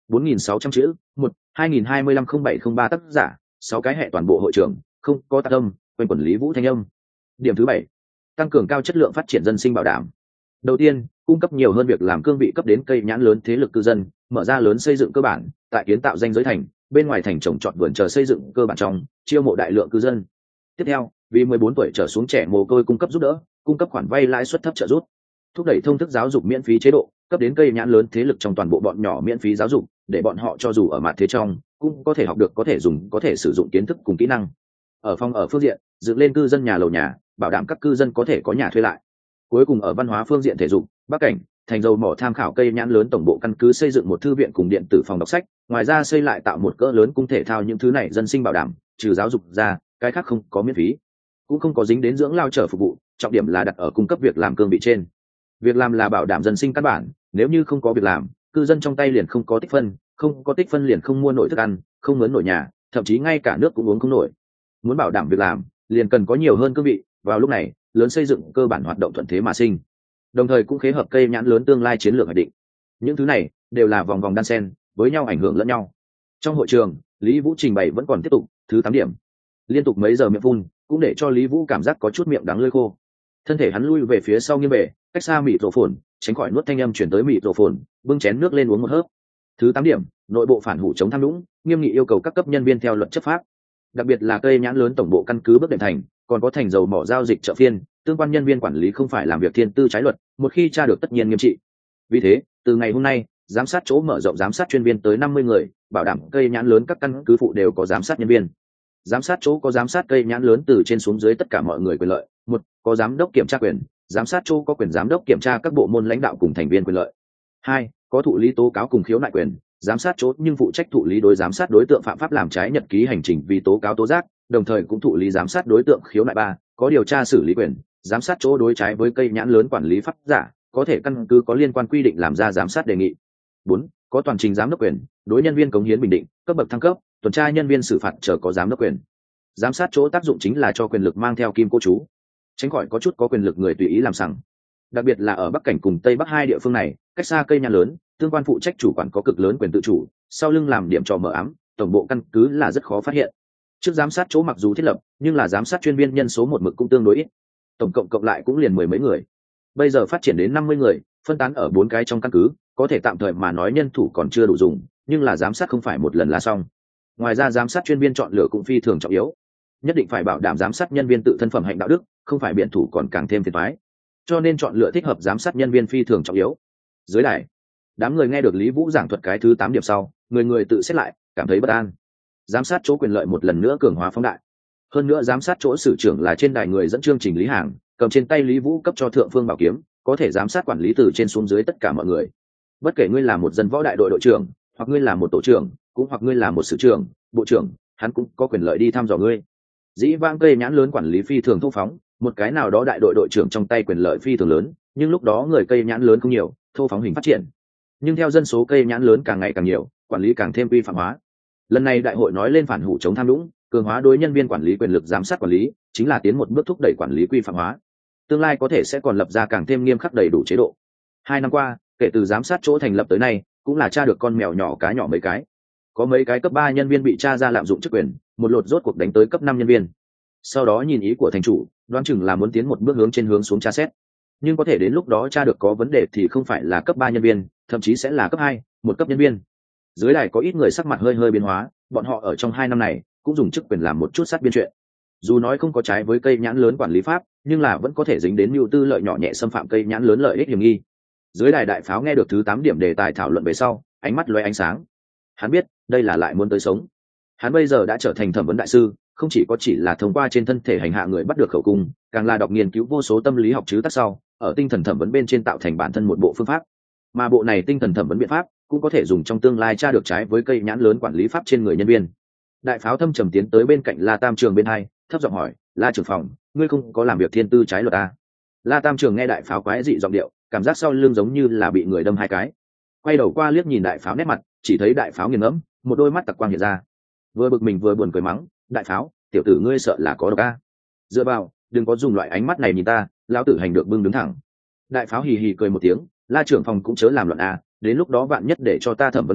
bốn nghìn sáu trăm chữ. Một hai nghìn hai mươi lăm không bảy không ba tác giả, sáu cái hệ toàn bộ hội trưởng, không có tác âm, quanh quản lý Vũ Thanh Âm. Điểm thứ bảy, tăng cường cao chất lượng phát triển dân sinh bảo đảm. Đầu tiên, cung cấp nhiều hơn việc làm cương vị cấp đến cây nhãn lớn thế lực cư dân, mở ra lớn xây dựng cơ bản, tại kiến tạo danh giới thành, bên ngoài thành trồng trọt vườn chờ xây dựng cơ bản trong, chiêu mộ đại lượng cư dân. Tiếp theo, vì mười bốn tuổi trở xuống trẻ mồ côi cung cấp giúp đỡ, cung cấp khoản vay lãi suất thấp trợ giúp, thúc đẩy thông thức giáo dục miễn phí chế độ, cấp đến cây nhãn lớn thế lực trong toàn bộ bọn nhỏ miễn phí giáo dục, để bọn họ cho dù ở mặt thế trong cũng có thể học được, có thể dùng, có thể sử dụng kiến thức cùng kỹ năng. Ở phòng ở phương diện, dựng lên cư dân nhà lầu nhà, bảo đảm các cư dân có thể có nhà thuê lại. Cuối cùng ở văn hóa phương diện thể dục, Bắc Cảnh, thành dầu mỏ tham khảo cây nhãn lớn tổng bộ căn cứ xây dựng một thư viện cùng điện tử phòng đọc sách, ngoài ra xây lại tạo một cỡ lớn cung thể thao, những thứ này dân sinh bảo đảm, trừ giáo dục ra, cái khác không có miễn phí, cũng không có dính đến dưỡng lao trở phục vụ, trọng điểm là đặt ở cung cấp việc làm cương vị trên. Việc làm là bảo đảm dân sinh căn bản, nếu như không có việc làm, cư dân trong tay liền không có tích phân, không có tích phân liền không mua nổi thức ăn, không mướn nổi nhà, thậm chí ngay cả nước cũng uống không nổi. Muốn bảo đảm việc làm, liền cần có nhiều hơn cương vị, vào lúc này, lớn xây dựng cơ bản hoạt động thuận thế mà sinh. Đồng thời cũng khế hợp cây nhãn lớn tương lai chiến lược hoạch định. Những thứ này đều là vòng vòng đan xen, với nhau ảnh hưởng lẫn nhau. Trong hội trường, Lý Vũ trình bày vẫn còn tiếp tục, thứ tám điểm. Liên tục mấy giờ miệng phun, cũng để cho Lý Vũ cảm giác có chút miệng đắng lưỡi khô. Thân thể hắn lui về phía sau nghiêng về, cách xa mịt rổ phồn, tránh khỏi nuốt thanh âm chuyển tới mịt rổ phồn, bưng chén nước lên uống một hớp. Thứ tám điểm, nội bộ phản hủ chống tham nhũng, nghiêm nghị yêu cầu các cấp nhân viên theo luật chấp pháp. Đặc biệt là cây nhãn lớn tổng bộ căn cứ bước đệm thành, còn có thành dầu mỏ giao dịch chợ phiên, tương quan nhân viên quản lý không phải làm việc thiên tư trái luật, một khi tra được tất nhiên nghiêm trị. Vì thế, từ ngày hôm nay, giám sát chỗ mở rộng giám sát chuyên viên tới năm mươi người, bảo đảm cây nhãn lớn các căn cứ phụ đều có giám sát nhân viên. Giám sát chỗ có giám sát cây nhãn lớn từ trên xuống dưới tất cả mọi người quyền lợi. Một, có giám đốc kiểm tra quyền, giám sát chỗ có quyền giám đốc kiểm tra các bộ môn lãnh đạo cùng thành viên quyền lợi. Hai, có thụ lý tố cáo cùng khiếu nại quyền, giám sát chỗ nhưng phụ trách thụ lý đối giám sát đối tượng phạm pháp làm trái nhật ký hành trình vì tố cáo tố giác, đồng thời cũng thụ lý giám sát đối tượng khiếu nại. Ba, có điều tra xử lý quyền, giám sát chỗ đối trái với cây nhãn lớn quản lý pháp giả, có thể căn cứ có liên quan quy định làm ra giám sát đề nghị. Bốn, có toàn trình giám đốc quyền, đối nhân viên cống hiến bình định, cấp bậc thăng cấp, tuần tra nhân viên xử phạt chờ có giám đốc quyền. Giám sát chỗ tác dụng chính là cho quyền lực mang theo kim cô chú, tránh khỏi có chút có quyền lực người tùy ý làm sằng. Đặc biệt là ở Bắc Cảnh cùng Tây Bắc hai địa phương này, cách xa cây nhãn lớn, tương quan phụ trách chủ quản có cực lớn quyền tự chủ, sau lưng làm điểm trò mờ ám, tổng bộ căn cứ là rất khó phát hiện. Trước giám sát chỗ mặc dù thiết lập, nhưng là giám sát chuyên viên nhân số một mực cũng tương đối ít, tổng cộng cộng lại cũng liền mười mấy người. Bây giờ phát triển đến năm mươi người, phân tán ở bốn cái trong căn cứ, có thể tạm thời mà nói nhân thủ còn chưa đủ dùng, nhưng là giám sát không phải một lần là xong. Ngoài ra giám sát chuyên viên chọn lựa cũng phi thường trọng yếu, nhất định phải bảo đảm giám sát nhân viên tự thân phẩm hạnh đạo đức, không phải biện thủ còn càng thêm phiền toái. Cho nên chọn lựa thích hợp giám sát nhân viên phi thường trọng yếu. Dưới đài, đám người nghe được Lý Vũ giảng thuật cái thứ tám điểm sau, người người tự xét lại, cảm thấy bất an. Giám sát chỗ quyền lợi một lần nữa cường hóa phóng đại. Hơn nữa giám sát chỗ sử trưởng là trên đài người dẫn chương trình Lý Hàng, cầm trên tay Lý Vũ cấp cho thượng phương bảo kiếm, có thể giám sát quản lý từ trên xuống dưới tất cả mọi người. Bất kể ngươi là một dân võ đại đội đội trưởng, hoặc ngươi là một tổ trưởng, cũng hoặc ngươi là một sử trưởng, bộ trưởng, hắn cũng có quyền lợi đi thăm dò ngươi. Dĩ vãng cây nhãn lớn quản lý phi thường thô phóng, một cái nào đó đại đội đội trưởng trong tay quyền lợi phi thường lớn, nhưng lúc đó người cây nhãn lớn không nhiều, thô phóng hình phát triển. Nhưng theo dân số cây nhãn lớn càng ngày càng nhiều, quản lý càng thêm quy phạm hóa. Lần này đại hội nói lên phản hủ chống tham nhũng, cường hóa đối nhân viên quản lý quyền lực giám sát quản lý, chính là tiến một bước thúc đẩy quản lý quy phạm hóa. Tương lai có thể sẽ còn lập ra càng thêm nghiêm khắc đầy đủ chế độ. Hai năm qua, kể từ giám sát chỗ thành lập tới nay, cũng là tra được con mèo nhỏ cá nhỏ mấy cái. Có mấy cái cấp ba nhân viên bị tra ra lạm dụng chức quyền, một lột rốt cuộc đánh tới cấp năm nhân viên. Sau đó nhìn ý của thành chủ, đoán chừng là muốn tiến một bước hướng trên hướng xuống tra xét. Nhưng có thể đến lúc đó tra được có vấn đề thì không phải là cấp ba nhân viên, thậm chí sẽ là cấp hai, một cấp nhân viên. Dưới đài có ít người sắc mặt hơi hơi biến hóa, bọn họ ở trong hai năm này cũng dùng chức quyền làm một chút sát biên chuyện. Dù nói không có trái với cây nhãn lớn quản lý pháp, nhưng là vẫn có thể dính đến mưu tư lợi nhỏ nhẹ xâm phạm cây nhãn lớn lợi ích hiểm nghi. Dưới đài đại pháo nghe được thứ tám điểm đề tài thảo luận về sau, ánh mắt lóe ánh sáng. Hắn biết, đây là lại muốn tới sống. Hắn bây giờ đã trở thành thẩm vấn đại sư, không chỉ có chỉ là thông qua trên thân thể hành hạ người bắt được khẩu cung, càng là đọc nghiên cứu vô số tâm lý học chứ tác sau, ở tinh thần thẩm vấn bên trên tạo thành bản thân một bộ phương pháp. Mà bộ này tinh thần thẩm vấn biện pháp cũng có thể dùng trong tương lai tra được trái với cây nhãn lớn quản lý pháp trên người nhân viên. Đại pháo thâm trầm tiến tới bên cạnh La Tam Trường bên hai, thấp giọng hỏi, La trưởng phòng, ngươi không có làm việc thiên tư trái luật à? La Tam Trường nghe đại pháo quái dị giọng điệu, cảm giác sau lưng giống như là bị người đâm hai cái. Quay đầu qua liếc nhìn đại pháo nét mặt, chỉ thấy đại pháo nghiền ngẫm, một đôi mắt tặc quang hiện ra. Vừa bực mình vừa buồn cười mắng, đại pháo, tiểu tử ngươi sợ là có độc a? Dựa vào, đừng có dùng loại ánh mắt này nhìn ta, lão tử hành được bưng đứng thẳng. Đại pháo hì hì cười một tiếng, La trưởng phòng cũng chớ làm loạn a, đến lúc đó vạn nhất để cho ta thẩm vấn ngươi,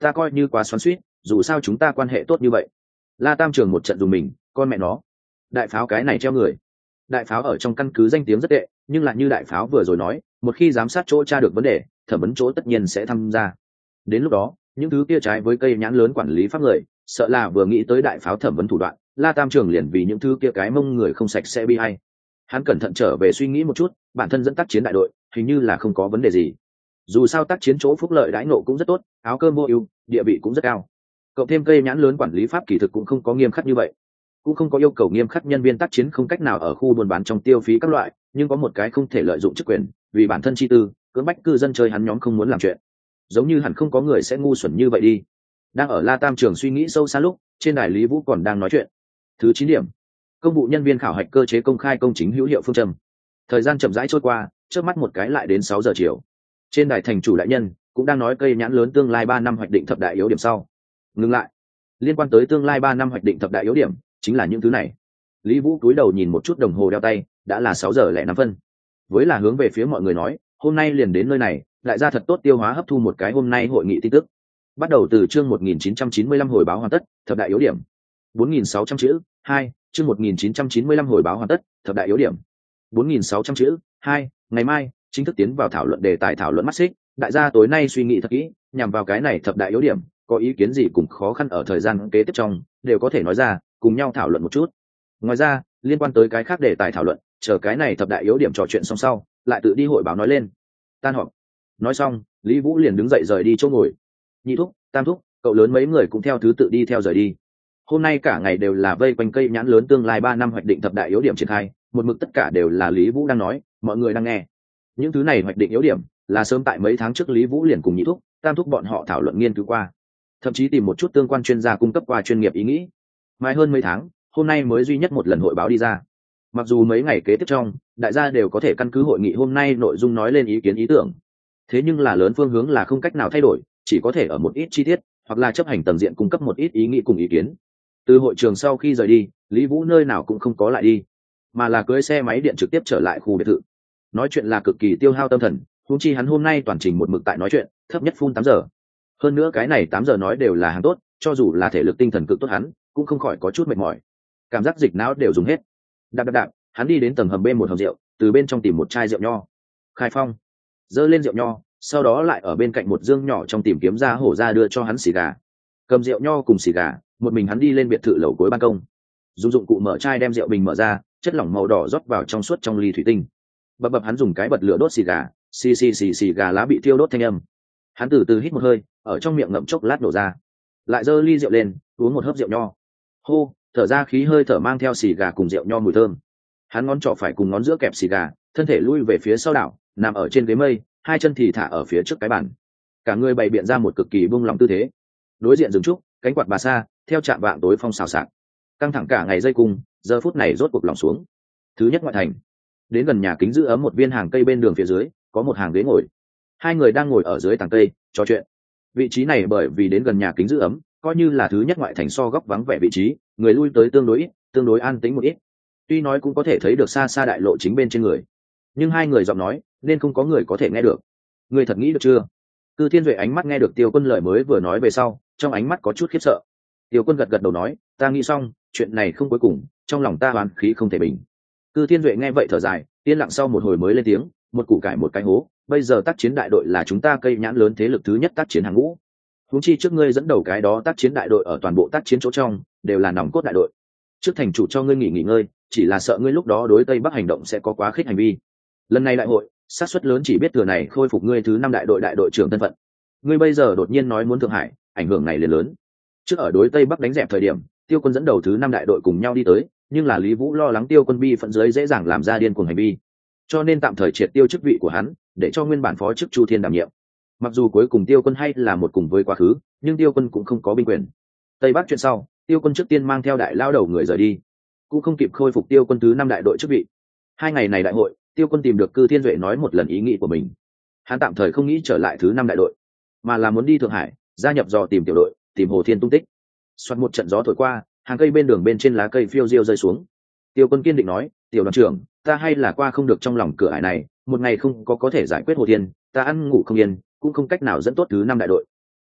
ta coi như quá xoắn xuýt, dù sao chúng ta quan hệ tốt như vậy. La Tam Trường một trận dùng mình, con mẹ nó, đại pháo cái này treo người. Đại pháo ở trong căn cứ danh tiếng rất tệ, nhưng lại như đại pháo vừa rồi nói, một khi giám sát chỗ tra được vấn đề, thẩm vấn chỗ tất nhiên sẽ tham gia. Đến lúc đó, những thứ kia trái với cây nhãn lớn quản lý pháp người, sợ là vừa nghĩ tới đại pháo thẩm vấn thủ đoạn, La Tam Trường liền vì những thứ kia cái mông người không sạch sẽ bi hay. Hắn cẩn thận trở về suy nghĩ một chút, bản thân dẫn tác chiến đại đội, hình như là không có vấn đề gì. Dù sao tác chiến chỗ phúc lợi đãi ngộ cũng rất tốt, áo cơm vô ưu, địa vị cũng rất cao. Cộng thêm cây nhãn lớn quản lý pháp kỳ thực cũng không có nghiêm khắc như vậy, cũng không có yêu cầu nghiêm khắc nhân viên tác chiến không cách nào ở khu buôn bán trong tiêu phí các loại, nhưng có một cái không thể lợi dụng chức quyền, vì bản thân chi tư, cưỡng bách cư dân chơi hắn nhóm không muốn làm chuyện. Giống như hẳn không có người sẽ ngu xuẩn như vậy đi. Đang ở La Tam Trường suy nghĩ sâu xa lúc, trên đài Lý Vũ còn đang nói chuyện. Thứ chín điểm, công vụ nhân viên khảo hạch cơ chế công khai công chính hữu hiệu phương châm. Thời gian chậm rãi trôi qua, trước mắt một cái lại đến sáu giờ chiều. Trên đài thành chủ đại nhân cũng đang nói cây nhãn lớn tương lai ba năm hoạch định thập đại yếu điểm sau. Ngừng lại. Liên quan tới tương lai ba năm hoạch định thập đại yếu điểm, chính là những thứ này. Lý Vũ cúi đầu nhìn một chút đồng hồ đeo tay, đã là sáu giờ lẻ năm phân. Với là hướng về phía mọi người nói, hôm nay liền đến nơi này, đại gia thật tốt tiêu hóa hấp thu một cái hôm nay hội nghị tin tức. Bắt đầu từ chương một nghìn chín trăm chín mươi lăm hồi báo hoàn tất, thập đại yếu điểm. bốn nghìn sáu trăm chữ, hai, chương một nghìn chín trăm chín mươi lăm hồi báo hoàn tất, thập đại yếu điểm. bốn nghìn sáu trăm chữ, hai, ngày mai chính thức tiến vào thảo luận đề tài thảo luận mắt xích, đại gia tối nay suy nghĩ thật kỹ, nhằm vào cái này thập đại yếu điểm, có ý kiến gì cùng khó khăn ở thời gian kế tiếp trong, đều có thể nói ra, cùng nhau thảo luận một chút. Ngoài ra, liên quan tới cái khác đề tài thảo luận, chờ cái này thập đại yếu điểm trò chuyện xong sau, lại tự đi hội báo nói lên. Tan họp. Nói xong, Lý Vũ liền đứng dậy rời đi chỗ ngồi. Nhị thúc, tam thúc, cậu lớn mấy người cũng theo thứ tự đi theo rời đi. Hôm nay cả ngày đều là vây quanh cây nhãn lớn tương lai ba năm hoạch định thập đại yếu điểm triển khai, một mực tất cả đều là Lý Vũ đang nói, mọi người đang nghe. Những thứ này hoạch định yếu điểm, là sớm tại mấy tháng trước Lý Vũ liền cùng nhị thúc, tam thúc bọn họ thảo luận nghiên cứu qua, thậm chí tìm một chút tương quan chuyên gia cung cấp qua chuyên nghiệp ý nghĩ. Mai hơn mấy tháng, hôm nay mới duy nhất một lần hội báo đi ra. Mặc dù mấy ngày kế tiếp trong, đại gia đều có thể căn cứ hội nghị hôm nay nội dung nói lên ý kiến ý tưởng, thế nhưng là lớn phương hướng là không cách nào thay đổi, chỉ có thể ở một ít chi tiết hoặc là chấp hành tầng diện cung cấp một ít ý nghĩ cùng ý kiến. Từ hội trường sau khi rời đi, Lý Vũ nơi nào cũng không có lại đi, mà là cưỡi xe máy điện trực tiếp trở lại khu biệt thự. Nói chuyện là cực kỳ tiêu hao tâm thần, huống chi hắn hôm nay toàn trình một mực tại nói chuyện, thấp nhất phun tám giờ. Hơn nữa cái này tám giờ nói đều là hàng tốt, cho dù là thể lực tinh thần cực tốt hắn cũng không khỏi có chút mệt mỏi, cảm giác dịch não đều dùng hết. Đạp đạp đạp, hắn đi đến tầng hầm bên một hầm rượu, từ bên trong tìm một chai rượu nho, khai phong, dơ lên rượu nho, sau đó lại ở bên cạnh một dương nhỏ trong tìm kiếm ra hổ ra đưa cho hắn xì gà. Cầm rượu nho cùng xì gà, một mình hắn đi lên biệt thự lầu cuối ban công, dùng dụng cụ mở chai đem rượu bình mở ra, chất lỏng màu đỏ rót vào trong suốt trong ly thủy tinh. Bập bập hắn dùng cái bật lửa đốt xì gà, xì xì xì xì gà lá bị thiêu đốt thanh âm. Hắn từ từ hít một hơi, ở trong miệng ngậm chốc lát đổ ra, lại giơ ly rượu lên, uống một hớp rượu nho. Hô, thở ra khí hơi thở mang theo xì gà cùng rượu nho mùi thơm. Hắn ngón trỏ phải cùng ngón giữa kẹp xì gà, thân thể lui về phía sau đảo, nằm ở trên ghế mây, hai chân thì thả ở phía trước cái bàn, cả người bày biện ra một cực kỳ buông lỏng tư thế. Đối diện rừng trúc, cánh quạt bà sa theo chạm vạng tối phong xào xạc, căng thẳng cả ngày dây cung, giờ phút này rốt cuộc lỏng xuống. Thứ nhất ngoại thành, đến gần nhà kính giữ ấm một viên hàng cây bên đường phía dưới, có một hàng ghế ngồi, hai người đang ngồi ở dưới tàng cây trò chuyện. Vị trí này bởi vì đến gần nhà kính giữ ấm, coi như là thứ nhất ngoại thành so góc vắng vẻ vị trí, người lui tới tương đối ít, tương đối an tĩnh một ít. Tuy nói cũng có thể thấy được xa xa đại lộ chính bên trên người, nhưng hai người giọng nói nên không có người có thể nghe được. Người thật nghĩ được chưa? Cư Thiên Duệ ánh mắt nghe được Tiêu Quân lời mới vừa nói về sau, trong ánh mắt có chút khiếp sợ. Tiêu Quân gật gật đầu nói, ta nghĩ xong, chuyện này không cuối cùng, trong lòng ta oán khí không thể bình. Cư Thiên Duệ nghe vậy thở dài, yên lặng sau một hồi mới lên tiếng, một củ cải một cái hố, bây giờ tác chiến đại đội là chúng ta cây nhãn lớn thế lực thứ nhất tác chiến hàng ngũ. Huống chi trước ngươi dẫn đầu cái đó tác chiến đại đội ở toàn bộ tác chiến chỗ trong đều là nòng cốt đại đội. Trước thành chủ cho ngươi nghỉ nghỉ ngơi, chỉ là sợ ngươi lúc đó đối Tây Bắc hành động sẽ có quá khích hành vi. Lần này đại hội, xác suất lớn chỉ biết thừa này khôi phục ngươi thứ năm đại đội đại đội trưởng thân phận. Ngươi bây giờ đột nhiên nói muốn Thượng Hải, ảnh hưởng này liền lớn. Trước ở đối Tây Bắc đánh dẹp thời điểm, Tiêu Quân dẫn đầu thứ năm đại đội cùng nhau đi tới, nhưng là Lý Vũ lo lắng Tiêu Quân bi phận dưới dễ dàng làm ra điên cuồng hành vi, cho nên tạm thời triệt tiêu chức vị của hắn, để cho nguyên bản phó chức Chu Thiên đảm nhiệm. Mặc dù cuối cùng Tiêu Quân hay là một cùng với quá khứ, nhưng Tiêu Quân cũng không có binh quyền. Tây Bắc chuyện sau, Tiêu Quân trước tiên mang theo đại lao đầu người rời đi, cũng không kịp khôi phục Tiêu Quân thứ năm đại đội chức vị. Hai ngày này đại hội, Tiêu Quân tìm được Cư Thiên Duệ nói một lần ý nghĩ của mình. Hắn tạm thời không nghĩ trở lại thứ năm đại đội, mà là muốn đi Thượng Hải, gia nhập dò tìm tiểu đội, tìm Hồ Thiên tung tích. Xoát một trận gió thổi qua, hàng cây bên đường bên trên lá cây phiêu diêu rơi xuống. Tiêu Quân kiên định nói, tiểu đoàn trưởng, ta hay là qua không được trong lòng cửa ải này, một ngày không có có thể giải quyết Hồ Thiên, ta ăn ngủ không yên, cũng không cách nào dẫn tốt thứ năm đại đội.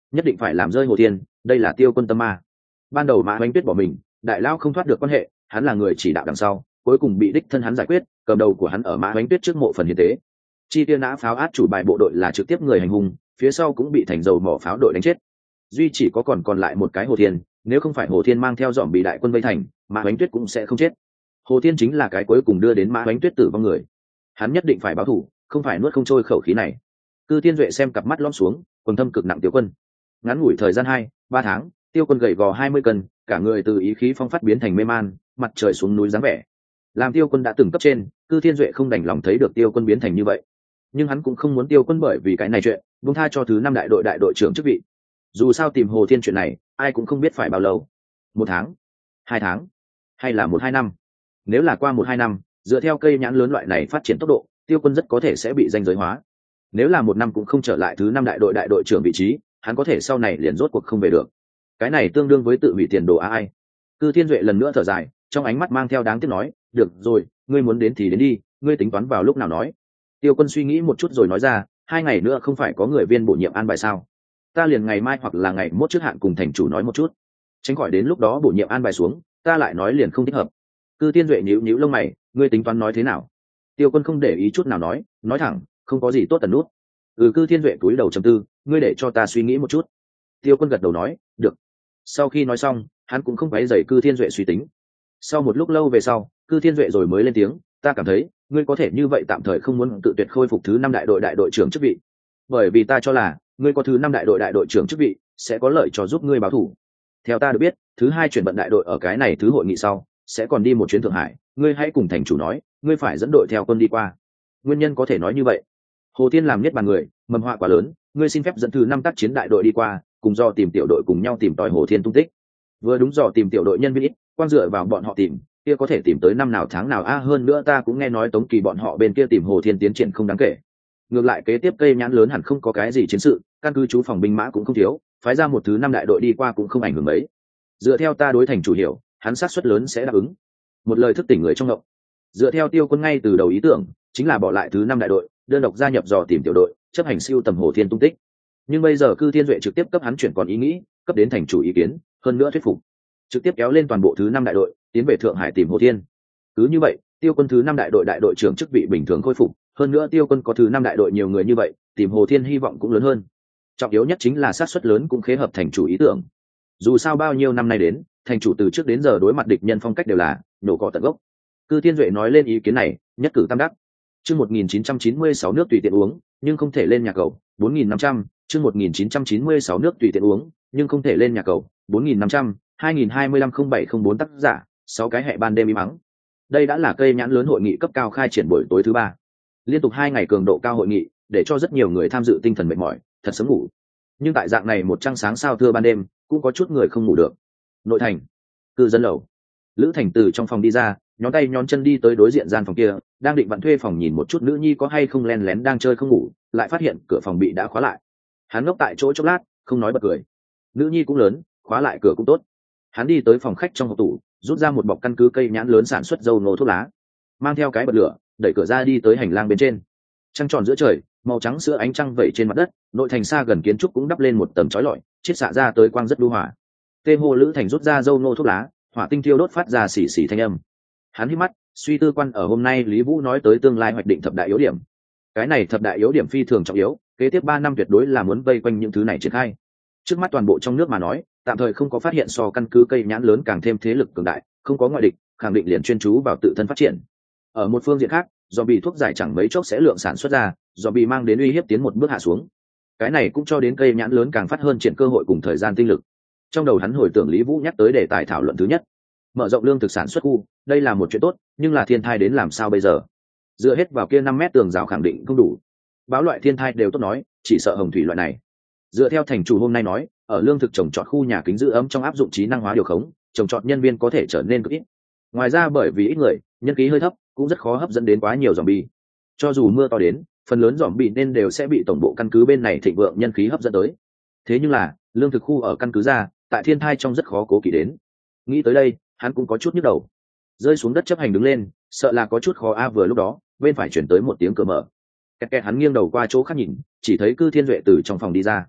nhất định phải làm rơi Hồ Thiên, đây là Tiêu Quân tâm ma. Ban đầu Mã Hoánh Tuyết bỏ mình, đại lao không thoát được quan hệ, hắn là người chỉ đạo đằng sau, cuối cùng bị đích thân hắn giải quyết, cầm đầu của hắn ở Mã Hoánh Tuyết trước mộ phần hiến tế. Chi tiêu nã pháo át chủ bài bộ đội là trực tiếp người hành hung, phía sau cũng bị thành dầu mỏ pháo đội đánh chết. Duy chỉ có còn còn lại một cái Hồ Thiên, nếu không phải Hồ Thiên mang theo dòm bị đại quân vây thành, Mã Hoánh Tuyết cũng sẽ không chết. Hồ Thiên chính là cái cuối cùng đưa đến Mã Hoánh Tuyết tử vong người, hắn nhất định phải báo thù, không phải nuốt không trôi khẩu khí này. Cư Thiên Duệ xem cặp mắt lõm xuống, quần thâm cực nặng Tiêu Quân. Ngắn ngủi thời gian hai ba tháng, Tiêu Quân gầy gò hai mươi cân, cả người từ ý khí phong phát biến thành mê man, mặt trời xuống núi dáng vẻ. Làm Tiêu Quân đã từng cấp trên, Cư Thiên Duệ không đành lòng thấy được Tiêu Quân biến thành như vậy, nhưng hắn cũng không muốn Tiêu Quân bởi vì cái này chuyện buông tha cho thứ năm đại đội đại đội trưởng chức vị. Dù sao tìm Hồ Thiên chuyện này, ai cũng không biết phải bao lâu, một tháng, hai tháng, hay là một hai năm. Nếu là qua một hai năm, dựa theo cây nhãn lớn loại này phát triển tốc độ, Tiêu Quân rất có thể sẽ bị danh giới hóa. Nếu là một năm cũng không trở lại thứ năm đại đội đại đội trưởng vị trí, hắn có thể sau này liền rốt cuộc không về được. Cái này tương đương với tự hủy tiền đồ a ai. Cư Thiên Duệ lần nữa thở dài, trong ánh mắt mang theo đáng tiếc nói, được rồi, ngươi muốn đến thì đến đi, ngươi tính toán vào lúc nào nói. Tiêu Quân suy nghĩ một chút rồi nói ra, hai ngày nữa không phải có người viên bổ nhiệm an bài sao? Ta liền ngày mai hoặc là ngày mốt trước hạn cùng thành chủ nói một chút, tránh khỏi đến lúc đó bổ nhiệm an bài xuống, ta lại nói liền không thích hợp. Cư Thiên Duệ nhíu nhíu lông mày, ngươi tính toán nói thế nào? Tiêu Quân không để ý chút nào nói, nói thẳng, không có gì tốt tần nút. Ừ. Cư Thiên Duệ cúi đầu trầm tư, ngươi để cho ta suy nghĩ một chút. Tiêu Quân gật đầu nói, được. Sau khi nói xong, hắn cũng không phải dậy Cư Thiên Duệ suy tính. Sau một lúc lâu về sau, Cư Thiên Duệ rồi mới lên tiếng, ta cảm thấy ngươi có thể như vậy tạm thời không muốn tự tuyệt khôi phục thứ năm đại đội đại đội trưởng chức vị, bởi vì ta cho là ngươi có thứ năm đại đội đại đội trưởng chức vị sẽ có lợi cho giúp ngươi báo thù. Theo ta được biết, thứ hai chuyển vận đại đội ở cái này thứ hội nghị sau sẽ còn đi một chuyến Thượng Hải, ngươi hãy cùng thành chủ nói, ngươi phải dẫn đội theo quân đi qua. Nguyên nhân có thể nói như vậy. Hồ Thiên làm nhất bàn người, mầm họa quá lớn, ngươi xin phép dẫn thứ năm tác chiến đại đội đi qua, cùng do tìm tiểu đội cùng nhau tìm tòi Hồ Thiên tung tích. Vừa đúng dò tìm tiểu đội nhân viên ít, quan dựa vào bọn họ tìm, kia có thể tìm tới năm nào tháng nào a hơn nữa ta cũng nghe nói Tống Kỳ bọn họ bên kia tìm Hồ Thiên tiến triển không đáng kể. Ngược lại kế tiếp cây nhãn lớn hẳn không có cái gì chiến sự, căn cứ chú phòng binh mã cũng không thiếu, phái ra một thứ năm đại đội đi qua cũng không ảnh hưởng mấy. Dựa theo ta đối thành chủ hiểu, hắn xác suất lớn sẽ đáp ứng. Một lời thức tỉnh người trong ngộng. Dựa theo Tiêu Quân ngay từ đầu ý tưởng, chính là bỏ lại thứ năm đại đội, đơn độc gia nhập dò tìm tiểu đội, chấp hành siêu tầm Hồ Thiên tung tích. Nhưng bây giờ Cư Thiên Duệ trực tiếp cấp hắn chuyển còn ý nghĩ, cấp đến thành chủ ý kiến, hơn nữa thuyết phục, trực tiếp kéo lên toàn bộ thứ năm đại đội, tiến về Thượng Hải tìm Hồ Thiên. Cứ như vậy, Tiêu Quân thứ năm đại đội đại đội trưởng chức vị bình thường khôi phục, hơn nữa Tiêu Quân có thứ năm đại đội nhiều người như vậy, tìm Hồ Thiên hy vọng cũng lớn hơn. Trọng yếu nhất chính là xác suất lớn cũng khế hợp thành chủ ý tưởng. Dù sao bao nhiêu năm nay đến, thành chủ từ trước đến giờ đối mặt địch nhân phong cách đều là nổ cỏ tận gốc. Cư Thiên Duệ nói lên ý kiến này, nhất cử tam đắc. Chương một nghìn chín trăm chín mươi sáu nước tùy tiện uống, nhưng không thể lên nhà cầu, bốn nghìn năm trăm, chương một nghìn chín trăm chín mươi sáu nước tùy tiện uống, nhưng không thể lên nhà cầu, bốn nghìn năm trăm, hai nghìn hai mươi lăm không bảy không bốn tác giả, sáu cái hệ ban đêm im mắng. Đây đã là cây nhãn lớn hội nghị cấp cao khai triển buổi tối thứ ba. Liên tục hai ngày cường độ cao hội nghị, để cho rất nhiều người tham dự tinh thần mệt mỏi, thật sớm ngủ. Nhưng tại dạng này một trăng sáng sao thưa ban đêm, cũng có chút người không ngủ được. Nội thành, cư dân lầu. Lữ Thành từ trong phòng đi ra, nhón tay nhón chân đi tới đối diện gian phòng kia, đang định vặn thuê phòng nhìn một chút nữ nhi có hay không len lén đang chơi không ngủ, lại phát hiện cửa phòng bị đã khóa lại. Hắn ngốc tại chỗ chốc lát, không nói bật cười. Nữ nhi cũng lớn, khóa lại cửa cũng tốt. Hắn đi tới phòng khách trong hộp tủ, rút ra một bọc căn cứ cây nhãn lớn sản xuất dâu ngô thuốc lá, mang theo cái bật lửa, đẩy cửa ra đi tới hành lang bên trên. Trăng tròn giữa trời, màu trắng sữa ánh trăng vẩy trên mặt đất, nội thành xa gần kiến trúc cũng đắp lên một tầng chói lọi, chiết xạ ra tới quang rất lưu hỏa. Tê Hô Lữ Thành rút ra dâu ngô thuốc lá, hỏa tinh thiêu đốt phát ra xì xì thanh âm. Hắn hít mắt, suy tư quan ở hôm nay Lý Vũ nói tới tương lai hoạch định thập đại yếu điểm. Cái này thập đại yếu điểm phi thường trọng yếu, kế tiếp ba năm tuyệt đối là muốn vây quanh những thứ này triển khai. Trước mắt toàn bộ trong nước mà nói, tạm thời không có phát hiện so căn cứ cây nhãn lớn càng thêm thế lực cường đại, không có ngoại địch, khẳng định liền chuyên chú vào tự thân phát triển. Ở một phương diện khác, do bị thuốc giải chẳng mấy chốc sẽ lượng sản xuất ra, do bị mang đến uy hiếp tiến một bước hạ xuống. Cái này cũng cho đến cây nhãn lớn càng phát hơn triển cơ hội cùng thời gian tinh lực. Trong đầu hắn hồi tưởng Lý Vũ nhắc tới đề tài thảo luận thứ nhất, mở rộng lương thực sản xuất khu, đây là một chuyện tốt, nhưng là thiên thai đến làm sao bây giờ? Dựa hết vào kia năm mét tường rào khẳng định không đủ. Báo loại thiên thai đều tốt nói, chỉ sợ hồng thủy loại này. Dựa theo thành chủ hôm nay nói, ở lương thực trồng trọt khu nhà kính giữ ấm trong áp dụng trí năng hóa điều khống, trồng trọt nhân viên có thể trở nên cực ít. Ngoài ra bởi vì ít người, nhân khí hơi thấp, cũng rất khó hấp dẫn đến quá nhiều zombie. Cho dù mưa to đến, phần lớn zombie nên đều sẽ bị tổng bộ căn cứ bên này thịnh vượng nhân khí hấp dẫn tới. Thế nhưng là, lương thực khu ở căn cứ ra, tại thiên thai trong rất khó cố kỵ đến. Nghĩ tới đây, hắn cũng có chút nhức đầu. Rơi xuống đất chấp hành đứng lên, sợ là có chút khó a vừa lúc đó, bên phải chuyển tới một tiếng cửa mở. Kẹt kẹt hắn nghiêng đầu qua chỗ khác nhìn, chỉ thấy Cư Thiên Duệ từ trong phòng đi ra.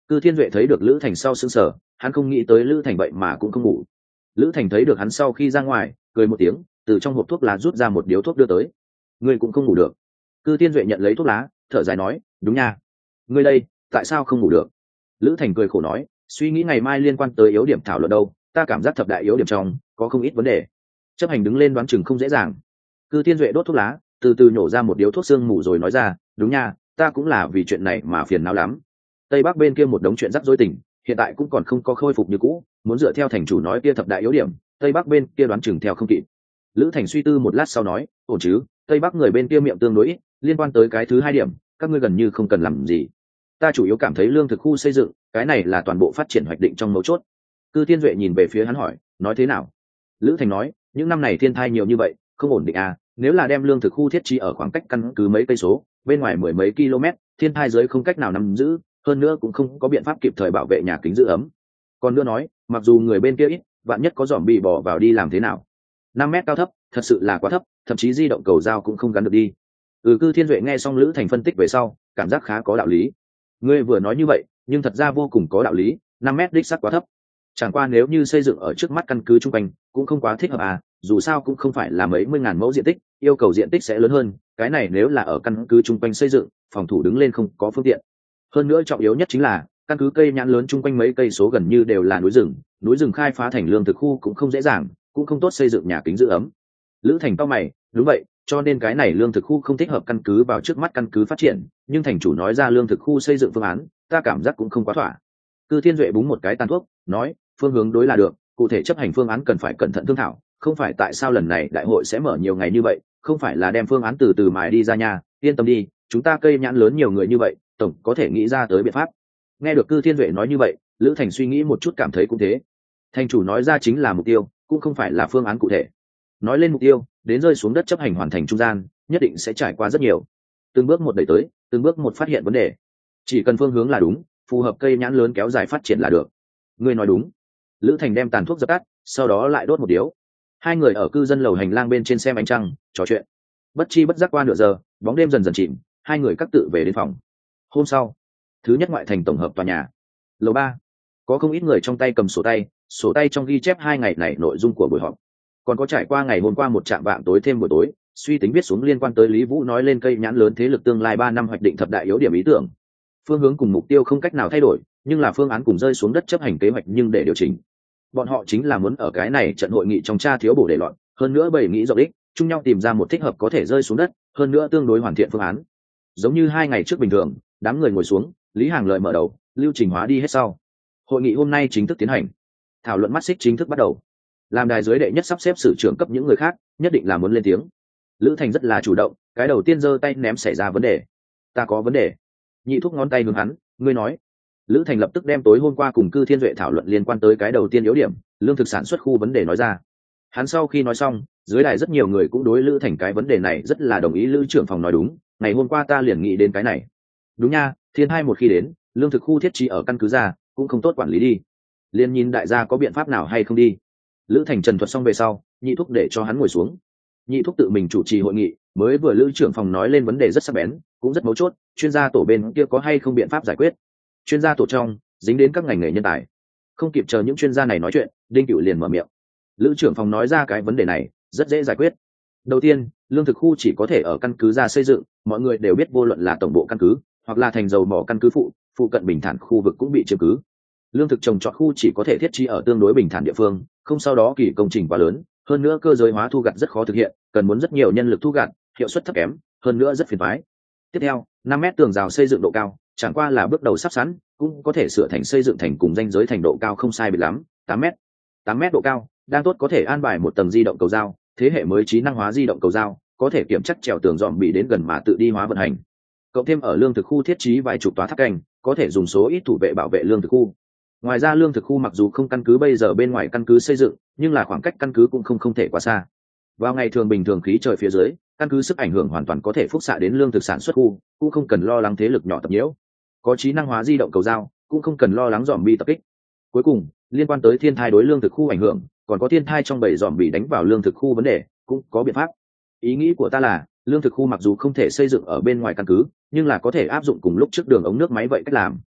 Cư Thiên Duệ thấy được Lữ Thành sau sững sờ, hắn không nghĩ tới Lữ Thành vậy mà cũng không ngủ. Lữ Thành thấy được hắn sau khi ra ngoài, cười một tiếng, từ trong hộp thuốc lá rút ra một điếu thuốc đưa tới. Ngươi cũng không ngủ được? Cư Thiên Duệ nhận lấy thuốc lá, thở dài nói, đúng nha. Ngươi đây, tại sao không ngủ được? Lữ Thành cười khổ nói, suy nghĩ ngày mai liên quan tới yếu điểm thảo luận đâu, ta cảm giác thập đại yếu điểm trong có không ít vấn đề. Chấp hành đứng lên đoán chừng không dễ dàng. Cư Thiên Duệ đốt thuốc lá, từ từ nhổ ra một điếu thuốc sương mù rồi nói ra, đúng nha, ta cũng là vì chuyện này mà phiền não lắm. Tây Bắc bên kia một đống chuyện rắc rối tình, hiện tại cũng còn không có khôi phục như cũ, muốn dựa theo thành chủ nói kia thập đại yếu điểm, Tây Bắc bên kia đoán chừng theo không kịp. Lữ Thành suy tư một lát sau nói, ổn chứ, Tây Bắc người bên kia miệng tương đối ít, liên quan tới cái thứ hai điểm, các ngươi gần như không cần làm gì. Ta chủ yếu cảm thấy lương thực khu xây dựng, cái này là toàn bộ phát triển hoạch định trong mấu chốt. Cư Thiên Duệ nhìn về phía hắn hỏi, nói thế nào? Lữ Thành nói, những năm này thiên tai nhiều như vậy, không ổn định à, nếu là đem lương thực khu thiết trí ở khoảng cách căn cứ mấy cây số, bên ngoài mười mấy km, thiên tai giới không cách nào nắm giữ, hơn nữa cũng không có biện pháp kịp thời bảo vệ nhà kính giữ ấm. Còn nữa nói, mặc dù người bên kia ít, vạn nhất có giòm bị bỏ vào đi làm thế nào? Năm mét cao thấp, thật sự là quá thấp, thậm chí di động cầu dao cũng không gắn được đi. Ừ, Cư Thiên Duệ nghe xong Lữ Thành phân tích về sau, cảm giác khá có đạo lý. Ngươi vừa nói như vậy, nhưng thật ra vô cùng có đạo lý, năm mét đích xác quá thấp. Chẳng qua nếu như xây dựng ở trước mắt căn cứ trung quanh, cũng không quá thích hợp à, dù sao cũng không phải là mấy mươi ngàn mẫu diện tích, yêu cầu diện tích sẽ lớn hơn, cái này nếu là ở căn cứ trung quanh xây dựng, phòng thủ đứng lên không có phương tiện. Hơn nữa trọng yếu nhất chính là, căn cứ cây nhãn lớn chung quanh mấy cây số gần như đều là núi rừng, núi rừng khai phá thành lương thực khu cũng không dễ dàng, cũng không tốt xây dựng nhà kính giữ ấm. Lữ Thành cao mày, đúng vậy, cho nên cái này lương thực khu không thích hợp căn cứ vào trước mắt căn cứ phát triển, nhưng thành chủ nói ra lương thực khu xây dựng phương án, ta cảm giác cũng không quá thỏa. Cư Thiên Duệ búng một cái tàn thuốc, nói, phương hướng đối là được, cụ thể chấp hành phương án cần phải cẩn thận thương thảo, không phải tại sao lần này đại hội sẽ mở nhiều ngày như vậy, không phải là đem phương án từ từ mài đi ra nhà, yên tâm đi, chúng ta cây nhãn lớn nhiều người như vậy, tổng có thể nghĩ ra tới biện pháp. Nghe được Cư Thiên Duệ nói như vậy, Lữ Thành suy nghĩ một chút cảm thấy cũng thế. Thành chủ nói ra chính là mục tiêu, cũng không phải là phương án cụ thể. Nói lên mục tiêu, đến rơi xuống đất chấp hành hoàn thành trung gian, nhất định sẽ trải qua rất nhiều. Từng bước một đẩy tới, từng bước một phát hiện vấn đề. Chỉ cần phương hướng là đúng, phù hợp cây nhãn lớn kéo dài phát triển là được. Ngươi nói đúng. Lữ Thành đem tàn thuốc dập tắt, sau đó lại đốt một điếu. Hai người ở cư dân lầu hành lang bên trên xem ánh trăng, trò chuyện. Bất chi bất giác qua nửa giờ, bóng đêm dần dần chìm, hai người các tự về đến phòng. Hôm sau, thứ nhất ngoại thành tổng hợp tòa nhà. Lầu ba, có không ít người trong tay cầm sổ tay, sổ tay trong ghi chép hai ngày này nội dung của buổi họp. Còn có trải qua ngày hôm qua một trạm vạng tối thêm buổi tối, suy tính viết xuống liên quan tới Lý Vũ nói lên cây nhãn lớn thế lực tương lai ba năm hoạch định thập đại yếu điểm ý tưởng. Phương hướng cùng mục tiêu không cách nào thay đổi, nhưng là phương án cùng rơi xuống đất chấp hành kế hoạch nhưng để điều chỉnh. Bọn họ chính là muốn ở cái này trận hội nghị trong tra thiếu bổ để loạn, hơn nữa bày nghĩ rộng ích, chung nhau tìm ra một thích hợp có thể rơi xuống đất, hơn nữa tương đối hoàn thiện phương án. Giống như hai ngày trước bình thường, đám người ngồi xuống, Lý Hàng Lợi mở đầu, lưu trình hóa đi hết sau. Hội nghị hôm nay chính thức tiến hành, thảo luận mắt xích chính thức bắt đầu. Làm đài dưới đệ nhất sắp xếp sử trưởng cấp những người khác, nhất định là muốn lên tiếng. Lữ Thành rất là chủ động, cái đầu tiên giơ tay ném xảy ra vấn đề. Ta có vấn đề. Nhị thúc ngón tay hướng hắn, ngươi nói. Lữ Thành lập tức đem tối hôm qua cùng Cư Thiên Duệ thảo luận liên quan tới cái đầu tiên yếu điểm, lương thực sản xuất khu vấn đề nói ra. Hắn sau khi nói xong, dưới đài rất nhiều người cũng đối Lữ Thành cái vấn đề này rất là đồng ý. Lữ trưởng phòng nói đúng, ngày hôm qua ta liền nghĩ đến cái này. Đúng nha, thiên hai một khi đến, lương thực khu thiết trí ở căn cứ ra, cũng không tốt quản lý đi. Liên nhìn đại gia có biện pháp nào hay không đi. Lữ Thành trần thuật xong về sau, nhị thúc để cho hắn ngồi xuống. Nhị thúc tự mình chủ trì hội nghị, mới vừa Lữ trưởng phòng nói lên vấn đề rất sắc bén, cũng rất mấu chốt, chuyên gia tổ bên kia có hay không biện pháp giải quyết. Chuyên gia tổ trong dính đến các ngành nghề nhân tài, không kịp chờ những chuyên gia này nói chuyện, Đinh Cửu liền mở miệng. Lữ trưởng phòng nói ra cái vấn đề này rất dễ giải quyết. Đầu tiên, lương thực khu chỉ có thể ở căn cứ ra xây dựng, mọi người đều biết vô luận là tổng bộ căn cứ hoặc là thành dầu mỏ căn cứ phụ, phụ cận bình thản khu vực cũng bị chiếm cứ. Lương thực trồng trọt khu chỉ có thể thiết trí ở tương đối bình thản địa phương, không sau đó kỳ công trình quá lớn, hơn nữa cơ giới hóa thu gặt rất khó thực hiện, cần muốn rất nhiều nhân lực thu gặt, hiệu suất thấp kém, hơn nữa rất phiền toái. Tiếp theo, năm mét tường rào xây dựng độ cao, chẳng qua là bước đầu sắp sẵn, cũng có thể sửa thành xây dựng thành cùng ranh giới thành độ cao không sai biệt lắm, tám mét. tám mét độ cao, đang tốt có thể an bài một tầng di động cầu dao, thế hệ mới trí năng hóa di động cầu dao, có thể kiểm chắc trèo tường dòm bị đến gần mà tự đi hóa vận hành. Cộng thêm ở lương thực khu thiết trí vài chục tòa tháp canh, có thể dùng số ít thủ vệ bảo vệ lương thực khu. Ngoài ra lương thực khu mặc dù không căn cứ bây giờ bên ngoài căn cứ xây dựng, nhưng là khoảng cách căn cứ cũng không không thể quá xa. Vào ngày thường bình thường khí trời phía dưới, căn cứ sức ảnh hưởng hoàn toàn có thể phúc xạ đến lương thực sản xuất khu, cũng không cần lo lắng thế lực nhỏ tập nhiễu. Có trí năng hóa di động cầu dao, cũng không cần lo lắng dòm bi tập kích. Cuối cùng, liên quan tới thiên thai đối lương thực khu ảnh hưởng, còn có thiên thai trong bầy dòm bị đánh vào lương thực khu vấn đề, cũng có biện pháp. Ý nghĩ của ta là, lương thực khu mặc dù không thể xây dựng ở bên ngoài căn cứ, nhưng là có thể áp dụng cùng lúc trước đường ống nước máy vậy cách làm.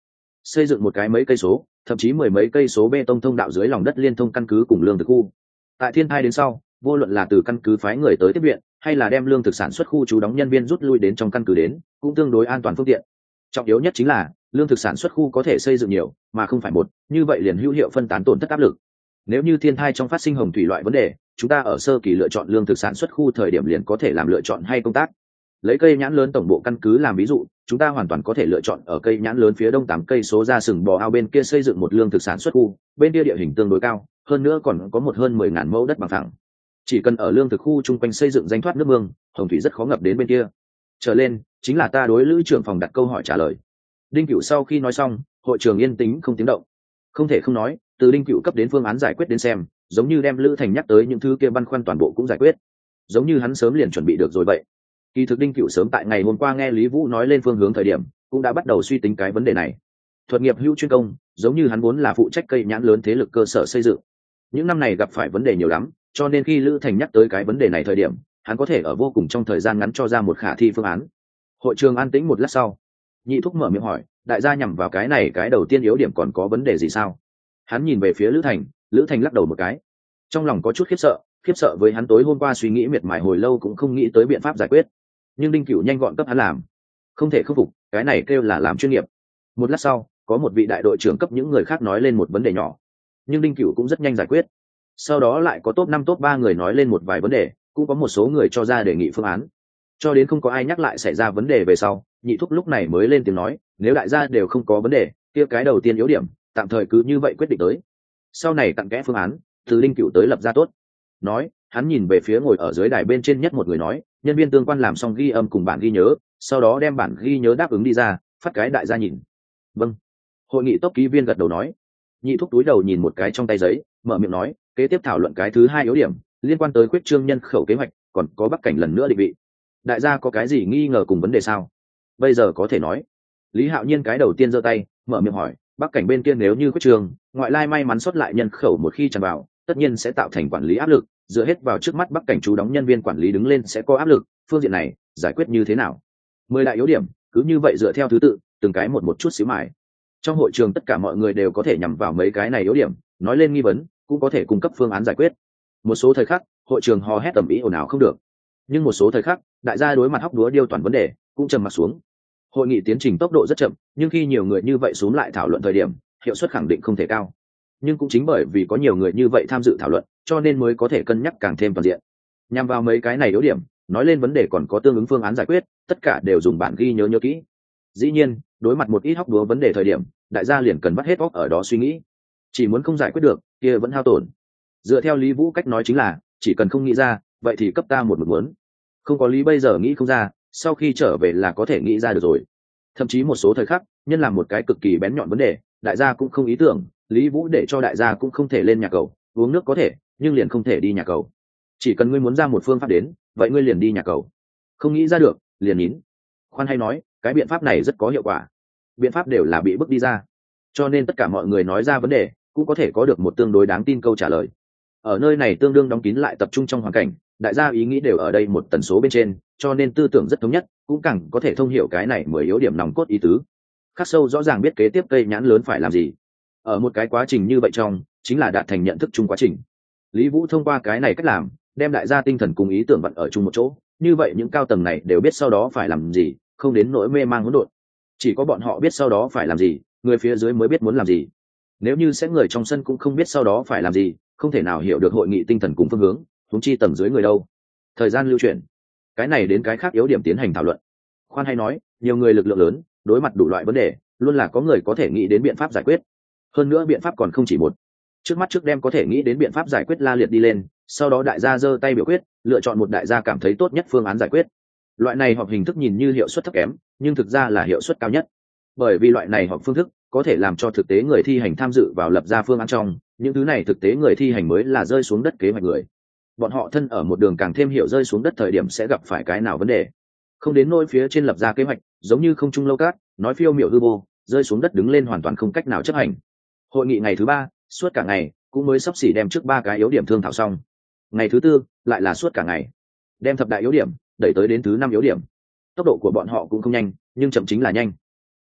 xây dựng một cái mấy cây số thậm chí mười mấy cây số bê tông thông đạo dưới lòng đất liên thông căn cứ cùng lương thực khu. Tại thiên tai đến sau, vô luận là từ căn cứ phái người tới tiếp viện hay là đem lương thực sản xuất khu trú đóng nhân viên rút lui đến trong căn cứ đến, cũng tương đối an toàn phương tiện. Trọng yếu nhất chính là lương thực sản xuất khu có thể xây dựng nhiều mà không phải một, như vậy liền hữu hiệu phân tán tổn thất áp lực. Nếu như thiên tai trong phát sinh hồng thủy loại vấn đề, chúng ta ở sơ kỳ lựa chọn lương thực sản xuất khu thời điểm liền có thể làm lựa chọn hay công tác. Lấy cây nhãn lớn tổng bộ căn cứ làm ví dụ, chúng ta hoàn toàn có thể lựa chọn ở cây nhãn lớn phía đông tám cây số ra sừng bò ao bên kia xây dựng một lương thực sản xuất khu, bên kia địa hình tương đối cao, hơn nữa còn có một hơn mười ngàn mẫu đất bằng phẳng. Chỉ cần ở lương thực khu chung quanh xây dựng danh thoát nước mương, hồng thủy rất khó ngập đến bên kia. Trở lên chính là ta đối lữ trưởng phòng đặt câu hỏi trả lời. Đinh Cửu sau khi nói xong, hội trường yên tĩnh không tiếng động. Không thể không nói, từ Đinh Cửu cấp đến phương án giải quyết đến xem, giống như đem Lữ Thành nhắc tới những thứ kia băn khoăn toàn bộ cũng giải quyết, giống như hắn sớm liền chuẩn bị được rồi vậy. Kỳ thực Đinh Cửu sớm tại ngày hôm qua nghe Lý Vũ nói lên phương hướng thời điểm, cũng đã bắt đầu suy tính cái vấn đề này. Thuật nghiệp hữu chuyên công, giống như hắn vốn là phụ trách cây nhãn lớn thế lực cơ sở xây dựng. Những năm này gặp phải vấn đề nhiều lắm, cho nên khi Lữ Thành nhắc tới cái vấn đề này thời điểm, hắn có thể ở vô cùng trong thời gian ngắn cho ra một khả thi phương án. Hội trường an tĩnh một lát sau, Nhị Thúc mở miệng hỏi, đại gia nhằm vào cái này cái đầu tiên yếu điểm còn có vấn đề gì sao? Hắn nhìn về phía Lữ Thành, Lữ Thành lắc đầu một cái, trong lòng có chút khiếp sợ, khiếp sợ với hắn tối hôm qua suy nghĩ miệt mài hồi lâu cũng không nghĩ tới biện pháp giải quyết. Nhưng Đinh Cửu nhanh gọn cấp hắn làm, không thể khắc phục, cái này kêu là làm chuyên nghiệp. Một lát sau, có một vị đại đội trưởng cấp những người khác nói lên một vấn đề nhỏ, nhưng Đinh Cửu cũng rất nhanh giải quyết. Sau đó lại có top năm top ba người nói lên một vài vấn đề, cũng có một số người cho ra đề nghị phương án. Cho đến không có ai nhắc lại xảy ra vấn đề về sau, Nhị Thúc lúc này mới lên tiếng nói, nếu đại gia đều không có vấn đề, kia cái đầu tiên yếu điểm, tạm thời cứ như vậy quyết định tới. Sau này cặn kẽ phương án, từ Đinh Cửu tới lập ra tốt. Nói, hắn nhìn về phía ngồi ở dưới đài bên trên nhất một người nói, nhân viên tương quan làm xong ghi âm cùng bản ghi nhớ, sau đó đem bản ghi nhớ đáp ứng đi ra, phát cái đại gia nhìn. Vâng. Hội nghị tốc ký viên gật đầu nói. Nhị Thúc túi đầu nhìn một cái trong tay giấy, mở miệng nói, kế tiếp thảo luận cái thứ hai yếu điểm, liên quan tới quyết trương nhân khẩu kế hoạch, còn có Bắc Cảnh lần nữa định vị. Đại gia có cái gì nghi ngờ cùng vấn đề sao? Bây giờ có thể nói. Lý Hạo Nhiên cái đầu tiên giơ tay, mở miệng hỏi, Bắc Cảnh bên kia nếu như quyết trương, ngoại lai may mắn xuất lại nhân khẩu một khi tràn vào, tất nhiên sẽ tạo thành quản lý áp lực, dựa hết vào trước mắt Bắc Cảnh chú đóng nhân viên quản lý đứng lên sẽ có áp lực, phương diện này giải quyết như thế nào? Mười đại yếu điểm, cứ như vậy dựa theo thứ tự, từng cái một một chút xíu mài. Trong hội trường tất cả mọi người đều có thể nhằm vào mấy cái này yếu điểm, nói lên nghi vấn, cũng có thể cung cấp phương án giải quyết. Một số thời khắc, hội trường hò hét tầm ý ồn ào không được, nhưng một số thời khắc, đại gia đối mặt hóc đúa điêu toàn vấn đề, cũng trầm mặt xuống. Hội nghị tiến trình tốc độ rất chậm, nhưng khi nhiều người như vậy xuống lại thảo luận thời điểm, hiệu suất khẳng định không thể cao. Nhưng cũng chính bởi vì có nhiều người như vậy tham dự thảo luận, cho nên mới có thể cân nhắc càng thêm toàn diện. Nhằm vào mấy cái này yếu điểm, nói lên vấn đề còn có tương ứng phương án giải quyết, tất cả đều dùng bản ghi nhớ nhớ kỹ. Dĩ nhiên, đối mặt một ít hóc đúa vấn đề thời điểm, đại gia liền cần vắt hết óc ở đó suy nghĩ. Chỉ muốn không giải quyết được, kia vẫn hao tổn. Dựa theo Lý Vũ cách nói chính là, chỉ cần không nghĩ ra, vậy thì cấp ta một mực muốn. Không có lý bây giờ nghĩ không ra, sau khi trở về là có thể nghĩ ra được rồi. Thậm chí một số thời khắc, nhân làm một cái cực kỳ bén nhọn vấn đề, đại gia cũng không ý tưởng, Lý Vũ để cho đại gia cũng không thể lên nhà cầu, uống nước có thể, nhưng liền không thể đi nhà cầu. Chỉ cần ngươi muốn ra một phương pháp đến, vậy ngươi liền đi nhà cầu. Không nghĩ ra được, liền nín. Khoan hay nói, cái biện pháp này rất có hiệu quả. Biện pháp đều là bị bức đi ra. Cho nên tất cả mọi người nói ra vấn đề, cũng có thể có được một tương đối đáng tin câu trả lời. Ở nơi này tương đương đóng kín lại tập trung trong hoàn cảnh, đại gia ý nghĩ đều ở đây một tần số bên trên, cho nên tư tưởng rất thống nhất, cũng càng có thể thông hiểu cái này mới yếu điểm nòng cốt ý tứ. Khắc sâu rõ ràng biết kế tiếp cây nhãn lớn phải làm gì. Ở một cái quá trình như vậy trong, chính là đạt thành nhận thức chung quá trình. Lý Vũ thông qua cái này cách làm, đem đại gia tinh thần cùng ý tưởng vận ở chung một chỗ, như vậy những cao tầng này đều biết sau đó phải làm gì, không đến nỗi mê mang hỗn độn. Chỉ có bọn họ biết sau đó phải làm gì, người phía dưới mới biết muốn làm gì. Nếu như sẽ người trong sân cũng không biết sau đó phải làm gì, không thể nào hiểu được hội nghị tinh thần cùng phương hướng, huống chi tầng dưới người đâu. Thời gian lưu chuyển, cái này đến cái khác yếu điểm tiến hành thảo luận. Khoan hay nói, nhiều người lực lượng lớn, đối mặt đủ loại vấn đề, luôn là có người có thể nghĩ đến biện pháp giải quyết. Hơn nữa biện pháp còn không chỉ một. Trước mắt trước đem có thể nghĩ đến biện pháp giải quyết la liệt đi lên, sau đó đại gia giơ tay biểu quyết, lựa chọn một đại gia cảm thấy tốt nhất phương án giải quyết. Loại này họp hình thức nhìn như hiệu suất thấp kém, nhưng thực ra là hiệu suất cao nhất. Bởi vì loại này họp phương thức có thể làm cho thực tế người thi hành tham dự vào lập ra phương án trong, những thứ này thực tế người thi hành mới là rơi xuống đất kế hoạch người. Bọn họ thân ở một đường càng thêm hiểu rơi xuống đất thời điểm sẽ gặp phải cái nào vấn đề. Không đến nỗi phía trên lập ra kế hoạch, giống như không trung lâu cát, nói phiêu miểu hư vô, rơi xuống đất đứng lên hoàn toàn không cách nào chấp hành. Hội nghị ngày thứ ba, suốt cả ngày, cũng mới sắp xỉ đem trước ba cái yếu điểm thương thảo xong. Ngày thứ tư, lại là suốt cả ngày, đem thập đại yếu điểm đẩy tới đến thứ năm yếu điểm. Tốc độ của bọn họ cũng không nhanh, nhưng chậm chính là nhanh.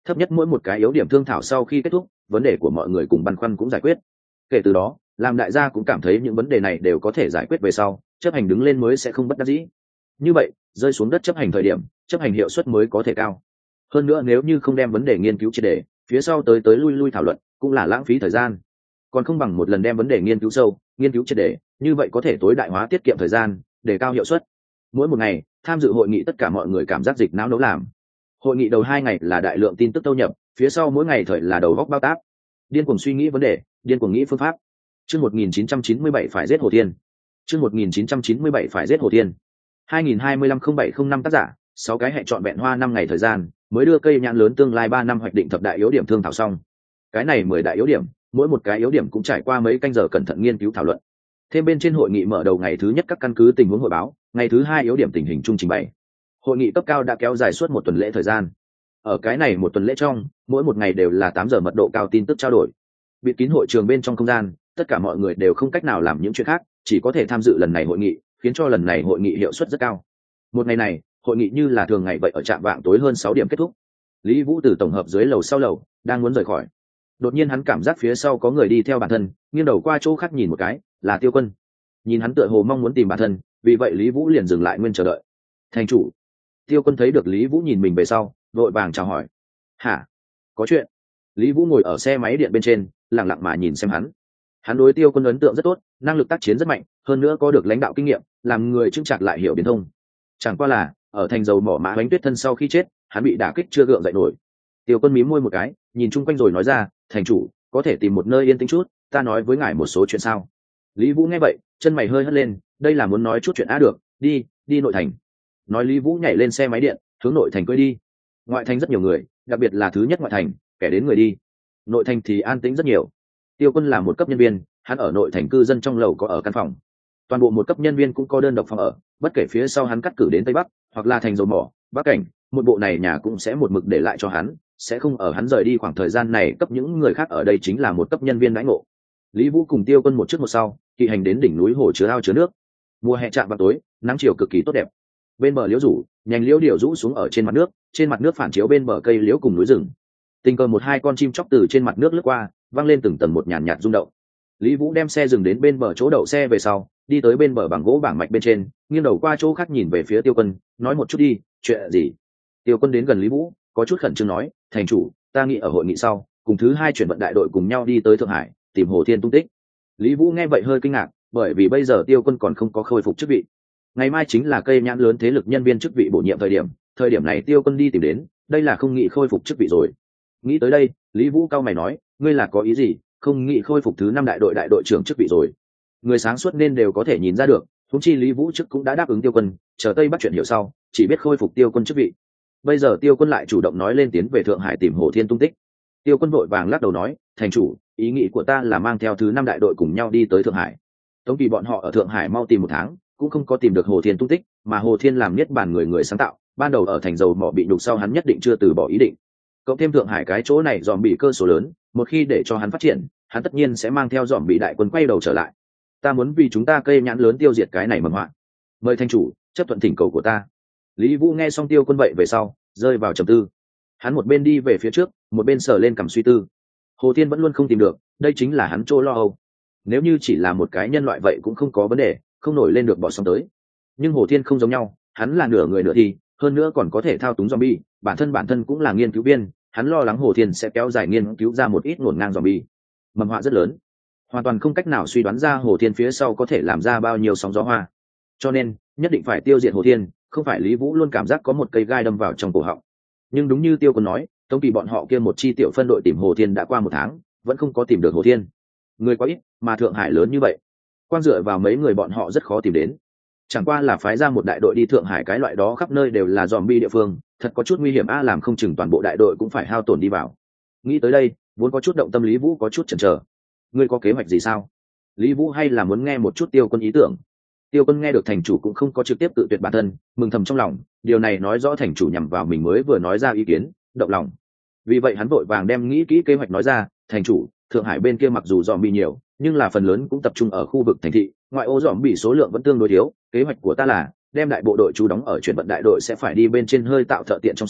Thấp nhất mỗi một cái yếu điểm thương thảo sau khi kết thúc, vấn đề của mọi người cùng băn khoăn cũng giải quyết. Kể từ đó, làm đại gia cũng cảm thấy những vấn đề này đều có thể giải quyết về sau, chấp hành đứng lên mới sẽ không bất đắc dĩ. Như vậy, rơi xuống đất chấp hành thời điểm, chấp hành hiệu suất mới có thể cao. Hơn nữa nếu như không đem vấn đề nghiên cứu triệt để, phía sau tới tới lui lui thảo luận cũng là lãng phí thời gian. Còn không bằng một lần đem vấn đề nghiên cứu sâu, nghiên cứu triệt để, như vậy có thể tối đại hóa tiết kiệm thời gian, để cao hiệu suất. Mỗi một ngày, tham dự hội nghị tất cả mọi người cảm giác dịch não nấu làm. Hội nghị đầu hai ngày là đại lượng tin tức thâu nhập, phía sau mỗi ngày thời là đầu góc bao táp, điên cuồng suy nghĩ vấn đề, điên cuồng nghĩ phương pháp. Chương một nghìn chín trăm chín mươi bảy phải giết Hồ Thiên. Chương một nghìn chín trăm chín mươi bảy phải giết Hồ Thiên. hai nghìn hai mươi lăm không bảy không năm tác giả, sáu cái hệ chọn vẹn hoa năm ngày thời gian, mới đưa cây nhãn lớn tương lai ba năm hoạch định thập đại yếu điểm thương thảo xong. Cái này mười đại yếu điểm, mỗi một cái yếu điểm cũng trải qua mấy canh giờ cẩn thận nghiên cứu thảo luận. Thêm bên trên hội nghị mở đầu ngày thứ nhất các căn cứ tình huống hội báo, ngày thứ hai yếu điểm tình hình chung trình bày. Hội nghị cấp cao đã kéo dài suốt một tuần lễ thời gian. Ở cái này một tuần lễ trong, mỗi một ngày đều là tám giờ mật độ cao tin tức trao đổi. Bịt kín hội trường bên trong không gian, tất cả mọi người đều không cách nào làm những chuyện khác, chỉ có thể tham dự lần này hội nghị, khiến cho lần này hội nghị hiệu suất rất cao. Một ngày này, hội nghị như là thường ngày vậy ở trạm vạng tối hơn sáu điểm kết thúc. Lý Vũ từ tổng hợp dưới lầu sau lầu, đang muốn rời khỏi. Đột nhiên hắn cảm giác phía sau có người đi theo bản thân, nghiêng đầu qua chỗ khác nhìn một cái, là Tiêu Quân. Nhìn hắn tựa hồ mong muốn tìm bản thân, vì vậy Lý Vũ liền dừng lại nguyên chờ đợi. Thành chủ. Tiêu Quân thấy được Lý Vũ nhìn mình về sau, vội vàng chào hỏi. Hả? Có chuyện? Lý Vũ ngồi ở xe máy điện bên trên, lặng lặng mà nhìn xem hắn. Hắn đối Tiêu Quân ấn tượng rất tốt, năng lực tác chiến rất mạnh, hơn nữa có được lãnh đạo kinh nghiệm, làm người chững chạc lại hiểu biến thông. Chẳng qua là, ở thành dầu mỏ Mã Hoánh Tuyết thân sau khi chết, hắn bị đả kích chưa gượng dậy nổi. Tiêu Quân mím môi một cái, nhìn chung quanh rồi nói ra, thành chủ, có thể tìm một nơi yên tĩnh chút, ta nói với ngài một số chuyện sao? Lý Vũ nghe vậy, chân mày hơi hất lên, đây là muốn nói chút chuyện á được, đi, đi nội thành. Nói Lý Vũ nhảy lên xe máy điện, hướng nội thành cưỡi đi. Ngoại thành rất nhiều người, đặc biệt là thứ nhất ngoại thành, kẻ đến người đi. Nội thành thì an tĩnh rất nhiều. Tiêu Quân là một cấp nhân viên, hắn ở nội thành cư dân trong lầu có ở căn phòng. Toàn bộ một cấp nhân viên cũng có đơn độc phòng ở, bất kể phía sau hắn cắt cử đến tây bắc, hoặc là thành dầu mỏ, bắc cảnh, một bộ này nhà cũng sẽ một mực để lại cho hắn, sẽ không ở hắn rời đi khoảng thời gian này cấp những người khác ở đây chính là một cấp nhân viên đãi ngộ. Lý Vũ cùng Tiêu Quân một trước một sau, kỵ hành đến đỉnh núi hồ chứa ao chứa nước. Mùa hè chạm vào tối, nắng chiều cực kỳ tốt đẹp. Bên bờ liễu rủ, nhành liễu điều rũ xuống ở trên mặt nước, trên mặt nước phản chiếu bên bờ cây liễu cùng núi rừng. Tình cờ một hai con chim chóc từ trên mặt nước lướt qua, vang lên từng tầng một nhàn nhạt rung động. Lý Vũ đem xe dừng đến bên bờ chỗ đậu xe về sau, đi tới bên bờ bằng gỗ bảng mạch bên trên, nghiêng đầu qua chỗ khác nhìn về phía Tiêu Quân, nói một chút đi, chuyện gì? Tiêu Quân đến gần Lý Vũ, có chút khẩn trương nói, thành chủ, ta nghĩ ở hội nghị sau, cùng thứ hai chuyển vận đại đội cùng nhau đi tới Thượng Hải, tìm Hồ Thiên tung tích. Lý Vũ nghe vậy hơi kinh ngạc, bởi vì bây giờ Tiêu Quân còn không có khôi phục chức vị. Ngày mai chính là cây nhãn lớn thế lực nhân viên chức vị bổ nhiệm thời điểm, thời điểm này Tiêu Quân đi tìm đến, đây là không nghĩ khôi phục chức vị rồi. Nghĩ tới đây, Lý Vũ cao mày nói, ngươi là có ý gì, không nghĩ khôi phục thứ năm đại đội đại đội trưởng chức vị rồi? Người sáng suốt nên đều có thể nhìn ra được, huống chi Lý Vũ trước cũng đã đáp ứng Tiêu Quân, chờ Tây Bắc chuyện hiểu sau, chỉ biết khôi phục Tiêu Quân chức vị. Bây giờ Tiêu Quân lại chủ động nói lên tiến về Thượng Hải tìm Hồ Thiên tung tích. Tiêu Quân vội vàng lắc đầu nói, thành chủ, ý nghĩ của ta là mang theo thứ năm đại đội cùng nhau đi tới Thượng Hải. Tống Kỳ bọn họ ở Thượng Hải mau tìm một tháng, cũng không có tìm được Hồ Thiên tung tích, mà Hồ Thiên làm niết bàn người người sáng tạo, ban đầu ở thành dầu mỏ bị nhục sau hắn nhất định chưa từ bỏ ý định. Cộng thêm Thượng Hải cái chỗ này dòm bị cơ số lớn, một khi để cho hắn phát triển, hắn tất nhiên sẽ mang theo dòm bị đại quân quay đầu trở lại. Ta muốn vì chúng ta cây nhãn lớn tiêu diệt cái này mầm họa. Mời thành chủ chấp thuận thỉnh cầu của ta. Lý Vũ nghe xong Tiêu Quân vậy về sau, rơi vào trầm tư. Hắn một bên đi về phía trước, một bên sờ lên cằm suy tư. Hồ Thiên vẫn luôn không tìm được, đây chính là hắn chỗ lo âu. Nếu như chỉ là một cái nhân loại vậy cũng không có vấn đề, không nổi lên được bỏ sóng tới. Nhưng Hồ Thiên không giống nhau, hắn là nửa người nửa thi, hơn nữa còn có thể thao túng zombie, bản thân bản thân cũng là nghiên cứu viên, hắn lo lắng Hồ Thiên sẽ kéo dài nghiên cứu ra một ít ngổn ngang zombie. Mầm họa rất lớn, hoàn toàn không cách nào suy đoán ra Hồ Thiên phía sau có thể làm ra bao nhiêu sóng gió hoa. Cho nên, nhất định phải tiêu diệt Hồ Thiên, không phải Lý Vũ luôn cảm giác có một cây gai đâm vào trong cổ họng. Nhưng đúng như Tiêu Quân nói, Tống Kỳ bọn họ kia một chi tiểu phân đội tìm Hồ Thiên đã qua một tháng, vẫn không có tìm được Hồ Thiên. Người quá ít, mà Thượng Hải lớn như vậy, quan dựa vào mấy người bọn họ rất khó tìm đến. Chẳng qua là phái ra một đại đội đi Thượng Hải, cái loại đó khắp nơi đều là zombie địa phương, thật có chút nguy hiểm a, làm không chừng toàn bộ đại đội cũng phải hao tổn đi vào. Nghĩ tới đây, vốn có chút động tâm Lý Vũ có chút chần chờ. Ngươi có kế hoạch gì sao? Lý Vũ hay là muốn nghe một chút Tiêu Quân ý tưởng. Tiêu Quân nghe được thành chủ cũng không có trực tiếp tự tuyệt bản thân, mừng thầm trong lòng, điều này nói rõ thành chủ nhằm vào mình mới vừa nói ra ý kiến, động lòng. Vì vậy hắn vội vàng đem nghĩ kỹ kế hoạch nói ra, thành chủ, Thượng Hải bên kia mặc dù zombie nhiều, nhưng là phần lớn cũng tập trung ở khu vực thành thị, ngoại ô zombie số lượng vẫn tương đối thiếu, kế hoạch của ta là đem đại bộ đội trú đóng ở chuyển vận đại đội sẽ phải đi bên trên hơi tạo thợ tiện trong xưởng,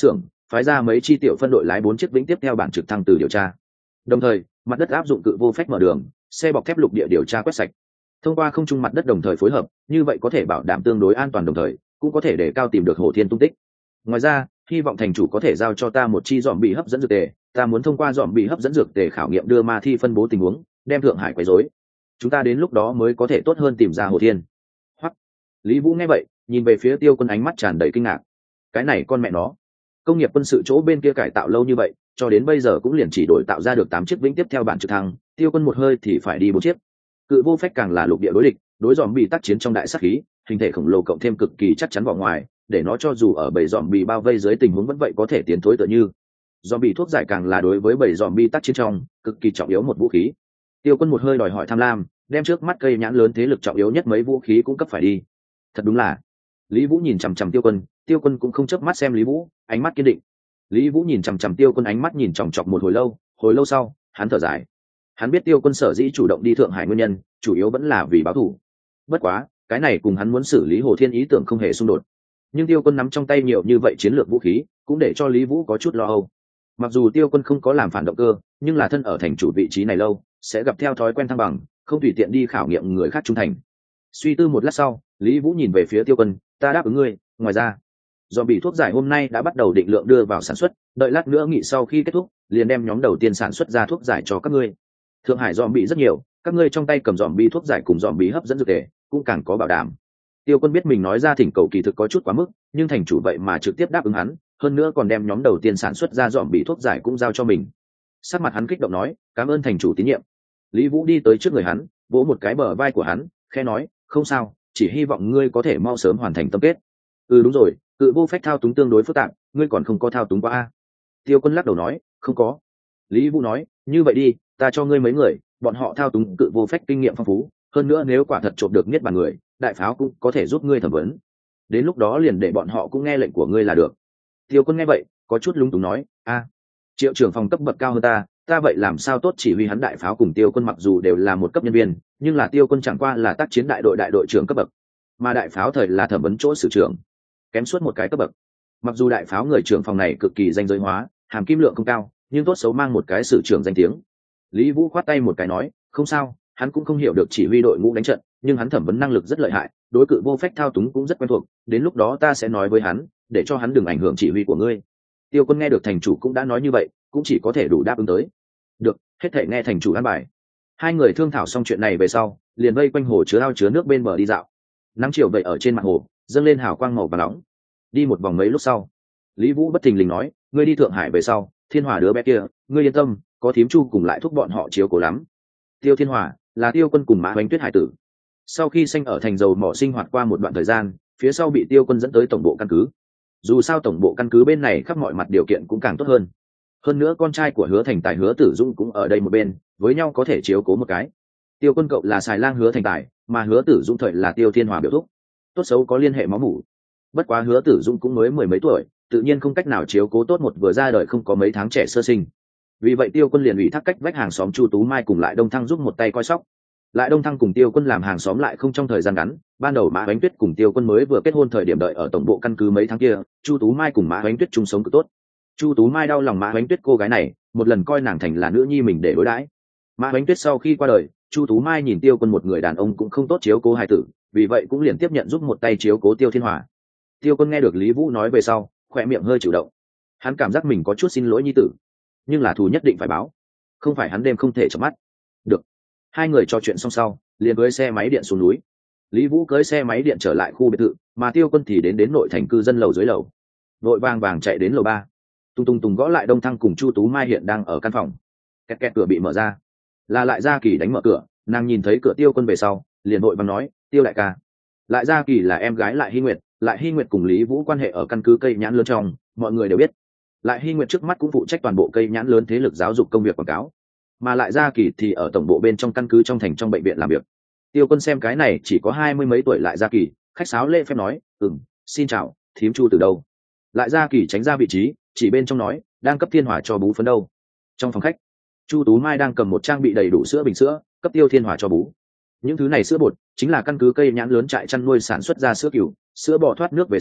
phái ra mấy chi tiểu phân đội lái bốn chiếc vĩnh tiếp theo bản trực thăng từ điều tra. Đồng thời mặt đất áp dụng cự vô phách mở đường, xe bọc thép lục địa điều tra quét sạch. Thông qua không trung mặt đất đồng thời phối hợp, như vậy có thể bảo đảm tương đối an toàn, đồng thời cũng có thể để cao tìm được Hồ Thiên tung tích. Ngoài ra, hy vọng thành chủ có thể giao cho ta một chi dòm bị hấp dẫn dược tề, ta muốn thông qua dòm bị hấp dẫn dược tề khảo nghiệm đưa ma thi phân bố tình huống, đem Thượng Hải quấy rối. Chúng ta đến lúc đó mới có thể tốt hơn tìm ra Hồ Thiên. Hoặc Lý Vũ nghe vậy, nhìn về phía Tiêu Quân ánh mắt tràn đầy kinh ngạc. Cái này con mẹ nó, công nghiệp quân sự chỗ bên kia cải tạo lâu như vậy, cho đến bây giờ cũng liền chỉ đổi tạo ra được tám chiếc vĩnh tiếp theo bản trực thăng, Tiêu Quân một hơi thì phải đi bốn chiếc. Cự vô phách càng là lục địa đối địch, đối dòm bị tác chiến trong đại sát khí, hình thể khổng lồ cộng thêm cực kỳ chắc chắn vào ngoài, để nó cho dù ở bầy dòm bị bao vây dưới tình huống vẫn vậy có thể tiến thối tựa như. Dòm bị thuốc giải càng là đối với bầy dòm bị tác chiến trong cực kỳ trọng yếu một vũ khí. Tiêu Quân một hơi đòi hỏi tham lam, đem trước mắt cây nhãn lớn thế lực trọng yếu nhất mấy vũ khí cũng cấp phải đi. Thật đúng là. Lý Vũ nhìn chằm chằm Tiêu Quân, Tiêu Quân cũng không chớp mắt xem Lý Vũ, ánh mắt kiên định. Lý Vũ nhìn chằm chằm Tiêu Quân ánh mắt nhìn chòng chọc một hồi lâu, hồi lâu sau, hắn thở dài. Hắn biết Tiêu Quân sở dĩ chủ động đi Thượng Hải nguyên nhân, chủ yếu vẫn là vì báo thù. Bất quá, cái này cùng hắn muốn xử lý Hồ Thiên ý tưởng không hề xung đột. Nhưng Tiêu Quân nắm trong tay nhiều như vậy chiến lược vũ khí, cũng để cho Lý Vũ có chút lo âu. Mặc dù Tiêu Quân không có làm phản động cơ, nhưng là thân ở thành chủ vị trí này lâu, sẽ gặp theo thói quen thăng bằng, không tùy tiện đi khảo nghiệm người khác trung thành. Suy tư một lát sau, Lý Vũ nhìn về phía Tiêu Quân, ta đáp ứng ngươi, ngoài ra, do bị thuốc giải hôm nay đã bắt đầu định lượng đưa vào sản xuất, đợi lát nữa nghị sau khi kết thúc, liền đem nhóm đầu tiên sản xuất ra thuốc giải cho các ngươi. Thượng Hải dòm bị rất nhiều, các ngươi trong tay cầm dòm bị thuốc giải cùng dòm bị hấp dẫn dược tề, cũng càng có bảo đảm. Tiêu Quân biết mình nói ra thỉnh cầu kỳ thực có chút quá mức, nhưng thành chủ vậy mà trực tiếp đáp ứng hắn, hơn nữa còn đem nhóm đầu tiên sản xuất ra dòm bị thuốc giải cũng giao cho mình. Sắc mặt hắn kích động nói, cảm ơn thành chủ tín nhiệm. Lý Vũ đi tới trước người hắn, vỗ một cái bờ vai của hắn, khẽ nói, không sao, chỉ hy vọng ngươi có thể mau sớm hoàn thành tâm kết. Ừ đúng rồi, cự vô phách thao túng tương đối phức tạp, ngươi còn không có thao túng qua a? Tiêu Quân lắc đầu nói, không có. Lý Vũ nói, như vậy đi, ta cho ngươi mấy người, bọn họ thao túng cự vô phách kinh nghiệm phong phú, hơn nữa nếu quả thật trộm được niết bàn người, đại pháo cũng có thể giúp ngươi thẩm vấn. Đến lúc đó liền để bọn họ cũng nghe lệnh của ngươi là được. Tiêu Quân nghe vậy, có chút lúng túng nói, a, Triệu trưởng phòng cấp bậc cao hơn ta, ta vậy làm sao tốt chỉ huy hắn đại pháo cùng Tiêu Quân mặc dù đều là một cấp nhân viên, nhưng là Tiêu Quân chẳng qua là tác chiến đại đội đại đội trưởng cấp bậc, mà đại pháo thời là thẩm vấn chỗ sử trưởng, kém suốt một cái cấp bậc. Mặc dù đại pháo người trưởng phòng này cực kỳ danh giới hóa, hàm kim lượng không cao, nhưng tốt xấu mang một cái sử trưởng danh tiếng. Lý Vũ khoát tay một cái nói, không sao, hắn cũng không hiểu được chỉ huy đội ngũ đánh trận, nhưng hắn thẩm vấn năng lực rất lợi hại, đối cự vô phách thao túng cũng rất quen thuộc, đến lúc đó ta sẽ nói với hắn, để cho hắn đừng ảnh hưởng chỉ huy của ngươi. Tiêu Quân nghe được thành chủ cũng đã nói như vậy, cũng chỉ có thể đủ đáp ứng tới. Được, hết thảy nghe thành chủ an bài. Hai người thương thảo xong chuyện này về sau, liền vây quanh hồ chứa ao chứa nước bên bờ đi dạo. Nắng chiều vậy ở trên mặt hồ, dâng lên hào quang màu vàng nóng. Đi một vòng mấy lúc sau, Lý Vũ bất thình lình nói, ngươi đi Thượng Hải về sau, Thiên Hòa đứa bé kia, ngươi yên tâm, có thím Chu cùng lại thúc bọn họ chiếu cố lắm. Tiêu Thiên Hòa là Tiêu Quân cùng Mã Hoánh Tuyết hải tử. Sau khi sinh ở thành dầu mỏ sinh hoạt qua một đoạn thời gian, phía sau bị Tiêu Quân dẫn tới tổng bộ căn cứ. Dù sao tổng bộ căn cứ bên này khắp mọi mặt điều kiện cũng càng tốt hơn. Hơn nữa con trai của Hứa Thành Tài Hứa Tử Dũng cũng ở đây một bên, với nhau có thể chiếu cố một cái. Tiêu Quân cậu là xài lang Hứa Thành Tài, mà Hứa Tử Dũng thời là Tiêu Thiên Hòa biểu thúc, tốt xấu có liên hệ máu mủ. Bất quá Hứa Tử Dũng cũng mới mười mấy tuổi, tự nhiên không cách nào chiếu cố tốt một vừa ra đời không có mấy tháng trẻ sơ sinh. Vì vậy Tiêu Quân liền ủy thác cách vách hàng xóm Chu Tú Mai cùng lại Đông Thăng giúp một tay coi sóc. Lại Đông Thăng cùng Tiêu Quân làm hàng xóm lại không trong thời gian ngắn, ban đầu Mã Hoánh Tuyết cùng Tiêu Quân mới vừa kết hôn thời điểm đợi ở tổng bộ căn cứ mấy tháng kia, Chu Tú Mai cùng Mã Hoánh Tuyết chung sống cực tốt. Chu Tú Mai đau lòng Mã Hoánh Tuyết cô gái này, một lần coi nàng thành là nữ nhi mình để đối đãi. Mã Hoánh Tuyết sau khi qua đời, Chu Tú Mai nhìn Tiêu Quân một người đàn ông cũng không tốt chiếu cố hài tử, vì vậy cũng liền tiếp nhận giúp một tay chiếu cố Tiêu Thiên Hòa. Tiêu Quân nghe được Lý Vũ nói về sau, khỏe miệng hơi chịu động. Hắn cảm giác mình có chút xin lỗi nhi tử, nhưng là thù nhất định phải báo, không phải hắn đêm không thể chợp mắt. Được. Hai người trò chuyện xong sau, liền cưỡi xe máy điện xuống núi. Lý Vũ cưỡi xe máy điện trở lại khu biệt thự, mà Tiêu Quân thì đến đến nội thành cư dân lầu dưới lầu. Vội vàng vàng chạy đến lầu ba. Tung tung tùng gõ lại Đông Thăng cùng Chu Tú Mai hiện đang ở căn phòng. Kẹt kẹt cửa bị mở ra. Là Lại Gia Kỳ đánh mở cửa, nàng nhìn thấy cửa Tiêu Quân về sau, liền vội vàng nói, "Tiêu đại ca." Lại Gia Kỳ là em gái Lại Hy Nguyệt, Lại Hy Nguyệt cùng Lý Vũ quan hệ ở căn cứ cây nhãn lớn trong, mọi người đều biết. Lại Hy Nguyệt trước mắt cũng phụ trách toàn bộ cây nhãn lớn thế lực giáo dục công việc quảng cáo, mà Lại Gia Kỳ thì ở tổng bộ bên trong căn cứ trong thành trong bệnh viện làm việc. Tiêu Quân xem cái này chỉ có hai mươi mấy tuổi Lại Gia Kỳ, khách sáo lễ phép nói, "Ừm, xin chào, thím Chu từ đâu?" Lại Gia Kỳ tránh ra vị trí, chỉ bên trong nói, "Đang cấp Thiên Hòa cho bú phấn đâu." Trong phòng khách, Chu Tú Mai đang cầm một trang bị đầy đủ sữa bình sữa, cấp Tiêu Thiên Hòa cho bú. Những thứ này sữa bột chính là căn cứ cây nhãn lớn trại chăn nuôi sản xuất ra sữa cừu, sữa bò thoát nước về sau,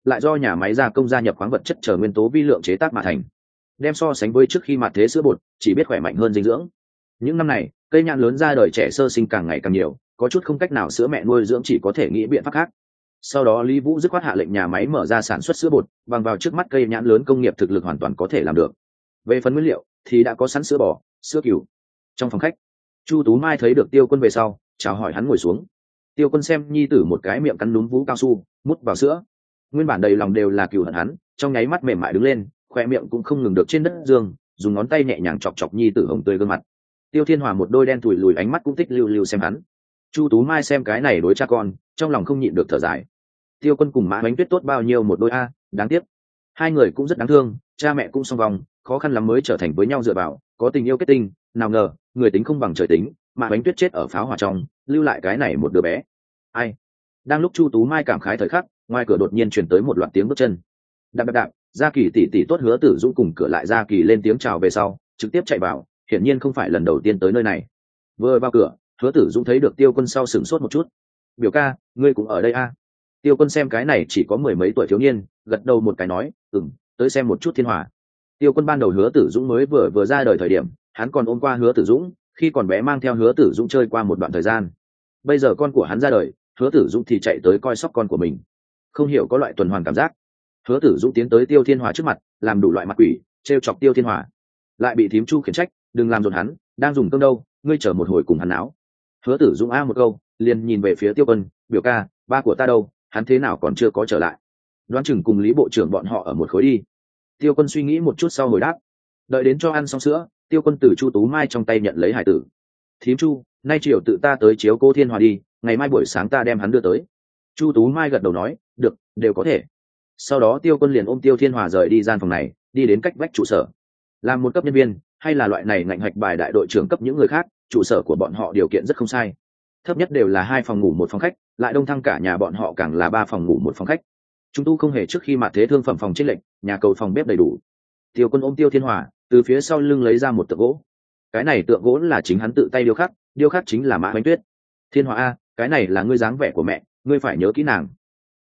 lại do nhà máy gia công gia nhập khoáng vật chất chờ nguyên tố vi lượng chế tác mà thành, đem so sánh với trước khi mặt thế sữa bột chỉ biết khỏe mạnh hơn dinh dưỡng. Những năm này cây nhãn lớn ra đời trẻ sơ sinh càng ngày càng nhiều, có chút không cách nào sữa mẹ nuôi dưỡng chỉ có thể nghĩ biện pháp khác. Sau đó Lý Vũ dứt khoát hạ lệnh nhà máy mở ra sản xuất sữa bột, bằng vào trước mắt cây nhãn lớn công nghiệp thực lực hoàn toàn có thể làm được. Về phần nguyên liệu thì đã có sẵn sữa bò, sữa cừu. Trong phòng khách, Chu Tú Mai thấy được Tiêu Quân về sau, chào hỏi hắn ngồi xuống. Tiêu Quân xem nhi tử một cái miệng cắn núm vú cao su, mút vào sữa. Nguyên bản đầy lòng đều là cừu hận hắn, trong nháy mắt mềm mại đứng lên, khoe miệng cũng không ngừng được trên đất dương, dùng ngón tay nhẹ nhàng chọc chọc nhi tử hồng tươi gương mặt. Tiêu Thiên Hòa một đôi đen thùi lùi ánh mắt cũng tích lưu lưu xem hắn. Chu Tú Mai xem cái này đối cha con, trong lòng không nhịn được thở dài. Tiêu Quân cùng Mã Hoánh Tuyết tốt bao nhiêu một đôi a, đáng tiếc. Hai người cũng rất đáng thương, cha mẹ cũng song vong, khó khăn lắm mới trở thành với nhau dựa vào, có tình yêu kết tinh, nào ngờ, người tính không bằng trời tính, Mã Hoánh Tuyết chết ở pháo hỏa trong, lưu lại cái này một đứa bé. Ai? Đang lúc Chu Tú Mai cảm khái thời khắc, ngoài cửa đột nhiên truyền tới một loạt tiếng bước chân. Đạp đạp đạp, Gia Kỳ tỷ tỷ tốt Hứa Tử Dũng cùng cửa lại Gia Kỳ lên tiếng chào về sau, trực tiếp chạy vào, hiển nhiên không phải lần đầu tiên tới nơi này. Vừa vào cửa, Hứa Tử Dũng thấy được Tiêu Quân sau sửng sốt một chút. "Biểu ca, ngươi cũng ở đây a?" Tiêu Quân xem cái này chỉ có mười mấy tuổi thiếu niên, gật đầu một cái nói, "Ừm, tới xem một chút Thiên Hòa." Tiêu Quân ban đầu Hứa Tử Dũng mới vừa vừa ra đời thời điểm, hắn còn ôm qua Hứa Tử Dũng, khi còn bé mang theo Hứa Tử Dũng chơi qua một đoạn thời gian. Bây giờ con của hắn ra đời, Hứa Tử Dũng thì chạy tới coi sóc con của mình. Không hiểu có loại tuần hoàn cảm giác. Hứa Tử Dũng tiến tới Tiêu Thiên Hòa trước mặt, làm đủ loại mặt quỷ, trêu chọc Tiêu Thiên Hòa. Lại bị thím Chu khiển trách, "Đừng làm rộn hắn, đang dùng cơm đâu, ngươi chờ một hồi cùng hắn áo." Hứa Tử Dũng a một câu, liền nhìn về phía Tiêu Quân, "Biểu ca, ba của ta đâu, hắn thế nào còn chưa có trở lại? Đoán chừng cùng Lý bộ trưởng bọn họ ở một khối đi." Tiêu Quân suy nghĩ một chút sau hồi đáp. Đợi đến cho ăn xong sữa, Tiêu Quân từ Chu Tú Mai trong tay nhận lấy hải tử. "Thím Chu, nay chiều tự ta tới chiếu cô Thiên Hòa đi, ngày mai buổi sáng ta đem hắn đưa tới." Chu Tú Mai gật đầu nói, "Được, đều có thể." Sau đó Tiêu Quân liền ôm Tiêu Thiên Hòa rời đi gian phòng này, đi đến cách vách trụ sở. Làm một cấp nhân viên, hay là loại này ngạnh hạch bài đại đội trưởng cấp những người khác, trụ sở của bọn họ điều kiện rất không sai. Thấp nhất đều là hai phòng ngủ một phòng khách, lại đông thăng cả nhà bọn họ càng là ba phòng ngủ một phòng khách. Chúng tu không hề trước khi mặt thế thương phẩm phòng trên lệnh, nhà cầu phòng bếp đầy đủ. Tiêu Quân ôm Tiêu Thiên Hòa, từ phía sau lưng lấy ra một tượng gỗ. Cái này tượng gỗ là chính hắn tự tay điêu khắc, điêu khắc chính là Mã Hoánh Tuyết. "Thiên Hòa a, cái này là ngươi dáng vẻ của mẹ, ngươi phải nhớ kỹ nàng."